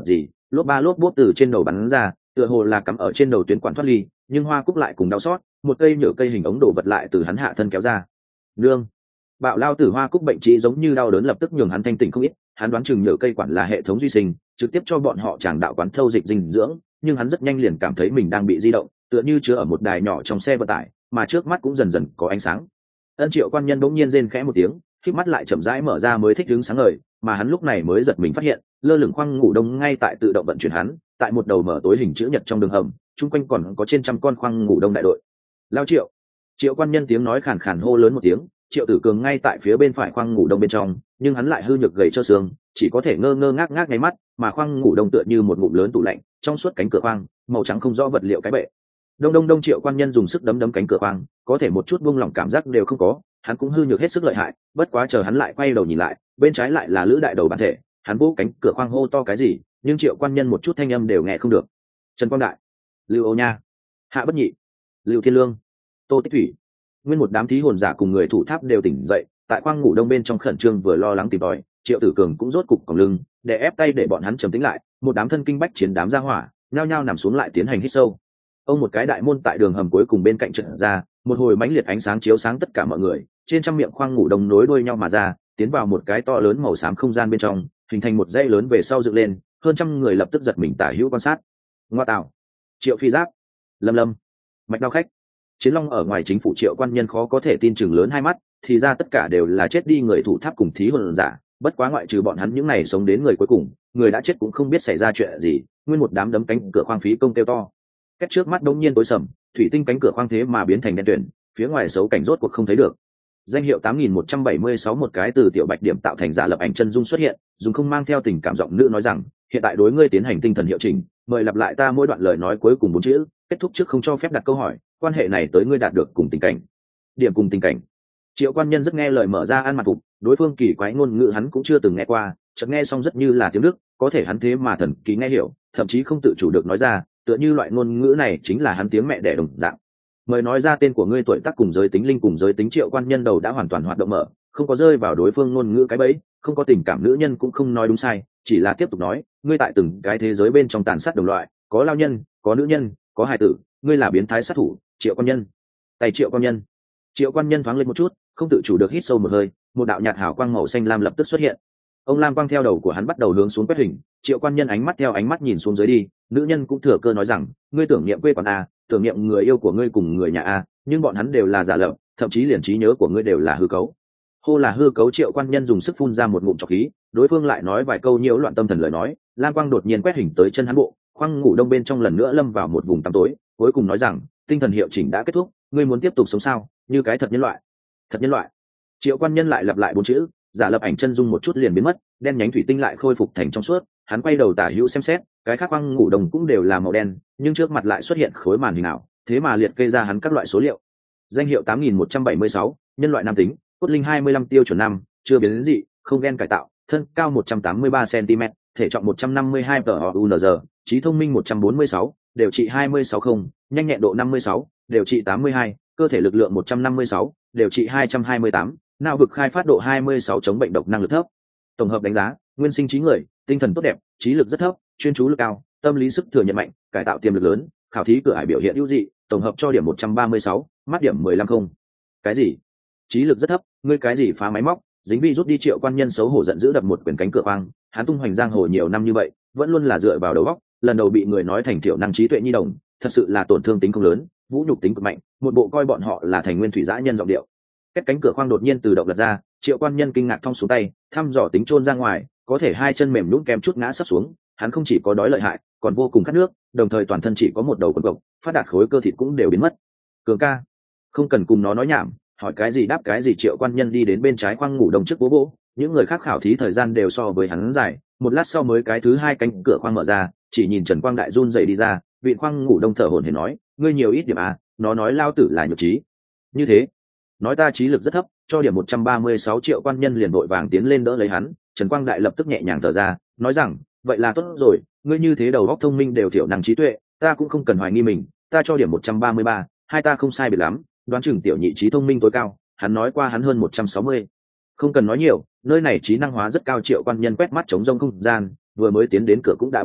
lốp ba lốp bốp từ trên đầu bắn ra, tựa hồ là cắm ở trên đầu tuyến quản thoát ly, nhưng Hoa Cúc lại cùng đau xót, một cây nhựa cây hình ống đổ vật lại từ hắn hạ thân kéo ra. Nương, bạo lao tử Hoa Cúc bệnh trí giống như đau đớn lập tức nhường hắn thanh tỉnh không ít, hắn đoán chừng nhựa cây quản là hệ thống duy sinh, trực tiếp cho bọn họ tràng đạo quán thâu dịch dinh dưỡng, nhưng hắn rất nhanh liền cảm thấy mình đang bị di động, tựa như chứa ở một đài nhỏ trong xe vận tải, mà trước mắt cũng dần dần có ánh sáng. Ân Triệu quan nhân bỗng nhiên rên khẽ một tiếng, khép mắt lại chậm rãi mở ra mới thích đứng sáng ngời, mà hắn lúc này mới giật mình phát hiện, lơ lửng khoang ngủ đông ngay tại tự động vận chuyển hắn, tại một đầu mở tối hình chữ nhật trong đường hầm, chung quanh còn có trên trăm con khoang ngủ đông đại đội. Lao Triệu, Triệu quan nhân tiếng nói khàn khàn hô lớn một tiếng, Triệu Tử Cường ngay tại phía bên phải khoang ngủ đông bên trong, nhưng hắn lại hư nhược gầy trơ xương, chỉ có thể ngơ ngơ ngác ngác nháy mắt, mà khoang ngủ đông tựa như một ngụm lớn tủ lạnh, trong suốt cánh cửa khoang, màu trắng không rõ vật liệu cái bệ. Đông đông đông, Triệu quan nhân dùng sức đấm đấm cánh cửa khoang, có thể một chút buông lỏng cảm giác đều không có, hắn cũng hư nhược hết sức lợi hại, bất quá chờ hắn lại quay đầu nhìn lại, bên trái lại là Lữ đại đầu bản thể, hắn vỗ cánh cửa khoang hô to cái gì, nhưng Triệu quan nhân một chút thanh âm đều nghe không được. Trần Quang Đại, Lưu Âu Nha, Hạ Bất Nhị, Lưu Thiên Lương, Tô Tích Thủy, nguyên một đám thí hồn giả cùng người thủ tháp đều tỉnh dậy, tại khoang ngủ đông bên trong khẩn trương vừa lo lắng tìm tòi, Triệu Tử Cường cũng rốt cục còng lưng, để ép tay để bọn hắn trầm tĩnh lại, một đám thân kinh bách chiến đám gia hỏa, nhao nhao nằm xuống lại tiến hành hít sâu. Ông một cái đại môn tại đường hầm cuối cùng bên cạnh trận ra, một hồi mãnh liệt ánh sáng chiếu sáng tất cả mọi người, trên trăm miệng khoang ngủ đông nối đuôi nhau mà ra, tiến vào một cái to lớn màu xám không gian bên trong, hình thành một dãy lớn về sau dựng lên, hơn trăm người lập tức giật mình tả hữu quan sát. Ngoa tạo, Triệu Phi Giáp, Lâm Lâm, Mạch Đao Khách, Chiến Long ở ngoài chính phủ Triệu quan nhân khó có thể tin chừng lớn hai mắt, thì ra tất cả đều là chết đi người thủ tháp cùng thí hồn giả, bất quá ngoại trừ bọn hắn những này sống đến người cuối cùng, người đã chết cũng không biết xảy ra chuyện gì, nguyên một đám đấm cánh cửa khoang phí công kêu to. Cách trước mắt đông nhiên tối sầm, thủy tinh cánh cửa khoang thế mà biến thành đen tuyển, phía ngoài xấu cảnh rốt cuộc không thấy được. Danh hiệu 8176 một cái từ tiểu bạch điểm tạo thành giả lập ảnh chân dung xuất hiện, dùng không mang theo tình cảm giọng nữ nói rằng, hiện tại đối ngươi tiến hành tinh thần hiệu chỉnh, mời lặp lại ta mỗi đoạn lời nói cuối cùng 4 chữ, kết thúc trước không cho phép đặt câu hỏi, quan hệ này tới ngươi đạt được cùng tình cảnh. Điểm cùng tình cảnh. Triệu quan nhân rất nghe lời mở ra ăn mặt phục, đối phương kỳ quái ngôn ngữ hắn cũng chưa từng nghe qua, chợt nghe xong rất như là tiếng Đức, có thể hắn thế mà thần kỳ nghe hiểu, thậm chí không tự chủ được nói ra, tựa như loại ngôn ngữ này chính là hắn tiếng mẹ đẻ đồng dạng. Mời nói ra tên của ngươi, tuổi tác cùng giới tính linh cùng giới tính. Triệu quan nhân đầu đã hoàn toàn hoạt động mở, không có rơi vào đối phương ngôn ngữ cái bẫy, không có tình cảm nữ nhân cũng không nói đúng sai, chỉ là tiếp tục nói, ngươi tại từng cái thế giới bên trong tàn sát đồng loại, có lao nhân, có nữ nhân, có hài tử, ngươi là biến thái sát thủ. Triệu quan nhân, tay Triệu quan nhân. Triệu quan nhân thoáng lên một chút, không tự chủ được hít sâu một hơi, một đạo nhạt hào quang màu xanh lam lập tức xuất hiện. Ông lam quang theo đầu của hắn bắt đầu hướng xuống quét hình, Triệu quan nhân ánh mắt theo ánh mắt nhìn xuống dưới đi, nữ nhân cũng thừa cơ nói rằng, ngươi tưởng niệm quê quán a, tưởng niệm người yêu của ngươi cùng người nhà a, nhưng bọn hắn đều là giả lập, thậm chí liền trí nhớ của ngươi đều là hư cấu. Hô là hư cấu. Triệu quan nhân dùng sức phun ra một ngụm trọc khí, đối phương lại nói vài câu nhiễu loạn tâm thần lời nói, lam quang đột nhiên quét hình tới chân hắn bộ, khoang ngủ đông bên trong lần nữa lâm vào một vùng tăm tối, cuối cùng nói rằng, tinh thần hiệu chỉnh đã kết thúc, ngươi muốn tiếp tục sống sao, như cái thật nhân loại. Thật nhân loại. Triệu quan nhân lại lặp lại 4 chữ, giả lập ảnh chân dung một chút liền biến mất, đen nhánh thủy tinh lại khôi phục thành trong suốt, hắn quay đầu tả hữu xem xét, cái khác khoang ngủ đông cũng đều là màu đen, nhưng trước mặt lại xuất hiện khối màn hình ảo, thế mà liệt kê ra hắn các loại số liệu. Danh hiệu 8176, nhân loại nam tính, cốt linh 25 tiêu chuẩn năm, chưa biến dị, không gen cải tạo, thân cao 183 cm, thể trọng 152 PUNZ, trí thông minh 146, đều trị 260, nhanh nhẹn độ 56, đều trị 82, cơ thể lực lượng 156, đều trị 228, não vực khai phát độ 26, chống bệnh độc năng lực thấp. Tổng hợp đánh giá, nguyên sinh trí người, tinh thần tốt đẹp, trí lực rất thấp, chuyên chú lực cao, tâm lý sức thừa nhận mạnh, cải tạo tiềm lực lớn, khảo thí cửa ải biểu hiện ưu dị, tổng hợp cho điểm 136, mắt điểm 15 không. Cái gì? Trí lực rất thấp, ngươi cái gì phá máy móc, dính vi rút đi. Triệu quan nhân xấu hổ giận dữ đập một quyển cánh cửa khoang, hắn tung hoành giang hồ nhiều năm như vậy, vẫn luôn là dựa vào đầu óc, lần đầu bị người nói thành thiểu năng trí tuệ nhi đồng, thật sự là tổn thương tính không lớn, vũ nhục tính cực mạnh, một bộ coi bọn họ là thành nguyên thủy dã nhân giọng điệu. Cách cánh cửa khoang đột nhiên tự động lật ra, Triệu quan nhân kinh ngạc thong xuống tay, thăm dò tính chôn ra ngoài, có thể hai chân mềm nhũn kém chút ngã sắp xuống, hắn không chỉ có đói lợi hại, còn vô cùng khát nước, đồng thời toàn thân chỉ có một đầu quần cộc, phát đạt khối cơ thịt cũng đều biến mất. Cường ca, không cần cùng nó nói nhảm, hỏi cái gì đáp cái gì. Triệu quan nhân đi đến bên trái khoang ngủ đông trước bố bố, những người khác khảo thí thời gian đều so với hắn dài, một lát sau mới cái thứ hai cánh cửa khoang mở ra, chỉ nhìn Trần Quang Đại run rẩy đi ra, vị khoang ngủ đông thở hổn hển nói, ngươi nhiều ít điểm à, nó nói lao tử là nhược trí. Như thế, nói ta trí lực rất thấp, cho điểm 136. Triệu quan nhân liền vội vàng tiến lên đỡ lấy hắn, Trần Quang Đại lập tức nhẹ nhàng thở ra, nói rằng, vậy là tốt rồi, ngươi như thế đầu óc thông minh đều thiểu năng trí tuệ, ta cũng không cần hoài nghi mình, ta cho điểm 133, hai ta không sai biệt lắm, đoán chừng tiểu nhị trí thông minh tối cao, hắn nói qua hắn hơn 160. Không cần nói nhiều, nơi này trí năng hóa rất cao. Triệu quan nhân quét mắt trống rông không gian, vừa mới tiến đến cửa cũng đã biến mất,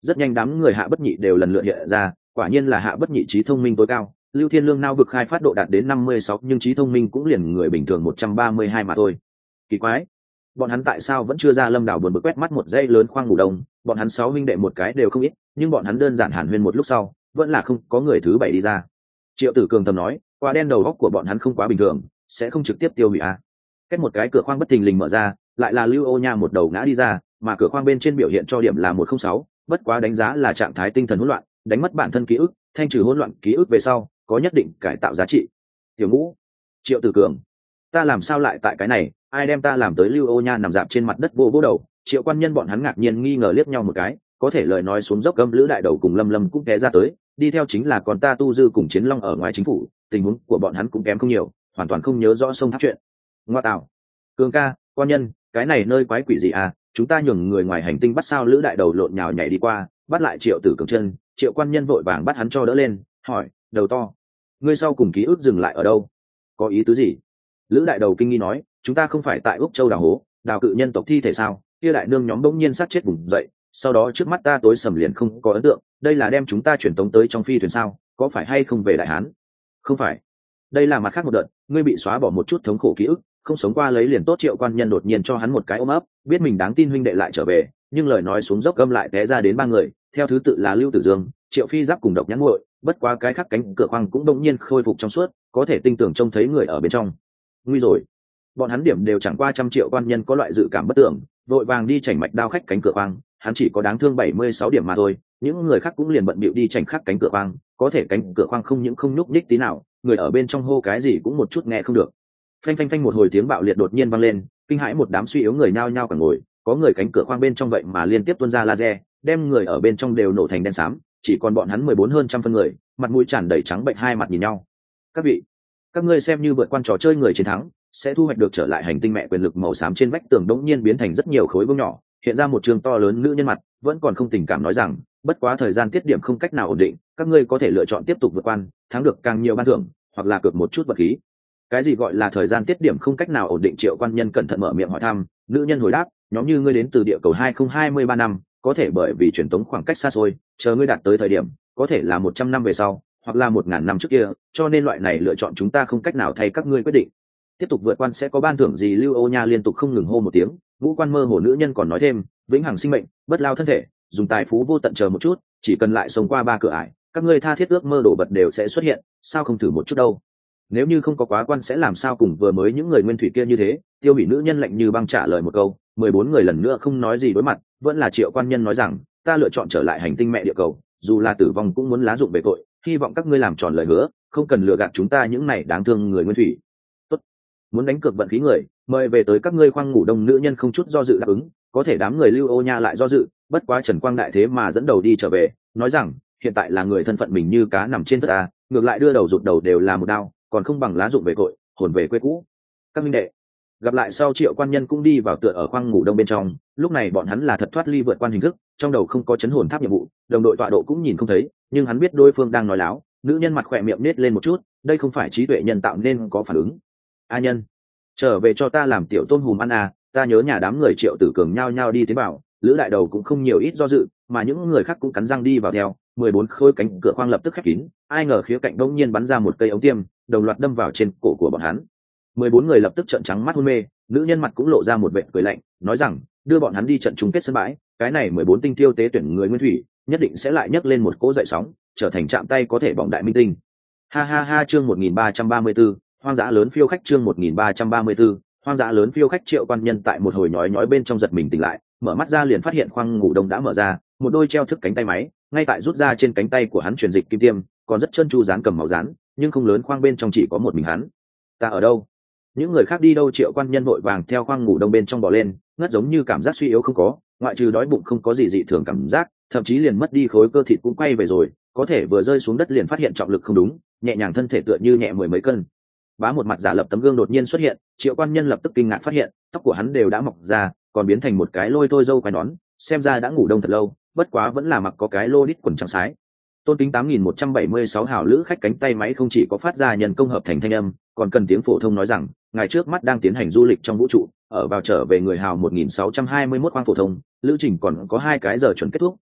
rất nhanh đám người Hạ Bất Nhị đều lần lượt hiện ra, quả nhiên là Hạ Bất Nhị trí thông minh tối cao. Lưu Thiên Lương nao vực khai phát độ đạt đến 56, nhưng trí thông minh cũng liền người bình thường 132 mà thôi. Kỳ quái, bọn hắn tại sao vẫn chưa ra Lâm Đảo buồn bực quét mắt một dãy lớn khoang ngủ đông, bọn hắn 6 huynh đệ một cái đều không ít, nhưng bọn hắn đơn giản hàn huyên một lúc sau, vẫn là không có người thứ 7 đi ra. Triệu Tử Cường thầm nói, quả đen đầu óc của bọn hắn không quá bình thường, sẽ không trực tiếp tiêu hủy à. Cách một cái cửa khoang bất thình lình mở ra, lại là Lưu Ô Nha một đầu ngã đi ra, mà cửa khoang bên trên biểu hiện cho điểm là 106, bất quá đánh giá là trạng thái tinh thần hỗn loạn, đánh mất bản thân ký ức, thanh trừ hỗn loạn ký ức về sau, có nhất định cải tạo giá trị. Tiểu Ngũ, Triệu Tử Cường, ta làm sao lại tại cái này, ai đem ta làm tới? Lưu Ô Nha nằm dạp trên mặt đất vô vô đầu. Triệu Quan Nhân bọn hắn ngạc nhiên nghi ngờ liếc nhau một cái, có thể lời nói xuống dốc, gầm Lữ Đại Đầu cùng Lâm Lâm cũng té ra tới, đi theo chính là còn ta Tu Dư cùng Chiến Long ở ngoài chính phủ, tình huống của bọn hắn cũng kém không nhiều, hoàn toàn không nhớ rõ sông tháp chuyện. Ngoa tạo, Cường ca, Quan Nhân, cái này nơi quái quỷ gì à? Chúng ta nhường người ngoài hành tinh bắt sao? Lữ Đại Đầu lộn nhào nhảy đi qua, bắt lại Triệu Tử Cường chân. Triệu Quan Nhân vội vàng bắt hắn cho đỡ lên, hỏi, đầu to, ngươi sau cùng ký ức dừng lại ở đâu? Có ý tứ gì? Lữ Đại Đầu kinh nghi nói, chúng ta không phải tại Úc Châu đào hố, đào cự nhân tộc thi thể sao? Kia đại nương nhóm bỗng nhiên sát chết vùng dậy, sau đó trước mắt ta tối sầm liền không có ấn tượng, đây là đem chúng ta chuyển tống tới trong phi thuyền sao? Có phải hay không về Đại Hán? Không phải, đây là mặt khác một đợt, ngươi bị xóa bỏ một chút thống khổ ký ức, không sống qua lấy liền tốt. Triệu Quan Nhân đột nhiên cho hắn một cái ôm ấp, biết mình đáng tin huynh đệ lại trở về, nhưng lời nói xuống dốc gâm lại té ra đến 3 người, theo thứ tự là Lưu Tử Dương, Triệu Phi Giáp cùng Độc Nhãn Muội, bất quá cái khác cánh cửa khoang cũng đột nhiên khôi phục trong suốt, có thể tinh tưởng trông thấy người ở bên trong. Nguy rồi, bọn hắn điểm đều chẳng qua 100 triệu. Quan Nhân có loại dự cảm bất tưởng, vội vàng đi chảnh mạch đao khách cánh cửa khoang, hắn chỉ có đáng thương 76 điểm mà thôi, những người khác cũng liền bận bịu đi chảnh khắc cánh cửa khoang, có thể cánh cửa khoang không những không nhúc nhích tí nào, người ở bên trong hô cái gì cũng một chút nghe không được. Phanh phanh phanh, một hồi tiếng bạo liệt đột nhiên vang lên, kinh hãi một đám suy yếu người nhao nhao cả ngồi, có người cánh cửa khoang bên trong vậy mà liên tiếp tuôn ra laser, đem người ở bên trong đều nổ thành đen xám, chỉ còn bọn hắn 14 hơn trăm phân người, mặt mũi tràn đầy trắng bệnh, hai mặt nhìn nhau. Các vị, các ngươi xem như vượt qua trò chơi người chiến thắng, sẽ thu hoạch được trở lại hành tinh mẹ. Quyền lực màu xám trên vách tường đống nhiên biến thành rất nhiều khối vương nhỏ, hiện ra một trường to lớn nữ nhân mặt, vẫn còn không tình cảm nói rằng, bất quá thời gian tiết điểm không cách nào ổn định, các ngươi có thể lựa chọn tiếp tục vượt qua, thắng được càng nhiều ban thưởng, hoặc là cược một chút vật khí. Cái gì gọi là thời gian tiết điểm không cách nào ổn định? Triệu Quan Nhân cẩn thận mở miệng hỏi thăm. Nữ nhân hồi đáp, nhóm như ngươi đến từ địa cầu 2023 năm, có thể bởi vì truyền tống khoảng cách xa xôi, chờ ngươi đạt tới thời điểm, có thể là 100 năm về sau, hoặc là 1000 năm trước kia, cho nên loại này lựa chọn chúng ta không cách nào thay các ngươi quyết định. Tiếp tục vượt qua sẽ có ban thưởng gì? Lưu Ô Nha liên tục không ngừng hô một tiếng. Ngũ quan mơ hồ nữ nhân còn nói thêm, vĩnh hằng sinh mệnh, bất lao thân thể, dùng tài phú vô tận, chờ một chút, chỉ cần lại sống qua 3 cửa ải, các ngươi tha thiết ước mơ đồ vật đều sẽ xuất hiện, sao không thử một chút đâu? Nếu như không có quá quan sẽ làm sao cùng vừa mới những người nguyên thủy kia như thế? Tiêu Hủy nữ nhân lạnh như băng trả lời một câu. 14 người lần nữa không nói gì đối mặt, vẫn là Triệu Quan Nhân nói rằng, ta lựa chọn trở lại hành tinh mẹ địa cầu, dù là tử vong cũng muốn lá dụng về tội, hy vọng các ngươi làm tròn lời hứa, không cần lừa gạt chúng ta những này đáng thương người nguyên thủy. Tốt, muốn đánh cược vận khí người, mời về tới các ngươi khoang ngủ đông. Nữ nhân không chút do dự đáp ứng, có thể đám người Lưu Ô Nha lại do dự, bất quá Trần Quang Đại thế mà dẫn đầu đi trở về, nói rằng, hiện tại là người thân phận mình như cá nằm trên thớt à, ngược lại đưa đầu rụt đầu đều là một đao, còn không bằng lá dụng về tội, hồn về quê cũ. Các minh đệ gặp lại sau. Triệu Quan Nhân cũng đi vào tựa ở khoang ngủ đông bên trong, lúc này bọn hắn là thật thoát ly vượt qua hình thức, trong đầu không có chấn hồn tháp nhiệm vụ, đồng đội tọa độ cũng nhìn không thấy, nhưng hắn biết đối phương đang nói láo. Nữ nhân mặt khỏe miệng nết lên một chút, đây không phải trí tuệ nhân tạo nên có phản ứng. A Nhân, trở về cho ta làm tiểu tôm hùm ăn à, ta nhớ nhà. Đám người Triệu Tử Cường nhao nhao đi tiến vào, Lữ Đại Đầu cũng không nhiều ít do dự, mà những người khác cũng cắn răng đi vào theo. 14 khối cánh cửa khoang lập tức khép kín, ai ngờ khía cạnh bỗng nhiên bắn ra một cây ống tiêm, đồng loạt đâm vào trên cổ của bọn hắn. 14 người lập tức trợn trắng mắt hôn mê, nữ nhân mặt cũng lộ ra một vẻ cười lạnh, nói rằng, đưa bọn hắn đi trận chung kết sân bãi, cái này 14 tinh tiêu tế tuyển người nguyên thủy, nhất định sẽ lại nhấc lên một cỗ dậy sóng, trở thành chạm tay có thể bỏng đại minh tinh. Ha ha ha. Chương 1334, hoang dã lớn phiêu khách. Chương 1334, hoang dã lớn phiêu khách. Triệu Quan Nhân tại một hồi nhói nhói bên trong giật mình tỉnh lại, mở mắt ra liền phát hiện khoang ngủ đông đã mở ra, một đôi treo thức cánh tay máy, ngay tại rút ra trên cánh tay của hắn truyền dịch kim tiêm, còn rất chân chu dán cầm máu dán, nhưng không lớn, khoang bên trong chỉ có một mình hắn. Ta ở đâu? Những người khác đi đâu? Triệu Quan Nhân vội vàng theo khoang ngủ đông bên trong bò lên, ngất giống như cảm giác suy yếu không có, ngoại trừ đói bụng không có gì dị thường cảm giác, thậm chí liền mất đi khối cơ thịt cũng quay về rồi, có thể vừa rơi xuống đất liền phát hiện trọng lực không đúng, nhẹ nhàng thân thể tựa như nhẹ 10 mấy cân. Bá, một mặt giả lập tấm gương đột nhiên xuất hiện, Triệu Quan Nhân lập tức kinh ngạc phát hiện, tóc của hắn đều đã mọc ra, còn biến thành một cái lôi thôi râu quai nón, xem ra đã ngủ đông thật lâu, bất quá vẫn là mặc có cái lô đít quần trắng sái. Tôn Kính 8176 hào lữ khách cánh tay máy không chỉ có phát ra nhân công hợp thành thanh âm, còn cần tiếng phổ thông nói rằng, ngài trước mắt đang tiến hành du lịch trong vũ trụ, ở vào trở về người hào 1621 khoang phổ thông, lữ trình còn có 2 cái giờ chuẩn kết thúc,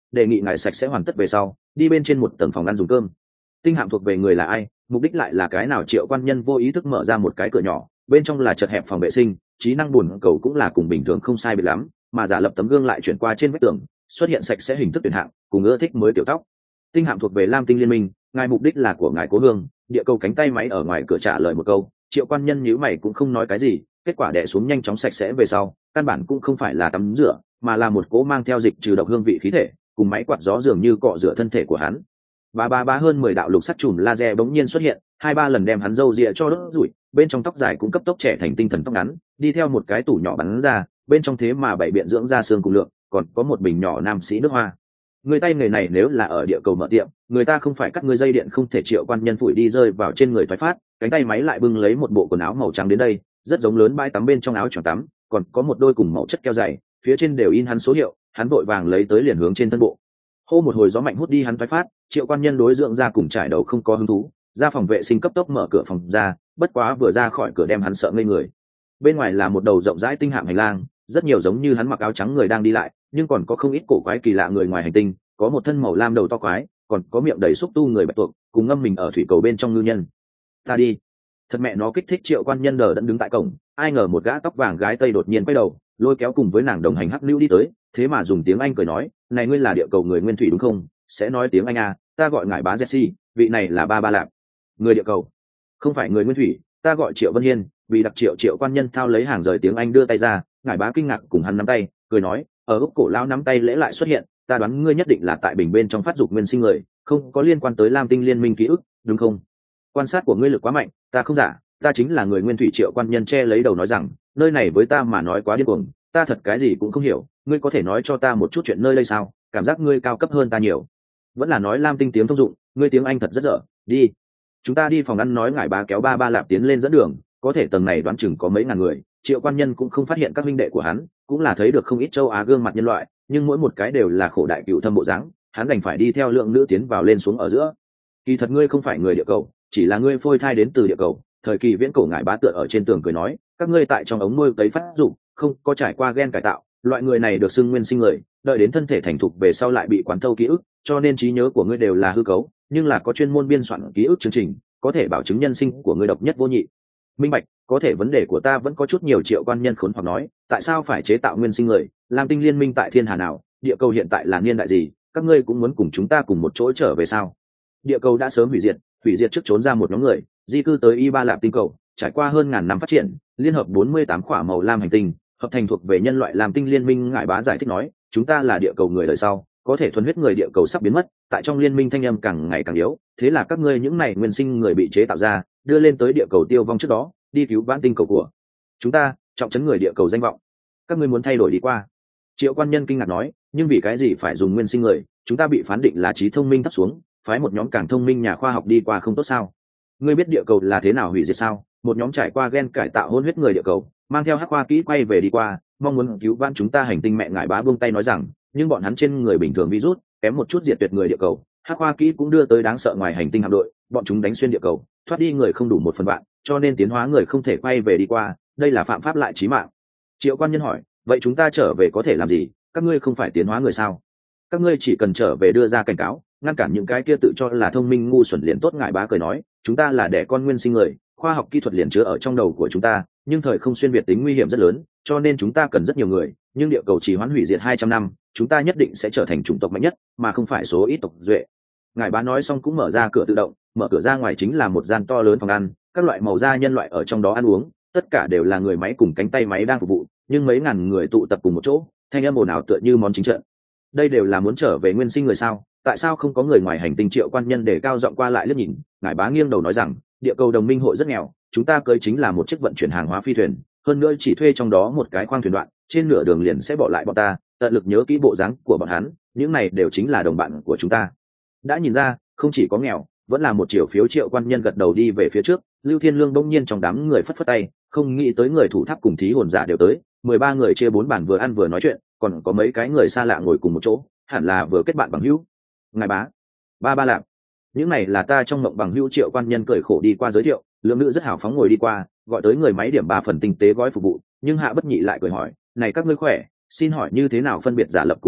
đề nghị ngài sạch sẽ hoàn tất về sau đi bên trên một tầng phòng ăn dùng cơm. Tinh hạm thuộc về người là ai, mục đích lại là cái nào? Triệu quan nhân vô ý thức mở ra một cái cửa nhỏ, bên trong là chật hẹp phòng vệ sinh, trí năng buồn cầu cũng là cùng bình thường không sai biệt lắm, mà giả lập tấm gương lại chuyển qua trên vách tường, xuất hiện sạch sẽ hình thức tuyển hạng cùng ưa thích mới tiểu tóc. Tinh hạm thuộc về Lam Tinh Liên minh, ngài mục đích là của ngài cố hương. Địa cầu cánh tay máy ở ngoài cửa trả lời một câu. Triệu quan nhân nhíu mày cũng không nói cái gì, kết quả đè xuống nhanh chóng sạch sẽ về sau, căn bản cũng không phải là tắm rửa, mà là một cỗ mang theo dịch trừ độc hương vị khí thể, cùng máy quạt gió dường như cọ rửa thân thể của hắn. Ba hơn 10 đạo lục sắc chùm laser bỗng nhiên xuất hiện, 2-3 lần đem hắn râu ria cho đốt rủi, bên trong tóc dài cũng cấp tốc trẻ thành tinh thần tóc ngắn, đi theo một cái tủ nhỏ bắn ra, bên trong thế mà bảy biện dưỡng da xương cùng lượng, còn có một bình nhỏ nam sĩ nước hoa. Người tay nghề này nếu là ở địa cầu mở tiệm, người ta không phải cắt ngươi dây điện không thể. Triệu quan nhân phủi đi rơi vào trên người thoái phát, cánh tay máy lại bưng lấy một bộ quần áo màu trắng đến đây, rất giống lớn bãi tắm bên trong áo choàng tắm, còn có một đôi cùng màu chất keo dày, phía trên đều in hắn số hiệu, hắn vội vàng lấy tới liền hướng trên thân bộ. Hô một hồi gió mạnh hút đi hắn thoái phát, Triệu quan nhân đối dưỡng ra cùng trải đầu không có hứng thú, ra phòng vệ sinh cấp tốc mở cửa phòng ra, bất quá vừa ra khỏi cửa đem hắn sợ ngây người. Bên ngoài là một đầu rộng rãi tinh hạm hành lang, rất nhiều giống như hắn mặc áo trắng người đang đi lại, nhưng còn có không ít cổ quái kỳ lạ người ngoài hành tinh, có một thân màu lam đầu to quái, còn có miệng đầy xúc tu người bạch tuộc, cùng ngâm mình ở thủy cầu bên trong ngư nhân. Ta đi, thật mẹ nó kích thích. Triệu quan nhân đờ đẫn đứng tại cổng, ai ngờ một gã tóc vàng gái tây đột nhiên quay đầu, lôi kéo cùng với nàng đồng hành hắc lưu đi tới, thế mà dùng tiếng Anh cười nói, này ngươi là địa cầu người nguyên thủy đúng không? Sẽ nói tiếng Anh à? Ta gọi ngài bá Jesse, vị này là ba lạp. Người địa cầu, không phải người nguyên thủy, ta gọi Triệu Vân Hiên. Vì đặc Triệu. Triệu quan nhân thao lấy hàng rời tiếng Anh đưa tay ra, ngài bá kinh ngạc cùng hắn nắm tay, cười nói, ở úc cổ lao nắm tay lễ lại xuất hiện, ta đoán ngươi nhất định là tại bình bên trong phát dục nguyên sinh người, không có liên quan tới Lam Tinh Liên minh ký ức, đúng không? Quan sát của ngươi lực quá mạnh, ta không giả, ta chính là người nguyên thủy. Triệu quan nhân che lấy đầu nói rằng, nơi này với ta mà nói quá điên cuồng, ta thật cái gì cũng không hiểu, ngươi có thể nói cho ta một chút chuyện nơi đây sao? Cảm giác ngươi cao cấp hơn ta nhiều. Vẫn là nói Lam Tinh tiếng thông dụng, ngươi tiếng Anh thật rất dở. Đi, chúng ta đi phòng ăn. Nói ngải bá kéo ba lạp tiến lên dẫn đường, có thể tầng này đoán chừng có mấy ngàn người. Triệu quan nhân cũng không phát hiện các huynh đệ của hắn, cũng là thấy được không ít châu Á gương mặt nhân loại, nhưng mỗi một cái đều là khổ đại cựu thâm bộ dáng, hắn đành phải đi theo lượng nữ tiến vào lên xuống ở giữa. Kỳ thật ngươi không phải người địa cầu, chỉ là ngươi phôi thai đến từ địa cầu. Thời kỳ viễn cổ ngải bá tựa ở trên tường cười nói, các ngươi tại trong ống nuôi cấy phát dụng, không có trải qua gen cải tạo, loại người này được xưng nguyên sinh người, đợi đến thân thể thành thục về sau lại bị quán thâu ký ức, cho nên trí nhớ của ngươi đều là hư cấu, nhưng là có chuyên môn biên soạn ký ức chương trình, có thể bảo chứng nhân sinh của ngươi độc nhất vô nhị. Minh bạch, có thể vấn đề của ta vẫn có chút nhiều. Triệu quan nhân khốn hoặc nói, tại sao phải chế tạo nguyên sinh người? Lam Tinh Liên minh tại thiên hà nào? Địa cầu hiện tại là niên đại gì? Các ngươi cũng muốn cùng chúng ta cùng một chỗ trở về sao? Địa cầu đã sớm hủy diệt trước trốn ra một nhóm người, di cư tới Ba Lạp tinh cầu, trải qua hơn ngàn năm phát triển, liên hợp 48 khỏa màu lam hành tinh, hợp thành thuộc về nhân loại Lam Tinh Liên minh. Ngải bá giải thích nói, chúng ta là địa cầu người đời sau, có thể thuần huyết người địa cầu sắp biến mất, tại trong liên minh thanh âm càng ngày càng yếu, thế là các ngươi những này nguyên sinh người bị chế tạo ra, đưa lên tới địa cầu tiêu vong trước đó, đi cứu vãn tinh cầu của chúng ta, trọng trấn người địa cầu danh vọng. Các ngươi muốn thay đổi đi qua. Triệu quan nhân kinh ngạc nói, nhưng vì cái gì phải dùng nguyên sinh người? Chúng ta bị phán định là trí thông minh thấp xuống, phái một nhóm càng thông minh nhà khoa học đi qua không tốt sao? Ngươi biết địa cầu là thế nào hủy diệt sao? Một nhóm trải qua gen cải tạo hôn huyết người địa cầu, mang theo hắc khoa kỹ quay về đi qua, mong muốn cứu vãn chúng ta hành tinh mẹ. Ngải bá buông tay nói rằng, nhưng bọn hắn trên người bình thường virus, kém một chút diệt tuyệt người địa cầu, hắc khoa kỹ cũng đưa tới đáng sợ ngoài hành tinh hạm đội, bọn chúng đánh xuyên địa cầu, thoát đi người không đủ 1/1000, cho nên tiến hóa người không thể quay về đi qua, đây là phạm pháp lại chí mạng. Triệu quan nhân hỏi, vậy chúng ta trở về có thể làm gì? Các ngươi không phải tiến hóa người sao? Các ngươi chỉ cần trở về đưa ra cảnh cáo, ngăn cản những cái kia tự cho là thông minh ngu xuẩn liền tốt. Ngải bá cười nói, chúng ta là đẻ con nguyên sinh người, khoa học kỹ thuật liền chứa ở trong đầu của chúng ta, nhưng thời không xuyên việt tính nguy hiểm rất lớn, cho nên chúng ta cần rất nhiều người, nhưng địa cầu chỉ hoãn hủy diệt 200 năm, chúng ta nhất định sẽ trở thành chủng tộc mạnh nhất, mà không phải số ít tộc duệ. Ngải bá nói xong cũng mở ra cửa tự động, mở cửa ra ngoài chính là một gian to lớn phòng ăn, các loại màu da nhân loại ở trong đó ăn uống, tất cả đều là người máy cùng cánh tay máy đang phục vụ, nhưng mấy ngàn người tụ tập cùng một chỗ, thanh âm ồn ào tựa như món chính trận. Đây đều là muốn trở về nguyên sinh người sao? Tại sao không có người ngoài hành tinh? Triệu quan nhân để cao giọng qua lại liếc nhìn, ngải bá nghiêng đầu nói rằng, địa cầu đồng minh hội rất nghèo, chúng ta cưới chính là một chiếc vận chuyển hàng hóa phi thuyền, hơn nữa chỉ thuê trong đó một cái khoang thuyền đoạn, trên nửa đường liền sẽ bỏ lại bọn ta. Tận lực nhớ kỹ bộ dáng của bọn hắn, những này đều chính là đồng bạn của chúng ta. Đã nhìn ra, không chỉ có nghèo, vẫn là một triệu phiếu. Triệu quan nhân gật đầu đi về phía trước. Lưu Thiên Lương bỗng nhiên trong đám người phất phất tay, không nghĩ tới người thủ tháp cùng thí hồn giả đều tới, 13 người chia 4 bàn vừa ăn vừa nói chuyện, còn có mấy cái người xa lạ ngồi cùng một chỗ, hẳn là vừa kết bạn bằng hữu. Ngài bá, ba lạp, những này là ta trong mộng bằng hữu. Triệu quan nhân cười khổ đi qua giới thiệu, lượng nữ rất hào phóng ngồi đi qua, gọi tới người máy điểm 3 phần tinh tế gói phục vụ, nhưng Hạ Bất Nhị lại cười hỏi, này các ngươi khỏe, xin hỏi như thế nào phân biệt giả lập cùng hiện thực?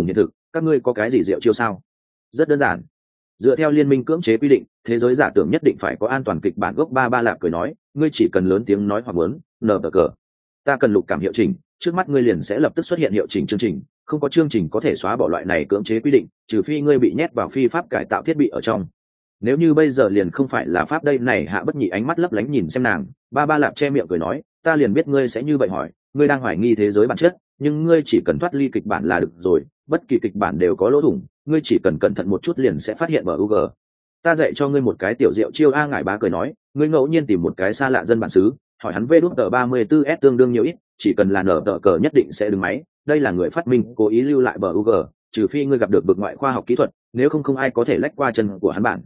các ngươi có cái gì diệu chiêu sao? Rất đơn giản, dựa theo liên minh cưỡng chế quy định, thế giới giả tưởng nhất định phải có an toàn kịch bản gốc. Ba Lạp cười nói, ngươi chỉ cần lớn tiếng nói hoặc muốn nở cờ, ta cần lục cảm hiệu chỉnh, trước mắt ngươi liền sẽ lập tức xuất hiện hiệu chỉnh chương trình, không có chương trình có thể xóa bỏ loại này cưỡng chế quy định, trừ phi ngươi bị nhét vào phi pháp cải tạo thiết bị ở trong. Nếu như bây giờ liền không phải là pháp đây này. Hạ Bất Nhị ánh mắt lấp lánh nhìn xem nàng. Ba Lạp che miệng cười nói, ta liền biết ngươi sẽ như vậy hỏi, ngươi đang hoài nghi thế giới bản chất, nhưng ngươi chỉ cần thoát ly kịch bản là được rồi, bất kỳ kịch bản đều có lỗ thủng, ngươi chỉ cần cẩn thận một chút liền sẽ phát hiện bug. Ta dạy cho ngươi một cái tiểu diệu chiêu. Ngải Bá cười nói, ngươi ngẫu nhiên tìm một cái xa lạ dân bản xứ, hỏi hắn V34S tương đương nhiều ít, chỉ cần là nở tờ cờ nhất định sẽ đứng máy. Đây là người phát minh cố ý lưu lại bug, trừ phi ngươi gặp được bực ngoại khoa học kỹ thuật, nếu không không ai có thể lách qua chân của hắn bản.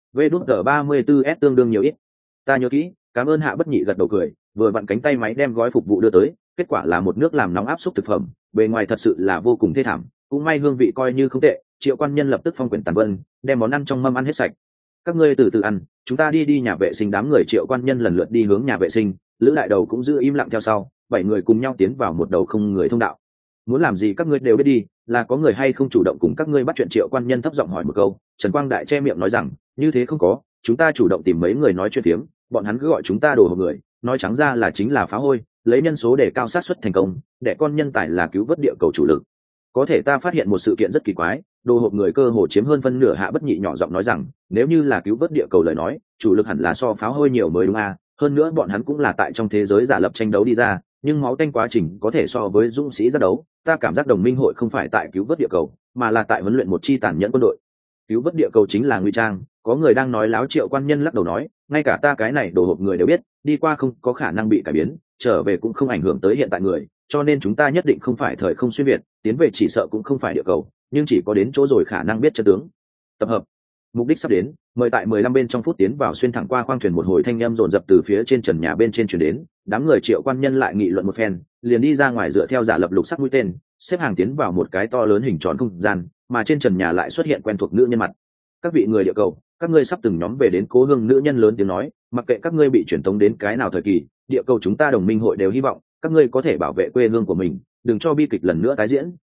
V34S tương đương nhiều ít, ta nhớ kỹ, cảm ơn. Hạ Bất Nhị gật đầu cười, vừa vặn cánh tay máy đem gói phục vụ đưa tới, kết quả là một nước làm nóng áp suất thực phẩm, bề ngoài thật sự là vô cùng thê thảm, cũng may hương vị coi như không tệ. Triệu Quan Nhân lập tức phong quyển tàn vân, đem món ăn trong mâm ăn hết sạch. Các ngươi từ từ ăn, chúng ta đi nhà vệ sinh. Đám người Triệu Quan Nhân lần lượt đi hướng nhà vệ sinh, Lữ Đại Đầu cũng giữ im lặng theo sau, 7 người cùng nhau tiến vào một đầu không người thông đạo. Muốn làm gì các ngươi đều biết đi, là có người hay không chủ động cùng các ngươi bắt chuyện? Triệu Quan Nhân thấp giọng hỏi một câu. Trần Quang Đại che miệng nói rằng, như thế không có, chúng ta chủ động tìm mấy người nói chuyện phiếm, bọn hắn cứ gọi chúng ta đồ hộp người, nói trắng ra là chính là phá hôi, lấy nhân số để cao sát suất thành công, để con nhân tài là cứu vớt địa cầu chủ lực. Có thể ta phát hiện một sự kiện rất kỳ quái, đồ hộp người cơ hồ chiếm hơn phân nửa. Hạ Bất Nhị nhỏ giọng nói rằng, nếu như là cứu vớt địa cầu lời nói, chủ lực hẳn là so phá hôi nhiều mới đúng à? Hơn nữa bọn hắn cũng là tại trong thế giới giả lập tranh đấu đi ra, nhưng máu tanh quá trình có thể so với dũng sĩ ra đấu. Ta cảm giác đồng minh hội không phải tại cứu vớt địa cầu, mà là tại huấn luyện một chi tàn nhẫn quân đội. Cứu vớt địa cầu chính là nguy trang, có người đang nói láo. Triệu Quan Nhân lắc đầu nói, ngay cả ta cái này đồ hộp người đều biết, đi qua không có khả năng bị cải biến, trở về cũng không ảnh hưởng tới hiện tại người, cho nên chúng ta nhất định không phải thời không xuyên việt, tiến về chỉ sợ cũng không phải địa cầu, nhưng chỉ có đến chỗ rồi khả năng biết chân tướng. Tập hợp, mục đích sắp đến, mời tại 15 bên trong phút tiến vào. Xuyên thẳng qua khoang thuyền, một hồi thanh âm rồn rập từ phía trên trần nhà bên trên truyền đến, đám người Triệu Quan Nhân lại nghị luận một phen, liền đi ra ngoài dựa theo giả lập lục sắc mũi tên, xếp hàng tiến vào một cái to lớn hình tròn không gian, mà trên trần nhà lại xuất hiện quen thuộc nữ nhân mặt. Các vị người địa cầu, các ngươi sắp từng nhóm về đến cố hương. Nữ nhân lớn tiếng nói, mặc kệ các ngươi bị truyền tống đến cái nào thời kỳ, địa cầu chúng ta đồng minh hội đều hy vọng các ngươi có thể bảo vệ quê hương của mình, đừng cho bi kịch lần nữa tái diễn.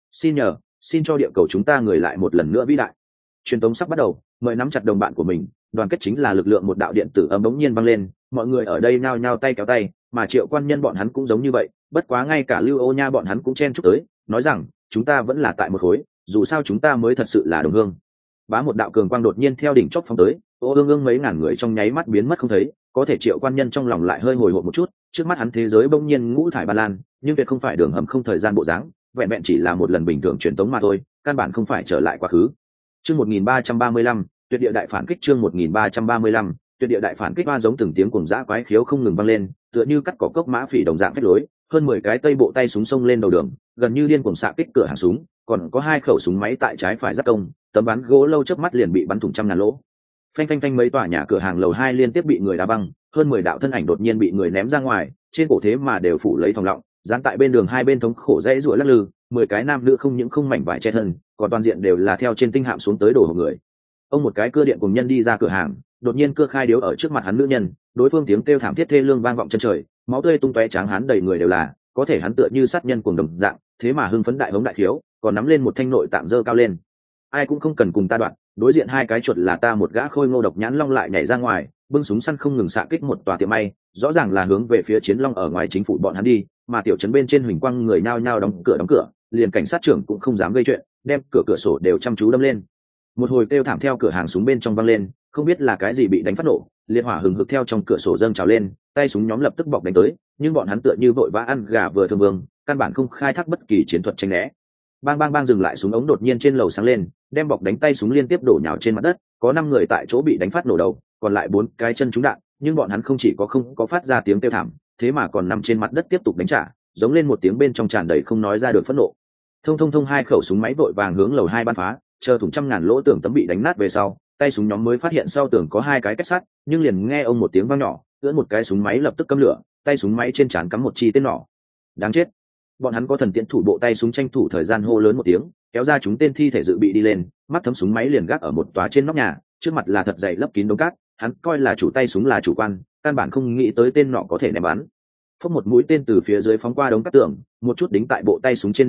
Xin cho địa cầu chúng ta người lại một lần nữa vĩ đại. Truyền tống sắp bắt đầu, mời nắm chặt đồng bạn của mình, đoàn kết chính là lực lượng. Một đạo điện tử âm bỗng nhiên vang lên, mọi người ở đây nhao nhao tay kéo tay, mà Triệu Quan Nhân bọn hắn cũng giống như vậy. Bất quá ngay cả Lưu Ô Nha bọn hắn cũng chen chúc tới, nói rằng chúng ta vẫn là tại một khối, dù sao chúng ta mới thật sự là đồng hương. Bá, một đạo cường quang đột nhiên theo đỉnh chóp phóng tới, mấy ngàn người trong nháy mắt biến mất không thấy. Có thể Triệu Quan Nhân trong lòng lại hơi hồi hộp một chút, trước mắt hắn thế giới bỗng nhiên ngũ thải ban lan, nhưng tuyệt không phải đường hầm không thời gian bộ dáng, vẹn vẹn chỉ là một lần bình thường truyền tống mà thôi, căn bản không phải trở lại quá khứ. Chương 1335, tuyệt địa đại phản kích. Chương 1335, tuyệt địa đại phản kích. Hoa giống từng tiếng cuồng dã quái khiếu không ngừng vang lên, tựa như cắt cỏ cốc mã phỉ đồng dạng phách lối. Hơn 10 cái tây bộ tay súng xông lên đầu đường, gần như điên cuồng xạ kích cửa hàng súng, còn có 2 khẩu súng máy tại trái phải giáp công, tấm ván gỗ lâu chớp mắt liền bị bắn thủng trăm ngàn lỗ. Phanh phanh phanh, mấy tòa nhà cửa hàng lầu 2 liên tiếp bị người đá băng, hơn 10 đạo thân ảnh đột nhiên bị người ném ra ngoài, trên cổ thế mà đều phủ lấy thòng lọng, dán tại bên đường hai bên thống khổ dãy rủa lắc lư. 10 cái nam nữ không những không mảnh vải che thân, còn toàn diện đều là theo trên tinh hạm xuống tới đổ hộp người. Ông một cái cưa điện cùng nhân đi ra cửa hàng, đột nhiên cưa khai điếu ở trước mặt hắn nữ nhân, đối phương tiếng kêu thảm thiết thê lương vang vọng chân trời, máu tươi tung tóe, tráng hán đầy người đều là, có thể hắn tựa như sát nhân cuồng đồng dạng, thế mà hưng phấn đại hống đại khiếu, còn nắm lên một thanh nội tạng dơ cao lên. Ai cũng không cần cùng ta đoạn, đối diện 2 cái chuột là ta. Một gã khôi ngô độc nhãn long lại nhảy ra ngoài, bưng súng săn không ngừng xạ kích một tòa tiệm may, rõ ràng là hướng về phía Chiến Long ở ngoài chính phủ bọn hắn đi. Mà tiểu trấn bên trên huỳnh quang người nhao nhao đóng cửa, liền cảnh sát trưởng cũng không dám gây chuyện, đem cửa sổ đều chăm chú đâm lên. Một hồi kêu thảm theo cửa hàng súng bên trong vang lên, không biết là cái gì bị đánh phát nổ, liệt hỏa hừng hực theo trong cửa sổ dâng trào lên, tay súng nhóm lập tức bọc đánh tới, nhưng bọn hắn tựa như vội vã ăn gà vừa thương vương, căn bản không khai thác bất kỳ chiến thuật tránh né. Bang bang bang, dừng lại, súng ống đột nhiên trên lầu sáng lên, đem bọc đánh tay súng liên tiếp đổ nhào trên mặt đất, có 5 người tại chỗ bị đánh phát nổ đầu, còn lại 4 cái chân trúng đạn, nhưng bọn hắn không chỉ có không có phát ra tiếng kêu thảm, thế mà còn nằm trên mặt đất tiếp tục đánh trả, giống lên một tiếng bên trong tràn đầy không nói ra được phẫn nộ. Thông 2 khẩu súng máy vội vàng hướng lầu 2 bắn phá, chờ thủng trăm ngàn lỗ tường tấm bị đánh nát về sau, tay súng nhóm mới phát hiện sau tường có 2 cái kết sắt, nhưng liền nghe ông một tiếng vang nhỏ, ưỡn một cái súng máy lập tức cắm lửa, tay súng máy trên trán cắm một chi tên nỏ. Đáng chết! Bọn hắn có thần tiễn thủ bộ tay súng tranh thủ thời gian hô lớn một tiếng, kéo ra chúng tên thi thể dự bị đi lên, mắt thấm súng máy liền gác ở một tòa trên nóc nhà, trước mặt là thật dày lấp kín đống cát, hắn coi là chủ tay súng là chủ quan, căn bản không nghĩ tới tên nọ có thể ném bắn. Phốc, một mũi tên từ phía dưới phóng qua đống cát tường, một chút đính tại bộ tay súng trên đỉnh đầu,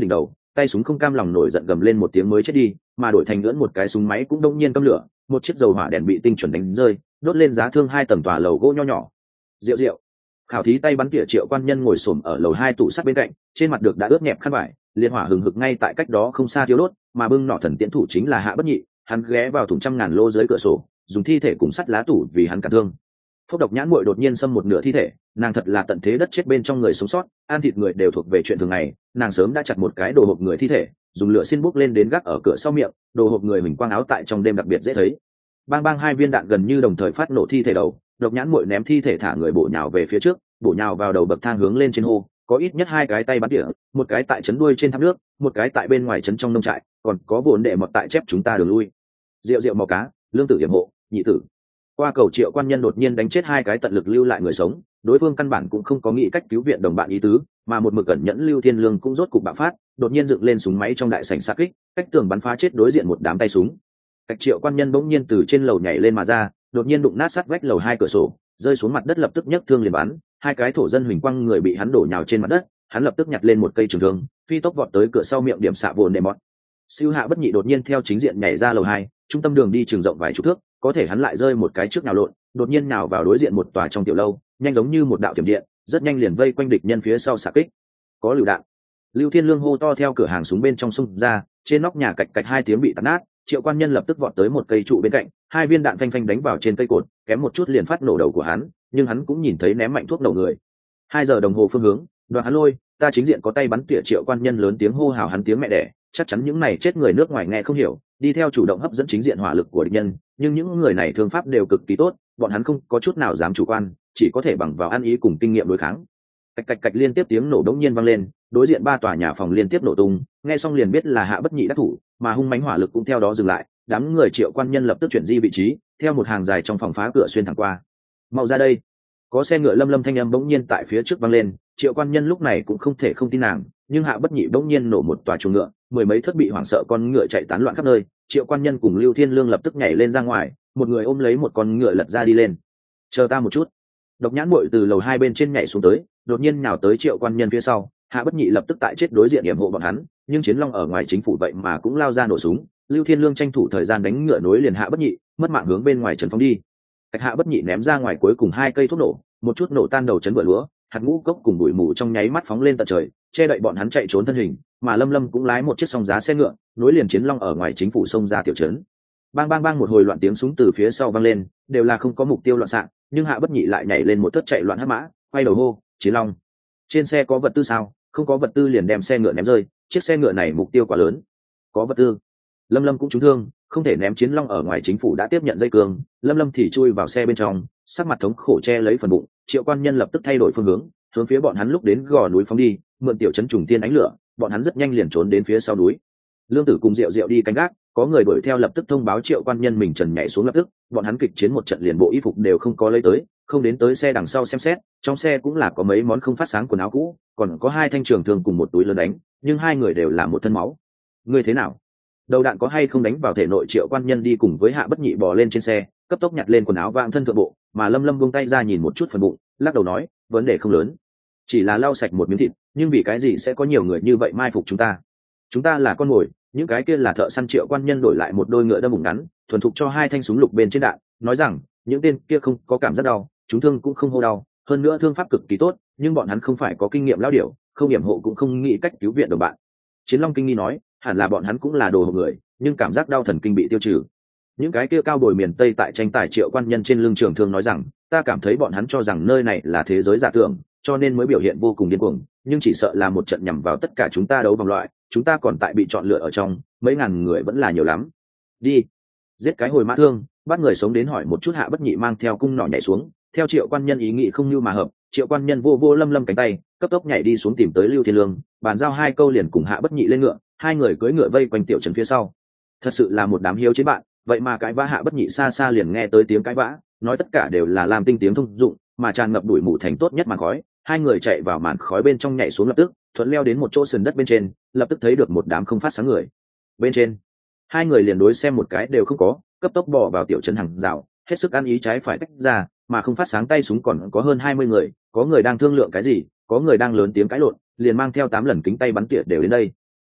tay súng không cam lòng nổi giận gầm lên một tiếng mới chết đi, mà đổi thành lưỡn một cái súng máy cũng đông nhiên câm lửa, một chiếc dầu hỏa đèn bị tinh chuẩn đánh rơi, đốt lên giá thương 2 tầng tòa lầu gỗ nho nhỏ. Rượu rượu. Khảo thí tay bắn tỉa Triệu Quan Nhân ngồi xổm ở lầu 2 tủ sắt bên cạnh, trên mặt được đã ướt nhẹp khăn vải, liên hỏa hừng hực ngay tại cách đó không xa thiêu đốt, mà bưng nỏ thần tiễn thủ chính là Hạ Bất Nhị, hắn ghé vào thùng trăm ngàn lô dưới cửa sổ, dùng thi thể cùng sắt lá tủ vì hắn cản thương. Phốc Độc Nhãn Muội đột nhiên xâm một nửa thi thể, nàng thật là tận thế đất chết bên trong người sống sót, ăn thịt người đều thuộc về chuyện thường ngày, nàng sớm đã chặt một cái đồ hộp người thi thể, dùng lửa xin bốc lên đến gác ở cửa sau miệng, đồ hộp người mình quang áo tại trong đêm đặc biệt dễ thấy. Bang bang 2 viên đạn gần như đồng thời phát nổ thi thể đầu, Độc Nhãn Muội ném thi thể thả người bổ nhào về phía trước, bổ nhào vào đầu bậc thang hướng lên trên hô, có ít nhất 2 cái tay bắn tỉa, một cái tại chấn đuôi trên thác nước, một cái tại bên ngoài chấn trong nông trại, còn có vốn đệ mọt tại chép chúng ta đường lui. Rượu rượu màu cá, lương tử yểm hộ, nhị tử. Qua cầu Triệu Quan Nhân đột nhiên đánh chết 2 cái tận lực lưu lại người sống, đối phương căn bản cũng không có nghĩ cách cứu viện đồng bạn ý tứ, mà một mực cẩn nhẫn Lưu Thiên Lương cũng rốt cục bạo phát, đột nhiên dựng lên súng máy trong đại sảnh xạ kích, cách tường bắn phá chết đối diện một đám tay súng. Cách Triệu Quan Nhân bỗng nhiên từ trên lầu nhảy lên mà ra, đột nhiên đụng nát sắt vách lầu 2 cửa sổ, rơi xuống mặt đất lập tức nhấc thương liền bắn, 2 cái thổ dân huỳnh quang người bị hắn đổ nhào trên mặt đất, hắn lập tức nhặt lên một cây trường thương, phi tốc vọt tới cửa sau miệng điểm xạ vồn để mọt. Siêu Hạ Bất Nhị đột nhiên theo chính diện nhảy ra lầu 2, trung tâm đường đi trường rộng vài chục thước, có thể hắn lại rơi một cái trước nhào lộn, đột nhiên nhào vào đối diện một tòa trong tiểu lâu, nhanh giống như một đạo tiềm điện, rất nhanh liền vây quanh địch nhân phía sau xạ kích. Có lựu đạn. Lưu Thiên Lương hô to theo cửa hàng súng bên trong xung ra, trên nóc nhà cạch cạch 2 tiếng bị tạt nát, Triệu Quan Nhân lập tức vọt tới một cây trụ bên cạnh, 2 viên đạn phanh phanh đánh vào trên cây cột, kém một chút liền phát nổ đầu của hắn, nhưng hắn cũng nhìn thấy ném mạnh thuốc nổ người. 2 giờ đồng hồ phương hướng, Đoạn Hắn Lôi, ta chính diện có tay bắn tỉa Triệu Quan Nhân lớn tiếng hô hào hắn tiếng mẹ đẻ, chắc chắn những này chết người nước ngoài nghe không hiểu, đi theo chủ động hấp dẫn chính diện hỏa lực của địch nhân, nhưng những người này thương pháp đều cực kỳ tốt, bọn hắn không có chút nào dám chủ quan, chỉ có thể bằng vào ăn ý cùng kinh nghiệm đối kháng. Cạch cạch cạch liên tiếp tiếng nổ đống nhiên vang lên, đối diện 3 tòa nhà phòng liên tiếp nổ tung, nghe xong liền biết là Hạ Bất Nhị đắc thủ, mà hung mãnh hỏa lực cũng theo đó dừng lại, đám người Triệu Quan Nhân lập tức chuyển di vị trí, theo một hàng dài trong phòng phá cửa xuyên thẳng qua. Mau ra đây! Có xe ngựa lâm lâm thanh âm bỗng nhiên tại phía trước vang lên, Triệu Quan Nhân lúc này cũng không thể không tin nàng, nhưng Hạ Bất Nhị bỗng nhiên nổ một tòa chuồng ngựa, 10 mấy thất bị hoảng sợ con ngựa chạy tán loạn khắp nơi, Triệu Quan Nhân cùng Lưu Thiên Lương lập tức nhảy lên ra ngoài, một người ôm lấy một con ngựa lật ra đi lên. Chờ ta một chút. Độc Nhãn Muội từ lầu 2 bên trên nhảy xuống tới, đột nhiên nhào tới Triệu Quan Nhân phía sau, Hạ Bất Nhị lập tức tại chết đối diện yểm hộ bọn hắn, nhưng Chiến Long ở ngoài chính phủ vậy mà cũng lao ra nổ súng, Lưu Thiên Lương tranh thủ thời gian đánh ngựa nối liền Hạ Bất Nhị, mất mạng hướng bên ngoài trấn phóng đi. Cách Hạ Bất Nhị ném ra ngoài cuối cùng 2 cây thuốc nổ, một chút nổ tan đầu trấn bờ lúa, hạt ngũ cốc cùng bụi mù trong nháy mắt phóng lên tận trời, che đậy bọn hắn chạy trốn thân hình, mà Lâm Lâm cũng lái một chiếc song giá xe ngựa, nối liền Chiến Long ở ngoài chính phủ xông ra tiểu trấn. Bang bang bang một hồi loạn tiếng súng từ phía sau vang lên, đều là không có mục tiêu loạn xạ, nhưng Hạ Bất Nhị lại nhảy lên một thất chạy loạn hắc mã, quay đầu hô, Chiến Long, trên xe có vật tư sao? Không có vật tư liền đem xe ngựa ném rơi, chiếc xe ngựa này mục tiêu quá lớn. Có vật tư. Lâm Lâm cũng trúng thương, không thể ném Chiến Long ở ngoài chính phủ đã tiếp nhận dây cương, Lâm Lâm thì chui vào xe bên trong, sắc mặt thống khổ che lấy phần bụng. Triệu Quan Nhân lập tức thay đổi phương hướng phía bọn hắn lúc đến gò núi phóng đi, mượn tiểu trấn trùng tiên ánh lửa, bọn hắn rất nhanh liền trốn đến phía sau núi. Lương Tử cùng Diệu Diệu đi canh gác, có người đuổi theo lập tức thông báo Triệu Quan Nhân mình trần nhảy xuống lập tức, bọn hắn kịch chiến một trận liền bộ y phục đều không có lấy tới, không đến tới xe đằng sau xem xét, trong xe cũng là có mấy món không phát sáng quần áo cũ, còn có 2 thanh trường thương cùng một túi lớn đánh, nhưng 2 người đều là một thân máu. Ngươi thế nào? Đầu đạn có hay không đánh vào thể nội? Triệu Quan Nhân đi cùng với Hạ Bất Nhị bò lên trên xe, cấp tốc nhặt lên quần áo vang thân thượng bộ, mà Lâm Lâm buông tay ra nhìn một chút phần bụng, lắc đầu nói, vấn đề không lớn, chỉ là lau sạch một miếng thịt, nhưng vì cái gì sẽ có nhiều người như vậy mai phục chúng ta? Chúng ta là con mồi, những cái kia là thợ săn. Triệu Quan Nhân đổi lại một đôi ngựa đâm bụng ngắn, thuần thục cho 2 thanh súng lục bên trên đạn, nói rằng, những tên kia không có cảm giác đau, chúng thương cũng không hô đau, hơn nữa thương pháp cực kỳ tốt, nhưng bọn hắn không phải có kinh nghiệm lão điểu, không hiểm hộ cũng không nghĩ cách cứu viện đồng bạn. Chiến Long kinh nghi nói, hẳn là bọn hắn cũng là đồ hộ người, nhưng cảm giác đau thần kinh bị tiêu trừ. Những cái kia cao bồi miền Tây tại tranh tài. Triệu Quan Nhân trên lưng trường thương nói rằng, ta cảm thấy bọn hắn cho rằng nơi này là thế giới giả tưởng, cho nên mới biểu hiện vô cùng điên cuồng, nhưng chỉ sợ là một trận nhằm vào tất cả chúng ta đấu vòng loại, chúng ta còn tại bị chọn lựa ở trong, mấy ngàn người vẫn là nhiều lắm. Đi, giết cái hồi mã thương, bắt người sống đến hỏi một chút. Hạ Bất Nhị mang theo cung nỏ nhảy xuống, theo Triệu Quan Nhân ý nghĩ không như mà hợp, Triệu Quan Nhân vô vô Lâm Lâm cánh tay, cấp tốc nhảy đi xuống tìm tới Lưu Thiên Lương, bàn giao 2 câu liền cùng Hạ Bất Nhị lên ngựa, 2 người cưỡi ngựa vây quanh tiểu trấn phía sau. Thật sự là một đám hiếu chiến bạn, vậy mà cãi vã. Hạ Bất Nhị xa xa liền nghe tới tiếng cãi vã, nói tất cả đều là làm tinh tiếng thông dụng, mà tràn ngập đuổi mù thành tốt nhất màn khói. 2 người chạy vào màn khói bên trong nhảy xuống lập tức, thuận leo đến một chỗ sườn đất bên trên, lập tức thấy được một đám không phát sáng người. Bên trên, 2 người liền đối xem một cái đều không có, cấp tốc bò vào tiểu trấn hàng rào, hết sức ăn ý trái phải tách ra, mà không phát sáng tay súng còn có hơn 20 người, có người đang thương lượng cái gì, có người đang lớn tiếng cãi lộn, liền mang theo 8 lần kính tay bắn tỉa đều đến đây.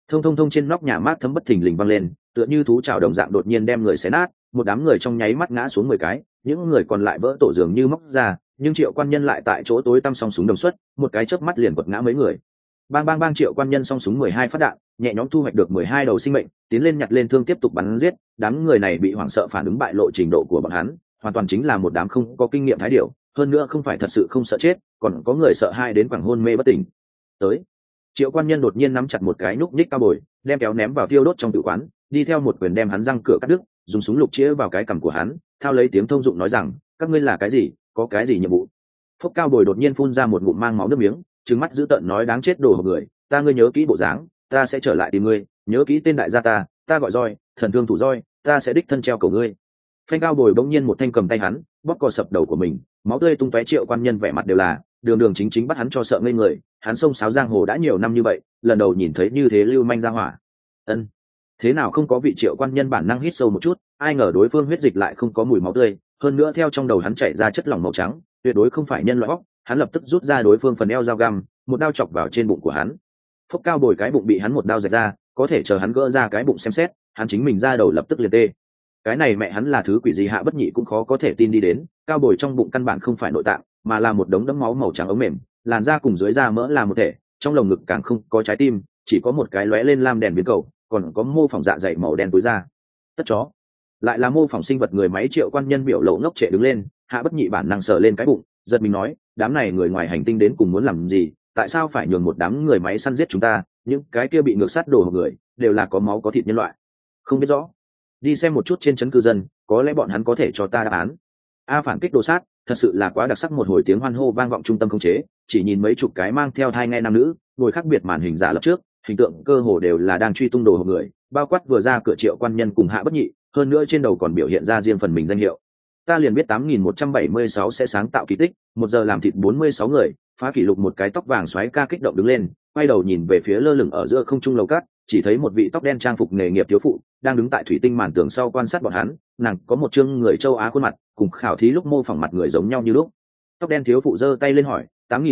Thông thông thông trên nóc nhà mát thấm bất thình lình văng lên, tựa như thú chảo đồng dạng đột nhiên đem người xé nát, một đám người trong nháy mắt ngã xuống 10 cái, những người còn lại vỡ tổ dường như móc ra, nhưng Triệu Quan Nhân lại tại chỗ tối tăm song súng đồng xuất, một cái chớp mắt liền quật ngã mấy người. Bang bang bang, Triệu Quan Nhân song súng 12 phát đạn, nhẹ nhõm thu hoạch được 12 đầu sinh mệnh, tiến lên nhặt lên thương tiếp tục bắn giết, đám người này bị hoảng sợ phản ứng bại lộ trình độ của bọn hắn, hoàn toàn chính là một đám không có kinh nghiệm thái điểu, hơn nữa không phải thật sự không sợ chết, còn có người sợ hai đến quẳng hôn mê bất tỉnh. Tới, Triệu Quan Nhân đột nhiên nắm chặt một cái núc nhích cao bồi, đem kéo ném vào tiêu đốt trong tử quán, đi theo một quyền đem hắn răng cửa cắt đứt, dùng súng lục chĩa vào cái cằm của hắn, thao lấy tiếng thông dụng nói rằng, các ngươi là cái gì, có cái gì nhiệm vụ. Phúc cao bồi đột nhiên phun ra một ngụm mang máu nước miếng, trừng mắt dữ tợn nói, đáng chết đồ hộp người, ta ngươi nhớ kỹ bộ dáng, ta sẽ trở lại tìm ngươi, nhớ kỹ tên đại gia ta gọi roi, thần thương thủ roi, ta sẽ đích thân treo cổ ngươi. Phanh cao bồi bỗng nhiên một thanh cầm tay hắn, bóp cò sập đầu của mình, máu tươi tung tóe. Triệu Quan Nhân vẻ mặt đều là đường đường chính chính bắt hắn cho sợ ngây người, hắn xông xáo giang hồ đã nhiều năm như vậy, lần đầu nhìn thấy như thế lưu manh ra hỏa. Ân, thế nào không có vị. Triệu Quan Nhân bản năng hít sâu một chút, ai ngờ đối phương huyết dịch lại không có mùi máu tươi, hơn nữa theo trong đầu hắn chảy ra chất lỏng màu trắng, tuyệt đối không phải nhân loại óc. Hắn lập tức rút ra đối phương phần eo dao găm, một đao chọc vào trên bụng của hắn. Phúc cao bồi cái bụng bị hắn một đao rạch ra, có thể chờ hắn gỡ ra cái bụng xem xét, hắn chính mình ra đầu lập tức liền tê. Cái này mẹ hắn là thứ quỷ gì, Hạ Bất Nhị cũng khó có thể tin đi đến, cao bồi trong bụng căn bản không phải nội tạng, mà là một đống đẫm máu màu trắng ống mềm, làn da cùng dưới da mỡ là một thể, trong lồng ngực càng không có trái tim, chỉ có một cái lóe lên lam đèn biến cầu, còn có mô phỏng dạ dày màu đen túi da. Tất chó, lại là mô phỏng sinh vật người máy. Triệu Quan Nhân biểu lộ ngốc trệ đứng lên, Hạ Bất Nhị bản năng sờ lên cái bụng, giật mình nói, đám này người ngoài hành tinh đến cùng muốn làm gì, tại sao phải nhường một đám người máy săn giết chúng ta, những cái kia bị ngược sát đồ hộp người đều là có máu có thịt nhân loại. Không biết rõ, đi xem một chút trên trấn cư dân, có lẽ bọn hắn có thể cho ta đáp án. Phản kích đồ sát, thật sự là quá đặc sắc. Một hồi tiếng hoan hô vang vọng trung tâm khống chế, chỉ nhìn mấy chục cái mang theo thai nghe nam nữ ngồi khác biệt màn hình giả lập trước, hình tượng cơ hồ đều là đang truy tung đồ hộp người, bao quát vừa ra cửa Triệu Quan Nhân cùng Hạ Bất Nhị, hơn nữa trên đầu còn biểu hiện ra riêng phần mình danh hiệu. Ta liền biết 8176 sẽ sáng tạo kỳ tích, 1 giờ làm thịt 46 người, phá kỷ lục. Một cái tóc vàng xoáy ca kích động đứng lên, quay đầu nhìn về phía lơ lửng ở giữa không trung lầu cát, chỉ thấy một vị tóc đen trang phục nghề nghiệp thiếu phụ đang đứng tại thủy tinh màn tường sau quan sát bọn hắn, nàng có một trương người châu Á khuôn mặt, cùng khảo thí lúc mô phỏng mặt người giống nhau như lúc. Tóc đen thiếu phụ giơ tay lên hỏi,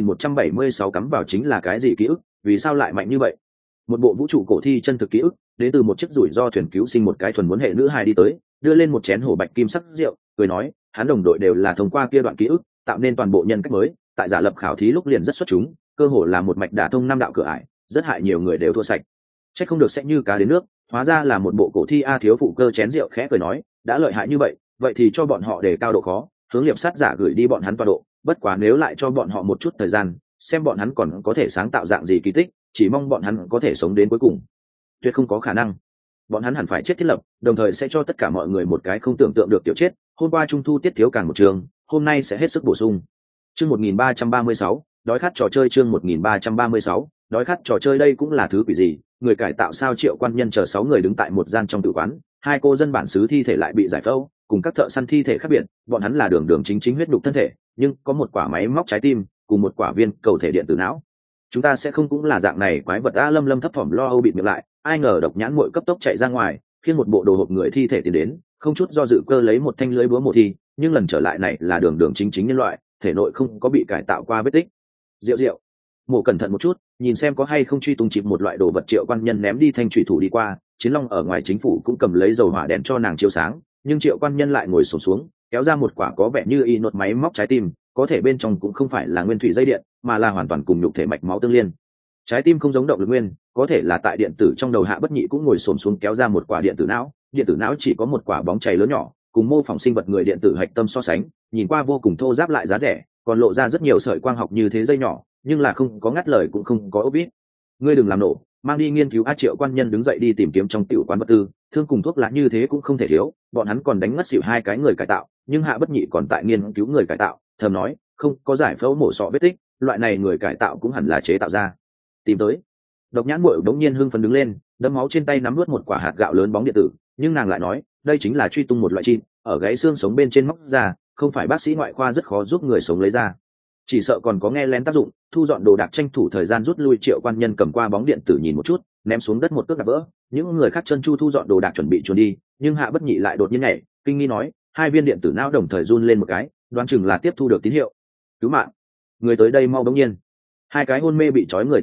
8176 cắm vào chính là cái gì ký ức, vì sao lại mạnh như vậy? Một bộ vũ trụ cổ thi chân thực ký ức, đến từ một chiếc rủi ro thuyền cứu sinh. Một cái thuần muốn hệ nữ hài đi tới, đưa lên một chén hổ bạch kim sắc rượu, cười nói, hắn đồng đội đều là thông qua kia đoạn ký ức tạo nên toàn bộ nhân cách mới, tại giả lập khảo thí lúc liền rất xuất chúng, cơ hồ là một mạch đả thông 5 đạo cửa ải, rất hại nhiều người đều thua sạch. Chắc không được sẽ như cá đến nước, hóa ra là một bộ cổ thi. Thiếu phụ cơ chén rượu khẽ cười nói, đã lợi hại như vậy thì cho bọn họ đề cao độ khó, hướng liệp sát giả gửi đi bọn hắn tọa độ, bất quá nếu lại cho bọn họ một chút thời gian, xem bọn hắn còn có thể sáng tạo dạng gì kỳ tích, chỉ mong bọn hắn có thể sống đến cuối cùng. Tuyệt không có khả năng, bọn hắn hẳn phải chết thiết lập, đồng thời sẽ cho tất cả mọi người một cái không tưởng tượng được tiểu chết. Hôm qua trung thu tiết thiếu càng một trường, hôm nay sẽ hết sức bổ sung. Chương 1336, đói khát trò chơi. Chương 1336, đói khát trò chơi. Đây cũng là thứ quỷ gì, người cải tạo sao? Triệu Quan Nhân chờ 6 người đứng tại một gian trong tử quán, 2 cô dân bản xứ thi thể lại bị giải phẫu, cùng các thợ săn thi thể khác biệt, bọn hắn là đường đường chính chính huyết nhục thân thể, nhưng có một quả máy móc trái tim cùng một quả viên cầu thể điện tử não. Chúng ta sẽ không cũng là dạng này quái vật. Lâm Lâm thấp thỏm lo âu bịt miệng lại, ai ngờ Độc Nhãn Muội cấp tốc chạy ra ngoài, khiêng một bộ đồ hộp người thi thể tiến đến, không chút do dự cơ lấy một thanh lưới búa mổ thi, nhưng lần trở lại này là đường đường chính chính nhân loại, thể nội không có bị cải tạo qua vết tích. Diệu mổ cẩn thận một chút, nhìn xem có hay không truy tung chìm một loại đồ vật. Triệu Quan Nhân ném đi thanh thủy thủ đi qua, Chiến Long ở ngoài chính phủ cũng cầm lấy dầu hỏa đèn cho nàng chiếu sáng, nhưng Triệu Quan Nhân lại ngồi xổm xuống, kéo ra một quả có vẻ như y nốt máy móc trái tim, có thể bên trong cũng không phải là nguyên thủy dây điện, mà là hoàn toàn cùng nhục thể mạch máu tương liên. Trái tim không giống động lực nguyên, có thể là tại điện tử trong đầu. Hạ Bất Nhị cũng ngồi xổm xuống kéo ra một quả điện tử não chỉ có một quả bóng chày lớn nhỏ, cùng mô phỏng sinh vật người điện tử hạch tâm so sánh, nhìn qua vô cùng thô ráp lại giá rẻ, còn lộ ra rất nhiều sợi quang học như thế dây nhỏ, nhưng là không có ngắt lời cũng không có ốp vít. Ngươi đừng làm nổ, mang đi nghiên cứu. Triệu Quan Nhân đứng dậy đi tìm kiếm trong tiểu quán vật tư, thương cùng thuốc lá như thế cũng không thể thiếu, bọn hắn còn đánh ngất xỉu 2 cái người cải tạo, nhưng Hạ Bất Nhị còn tại nghiên cứu người cải tạo, thầm nói, không có giải phẫu mổ sọ vết tích, loại này người cải tạo cũng hẳn là chế tạo ra. Tìm tới. Độc Nhãn Muội đống nhiên hưng phấn đứng lên, đấm máu trên tay nắm nuốt một quả hạt gạo lớn bóng điện tử, nhưng nàng lại nói, đây chính là truy tung một loại chim, ở gáy xương sống bên trên móc ra, không phải bác sĩ ngoại khoa rất khó giúp người sống lấy ra, chỉ sợ còn có nghe lén tác dụng. Thu dọn đồ đạc tranh thủ thời gian rút lui. Triệu Quan Nhân cầm qua bóng điện tử nhìn một chút, ném xuống đất một cước đạp vỡ. Những người khác chân chu thu dọn đồ đạc chuẩn bị chuồn đi, nhưng Hạ Bất Nhị lại đột nhiên nhảy, kinh nghi nói, 2 viên điện tử não đồng thời run lên một cái, đoán chừng là tiếp thu được tín hiệu cứu mạng. Người tới đây mau. Bỗng nhiên 2 cái hôn mê bị trói người tỉnh lại,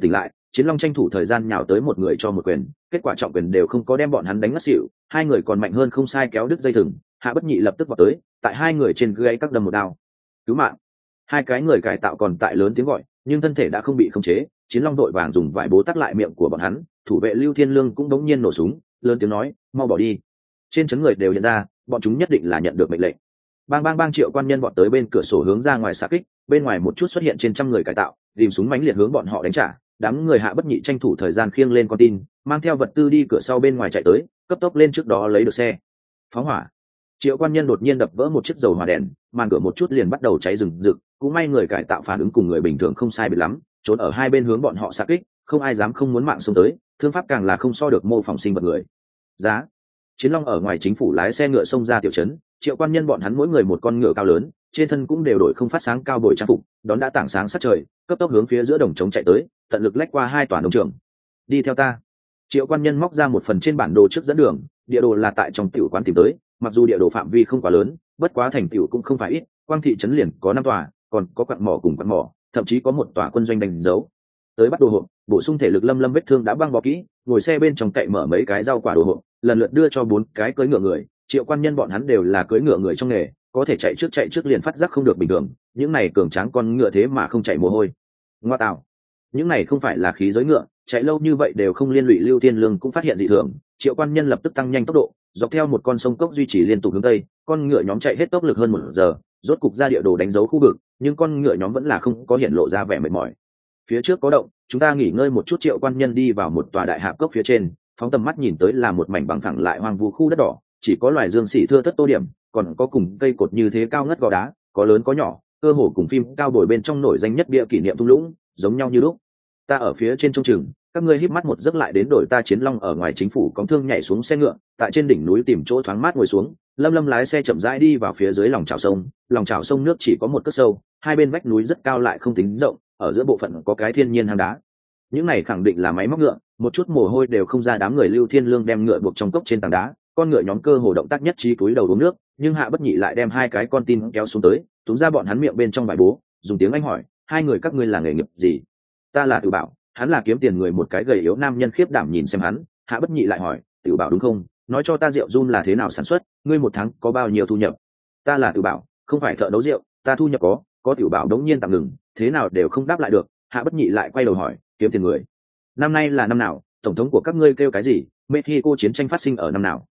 Chiến Long tranh thủ thời gian nhào tới một người cho một quyền, kết quả trọng quyền đều không có đem bọn hắn đánh ngất xỉu, hai người còn mạnh hơn không sai kéo đứt dây thừng. Hạ Bất Nhị lập tức vọt tới, tại hai người trên gãy các đâm một đao. Cứu mạng! Hai cái người cải tạo còn tại lớn tiếng gọi, nhưng thân thể đã không bị khống chế. Chiến Long đội vàng dùng vải bố tắc lại miệng của bọn hắn, thủ vệ Lưu Thiên Lương cũng đống nhiên nổ súng, lớn tiếng nói, mau bỏ đi. Trên trấn người đều nhận ra, bọn chúng nhất định là nhận được mệnh lệnh. Bang bang bang, Triệu Quan Nhân vọt tới bên cửa sổ hướng ra ngoài xạ kích, bên ngoài một chút xuất hiện trên trăm người cải tạo, tìm súng mãnh liệt hướng bọn họ đánh trả. Đám người Hạ Bất Nhị tranh thủ thời gian khiêng lên con tin, mang theo vật tư đi cửa sau bên ngoài chạy tới, cấp tốc lên trước đó lấy được xe. Phóng hỏa! Triệu Quan Nhân đột nhiên đập vỡ một chiếc dầu hỏa đèn, màn cửa một chút liền bắt đầu cháy rừng rực. Cũng may người cải tạo phản ứng cùng người bình thường không sai biệt lắm, trốn ở hai bên hướng bọn họ xạ kích, không ai dám không muốn mạng xông tới, thương pháp càng là không so được mô phỏng sinh vật người. Giá! Chiến Long ở ngoài chính phủ lái xe ngựa xông ra tiểu trấn, Triệu Quan Nhân bọn hắn mỗi người một con ngựa cao lớn, trên thân cũng đều đổi không phát sáng cao bồi trang phục, đón đã tảng sáng sát trời, cấp tốc hướng phía giữa đồng trống chạy tới, tận lực lách qua hai tòa nông trường. Đi theo ta. Triệu Quan Nhân móc ra một phần trên bản đồ trước dẫn đường, địa đồ là tại trong tiểu quán tìm tới, mặc dù địa đồ phạm vi không quá lớn, bất quá thành tiểu cũng không phải ít, quang thị trấn liền có 5 tòa, còn có quặng mỏ cùng quặng mỏ, thậm chí có một tòa quân doanh đánh dấu. Tới bắt đồ hộp, bổ sung thể lực. Lâm vết thương đã băng bó kỹ, ngồi xe bên trong cậy mở mấy cái rau quả đồ hộp, lần lượt đưa cho 4 cái cưỡi ngựa người. Triệu Quan Nhân bọn hắn đều là cưỡi ngựa người trong nghề, có thể chạy trước liền phát giác không được bình thường, những này cường tráng con ngựa thế mà không chạy mồ hôi. Ngoa tạo, những này không phải là khí giới ngựa, chạy lâu như vậy đều không liên lụy. Lưu Thiên Lương cũng phát hiện dị thường, Triệu Quan Nhân lập tức tăng nhanh tốc độ, dọc theo một con sông cốc duy trì liên tục hướng tây, con ngựa nhóm chạy hết tốc lực hơn 1 giờ, rốt cục ra địa đồ đánh dấu khu vực, nhưng con ngựa nhóm vẫn là không có hiện lộ ra vẻ mệt mỏi. Phía trước có động, chúng ta nghỉ ngơi một chút. Triệu Quan Nhân đi vào một tòa đại hạp cốc phía trên, phóng tầm mắt nhìn tới là một mảnh bằng phẳng lại hoang vu khu đất đỏ, chỉ có loài dương xỉ thưa thất tô điểm, còn có cùng cây cột như thế cao ngất gò đá, có lớn có nhỏ, cơ hồ cùng phim cao bồi bên trong nổi danh nhất bia kỷ niệm thung lũng giống nhau như lúc. Ta ở phía trên trông chừng, các ngươi híp mắt một giấc lại đến đổi ta. Chiến Long ở ngoài chính phủ cóng thương nhảy xuống xe ngựa, tại trên đỉnh núi tìm chỗ thoáng mát ngồi xuống. Lâm lái xe chậm rãi đi vào phía dưới lòng chảo sông nước chỉ có một cất sâu, hai bên vách núi rất cao lại không tính rộng, ở giữa bộ phận có cái thiên nhiên hang đá. Những này khẳng định là máy móc ngựa, một chút mồ hôi đều không ra. Đám người Lưu Thiên Lương đem ngựa buộc trong cốc trên tảng đá, con ngựa nhóm cơ hồ động tác nhất trí cúi đầu uống nước, nhưng Hạ Bất Nhị lại đem 2 cái con tin kéo xuống tới, túm ra bọn hắn miệng bên trong vải bố, dùng tiếng Anh hỏi, 2 người các ngươi là nghề nghiệp gì? Ta là Tử Bảo, hắn là kiếm tiền người. một cái gầy yếu nam nhân khiếp đảm nhìn xem hắn. Hạ Bất Nhị lại hỏi, Tử Bảo đúng không? Nói cho ta rượu rum là thế nào sản xuất, ngươi một tháng có bao nhiêu thu nhập? Ta là Tử Bảo, không phải thợ nấu rượu, ta thu nhập có. Tử Bảo đống nhiên tạm ngừng, thế nào đều không đáp lại được. Hạ Bất Nhị lại quay đầu hỏi, kiếm tiền người, năm nay là năm nào? Tổng thống của các ngươi kêu cái gì? Mexico chiến tranh phát sinh ở năm nào?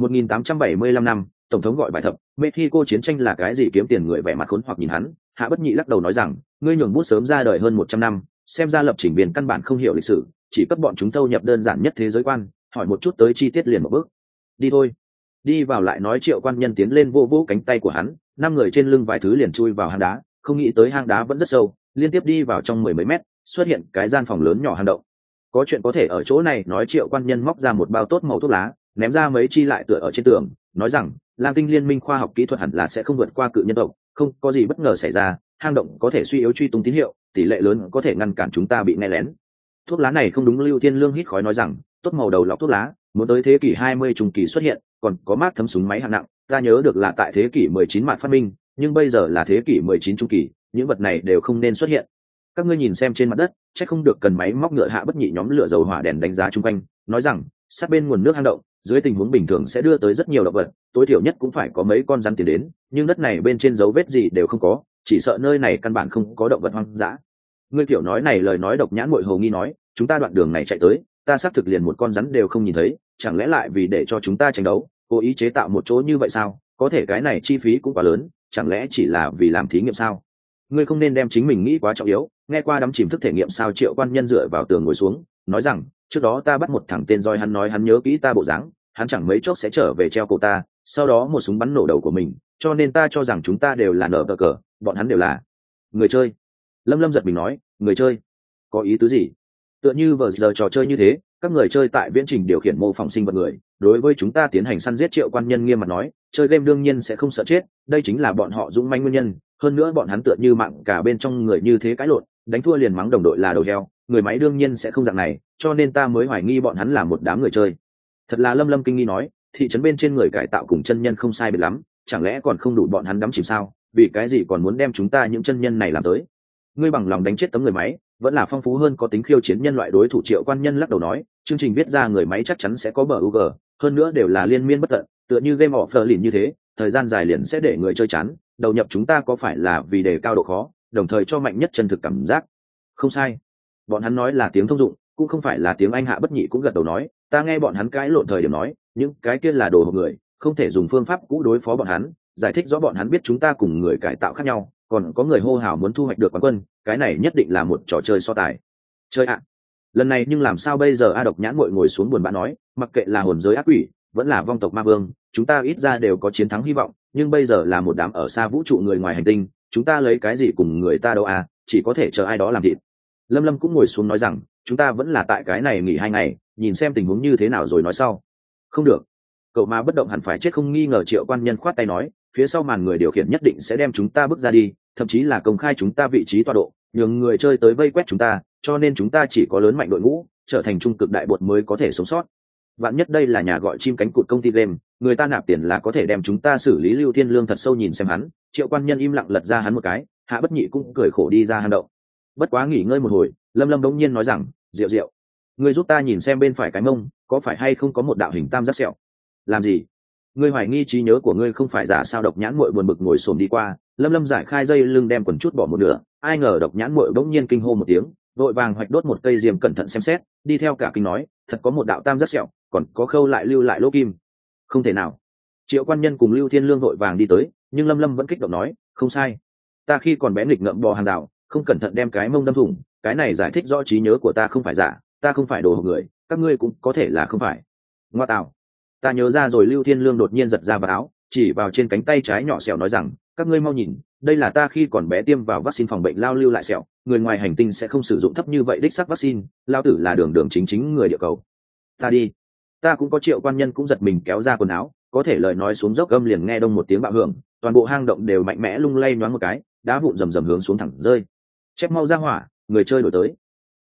1875 năm. Tổng thống gọi bài thập. Mexico chiến tranh là cái gì? Kiếm tiền người vẻ mặt khốn hoặc nhìn hắn. Hạ Bất Nhị lắc đầu nói rằng, ngươi nhường bút sớm ra đời hơn 100 năm, xem ra lập trình viên căn bản không hiểu lịch sử, chỉ cấp bọn chúng thâu nhập đơn giản nhất thế giới quan, hỏi một chút tới chi tiết liền một bước. Đi thôi, đi vào lại nói. Triệu Quan Nhân tiến lên vô vô cánh tay của hắn, 5 người trên lưng vài thứ liền chui vào hang đá, không nghĩ tới hang đá vẫn rất sâu, liên tiếp đi vào trong 10 mấy mét, xuất hiện cái gian phòng lớn nhỏ hang động. Có chuyện có thể ở chỗ này nói. Triệu Quan Nhân móc ra một bao tốt màu thuốc lá, ném ra mấy chi lại tựa ở trên tường, nói rằng, Lam Tinh liên minh khoa học kỹ thuật hẳn là sẽ không vượt qua cự nhân tộc, không có gì bất ngờ xảy ra, hang động có thể suy yếu truy tung tín hiệu, tỷ lệ lớn có thể ngăn cản chúng ta bị nghe lén. Thuốc lá này không đúng. Lưu Thiên Lương hít khói nói rằng, tốt màu đầu lọc thuốc lá, muốn tới thế kỷ 20 trung kỳ xuất hiện, còn có mác thấm súng máy hạng nặng, ta nhớ được là tại thế kỷ 19 mạt phát minh, nhưng bây giờ là thế kỷ 19 trung kỳ, những vật này đều không nên xuất hiện. Các ngươi nhìn xem trên mặt đất, chắc không được cần máy móc ngựa. Hạ Bất Nhị nhóm lửa dầu hỏa đèn đánh giá chung quanh, nói rằng, sát bên nguồn nước hang động, dưới tình huống bình thường sẽ đưa tới rất nhiều động vật, tối thiểu nhất cũng phải có mấy con rắn tiến đến, nhưng đất này bên trên dấu vết gì đều không có, chỉ sợ nơi này căn bản không có động vật hoang dã. Ngươi kiểu nói này lời nói độc nhãn muội hồ nghi nói, chúng ta đoạn đường này chạy tới, ta xác thực liền một con rắn đều không nhìn thấy, chẳng lẽ lại vì để cho chúng ta tranh đấu, cố ý chế tạo một chỗ như vậy sao? Có thể cái này chi phí cũng quá lớn, chẳng lẽ chỉ là vì làm thí nghiệm sao? Ngươi không nên đem chính mình nghĩ quá trọng yếu. Nghe qua đắm chìm thức thể nghiệm sao? Triệu Quan Nhân dựa vào tường ngồi xuống, nói rằng, trước đó ta bắt một thằng tên roi, hắn nói hắn nhớ kỹ ta bộ dáng, hắn chẳng mấy chốc sẽ trở về treo cổ ta, sau đó một súng bắn nổ đầu của mình, cho nên ta cho rằng chúng ta đều là nở cờ, bọn hắn đều là người chơi. Lâm giật mình nói, người chơi có ý tứ gì? Tựa như vờ giờ trò chơi như thế, các người chơi tại viễn trình điều khiển mô phỏng sinh vật người, đối với chúng ta tiến hành săn giết. Triệu Quan Nhân nghiêm mặt nói, chơi game đương nhiên sẽ không sợ chết, đây chính là bọn họ dũng manh nguyên nhân. Hơn nữa bọn hắn tựa như mạng cả bên trong người như thế cãi lộn, đánh thua liền mắng đồng đội là đầu heo, người máy đương nhiên sẽ không dạng này, cho nên ta mới hoài nghi bọn hắn là một đám người chơi. Thật là Lâm kinh nghi nói, thị trấn bên trên người cải tạo cùng chân nhân không sai biệt lắm, chẳng lẽ còn không đủ bọn hắn đắm chìm sao? Vì cái gì còn muốn đem chúng ta những chân nhân này làm tới? Ngươi bằng lòng đánh chết tấm người máy, vẫn là phong phú hơn có tính khiêu chiến nhân loại đối thủ. Triệu Quan Nhân lắc đầu nói, chương trình viết ra người máy chắc chắn sẽ có bug, hơn nữa đều là liên miên bất tận, tựa như game of Berlin như thế, thời gian dài liền sẽ để người chơi chán. Đầu nhập chúng ta có phải là vì đề cao độ khó, đồng thời cho mạnh nhất chân thực cảm giác? Không sai, bọn hắn nói là tiếng thông dụng, cũng không phải là tiếng Anh. Hạ Bất Nhị cũng gật đầu nói, ta nghe bọn hắn cãi lộn thời điểm nói, những cái kia là đồ hộp người, không thể dùng phương pháp cũ đối phó bọn hắn, giải thích rõ bọn hắn biết chúng ta cùng người cải tạo khác nhau. Còn có người hô hào muốn thu hoạch được quán quân, cái này nhất định là một trò chơi so tài. Chơi ạ, lần này nhưng làm sao bây giờ? A Độc Nhãn Muội ngồi xuống buồn bã nói, mặc kệ là hồn giới ác quỷ vẫn là vong tộc ma vương, chúng ta ít ra đều có chiến thắng hy vọng, nhưng bây giờ là một đám ở xa vũ trụ người ngoài hành tinh, chúng ta lấy cái gì cùng người ta đâu à, chỉ có thể chờ ai đó làm thịt. Lâm Lâm cũng ngồi xuống nói rằng, chúng ta vẫn là tại cái này nghỉ 2 ngày, nhìn xem tình huống như thế nào rồi nói sau. Không được, cậu ma bất động hẳn phải chết không nghi ngờ. Triệu Quan Nhân khoát tay nói, phía sau màn người điều khiển nhất định sẽ đem chúng ta bước ra đi, thậm chí là công khai chúng ta vị trí tọa độ, nhường người chơi tới vây quét chúng ta, cho nên chúng ta chỉ có lớn mạnh đội ngũ, trở thành trung cực đại bột mới có thể sống sót. Vạn nhất đây là nhà gọi chim cánh cụt công ty game, người ta nạp tiền là có thể đem chúng ta xử lý. Lưu Thiên Lương thật sâu nhìn xem hắn. Triệu Quan Nhân im lặng lật ra hắn một cái. Hạ Bất Nhị cũng cười khổ đi ra hang động. Bất quá nghỉ ngơi một hồi, Lâm Lâm đống nhiên nói rằng, Diệu Diệu, ngươi giúp ta nhìn xem bên phải cái mông có phải hay không có một đạo hình tam giác sẹo. Làm gì? Ngươi hoài nghi trí nhớ của ngươi không phải giả sao? Độc Nhãn Muội buồn bực ngồi xổm đi qua. Lâm Lâm giải khai dây lưng đem quần chút bỏ một nửa, ai ngờ Độc Nhãn Muội đống nhiên kinh hô một tiếng, vội vàng hoạch đốt một cây diêm cẩn thận xem xét, đi theo cả kinh nói, thật có một đạo tam giác sẹo, còn có khâu lại lưu lại lỗ kim. Không thể nào. Triệu Quan Nhân cùng Lưu Thiên Lương vội vàng đi tới, nhưng Lâm Lâm vẫn kích động nói, không sai, ta khi còn bé nghịch ngợm bò hàng rào, không cẩn thận đem cái mông đâm thủng, cái này giải thích rõ trí nhớ của ta không phải giả, ta không phải đồ hộp người, các ngươi cũng có thể là không phải. Ngoa tạo, ta nhớ ra rồi. Lưu Thiên Lương đột nhiên giật ra vào áo, chỉ vào trên cánh tay trái nhỏ sẹo nói rằng, các ngươi mau nhìn, đây là ta khi còn bé tiêm vào vaccine phòng bệnh lao lưu lại sẹo, người ngoài hành tinh sẽ không sử dụng thấp như vậy đích sắc vaccine, lao tử là đường đường chính chính người địa cầu. Ta đi, ta cũng có. Triệu Quan Nhân cũng giật mình kéo ra quần áo, có thể lời nói xuống dốc gâm liền nghe đông một tiếng bạo hưởng, toàn bộ hang động đều mạnh mẽ lung lay nhoáng một cái, đá vụn rầm rầm hướng xuống thẳng rơi. Chép mau ra hỏa, người chơi đổi tới.